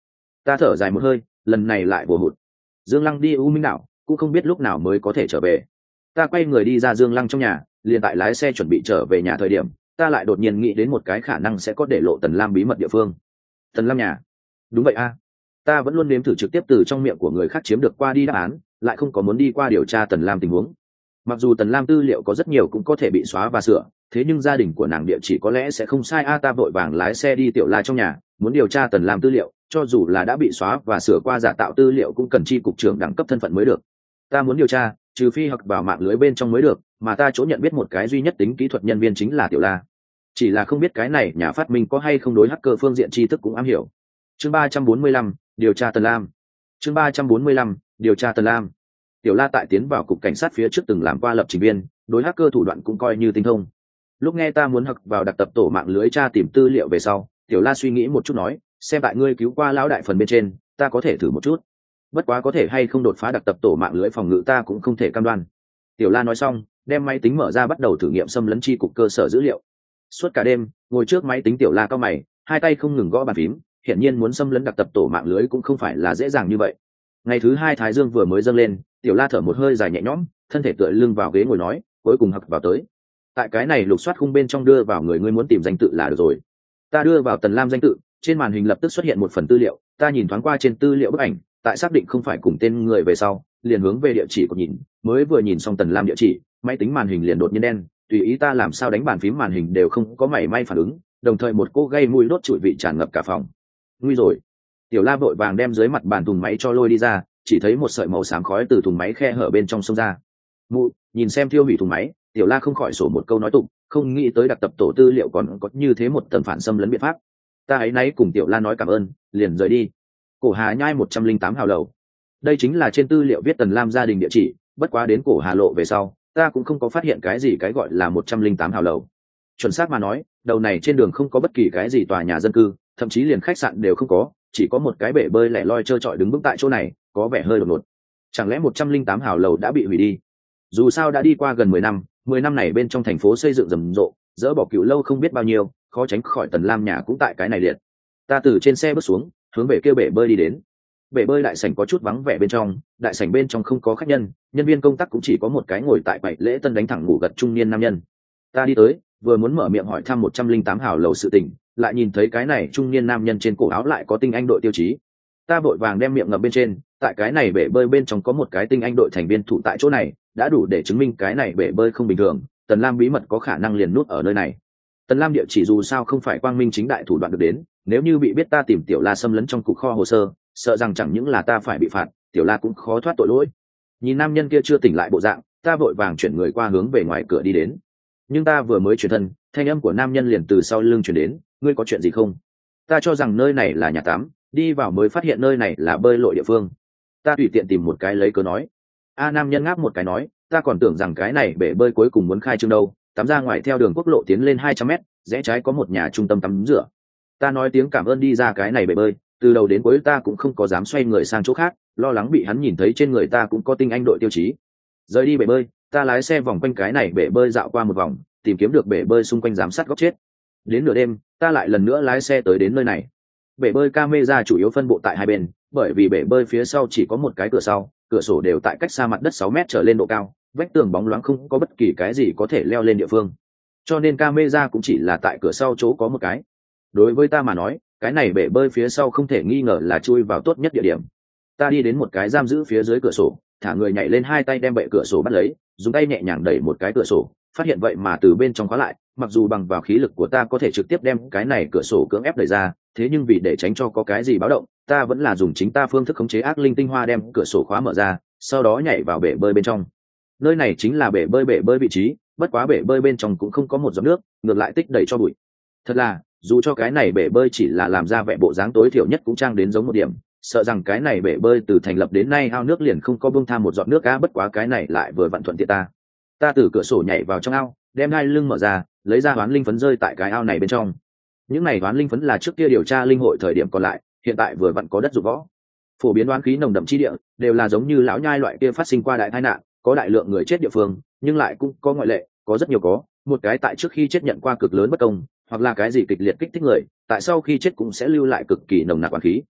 Ta thở dài một hơi, lần này lại vô hụt. Dương Lăng đi U Minh đảo cũng không biết lúc nào mới có thể trở về. Ta quay người đi ra Dương Lăng trong nhà, liền tại lái xe chuẩn bị trở về nhà thời điểm, ta lại đột nhiên nghĩ đến một cái khả năng sẽ có để lộ Tần Lam bí mật địa phương. Tần Lam nhà? Đúng vậy a. Ta vẫn luôn nếm thử trực tiếp từ trong miệng của người khác chiếm được qua đi đáp án, lại không có muốn đi qua điều tra Tần Lam tình huống. Mặc dù Tần Lam tư liệu có rất nhiều cũng có thể bị xóa và sửa, thế nhưng gia đình của nàng địa chỉ có lẽ sẽ không sai a. Ta vội vàng lái xe đi Tiểu La trong nhà, muốn điều tra Tần Lam tư liệu, cho dù là đã bị xóa và sửa qua giả tạo tư liệu cũng cần chi cục trưởng đẳng cấp thân phận mới được. Ta muốn điều tra, trừ phi học vào mạng lưới bên trong mới được, mà ta chỗ nhận biết một cái duy nhất tính kỹ thuật nhân viên chính là Tiểu La. Chỉ là không biết cái này nhà phát minh có hay không đối hacker phương diện tri thức cũng am hiểu. Chương 345, điều tra Tần Lam. Chương 345, điều tra Tần Lam. Tiểu La tại tiến vào cục cảnh sát phía trước từng làm qua lập trình viên, đối hacker thủ đoạn cũng coi như tinh thông. Lúc nghe ta muốn học vào đặc tập tổ mạng lưới tra tìm tư liệu về sau, Tiểu La suy nghĩ một chút nói, xem tại ngươi cứu qua lão đại phần bên trên, ta có thể thử một chút. Bất quá có thể hay không đột phá đặc tập tổ mạng lưới phòng ngự ta cũng không thể cam đoan. Tiểu La nói xong, đem máy tính mở ra bắt đầu thử nghiệm xâm lấn chi cục cơ sở dữ liệu. Suốt cả đêm, ngồi trước máy tính Tiểu La cao mày, hai tay không ngừng gõ bàn phím, hiển nhiên muốn xâm lấn đặc tập tổ mạng lưới cũng không phải là dễ dàng như vậy. Ngày thứ hai thái dương vừa mới dâng lên, Tiểu La thở một hơi dài nhẹ nhõm, thân thể tựa lưng vào ghế ngồi nói, cuối cùng học vào tới. Tại cái này lục soát khung bên trong đưa vào người ngươi muốn tìm danh tự là được rồi. Ta đưa vào Tần Lam danh tự, trên màn hình lập tức xuất hiện một phần tư liệu, ta nhìn thoáng qua trên tư liệu bức ảnh, tại xác định không phải cùng tên người về sau, liền hướng về địa chỉ của nhìn, mới vừa nhìn xong Tần Lam địa chỉ, máy tính màn hình liền đột nhiên đen, tùy ý ta làm sao đánh bàn phím màn hình đều không có mảy may phản ứng, đồng thời một cô gây mùi đốt trụi vị tràn ngập cả phòng. Nguy rồi. Tiểu La vội vàng đem dưới mặt bàn thùng máy cho lôi đi ra, chỉ thấy một sợi màu xám khói từ thùng máy khe hở bên trong xông ra. Mụ, nhìn xem thiêu hủy thùng máy, Tiểu La không khỏi sổ một câu nói tục, không nghĩ tới đặc tập tổ tư liệu còn có như thế một tầng phản xâm lấn biện pháp. Ta ấy nãy cùng Tiểu La nói cảm ơn, liền rời đi. Cổ Hà Nhai 108 hào lầu. Đây chính là trên tư liệu viết Tần Lam gia đình địa chỉ, bất quá đến Cổ Hà lộ về sau, ta cũng không có phát hiện cái gì cái gọi là 108 hào lầu. Chuẩn xác mà nói, đầu này trên đường không có bất kỳ cái gì tòa nhà dân cư, thậm chí liền khách sạn đều không có, chỉ có một cái bể bơi lẻ loi trơ trọi đứng vững tại chỗ này, có vẻ hơi đột ngột. Chẳng lẽ 108 hào lầu đã bị hủy đi? Dù sao đã đi qua gần 10 năm này bên trong thành phố xây dựng rầm rộ, dỡ bỏ cựu lâu không biết bao nhiêu, khó tránh khỏi Tần Lam nhà cũng tại cái này liệt. Ta từ trên xe bước xuống, hướng về kêu bể bơi đi đến. Bể bơi đại sảnh có chút vắng vẻ bên trong, đại sảnh bên trong không có khách nhân, nhân viên công tác cũng chỉ có một cái ngồi tại quầy lễ tân đánh thẳng ngủ gật trung niên nam nhân. Ta đi tới, vừa muốn mở miệng hỏi thăm 108 hào lầu sự tình, lại nhìn thấy cái này trung niên nam nhân trên cổ áo lại có tinh anh đội tiêu chí. Ta vội vàng đem miệng ngậm bên trên, tại cái này bể bơi bên trong có một cái tinh anh đội thành viên thủ tại chỗ này, đã đủ để chứng minh cái này bể bơi không bình thường. Tần Lam bí mật có khả năng liền nút ở nơi này. Tần Lam địa chỉ dù sao không phải quang minh chính đại thủ đoạn được đến, nếu như bị biết ta tìm Tiểu La xâm lấn trong cục kho hồ sơ, sợ rằng chẳng những là ta phải bị phạt, Tiểu La cũng khó thoát tội lỗi. Nhìn nam nhân kia chưa tỉnh lại bộ dạng, ta vội vàng chuyển người qua hướng về ngoài cửa đi đến. Nhưng ta vừa mới chuyển thân, thanh âm của nam nhân liền từ sau lưng chuyển đến, ngươi có chuyện gì không? Ta cho rằng nơi này là nhà tắm, đi vào mới phát hiện nơi này là bơi lội địa phương. Ta tùy tiện tìm một cái lấy cớ nói. Nam nhân ngáp một cái nói, ta còn tưởng rằng cái này bể bơi cuối cùng muốn khai trương đâu, tắm ra ngoài theo đường quốc lộ tiến lên 200 mét, rẽ trái có một nhà trung tâm tắm rửa. Ta nói tiếng cảm ơn đi ra cái này bể bơi, từ đầu đến cuối ta cũng không có dám xoay người sang chỗ khác, lo lắng bị hắn nhìn thấy trên người ta cũng có tinh anh đội tiêu chí. Rời đi bể bơi, ta lái xe vòng quanh cái này bể bơi dạo qua một vòng, tìm kiếm được bể bơi xung quanh giám sát góc chết. Đến nửa đêm, ta lại lần nữa lái xe tới đến nơi này. Bể bơi camera chủ yếu phân bộ tại hai bên, bởi vì bể bơi phía sau chỉ có một cái cửa sau, cửa sổ đều tại cách xa mặt đất 6 mét trở lên độ cao, vách tường bóng loáng không có bất kỳ cái gì có thể leo lên địa phương. Cho nên camera cũng chỉ là tại cửa sau chỗ có một cái. Đối với ta mà nói, cái này bể bơi phía sau không thể nghi ngờ là chui vào tốt nhất địa điểm. Ta đi đến một cái giam giữ phía dưới cửa sổ, thả người nhảy lên hai tay đem bệ cửa sổ bắt lấy, dùng tay nhẹ nhàng đẩy một cái cửa sổ, phát hiện vậy mà từ bên trong khóa lại, mặc dù bằng vào khí lực của ta có thể trực tiếp đem cái này cửa sổ cưỡng ép đẩy ra, thế nhưng vì để tránh cho có cái gì báo động, ta vẫn là dùng chính ta phương thức khống chế ác linh tinh hoa đem cửa sổ khóa mở ra, sau đó nhảy vào bể bơi bên trong. Nơi này chính là bể bơi vị trí, bất quá bể bơi bên trong cũng không có một giọt nước, ngược lại tích đầy cho bụi. Thật là, dù cho cái này bể bơi chỉ là làm ra vẻ bộ dáng tối thiểu nhất cũng trang đến giống một điểm, sợ rằng cái này bể bơi từ thành lập đến nay ao nước liền không có buông tham một giọt nước á, bất quá cái này lại vừa vặn thuận tiện ta. Ta từ cửa sổ nhảy vào trong ao, đem hai lưng mở ra, lấy ra hoán linh phấn rơi tại cái ao này bên trong. Những này hoán linh phấn là trước kia điều tra linh hội thời điểm còn lại, hiện tại vừa vặn có đất dụng võ. Phổ biến đoán khí nồng đậm chi địa, đều là giống như lão nhai loại kia phát sinh qua đại tai nạn, có đại lượng người chết địa phương, nhưng lại cũng có ngoại lệ, có rất nhiều có, một cái tại trước khi chết nhận qua cực lớn bất công, hoặc là cái gì kịch liệt kích thích người, tại sau khi chết cũng sẽ lưu lại cực kỳ nồng nặc oán khí.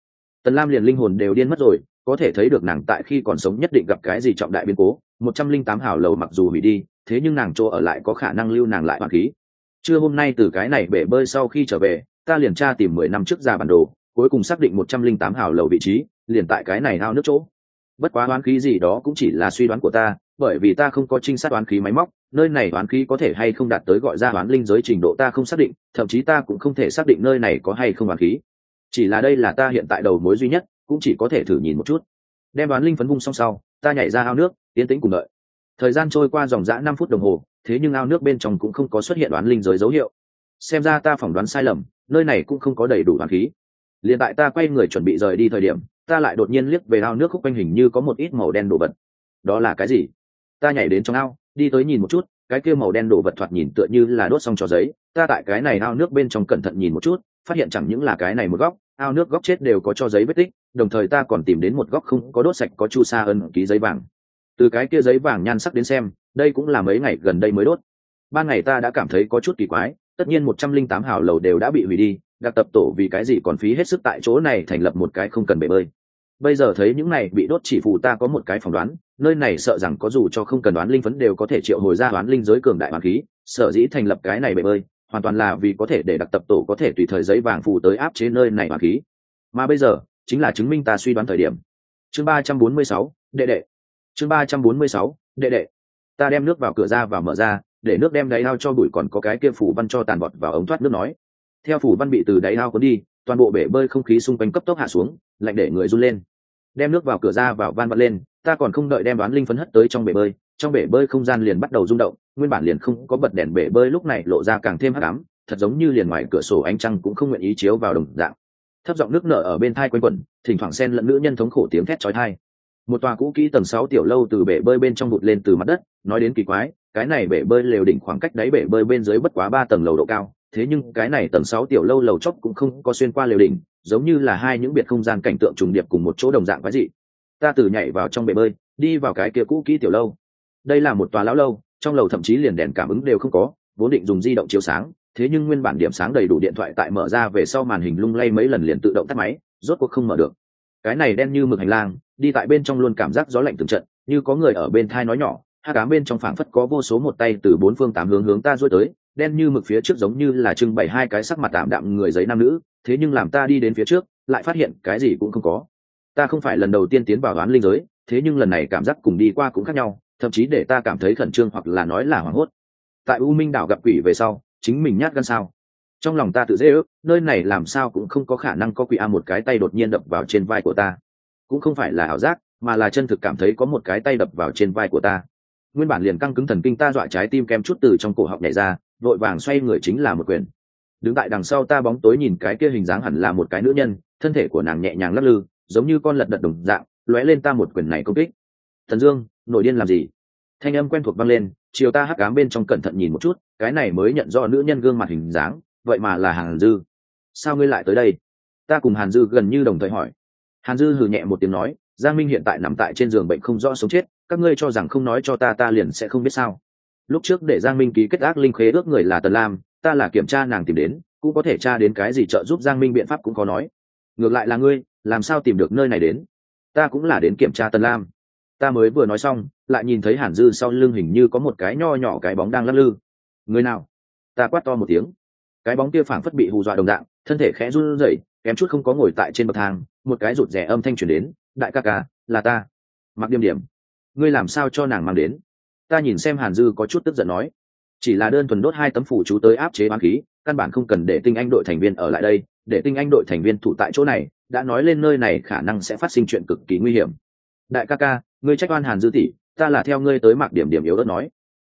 Tần Lam liền linh hồn đều điên mất rồi, có thể thấy được nàng tại khi còn sống nhất định gặp cái gì trọng đại biến cố. 108 hào lầu mặc dù hủy đi, thế nhưng nàng chỗ ở lại có khả năng lưu nàng lại hoàn khí. Trưa hôm nay từ cái này bể bơi sau khi trở về, ta liền tra tìm 10 năm trước ra bản đồ, cuối cùng xác định 108 hào lầu vị trí, liền tại cái này ao nước chỗ. Bất quá oán khí gì đó cũng chỉ là suy đoán của ta, bởi vì ta không có trinh sát oán khí máy móc, nơi này oán khí có thể hay không đạt tới gọi ra oán linh giới trình độ ta không xác định, thậm chí ta cũng không thể xác định nơi này có hay không oán khí. Chỉ là đây là ta hiện tại đầu mối duy nhất, cũng chỉ có thể thử nhìn một chút. Đem oán linh phấn vung xong sau, ta nhảy ra ao nước, yên tĩnh cùng đợi. Thời gian trôi qua dòng dã 5 phút đồng hồ, thế nhưng ao nước bên trong cũng không có xuất hiện oán linh giới dấu hiệu. Xem ra ta phỏng đoán sai lầm, nơi này cũng không có đầy đủ oán khí. Liền tại ta quay người chuẩn bị rời đi thời điểm, ta lại đột nhiên liếc về ao nước khúc quanh hình như có một ít màu đen đồ vật. Đó là cái gì? Ta nhảy đến trong ao, đi tới nhìn một chút, cái kia màu đen đồ vật thoạt nhìn tựa như là đốt xong trò giấy. Ta tại cái này ao nước bên trong cẩn thận nhìn một chút, phát hiện chẳng những là cái này một góc, ao nước góc chết đều có cho giấy vết tích, đồng thời ta còn tìm đến một góc không có đốt sạch có chu sa ân ký giấy vàng. Từ cái kia giấy vàng nhan sắc đến xem, đây cũng là mấy ngày gần đây mới đốt. Ban ngày ta đã cảm thấy có chút kỳ quái, tất nhiên 108 hào lầu đều đã bị hủy đi, đặc tập tổ vì cái gì còn phí hết sức tại chỗ này thành lập một cái không cần bể bơi. Bây giờ thấy những này bị đốt chỉ phù ta có một cái phỏng đoán, nơi này sợ rằng có dù cho không cần đoán linh phấn đều có thể triệu hồi ra đoán linh giới cường đại hoàn khí, sở dĩ thành lập cái này bể bơi, hoàn toàn là vì có thể để đặc tập tổ có thể tùy thời giấy vàng phù tới áp chế nơi này hoàn khí. Mà bây giờ, chính là chứng minh ta suy đoán thời điểm. Chương 346, đệ đệ. Chương 346, đệ đệ. Ta đem nước vào cửa ra và mở ra, để nước đem đáy ao cho bụi còn có cái kia phủ văn cho tàn bọt vào ống thoát nước nói. Theo phủ văn bị từ đáy ao cuốn đi, toàn bộ bể bơi không khí xung quanh cấp tốc hạ xuống, lạnh để người run lên. Đem nước vào cửa ra vào van vặn lên, ta còn không đợi đem đoán linh phấn hất tới trong bể bơi không gian liền bắt đầu rung động, nguyên bản liền không có bật đèn bể bơi lúc này lộ ra càng thêm hắc ám, thật giống như liền ngoài cửa sổ ánh trăng cũng không nguyện ý chiếu vào đồng dạng. Thấp giọng nước nở ở bên thai quanh quẩn, thỉnh thoảng xen lẫn nữ nhân thống khổ tiếng thét chói tai. Một tòa cũ kỹ tầng 6 tiểu lâu từ bể bơi bên trong vụt lên từ mặt đất, nói đến kỳ quái, cái này bể bơi lều đỉnh khoảng cách đáy bể bơi bên dưới bất quá 3 tầng lầu độ cao, thế nhưng cái này tầng 6 tiểu lâu lầu chóp cũng không có xuyên qua lều đỉnh, giống như là hai những biệt không gian cảnh tượng trùng điệp cùng một chỗ đồng dạng quái dị. Ta từ nhảy vào trong bể bơi, đi vào cái kia cũ kỹ tiểu lâu. Đây là một tòa lão lâu, trong lầu thậm chí liền đèn cảm ứng đều không có, vốn định dùng di động chiếu sáng, thế nhưng nguyên bản điểm sáng đầy đủ điện thoại tại mở ra về sau màn hình lung lay mấy lần liền tự động tắt máy, rốt cuộc không mở được. Cái này đen như mực hành lang, đi tại bên trong luôn cảm giác gió lạnh từng trận, như có người ở bên thai nói nhỏ, hắc ám bên trong phảng phất có vô số một tay từ bốn phương tám hướng ta duỗi tới, đen như mực phía trước giống như là trưng bày hai cái sắc mặt tạm đạm người giấy nam nữ, thế nhưng làm ta đi đến phía trước, lại phát hiện cái gì cũng không có. Ta không phải lần đầu tiên tiến vào đoán linh giới, thế nhưng lần này cảm giác cùng đi qua cũng khác nhau, thậm chí để ta cảm thấy khẩn trương hoặc là nói là hoảng hốt. Tại U Minh đảo gặp quỷ về sau, chính mình nhát gan sao? Trong lòng ta tự dễ ước, nơi này làm sao cũng không có khả năng có quỷ, một cái tay đột nhiên đập vào trên vai của ta. Cũng không phải là ảo giác, mà là chân thực cảm thấy có một cái tay đập vào trên vai của ta. Nguyên bản liền căng cứng thần kinh ta dọa trái tim kem chút từ trong cổ họng nhảy ra, vội vàng xoay người chính là một quyền. Đứng tại đằng sau ta bóng tối nhìn cái kia hình dáng hẳn là một cái nữ nhân, thân thể của nàng nhẹ nhàng lắc lư, giống như con lật đật đồng dạng, lóe lên ta một quyền này công kích. Thần Dương, nổi điên làm gì? Thanh âm quen thuộc vang lên, chiều ta hắc ám bên trong cẩn thận nhìn một chút, cái này mới nhận rõ nữ nhân gương mặt hình dáng, vậy mà là Hàn Dư. Sao ngươi lại tới đây? Ta cùng Hàn Dư gần như đồng thời hỏi. Hàn Dư hừ nhẹ một tiếng nói, Giang Minh hiện tại nằm tại trên giường bệnh không rõ sống chết, các ngươi cho rằng không nói cho ta liền sẽ không biết sao? Lúc trước để Giang Minh ký kết ác linh khế ước người là Tần Lam, ta là kiểm tra nàng tìm đến, cũng có thể tra đến cái gì trợ giúp Giang Minh biện pháp cũng có nói. Ngược lại là ngươi, làm sao tìm được nơi này đến? Ta cũng là đến kiểm tra Tần Lam. Ta mới vừa nói xong, lại nhìn thấy Hàn Dư sau lưng hình như có một cái nho nhỏ cái bóng đang lắc lư. Người nào? Ta quát to một tiếng. Cái bóng kia phảng phất bị hù dọa đồng dạng, thân thể khẽ run rẩy, kém chút không có ngồi tại trên bậc thang, một cái rụt rè âm thanh truyền đến, đại ca ca, là ta. Mặc Điềm Điềm, ngươi làm sao cho nàng mang đến? Ta nhìn xem Hàn Dư có chút tức giận nói, chỉ là đơn thuần đốt 2 tấm phủ chú tới áp chế oán khí, căn bản không cần để tinh anh đội thành viên ở lại đây, để tinh anh đội thành viên thủ tại chỗ này, đã nói lên nơi này khả năng sẽ phát sinh chuyện cực kỳ nguy hiểm. Đại ca ca, ngươi trách oan Hàn Dư tỷ, ta là theo ngươi tới. Mạc Điểm Điểm yếu ớt nói.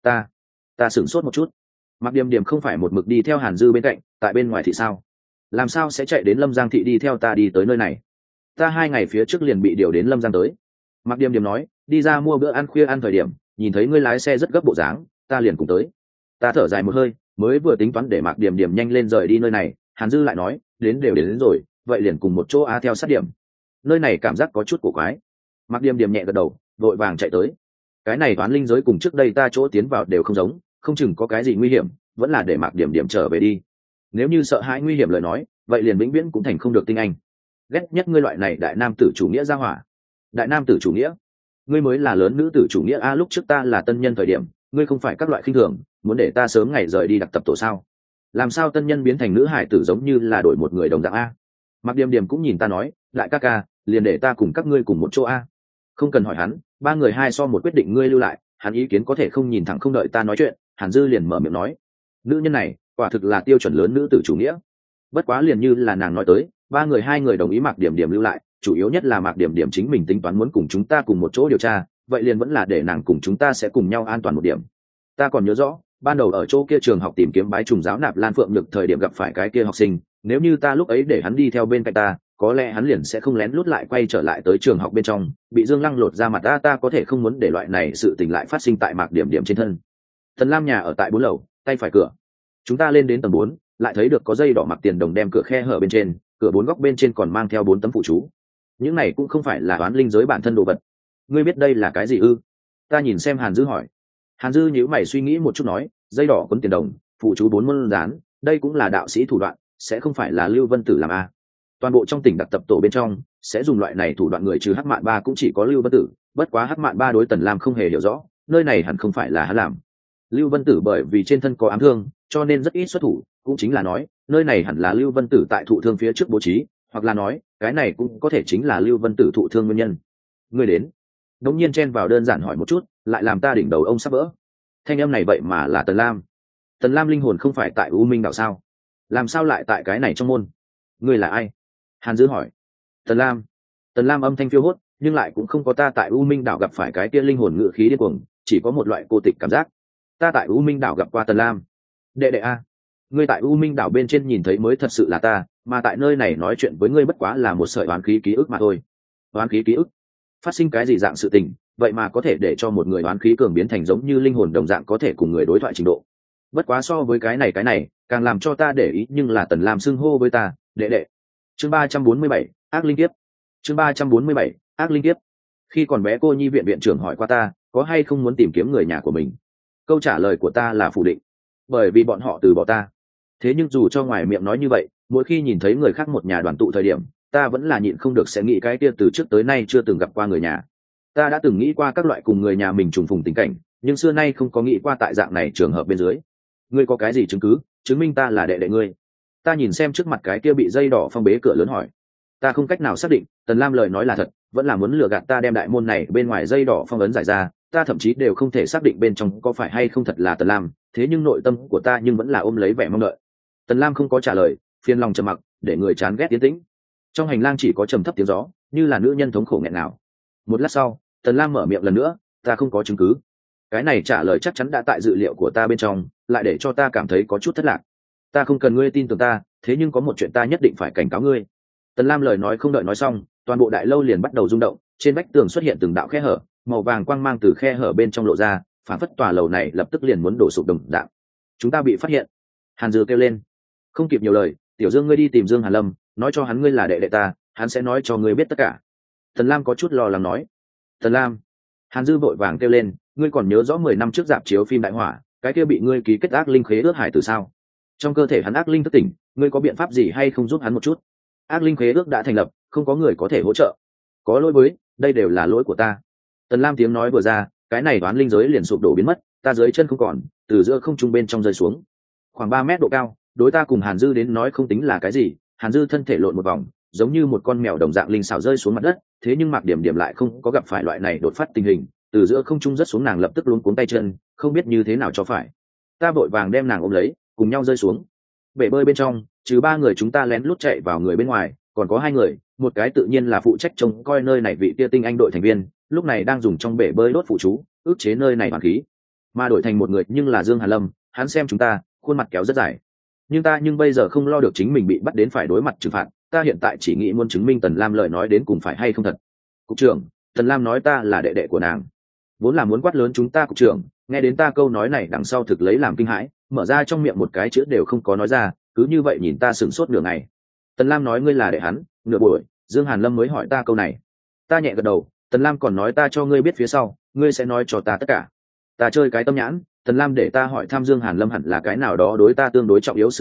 Ta sửng sốt một chút. Mạc Điểm Điểm không phải một mực đi theo Hàn Dư bên cạnh, tại bên ngoài thị sao? Làm sao sẽ chạy đến Lâm Giang thị đi theo ta đi tới nơi này? Ta 2 ngày phía trước liền bị điều đến Lâm Giang tới. Mạc Điểm Điểm nói, đi ra mua bữa ăn khuya ăn thời điểm, nhìn thấy ngươi lái xe rất gấp bộ dáng, ta liền cùng tới. Ta thở dài một hơi, mới vừa tính toán để Mạc Điểm Điểm nhanh lên rời đi nơi này, Hàn Dư lại nói, đến rồi, vậy liền cùng một chỗ theo sát điểm. Nơi này cảm giác có chút cổ quái. Mạc Điểm Điểm nhẹ gật đầu, vội vàng chạy tới. Cái này toán linh giới cùng trước đây ta chỗ tiến vào đều không giống, không chừng có cái gì nguy hiểm, vẫn là để Mạc Điểm Điểm trở về đi. Nếu như sợ hãi nguy hiểm lời nói, vậy liền vĩnh viễn cũng thành không được tinh anh. ghét nhất ngươi loại này đại nam tử chủ nghĩa ra hỏa. Đại nam tử chủ nghĩa? Ngươi mới là lớn nữ tử chủ nghĩa a. Lúc trước ta là tân nhân thời điểm, ngươi không phải các loại khinh thường, muốn để ta sớm ngày rời đi đặc tập tổ sao? Làm sao tân nhân biến thành nữ hải tử giống như là đổi một người đồng dạng a? Mặc Điềm Điềm cũng nhìn ta nói, đại ca ca, liền để ta cùng các ngươi cùng một chỗ a. Không cần hỏi hắn, ba người hai so một quyết định, ngươi lưu lại, hắn ý kiến có thể không nhìn thẳng không đợi ta nói chuyện, Hàn Dư liền mở miệng nói, nữ nhân này quả thực là tiêu chuẩn lớn nữ tử chủ nghĩa. Bất quá liền như là nàng nói tới, ba người hai người đồng ý Mạc Điểm Điểm lưu lại, chủ yếu nhất là Mạc Điểm Điểm chính mình tính toán muốn cùng chúng ta cùng một chỗ điều tra, vậy liền vẫn là để nàng cùng chúng ta sẽ cùng nhau an toàn một điểm. Ta còn nhớ rõ, ban đầu ở chỗ kia trường học tìm kiếm bái trùng giáo nạp Lan Phượng Nhược thời điểm gặp phải cái kia học sinh, nếu như ta lúc ấy để hắn đi theo bên cạnh ta, có lẽ hắn liền sẽ không lén lút lại quay trở lại tới trường học bên trong, bị Dương Lăng lột ra mặt. Ta có thể không muốn để loại này sự tình lại phát sinh tại Mạc Điểm Điểm trên thân. Tần Lam nhà ở tại 4 lầu, tay phải cửa. Chúng ta lên đến tầng 4, lại thấy được có dây đỏ mặc tiền đồng đem cửa khe hở bên trên, cửa 4 góc bên trên còn mang theo 4 tấm phụ chú. Những này cũng không phải là oán linh giới bản thân đồ vật. Ngươi biết đây là cái gì ư? Ta nhìn xem Hàn Dư hỏi. Hàn Dư nhíu mày suy nghĩ một chút nói, dây đỏ cuốn tiền đồng, phụ chú 4 môn dán, đây cũng là đạo sĩ thủ đoạn, sẽ không phải là Lưu Vân Tử làm a. Toàn bộ trong tỉnh đặc tập tổ bên trong sẽ dùng loại này thủ đoạn người trừ Hắc Mạn Ba cũng chỉ có Lưu Vân Tử, bất quá Hắc Mạn Ba đối Tần Lam không hề hiểu rõ, nơi này hẳn không phải là hắn làm. Lưu Vân Tử bởi vì trên thân có ám thương, cho nên rất ít xuất thủ, cũng chính là nói, nơi này hẳn là Lưu Vân Tử tại thụ thương phía trước bố trí, hoặc là nói, cái này cũng có thể chính là Lưu Vân Tử thụ thương nguyên nhân. Người đến. Đống nhiên chen vào đơn giản hỏi một chút, lại làm ta đỉnh đầu ông sắp vỡ. Thanh âm này vậy mà là Tần Lam. Tần Lam linh hồn không phải tại U Minh đảo sao? Làm sao lại tại cái này trong môn? Ngươi là ai? Hàn Dư hỏi. Tần Lam. Tần Lam âm thanh phiêu hốt, nhưng lại cũng không có ta tại U Minh đảo gặp phải cái kia linh hồn ngự khí điên cuồng, chỉ có một loại cô tịch cảm giác. Ta tại U Minh đảo gặp qua Tần Lam. Đệ đệ a, ngươi tại U Minh đảo bên trên nhìn thấy mới thật sự là ta, mà tại nơi này nói chuyện với ngươi bất quá là một sợi oán khí ký ức mà thôi. Oán khí ký ức? Phát sinh cái gì dạng sự tình, vậy mà có thể để cho một người oán khí cường biến thành giống như linh hồn đồng dạng có thể cùng người đối thoại trình độ. Bất quá so với cái này càng làm cho ta để ý nhưng là Tần Lam xưng hô với ta, đệ đệ. Chương 347, ác linh kiếp. Chương 347, ác linh kiếp. Khi còn bé cô nhi viện viện trưởng hỏi qua ta, có hay không muốn tìm kiếm người nhà của mình. Câu trả lời của ta là phủ định, bởi vì bọn họ từ bỏ ta. Thế nhưng dù cho ngoài miệng nói như vậy, mỗi khi nhìn thấy người khác một nhà đoàn tụ thời điểm, ta vẫn là nhịn không được sẽ nghĩ cái kia từ trước tới nay chưa từng gặp qua người nhà. Ta đã từng nghĩ qua các loại cùng người nhà mình trùng phùng tình cảnh, nhưng xưa nay không có nghĩ qua tại dạng này trường hợp bên dưới. Ngươi có cái gì chứng cứ chứng minh ta là đệ đệ ngươi? Ta nhìn xem trước mặt cái kia bị dây đỏ phong bế cửa lớn hỏi. Ta không cách nào xác định Tần Lam lời nói là thật vẫn là muốn lừa gạt ta đem đại môn này bên ngoài dây đỏ phong ấn giải ra. Ta thậm chí đều không thể xác định bên trong có phải hay không thật là Tần Lam, thế nhưng nội tâm của ta nhưng vẫn là ôm lấy vẻ mong đợi. Tần Lam không có trả lời, phiền lòng trầm mặc, để người chán ghét tiến tĩnh. Trong hành lang chỉ có trầm thấp tiếng gió, như là nữ nhân thống khổ nghẹn ngào. Một lát sau, Tần Lam mở miệng lần nữa, ta không có chứng cứ. Cái này trả lời chắc chắn đã tại dự liệu của ta bên trong, lại để cho ta cảm thấy có chút thất lạc. Ta không cần ngươi tin tưởng ta, thế nhưng có một chuyện ta nhất định phải cảnh cáo ngươi. Tần Lam lời nói không đợi nói xong, toàn bộ đại lâu liền bắt đầu rung động, trên vách tường xuất hiện từng đạo khe hở, màu vàng quang mang từ khe hở bên trong lộ ra, phản phất tòa lầu này lập tức liền muốn đổ sụp đồng dạng. Chúng ta bị phát hiện. Hàn Dư kêu lên. Không kịp nhiều lời, Tiểu Dương ngươi đi tìm Dương Hàn Lâm, nói cho hắn ngươi là đệ đệ ta, hắn sẽ nói cho ngươi biết tất cả. Tần Lam có chút lo lắng nói. Tần Lam. Hàn Dư vội vàng kêu lên, ngươi còn nhớ rõ 10 năm trước rạp chiếu phim Đại Hỏa, cái kia bị ngươi ký kết ác linh khế ước hải từ sao? Trong cơ thể hắn ác linh thức tỉnh, ngươi có biện pháp gì hay không giúp hắn một chút? Ác linh khế ước đã thành lập, không có người có thể hỗ trợ. Có lỗi với, đây đều là lỗi của ta. Tần Lam tiếng nói vừa ra, cái này đoán linh giới liền sụp đổ biến mất, ta dưới chân không còn, từ giữa không trung bên trong rơi xuống. Khoảng 3 mét độ cao, đối ta cùng Hàn Dư đến nói không tính là cái gì. Hàn Dư thân thể lộn một vòng, giống như một con mèo đồng dạng linh xảo rơi xuống mặt đất, thế nhưng Mạc Điểm Điểm lại không có gặp phải loại này đột phát tình hình, từ giữa không trung rất xuống, nàng lập tức luống cuống tay chân, không biết như thế nào cho phải. Ta vội vàng đem nàng ôm lấy, cùng nhau rơi xuống. Bể bơi bên trong, trừ 3 người chúng ta lén lút chạy vào người bên ngoài, còn có 2 người, một cái tự nhiên là phụ trách trông coi nơi này vị kia tinh anh đội thành viên, lúc này đang dùng trong bể bơi đốt phụ chú, ức chế nơi này hoàn khí. Mà đổi thành một người nhưng là Dương Hàn Lâm, hắn xem chúng ta, khuôn mặt kéo rất dài. Nhưng bây giờ không lo được chính mình bị bắt đến phải đối mặt trừng phạt, ta hiện tại chỉ nghĩ muốn chứng minh Tần Lam lời nói đến cùng phải hay không thật. Cục trưởng, Tần Lam nói ta là đệ đệ của nàng. Vốn là muốn quát lớn chúng ta cục trưởng, nghe đến ta câu nói này đằng sau thực lấy làm kinh hãi, mở ra trong miệng một cái chữ đều không có nói ra, cứ như vậy nhìn ta sửng sốt nửa ngày. Tần Lam nói ngươi là đệ hắn, nửa buổi, Dương Hàn Lâm mới hỏi ta câu này. Ta nhẹ gật đầu, Tần Lam còn nói ta cho ngươi biết phía sau, ngươi sẽ nói cho ta tất cả. Ta chơi cái tâm nhãn, Tần Lam để ta hỏi thăm Dương Hàn Lâm hẳn là cái nào đó đối ta tương đối trọng yếu sự tình,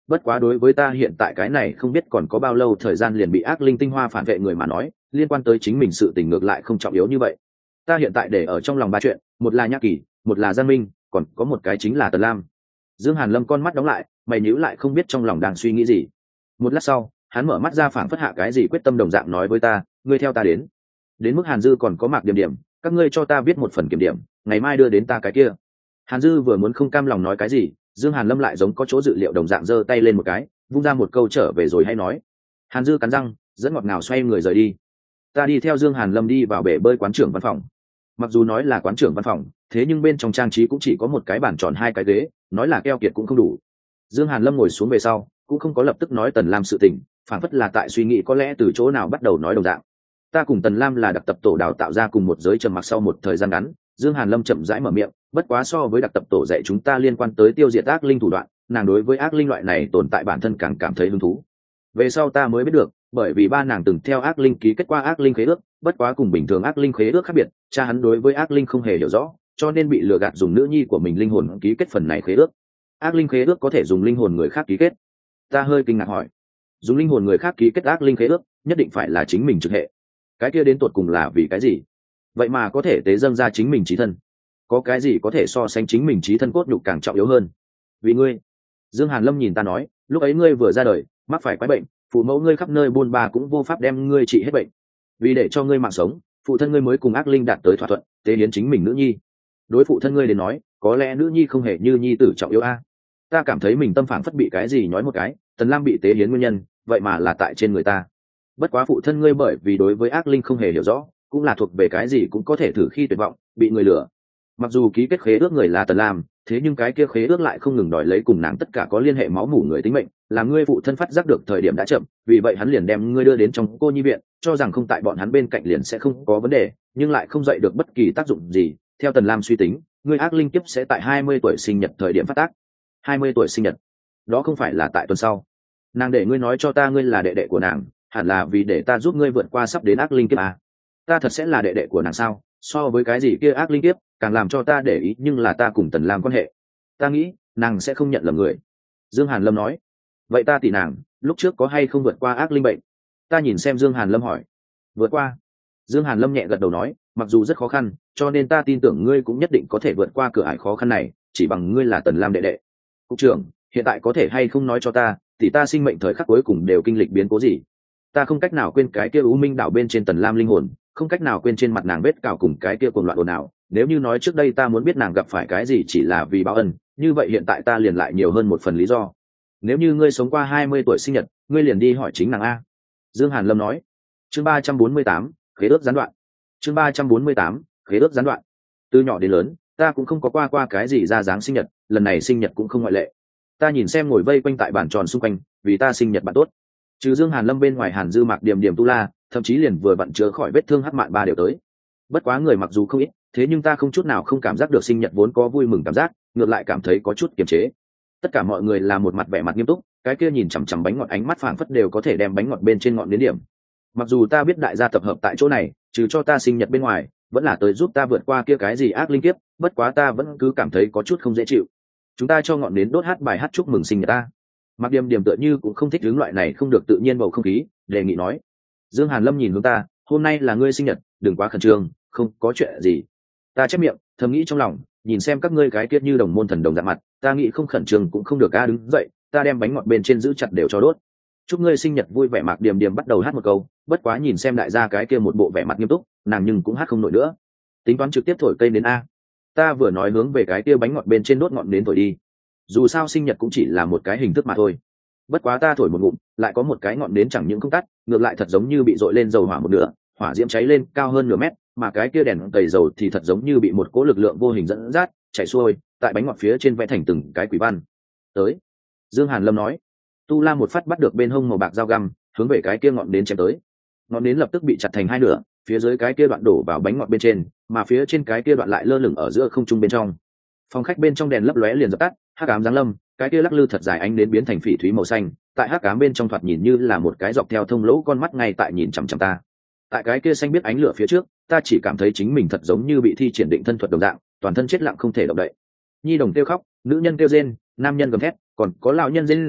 bất quá đối với ta hiện tại cái này không biết còn có bao lâu thời gian liền bị ác linh tinh hoa phản vệ người mà nói, liên quan tới chính mình sự tình ngược lại không trọng yếu như vậy. Ta hiện tại để ở trong lòng ba chuyện, một là Nhã Kỳ, một là Giang Minh, còn có một cái chính là Tần Lam. Dương Hàn Lâm con mắt đóng lại, mày nhíu lại không biết trong lòng đang suy nghĩ gì. Một lát sau, hắn mở mắt ra phảng phất hạ cái gì quyết tâm đồng dạng nói với ta, ngươi theo ta đến. Đến mức Hàn Dư còn có Mạc Điểm Điểm, các ngươi cho ta viết một phần kiểm điểm, ngày mai đưa đến ta cái kia. Hàn Dư vừa muốn không cam lòng nói cái gì, Dương Hàn Lâm lại giống có chỗ dự liệu đồng dạng giơ tay lên một cái, vung ra một câu trở về rồi hay nói. Hàn Dư cắn răng, dẫn ngọt ngào xoay người rời đi. Ta đi theo Dương Hàn Lâm đi vào bể bơi quán trưởng văn phòng. Mặc dù nói là quán trưởng văn phòng, thế nhưng bên trong trang trí cũng chỉ có một cái bàn tròn hai cái ghế, nói là keo kiệt cũng không đủ. Dương Hàn Lâm ngồi xuống về sau, cũng không có lập tức nói Tần Lam sự tình, phản phất là tại suy nghĩ có lẽ từ chỗ nào bắt đầu nói đồng dạng. Ta cùng Tần Lam là đặc tập tổ đào tạo ra cùng một giới trầm mặc sau một thời gian ngắn, Dương Hàn Lâm chậm rãi mở miệng, bất quá so với đặc tập tổ dạy chúng ta liên quan tới tiêu diệt ác linh thủ đoạn, nàng đối với ác linh loại này tồn tại bản thân càng cảm thấy hứng thú. Về sau ta mới biết được, bởi vì ba nàng từng theo ác linh ký kết qua ác linh khế ước, bất quá cùng bình thường ác linh khế ước khác biệt, cha hắn đối với ác linh không hề hiểu rõ, cho nên bị lừa gạt dùng nữ nhi của mình linh hồn ký kết phần này khế ước. Ác linh khế ước có thể dùng linh hồn người khác ký kết. Ta hơi kinh ngạc hỏi, dùng linh hồn người khác ký kết ác linh khế ước, nhất định phải là chính mình trực hệ? Cái kia đến tột cùng là vì cái gì? Vậy mà có thể tế dâng ra chính mình chí thân? Có cái gì có thể so sánh chính mình chí thân cốt nhục càng trọng yếu hơn? Vì ngươi. Dương Hàn Lâm nhìn ta nói, lúc ấy ngươi vừa ra đời, mắc phải quái bệnh, phụ mẫu ngươi khắp nơi buôn ba cũng vô pháp đem ngươi trị hết bệnh. Vì để cho ngươi mạng sống, phụ thân ngươi mới cùng ác linh đạt tới thỏa thuận, tế hiến chính mình nữ nhi. Đối phụ thân ngươi đến nói, có lẽ nữ nhi không hề như nhi tử trọng yếu a. Ta cảm thấy mình tâm phảng phất bị cái gì nhói một cái, Tần Lam bị tế hiến nguyên nhân, vậy mà là tại trên người ta. Bất quá phụ thân ngươi bởi vì đối với ác linh không hề hiểu rõ, cũng là thuộc về cái gì cũng có thể thử khi tuyệt vọng, bị người lừa. Mặc dù ký kết khế ước người là Tần Lam, thế nhưng cái kia khế ước lại không ngừng đòi lấy cùng nàng tất cả có liên hệ máu mủ người tính mệnh, làm ngươi phụ thân phát giác được thời điểm đã chậm, vì vậy hắn liền đem ngươi đưa đến trong cô nhi viện, cho rằng không tại bọn hắn bên cạnh liền sẽ không có vấn đề, nhưng lại không dậy được bất kỳ tác dụng gì. Theo Tần Lam suy tính, ngươi ác linh kiếp sẽ tại 20 tuổi sinh nhật thời điểm phát tác. 20 tuổi sinh nhật? Đó không phải là tại tuần sau? Nàng để ngươi nói cho ta ngươi là đệ đệ của nàng, hẳn là vì để ta giúp ngươi vượt qua sắp đến ác linh kiếp à? Ta thật sẽ là đệ đệ của nàng sao? So với cái gì kia ác linh kiếp, càng làm cho ta để ý nhưng là ta cùng Tần Lam quan hệ. Ta nghĩ nàng sẽ không nhận lầm người. Dương Hàn Lâm nói. Vậy ta tỷ nàng lúc trước có hay không vượt qua ác linh bệnh? Ta nhìn xem Dương Hàn Lâm hỏi. Vượt qua? Dương Hàn Lâm nhẹ gật đầu nói, mặc dù rất khó khăn, cho nên ta tin tưởng ngươi cũng nhất định có thể vượt qua cửa ải khó khăn này, chỉ bằng ngươi là Tần Lam đệ đệ. Cục trưởng, hiện tại có thể hay không nói cho ta, tỷ ta sinh mệnh thời khắc cuối cùng đều kinh lịch biến cố gì? Ta không cách nào quên cái kia U Minh đảo bên trên Tần Lam linh hồn, không cách nào quên trên mặt nàng vết cào cùng cái kia cuồng loạn ồn ào. Nếu như nói trước đây ta muốn biết nàng gặp phải cái gì chỉ là vì báo ân, như vậy hiện tại ta liền lại nhiều hơn một phần lý do. Nếu như ngươi sống qua 20 tuổi sinh nhật, ngươi liền đi hỏi chính nàng a. Dương Hàn Lâm nói. Chương 348, khế ước gián đoạn. Chương 348, khế ước gián đoạn. Từ nhỏ đến lớn, ta cũng không có qua cái gì ra dáng sinh nhật, lần này sinh nhật cũng không ngoại lệ. Ta nhìn xem ngồi vây quanh tại bàn tròn xung quanh, vì ta sinh nhật bạn tốt. Trừ Dương Hàn Lâm bên ngoài, Hàn Dư, Mạc Điểm Điểm, Tu La, thậm chí liền vừa vặn chữa khỏi vết thương hắc mạn ba đều tới. Bất quá người mặc dù không ít, thế nhưng ta không chút nào không cảm giác được sinh nhật vốn có vui mừng cảm giác, ngược lại cảm thấy có chút kiềm chế. Tất cả mọi người là một mặt vẻ mặt nghiêm túc, cái kia nhìn chằm chằm bánh ngọt ánh mắt phảng phất đều có thể đem bánh ngọt bên trên ngọn đến điểm. Mặc dù ta biết đại gia tập hợp tại chỗ này, trừ cho ta sinh nhật bên ngoài, vẫn là tới giúp ta vượt qua kia cái gì ác linh kiếp, bất quá ta vẫn cứ cảm thấy có chút không dễ chịu. Chúng ta cho ngọn nến đốt hát bài hát chúc mừng sinh nhật ta. Mạc Điểm Điểm tựa như cũng không thích hướng loại này không được tự nhiên bầu không khí, đề nghị nói. Dương Hàn Lâm nhìn hướng ta, hôm nay là ngươi sinh nhật, đừng quá khẩn trương, không có chuyện gì. Ta chép miệng, thầm nghĩ trong lòng, nhìn xem các ngươi cái kiết như đồng môn thần đồng dạng mặt, ta nghĩ không khẩn trương cũng không được. Đứng dậy, ta đem bánh ngọt bên trên giữ chặt đều cho đốt. Chúc ngươi sinh nhật vui vẻ. Mạc Điểm Điểm bắt đầu hát một câu, bất quá nhìn xem đại gia cái kia một bộ vẻ mặt nghiêm túc, nàng nhưng cũng hát không nổi nữa. Tính toán trực tiếp thổi cây đến a. Ta vừa nói hướng về cái kia bánh ngọt bên trên đốt ngọn nến thổi đi. Dù sao sinh nhật cũng chỉ là một cái hình thức mà thôi. Bất quá ta thổi một ngụm, lại có một cái ngọn nến chẳng những không tắt, ngược lại thật giống như bị dội lên dầu hỏa một nửa, hỏa diễm cháy lên cao hơn nửa mét, mà cái kia đèn tẩy dầu thì thật giống như bị một cỗ lực lượng vô hình dẫn dắt, chảy xuôi, tại bánh ngọt phía trên vẽ thành từng cái quỷ văn. Tới, Dương Hàn Lâm nói. Tu La một phát bắt được bên hông màu bạc dao găm, hướng về cái kia ngọn nến chém tới. Ngọn nến lập tức bị chặt thành hai nửa, phía dưới cái kia đoạn đổ vào bánh ngọt bên trên, mà phía trên cái kia đoạn lại lơ lửng ở giữa không trung bên trong. Phòng khách bên trong đèn lấp lóe liền dập tắt, hắc ám giáng lâm, cái kia lắc lư thật dài ánh đến biến thành phỉ thúy màu xanh, tại hắc ám bên trong thoạt nhìn như là một cái dọc theo thông lỗ con mắt ngay tại nhìn chằm chằm ta. Tại cái kia xanh biết ánh lửa phía trước, ta chỉ cảm thấy chính mình thật giống như bị thi triển định thân thuật đồng dạng, toàn thân chết lặng không thể động đậy. Nhi đồng kêu khóc, nữ nhân kêu rên, nam nhân gầm thét, còn có lão nhân rên rỉ,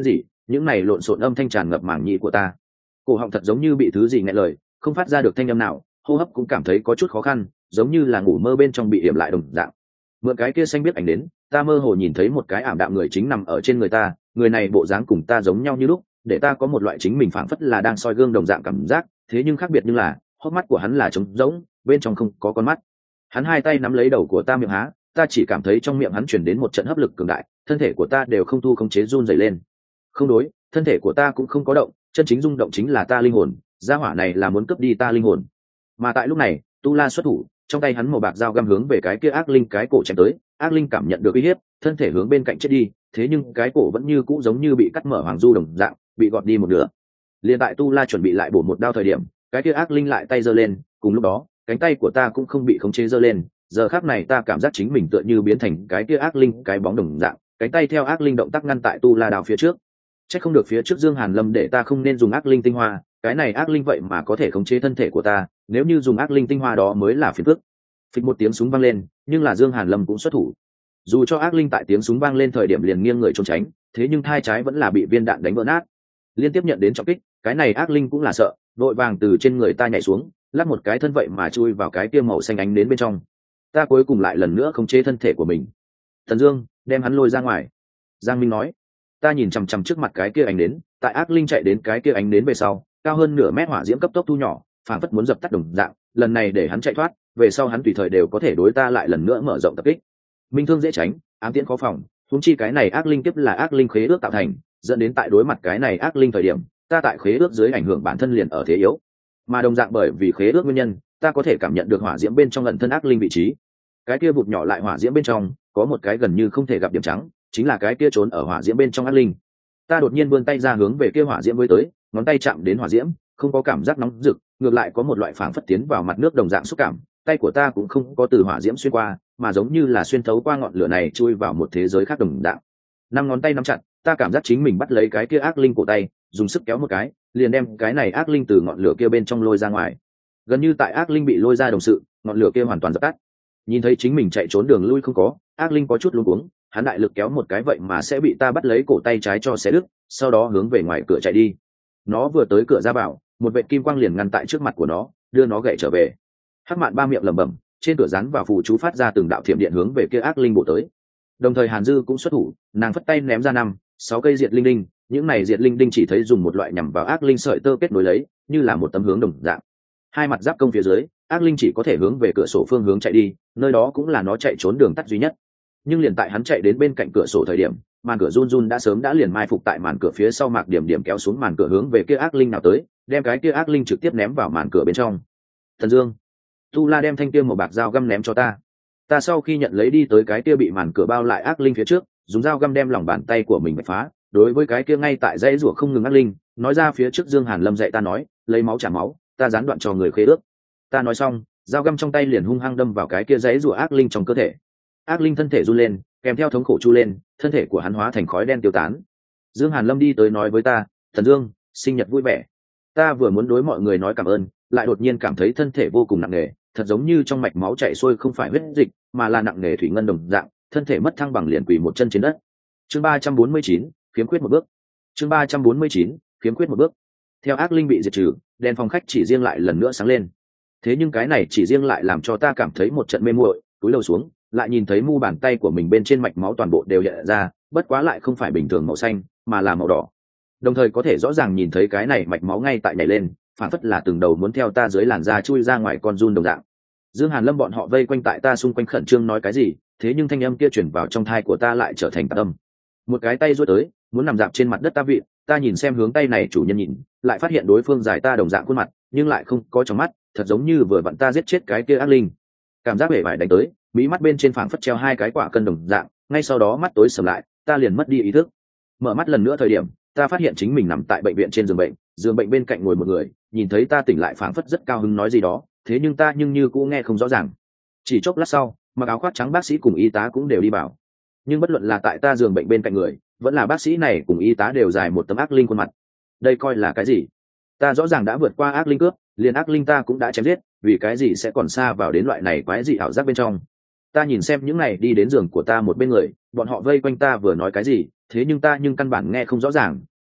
những này lộn xộn âm thanh tràn ngập màng nhĩ của ta, cổ họng thật giống như bị thứ gì nghẹn lời, không phát ra được thanh âm nào, hô hấp cũng cảm thấy có chút khó khăn, giống như là ngủ mơ bên trong bị hiểm lại đồng dạng. Mượn cái kia xanh biết ảnh đến, ta mơ hồ nhìn thấy một cái ảm đạm người chính nằm ở trên người ta, người này bộ dáng cùng ta giống nhau như lúc, để ta có một loại chính mình phảng phất là đang soi gương đồng dạng cảm giác. Thế nhưng khác biệt như là hốc mắt của hắn là trống rỗng, bên trong không có con mắt. Hắn hai tay nắm lấy đầu của ta miệng há, ta chỉ cảm thấy trong miệng hắn chuyển đến một trận hấp lực cường đại, thân thể của ta đều không thu khống chế run rẩy lên. Không đối, thân thể của ta cũng không có động, chân chính rung động chính là ta linh hồn, gia hỏa này là muốn cướp đi ta linh hồn. Mà tại lúc này, Tu La xuất thủ, trong tay hắn màu bạc dao găm hướng về cái kia ác linh cái cổ chém tới, ác linh cảm nhận được uy hiếp, thân thể hướng bên cạnh chết đi, thế nhưng cái cổ vẫn như cũ giống như bị cắt mở hoàng du đồng dạng, bị gọt đi một nửa. Liên tại Tu La chuẩn bị lại bổ một đao thời điểm, cái kia ác linh lại tay giơ lên, cùng lúc đó, cánh tay của ta cũng không bị khống chế giơ lên, giờ khắc này ta cảm giác chính mình tựa như biến thành cái kia ác linh cái bóng đồng dạng, cánh tay theo ác linh động tác ngăn tại Tu La đao phía trước. Chắc không được phía trước Dương Hàn Lâm để ta không nên dùng ác linh tinh hoa, cái này ác linh vậy mà có thể khống chế thân thể của ta, nếu như dùng ác linh tinh hoa đó mới là phiền phức. Phịch một tiếng súng vang lên, nhưng là Dương Hàn Lâm cũng xuất thủ. Dù cho ác linh tại tiếng súng vang lên thời điểm liền nghiêng người trốn tránh, thế nhưng thai trái vẫn là bị viên đạn đánh vỡ nát. Liên tiếp nhận đến trọng kích, cái này ác linh cũng là sợ, vội vàng từ trên người ta nhảy xuống, lắc một cái thân vậy mà chui vào cái kia màu xanh ánh đến bên trong. Ta cuối cùng lại lần nữa khống chế thân thể của mình. Thần Dương, đem hắn lôi ra ngoài. Giang Minh nói. Ta nhìn chằm chằm trước mặt cái kia ánh đến, tại ác linh chạy đến cái kia ánh đến về sau, cao hơn nửa mét hỏa diễm cấp tốc thu nhỏ, phảng phất muốn dập tắt đồng dạng, lần này để hắn chạy thoát, về sau hắn tùy thời đều có thể đối ta lại lần nữa mở rộng tập kích. Minh thương dễ tránh, ám tiễn khó phòng, huống chi cái này ác linh kiếp là ác linh khế ước tạo thành, dẫn đến tại đối mặt cái này ác linh thời điểm, ta tại khế ước dưới ảnh hưởng bản thân liền ở thế yếu. Mà đồng dạng bởi vì khế ước nguyên nhân, ta có thể cảm nhận được hỏa diễm bên trong ẩn thân ác linh vị trí. Cái kia vụt nhỏ lại hỏa diễm bên trong, có một cái gần như không thể gặp điểm trắng, chính là cái kia trốn ở hỏa diễm bên trong ác linh. Ta đột nhiên vươn tay ra hướng về kia hỏa diễm với tới, ngón tay chạm đến hỏa diễm, không có cảm giác nóng rực, ngược lại có một loại phảng phất tiến vào mặt nước đồng dạng xúc cảm, tay của ta cũng không có từ hỏa diễm xuyên qua, mà giống như là xuyên thấu qua ngọn lửa này chui vào một thế giới khác đồng dạng. Năm ngón tay nắm chặt, ta cảm giác chính mình bắt lấy cái kia ác linh cổ tay, dùng sức kéo một cái, liền đem cái này ác linh từ ngọn lửa kia bên trong lôi ra ngoài. Gần như tại ác linh bị lôi ra đồng sự, ngọn lửa kia hoàn toàn dập tắt. Nhìn thấy chính mình chạy trốn đường lui không có, ác linh có chút luống cuống, hắn đại lực kéo một cái vậy mà sẽ bị ta bắt lấy cổ tay trái cho xé đứt, sau đó hướng về ngoài cửa chạy đi. Nó vừa tới cửa ra vào, một vệt kim quang liền ngăn tại trước mặt của nó, đưa nó gậy trở về. Hắc Mạn ba miệng lẩm bẩm, trên cửa dán vào phù chú phát ra từng đạo thiểm điện hướng về kia ác linh bộ tới. Đồng thời Hàn Dư cũng xuất thủ, nàng phất tay ném ra 5-6 cây diệt linh đinh, những này diệt linh đinh chỉ thấy dùng một loại nhằm vào ác linh sợi tơ kết nối lấy, như là một tấm hướng đồng dạng. Hai mặt giáp công phía dưới, ác linh chỉ có thể hướng về cửa sổ phương hướng chạy đi, nơi đó cũng là nó chạy trốn đường tắt duy nhất. Nhưng liền tại hắn chạy đến bên cạnh cửa sổ thời điểm, màn cửa run run đã sớm đã liền mai phục tại màn cửa phía sau, Mạc Điểm Điểm kéo xuống màn cửa hướng về kia ác linh nào tới, đem cái kia ác linh trực tiếp ném vào màn cửa bên trong. Thần Dương, Tu La đem thanh kia màu bạc dao găm ném cho ta. Ta sau khi nhận lấy đi tới cái kia bị màn cửa bao lại ác linh phía trước, dùng dao găm đem lòng bàn tay của mình bạch phá, đối với cái kia ngay tại dãy rủa không ngừng ác linh, nói ra phía trước Dương Hàn Lâm dạy ta nói, lấy máu trả máu, ta gián đoạn cho người khế ước. Ta nói xong, dao găm trong tay liền hung hăng đâm vào cái kia dãy rủa ác linh trong cơ thể. Ác linh thân thể run lên, kèm theo thống khổ chu lên, thân thể của hắn hóa thành khói đen tiêu tán. Dương Hàn Lâm đi tới nói với ta, Thần Dương, sinh nhật vui vẻ. Ta vừa muốn đối mọi người nói cảm ơn, lại đột nhiên cảm thấy thân thể vô cùng nặng nề, thật giống như trong mạch máu chảy xuôi không phải huyết dịch, mà là nặng nề thủy ngân đồng dạng, thân thể mất thăng bằng liền quỳ một chân trên đất. Chương 349, khiếm khuyết một bước. Chương 349, khiếm khuyết một bước. Theo ác linh bị diệt trừ, đèn phòng khách chỉ riêng lại lần nữa sáng lên. Thế nhưng cái này chỉ riêng lại làm cho ta cảm thấy một trận mê muội, cúi đầu xuống, lại nhìn thấy mu bàn tay của mình bên trên mạch máu toàn bộ đều hiện ra, bất quá lại không phải bình thường màu xanh, mà là màu đỏ. Đồng thời có thể rõ ràng nhìn thấy cái này mạch máu ngay tại nhảy lên, phản phất là từng đầu muốn theo ta dưới làn da chui ra ngoài con giun đồng dạng. Dương Hàn Lâm bọn họ vây quanh tại ta xung quanh khẩn trương nói cái gì, thế nhưng thanh âm kia truyền vào trong tai của ta lại trở thành tạp âm. Một cái tay duỗi tới, muốn nằm dạp trên mặt đất ta vị, ta nhìn xem hướng tay này chủ nhân nhìn, lại phát hiện đối phương dài ta đồng dạng khuôn mặt, nhưng lại không có trong mắt, thật giống như vừa vặn ta giết chết cái kia ác linh. Cảm giác bể bại đánh tới, mí mắt bên trên phảng phất treo hai cái quả cân đồng dạng, ngay sau đó mắt tối sầm lại, ta liền mất đi ý thức. Mở mắt lần nữa thời điểm, ta phát hiện chính mình nằm tại bệnh viện trên giường bệnh bên cạnh ngồi một người, nhìn thấy ta tỉnh lại phảng phất rất cao hứng nói gì đó, thế nhưng ta như cũ nghe không rõ ràng. Chỉ chốc lát sau, mặc áo khoác trắng bác sĩ cùng y tá cũng đều đi vào. Nhưng bất luận là tại ta giường bệnh bên cạnh người, vẫn là bác sĩ này cùng y tá đều dài một tấm ác linh khuôn mặt. Đây coi là cái gì? Ta rõ ràng đã vượt qua ác linh cướp, liền ác linh ta cũng đã chém giết, vì cái gì sẽ còn xa vào đến loại này quái dị ảo giác bên trong? Ta nhìn xem những này đi đến giường của ta một bên người, bọn họ vây quanh ta vừa nói cái gì, thế nhưng ta căn bản nghe không rõ ràng,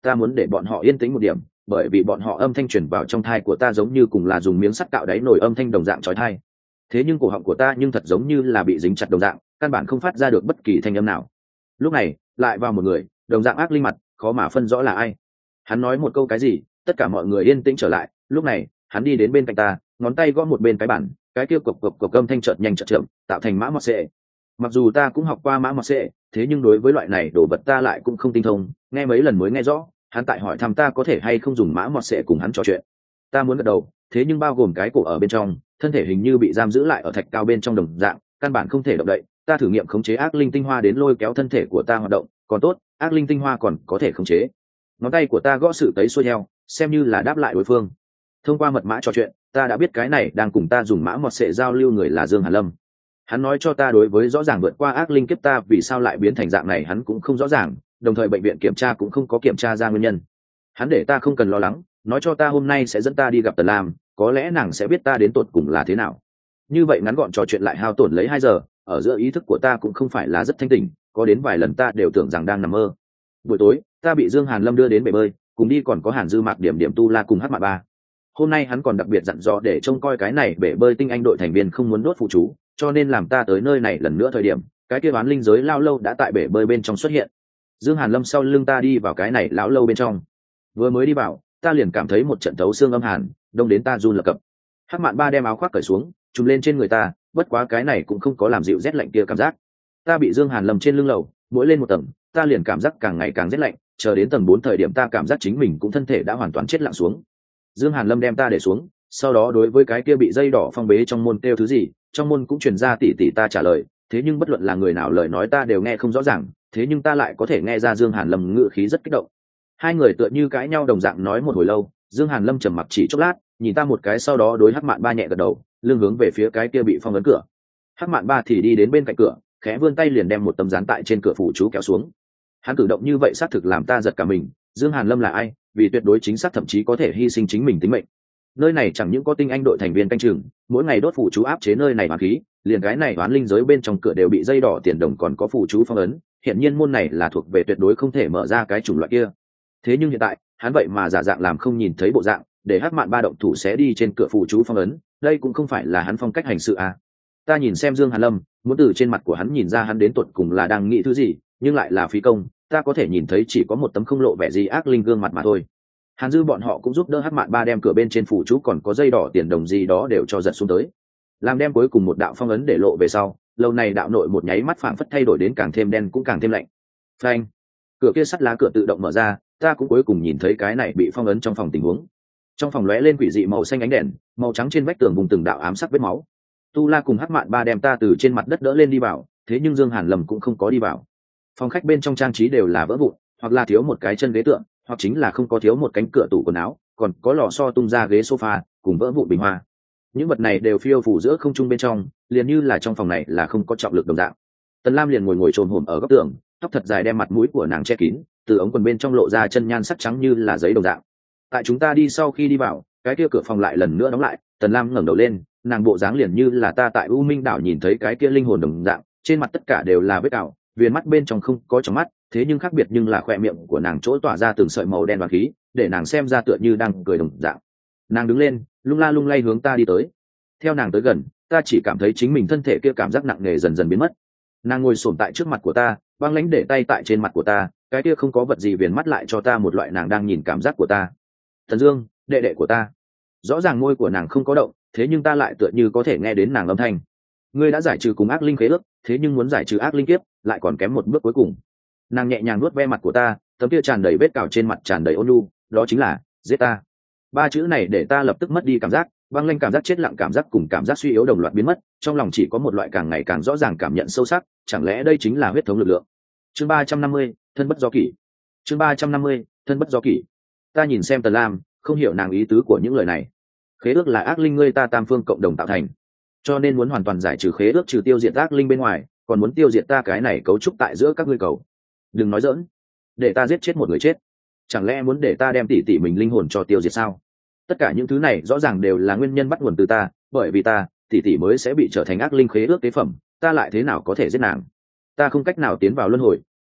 ta muốn để bọn họ yên tĩnh một điểm, bởi vì bọn họ âm thanh truyền vào trong thai của ta giống như cùng là dùng miếng sắt cạo đáy nồi âm thanh đồng dạng chói tai. Thế nhưng cổ họng của ta nhưng thật giống như là bị dính chặt đồng dạng, căn bản không phát ra được bất kỳ thanh âm nào. Lúc này lại vào một người đồng dạng ác linh mặt, khó mà phân rõ là ai. Hắn nói một câu cái gì, tất cả mọi người yên tĩnh trở lại. Lúc này hắn đi đến bên cạnh ta, ngón tay gõ một bên cái bản, cái kia cộc cộc cộc âm thanh chợt nhanh chợt chậm, tạo thành mã mọt xệ. Mặc dù ta cũng học qua mã mọt xệ, thế nhưng đối với loại này đồ vật ta lại cũng không tinh thông, nghe mấy lần mới nghe rõ. Hắn tại hỏi thăm ta có thể hay không dùng mã mọt xệ cùng hắn trò chuyện. Ta muốn gật đầu, thế nhưng bao gồm cái cổ ở bên trong, thân thể hình như bị giam giữ lại ở thạch cao bên trong đồng dạng, căn bản không thể động đậy. Ta thử nghiệm khống chế ác linh tinh hoa đến lôi kéo thân thể của ta hoạt động, còn tốt, ác linh tinh hoa còn có thể khống chế. Ngón tay của ta gõ sự tấy xuôi theo, xem như là đáp lại đối phương. Thông qua mật mã trò chuyện, ta đã biết cái này đang cùng ta dùng mã mọt sệ giao lưu người là Dương Hàn Lâm. Hắn nói cho ta đối với rõ ràng vượt qua ác linh kiếp ta vì sao lại biến thành dạng này hắn cũng không rõ ràng, đồng thời bệnh viện kiểm tra cũng không có kiểm tra ra nguyên nhân. Hắn để ta không cần lo lắng, nói cho ta hôm nay sẽ dẫn ta đi gặp Tần Lam, có lẽ nàng sẽ biết ta đến tột cùng là thế nào. Như vậy ngắn gọn trò chuyện lại hao tổn lấy 2 giờ, ở giữa ý thức của ta cũng không phải là rất thanh tỉnh, có đến vài lần ta đều tưởng rằng đang nằm mơ. Buổi tối ta bị Dương Hàn Lâm đưa đến bể bơi, cùng đi còn có Hàn Dư Mạc Điểm Điểm Tu La cùng Hát Mạ Ba. Hôm nay hắn còn đặc biệt dặn dò để trông coi cái này bể bơi tinh anh đội thành viên không muốn đốt phụ chú, cho nên làm ta tới nơi này lần nữa thời điểm, cái kia bán linh giới lao lâu đã tại bể bơi bên trong xuất hiện. Dương Hàn Lâm sau lưng ta đi vào cái này lão lâu bên trong. Vừa mới đi vào, ta liền cảm thấy một trận thấu xương âm hàn, đông đến ta run lập cập. Hát Mạn Ba đem áo khoác cởi xuống, trùm lên trên người ta, bất quá cái này cũng không có làm dịu rét lạnh kia cảm giác. Ta bị Dương Hàn Lâm trên lưng lầu, mỗi lên một tầng, ta liền cảm giác càng ngày càng rét lạnh, chờ đến tầng 4 thời điểm ta cảm giác chính mình cũng thân thể đã hoàn toàn chết lặng xuống. Dương Hàn Lâm đem ta để xuống, sau đó đối với cái kia bị dây đỏ phong bế trong môn kêu thứ gì, trong môn cũng truyền ra tỉ tỉ ta trả lời, thế nhưng bất luận là người nào lời nói ta đều nghe không rõ ràng, thế nhưng ta lại có thể nghe ra Dương Hàn Lâm ngữ khí rất kích động. Hai người tựa như cãi nhau đồng dạng nói một hồi lâu, Dương Hàn Lâm trầm mặc chỉ chốc lát, nhìn ta một cái sau đó đối Hắc Mạn Ba nhẹ gật đầu, lưng hướng về phía cái kia bị phong ấn cửa. Hắc Mạn Ba thì đi đến bên cạnh cửa, khẽ vươn tay liền đem một tấm dán tại trên cửa phủ chú kéo xuống. Hắn cử động như vậy xác thực làm ta giật cả mình, Dương Hàn Lâm là ai, vì tuyệt đối chính xác thậm chí có thể hy sinh chính mình tính mệnh. Nơi này chẳng những có tinh anh đội thành viên canh chừng, mỗi ngày đốt phủ chú áp chế nơi này hoàn khí, liền cái này oán linh giới bên trong cửa đều bị dây đỏ tiền đồng còn có phủ chú phong ấn, hiện nhiên môn này là thuộc về tuyệt đối không thể mở ra cái chủng loại kia. Thế nhưng hiện tại, hắn vậy mà giả dạng làm không nhìn thấy bộ dạng, để Hắc Mạn Ba động thủ xé đi trên cửa phủ chú phong ấn, đây cũng không phải là hắn phong cách hành sự à. Ta nhìn xem Dương Hàn Lâm, muốn từ trên mặt của hắn nhìn ra hắn đến tột cùng là đang nghĩ thứ gì, nhưng lại là phí công, ta có thể nhìn thấy chỉ có một tấm không lộ vẻ gì ác linh gương mặt mà thôi. Hàn Dư bọn họ cũng giúp đỡ Hắc Mạn Ba đem cửa bên trên phủ chú còn có dây đỏ tiền đồng gì đó đều cho giật xuống tới, làm đem cuối cùng một đạo phong ấn để lộ về sau, lâu này đạo nội một nháy mắt phảng phất thay đổi đến càng thêm đen cũng càng thêm lạnh. Phanh, cửa kia sắt lá cửa tự động mở ra, ta cũng cuối cùng nhìn thấy cái này bị phong ấn trong phòng tình huống. Trong phòng lóe lên quỷ dị màu xanh ánh đèn, màu trắng trên vách tường vùng từng đạo ám sắc vết máu. Tu La cùng Hắc Mạn Ba đem ta từ trên mặt đất đỡ lên đi vào, thế nhưng Dương Hàn Lâm cũng không có đi vào. Phòng khách bên trong trang trí đều là vỡ vụn, hoặc là thiếu một cái chân ghế tượng, hoặc chính là không có thiếu một cánh cửa tủ quần áo, còn có lò xo tung ra ghế sofa cùng vỡ vụn bình hoa. Những vật này đều phiêu phủ giữa không trung bên trong, liền như là trong phòng này là không có trọng lực đồng dạng. Tần Lam liền ngồi chồm hổm ở góc tường, tóc thật dài đem mặt mũi của nàng che kín, từ ống quần bên trong lộ ra chân nhan sắc trắng như là giấy đồng dạng. Tại chúng ta đi sau khi đi vào, cái kia cửa phòng lại lần nữa đóng lại, Tần Lam ngẩng đầu lên, nàng bộ dáng liền như là ta tại U Minh đảo nhìn thấy cái kia linh hồn đồng dạng, trên mặt tất cả đều là vết cào, viền mắt bên trong không có trong mắt, thế nhưng khác biệt nhưng là khóe miệng của nàng chỗ tỏa ra từng sợi màu đen và khí, để nàng xem ra tựa như đang cười đồng dạng. Nàng đứng lên, lung la lung lay hướng ta đi tới. Theo nàng tới gần, ta chỉ cảm thấy chính mình thân thể kia cảm giác nặng nề dần dần biến mất. Nàng ngồi xổm tại trước mặt của ta, băng lãnh để tay tại trên mặt của ta, cái kia không có vật gì viền mắt lại cho ta một loại nàng đang nhìn cảm giác của ta. Thần Dương, đệ đệ của ta. Rõ ràng môi của nàng không có động, thế nhưng ta lại tựa như có thể nghe đến nàng âm thanh. Ngươi đã giải trừ cùng ác linh khế ước, thế nhưng muốn giải trừ ác linh kiếp, lại còn kém một bước cuối cùng. Nàng nhẹ nhàng nuốt ve mặt của ta, tấm kia tràn đầy vết cào trên mặt tràn đầy ôn nhu, đó chính là giết ta. Ba chữ này để ta lập tức mất đi cảm giác, băng lanh cảm giác chết lặng cảm giác cùng cảm giác suy yếu đồng loạt biến mất, trong lòng chỉ có một loại càng ngày càng rõ ràng cảm nhận sâu sắc, chẳng lẽ đây chính là huyết thống lực lượng. Chương 350, thân bất do kỷ. Chương 350, thân bất do kỷ. Ta nhìn xem Tần Lam, không hiểu nàng ý tứ của những lời này. Khế ước là ác linh ngươi ta tam phương cộng đồng tạo thành, cho nên muốn hoàn toàn giải trừ khế ước trừ tiêu diệt ác linh bên ngoài, còn muốn tiêu diệt ta cái này cấu trúc tại giữa các ngươi cầu. Đừng nói giỡn, để ta giết chết một người chết, chẳng lẽ muốn để ta đem tỷ tỷ mình linh hồn cho tiêu diệt sao? Tất cả những thứ này rõ ràng đều là nguyên nhân bắt nguồn từ ta, bởi vì ta tỷ tỷ mới sẽ bị trở thành ác linh khế ước tế phẩm, ta lại thế nào có thể giết nàng? Ta không cách nào tiến vào luân hồi,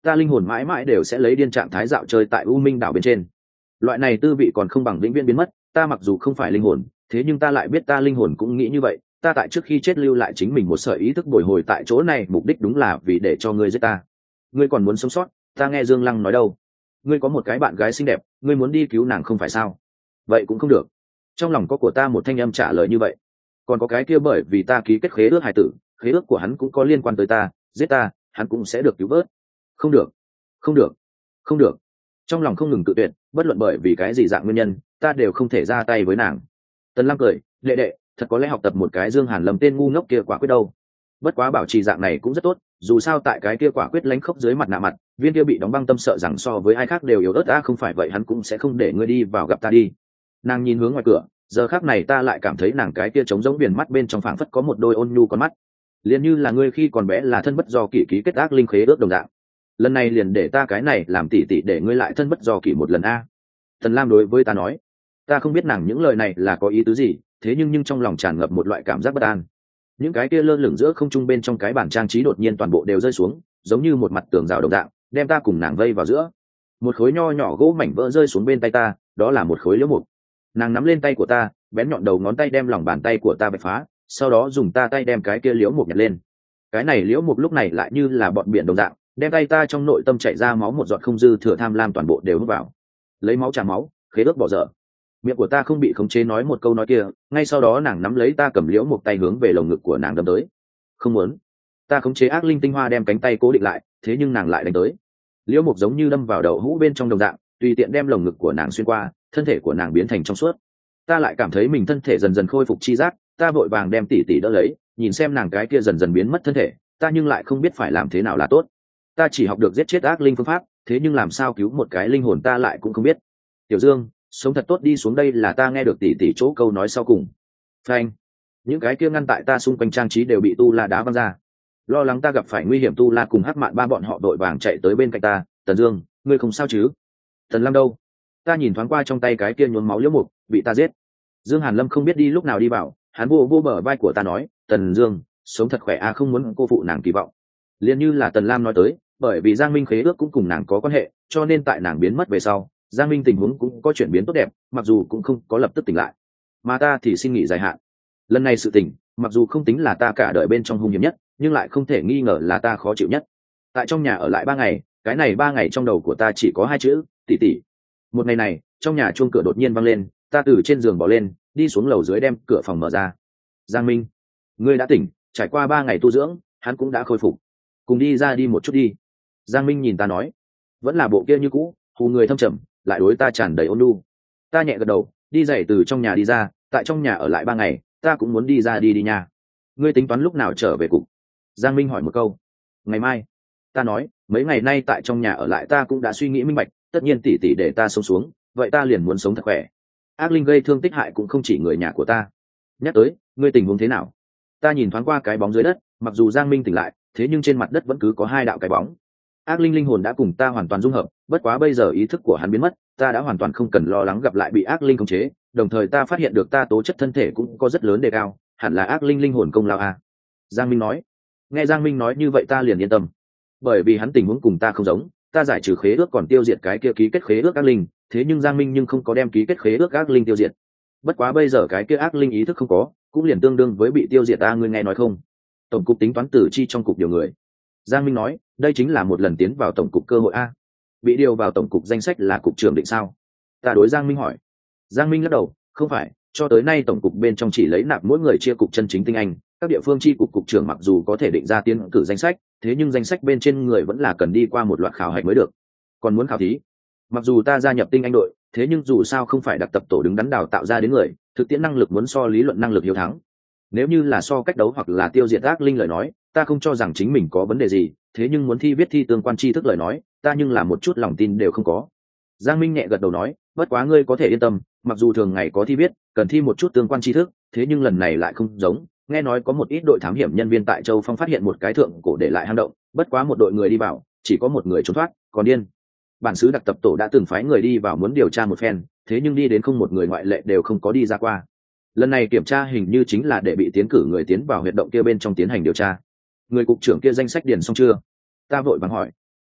ta linh hồn mãi mãi đều sẽ lấy điên trạng thái dạo chơi tại u minh đảo bên trên. Loại này tư vị còn không bằng vĩnh viễn biến mất. Ta mặc dù không phải linh hồn, thế nhưng ta lại biết ta linh hồn cũng nghĩ như vậy. Ta tại trước khi chết lưu lại chính mình một sợi ý thức bồi hồi tại chỗ này, mục đích đúng là vì để cho ngươi giết ta. Ngươi còn muốn sống sót? Ta nghe Dương Lăng nói đâu, ngươi có một cái bạn gái xinh đẹp, ngươi muốn đi cứu nàng không phải sao? Vậy cũng không được. Trong lòng có của ta một thanh âm trả lời như vậy. Còn có cái kia bởi vì ta ký kết khế ước hài tử, khế ước của hắn cũng có liên quan tới ta, giết ta hắn cũng sẽ được cứu vớt. Không được, không được, không được. Trong lòng không ngừng tự tuyệt, bất luận bởi vì cái gì dạng nguyên nhân, ta đều không thể ra tay với nàng. Tần Lam cười, đệ đệ, thật có lẽ học tập một cái Dương Hàn Lâm tên ngu ngốc kia quả quyết đâu. Bất quá bảo trì dạng này cũng rất tốt, dù sao tại cái kia quả quyết lánh khốc dưới mặt nạ mặt, viên kia bị đóng băng tâm sợ rằng so với ai khác đều yếu ớt. Không phải vậy hắn cũng sẽ không để ngươi đi vào gặp ta đi. Nàng nhìn hướng ngoài cửa, giờ khác này ta lại cảm thấy nàng cái kia trống giống viền mắt bên trong phảng phất có một đôi ôn nhu con mắt, liền như là ngươi khi còn bé là thân bất do kỷ ký kết ác linh khế ước đồng dạng. Lần này liền để ta cái này làm tỉ tỉ để ngươi lại thân bất do kỷ một lần a. Tần Lam đối với ta nói. Ta không biết nàng những lời này là có ý tứ gì, thế nhưng trong lòng tràn ngập một loại cảm giác bất an. Những cái kia lơ lửng giữa không trung bên trong cái bàn trang trí đột nhiên toàn bộ đều rơi xuống, giống như một mặt tường rào đồng dạng, đem ta cùng nàng vây vào giữa. Một khối nho nhỏ gỗ mảnh vỡ rơi xuống bên tay ta, đó là một khối liễu mục. Nàng nắm lên tay của ta, bén nhọn đầu ngón tay đem lòng bàn tay của ta bạch phá, sau đó dùng ta tay đem cái kia liễu mục nhặt lên. Cái này liễu mục lúc này lại như là bọn biển đồng dạng, đem tay ta trong nội tâm chảy ra máu một giọt không dư thừa tham lam toàn bộ đều hút vào. Lấy máu trả máu, khế ước bỏ dở. Miệng của ta không bị khống chế nói một câu nói kia, ngay sau đó nàng nắm lấy ta cầm liễu mục tay hướng về lồng ngực của nàng đâm tới. Không muốn. Ta khống chế ác linh tinh hoa đem cánh tay cố định lại, thế nhưng nàng lại đánh tới. Liễu mục giống như đâm vào đầu hũ bên trong đồng dạng, tùy tiện đem lồng ngực của nàng xuyên qua, thân thể của nàng biến thành trong suốt. Ta lại cảm thấy mình thân thể dần dần khôi phục chi giác, ta vội vàng đem tỉ tỉ đỡ lấy, nhìn xem nàng cái kia dần dần biến mất thân thể, ta nhưng lại không biết phải làm thế nào là tốt. Ta chỉ học được giết chết ác linh phương pháp, thế nhưng làm sao cứu một cái linh hồn ta lại cũng không biết. Tiểu Dương, sống thật tốt đi xuống, đây là ta nghe được tỉ tỉ chỗ câu nói sau cùng. Phanh. Những cái kia ngăn tại ta xung quanh trang trí đều bị Tu La đá văng ra. Lo lắng ta gặp phải nguy hiểm, Tu La cùng Hắc Mạn ba bọn họ đội vàng chạy tới bên cạnh ta. Tần Dương, ngươi không sao chứ? Tần Lam đâu? Ta nhìn thoáng qua trong tay cái kia nhuốm máu liễu mục, bị ta giết. Dương Hàn Lâm không biết đi lúc nào đi vào, hắn vô bờ vai của ta nói, Tần Dương, sống thật khỏe a, không muốn cô phụ nàng kỳ vọng. Liên như là Tần Lam nói tới, bởi vì Giang Minh khế ước cũng cùng nàng có quan hệ, cho nên tại nàng biến mất về sau, Giang Minh tình huống cũng có chuyển biến tốt đẹp, mặc dù cũng không có lập tức tỉnh lại. Mà ta thì xin nghỉ dài hạn. Lần này sự tình, mặc dù không tính là ta cả đời bên trong hung hiểm nhất, nhưng lại không thể nghi ngờ là ta khó chịu nhất. Tại trong nhà ở lại 3 ngày, cái này 3 ngày trong đầu của ta chỉ có 2 chữ, tỷ tỷ. Một ngày này, trong nhà chuông cửa đột nhiên vang lên, ta từ trên giường bỏ lên, đi xuống lầu dưới đem cửa phòng mở ra. Giang Minh, ngươi đã tỉnh, trải qua 3 ngày tu dưỡng, hắn cũng đã khôi phục. Cùng đi ra đi một chút đi. Giang Minh nhìn ta nói, vẫn là bộ kia như cũ, hù người thâm trầm, lại đối ta tràn đầy ôn nhu. Ta nhẹ gật đầu, đi dậy từ trong nhà đi ra, tại trong nhà ở lại 3 ngày, ta cũng muốn đi ra đi nha. Ngươi tính toán lúc nào trở về cục? Giang Minh hỏi một câu. Ngày mai. Ta nói, mấy ngày nay tại trong nhà ở lại ta cũng đã suy nghĩ minh bạch, tất nhiên tỷ tỷ để ta sống xuống, vậy ta liền muốn sống thật khỏe. Ác linh gây thương tích hại cũng không chỉ người nhà của ta. Nhắc tới, ngươi tình huống thế nào? Ta nhìn thoáng qua cái bóng dưới đất, mặc dù Giang Minh tỉnh lại, thế nhưng trên mặt đất vẫn cứ có 2 đạo cái bóng. Ác linh linh hồn đã cùng ta hoàn toàn dung hợp, bất quá bây giờ ý thức của hắn biến mất, ta đã hoàn toàn không cần lo lắng gặp lại bị ác linh khống chế, đồng thời ta phát hiện được ta tố chất thân thể cũng có rất lớn đề cao, hẳn là ác linh linh hồn công lao a. Giang Minh nói. Nghe Giang Minh nói như vậy ta liền yên tâm, bởi vì hắn tình huống cùng ta không giống, ta giải trừ khế ước còn tiêu diệt cái kia ký kết khế ước ác linh, thế nhưng Giang Minh nhưng không có đem ký kết khế ước ác linh tiêu diệt. Bất quá bây giờ cái kia ác linh ý thức không có, cũng liền tương đương với bị tiêu diệt ta, ngươi nghe nói không? Tổng cục tính toán tử chi trong cục điều người. Giang Minh nói, đây chính là một lần tiến vào tổng cục cơ hội a. Bị điều vào tổng cục danh sách là cục trưởng định sao? Ta đối Giang Minh hỏi. Giang Minh lắc đầu, không phải, cho tới nay tổng cục bên trong chỉ lấy nạp mỗi người chia cục chân chính tinh anh, các địa phương chi cục cục trưởng mặc dù có thể định ra tiến cử danh sách, thế nhưng danh sách bên trên người vẫn là cần đi qua một loạt khảo hạch mới được. Còn muốn khảo thí, mặc dù ta gia nhập tinh anh đội, thế nhưng dù sao không phải đặc tập tổ đứng đắn đào tạo ra đến người, thực tiễn năng lực muốn so lý luận năng lực hiếu thắng. Nếu như là so cách đấu hoặc là tiêu diệt ác linh lời nói, ta không cho rằng chính mình có vấn đề gì, thế nhưng muốn thi viết thi tương quan tri thức lời nói, ta nhưng là một chút lòng tin đều không có. Giang Minh nhẹ gật đầu nói, bất quá ngươi có thể yên tâm, mặc dù thường ngày có thi viết, cần thi một chút tương quan tri thức, thế nhưng lần này lại không giống. Nghe nói có một ít đội thám hiểm nhân viên tại Châu Phong phát hiện một cái thượng cổ để lại hang động, bất quá một đội người đi vào, chỉ có một người trốn thoát, còn điên. Bản xứ đặc tập tổ đã từng phái người đi vào muốn điều tra một phen, thế nhưng đi đến không một người ngoại lệ đều không có đi ra qua. Lần này kiểm tra hình như chính là để bị tiến cử người tiến vào huyệt động kia bên trong tiến hành điều tra. Người cục trưởng kia danh sách điền xong chưa? Ta vội vàng hỏi.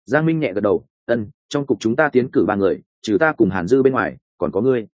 Giang Minh nhẹ gật đầu, ân, trong cục chúng ta tiến cử 3 người, trừ ta cùng Hàn Dư bên ngoài còn có ngươi.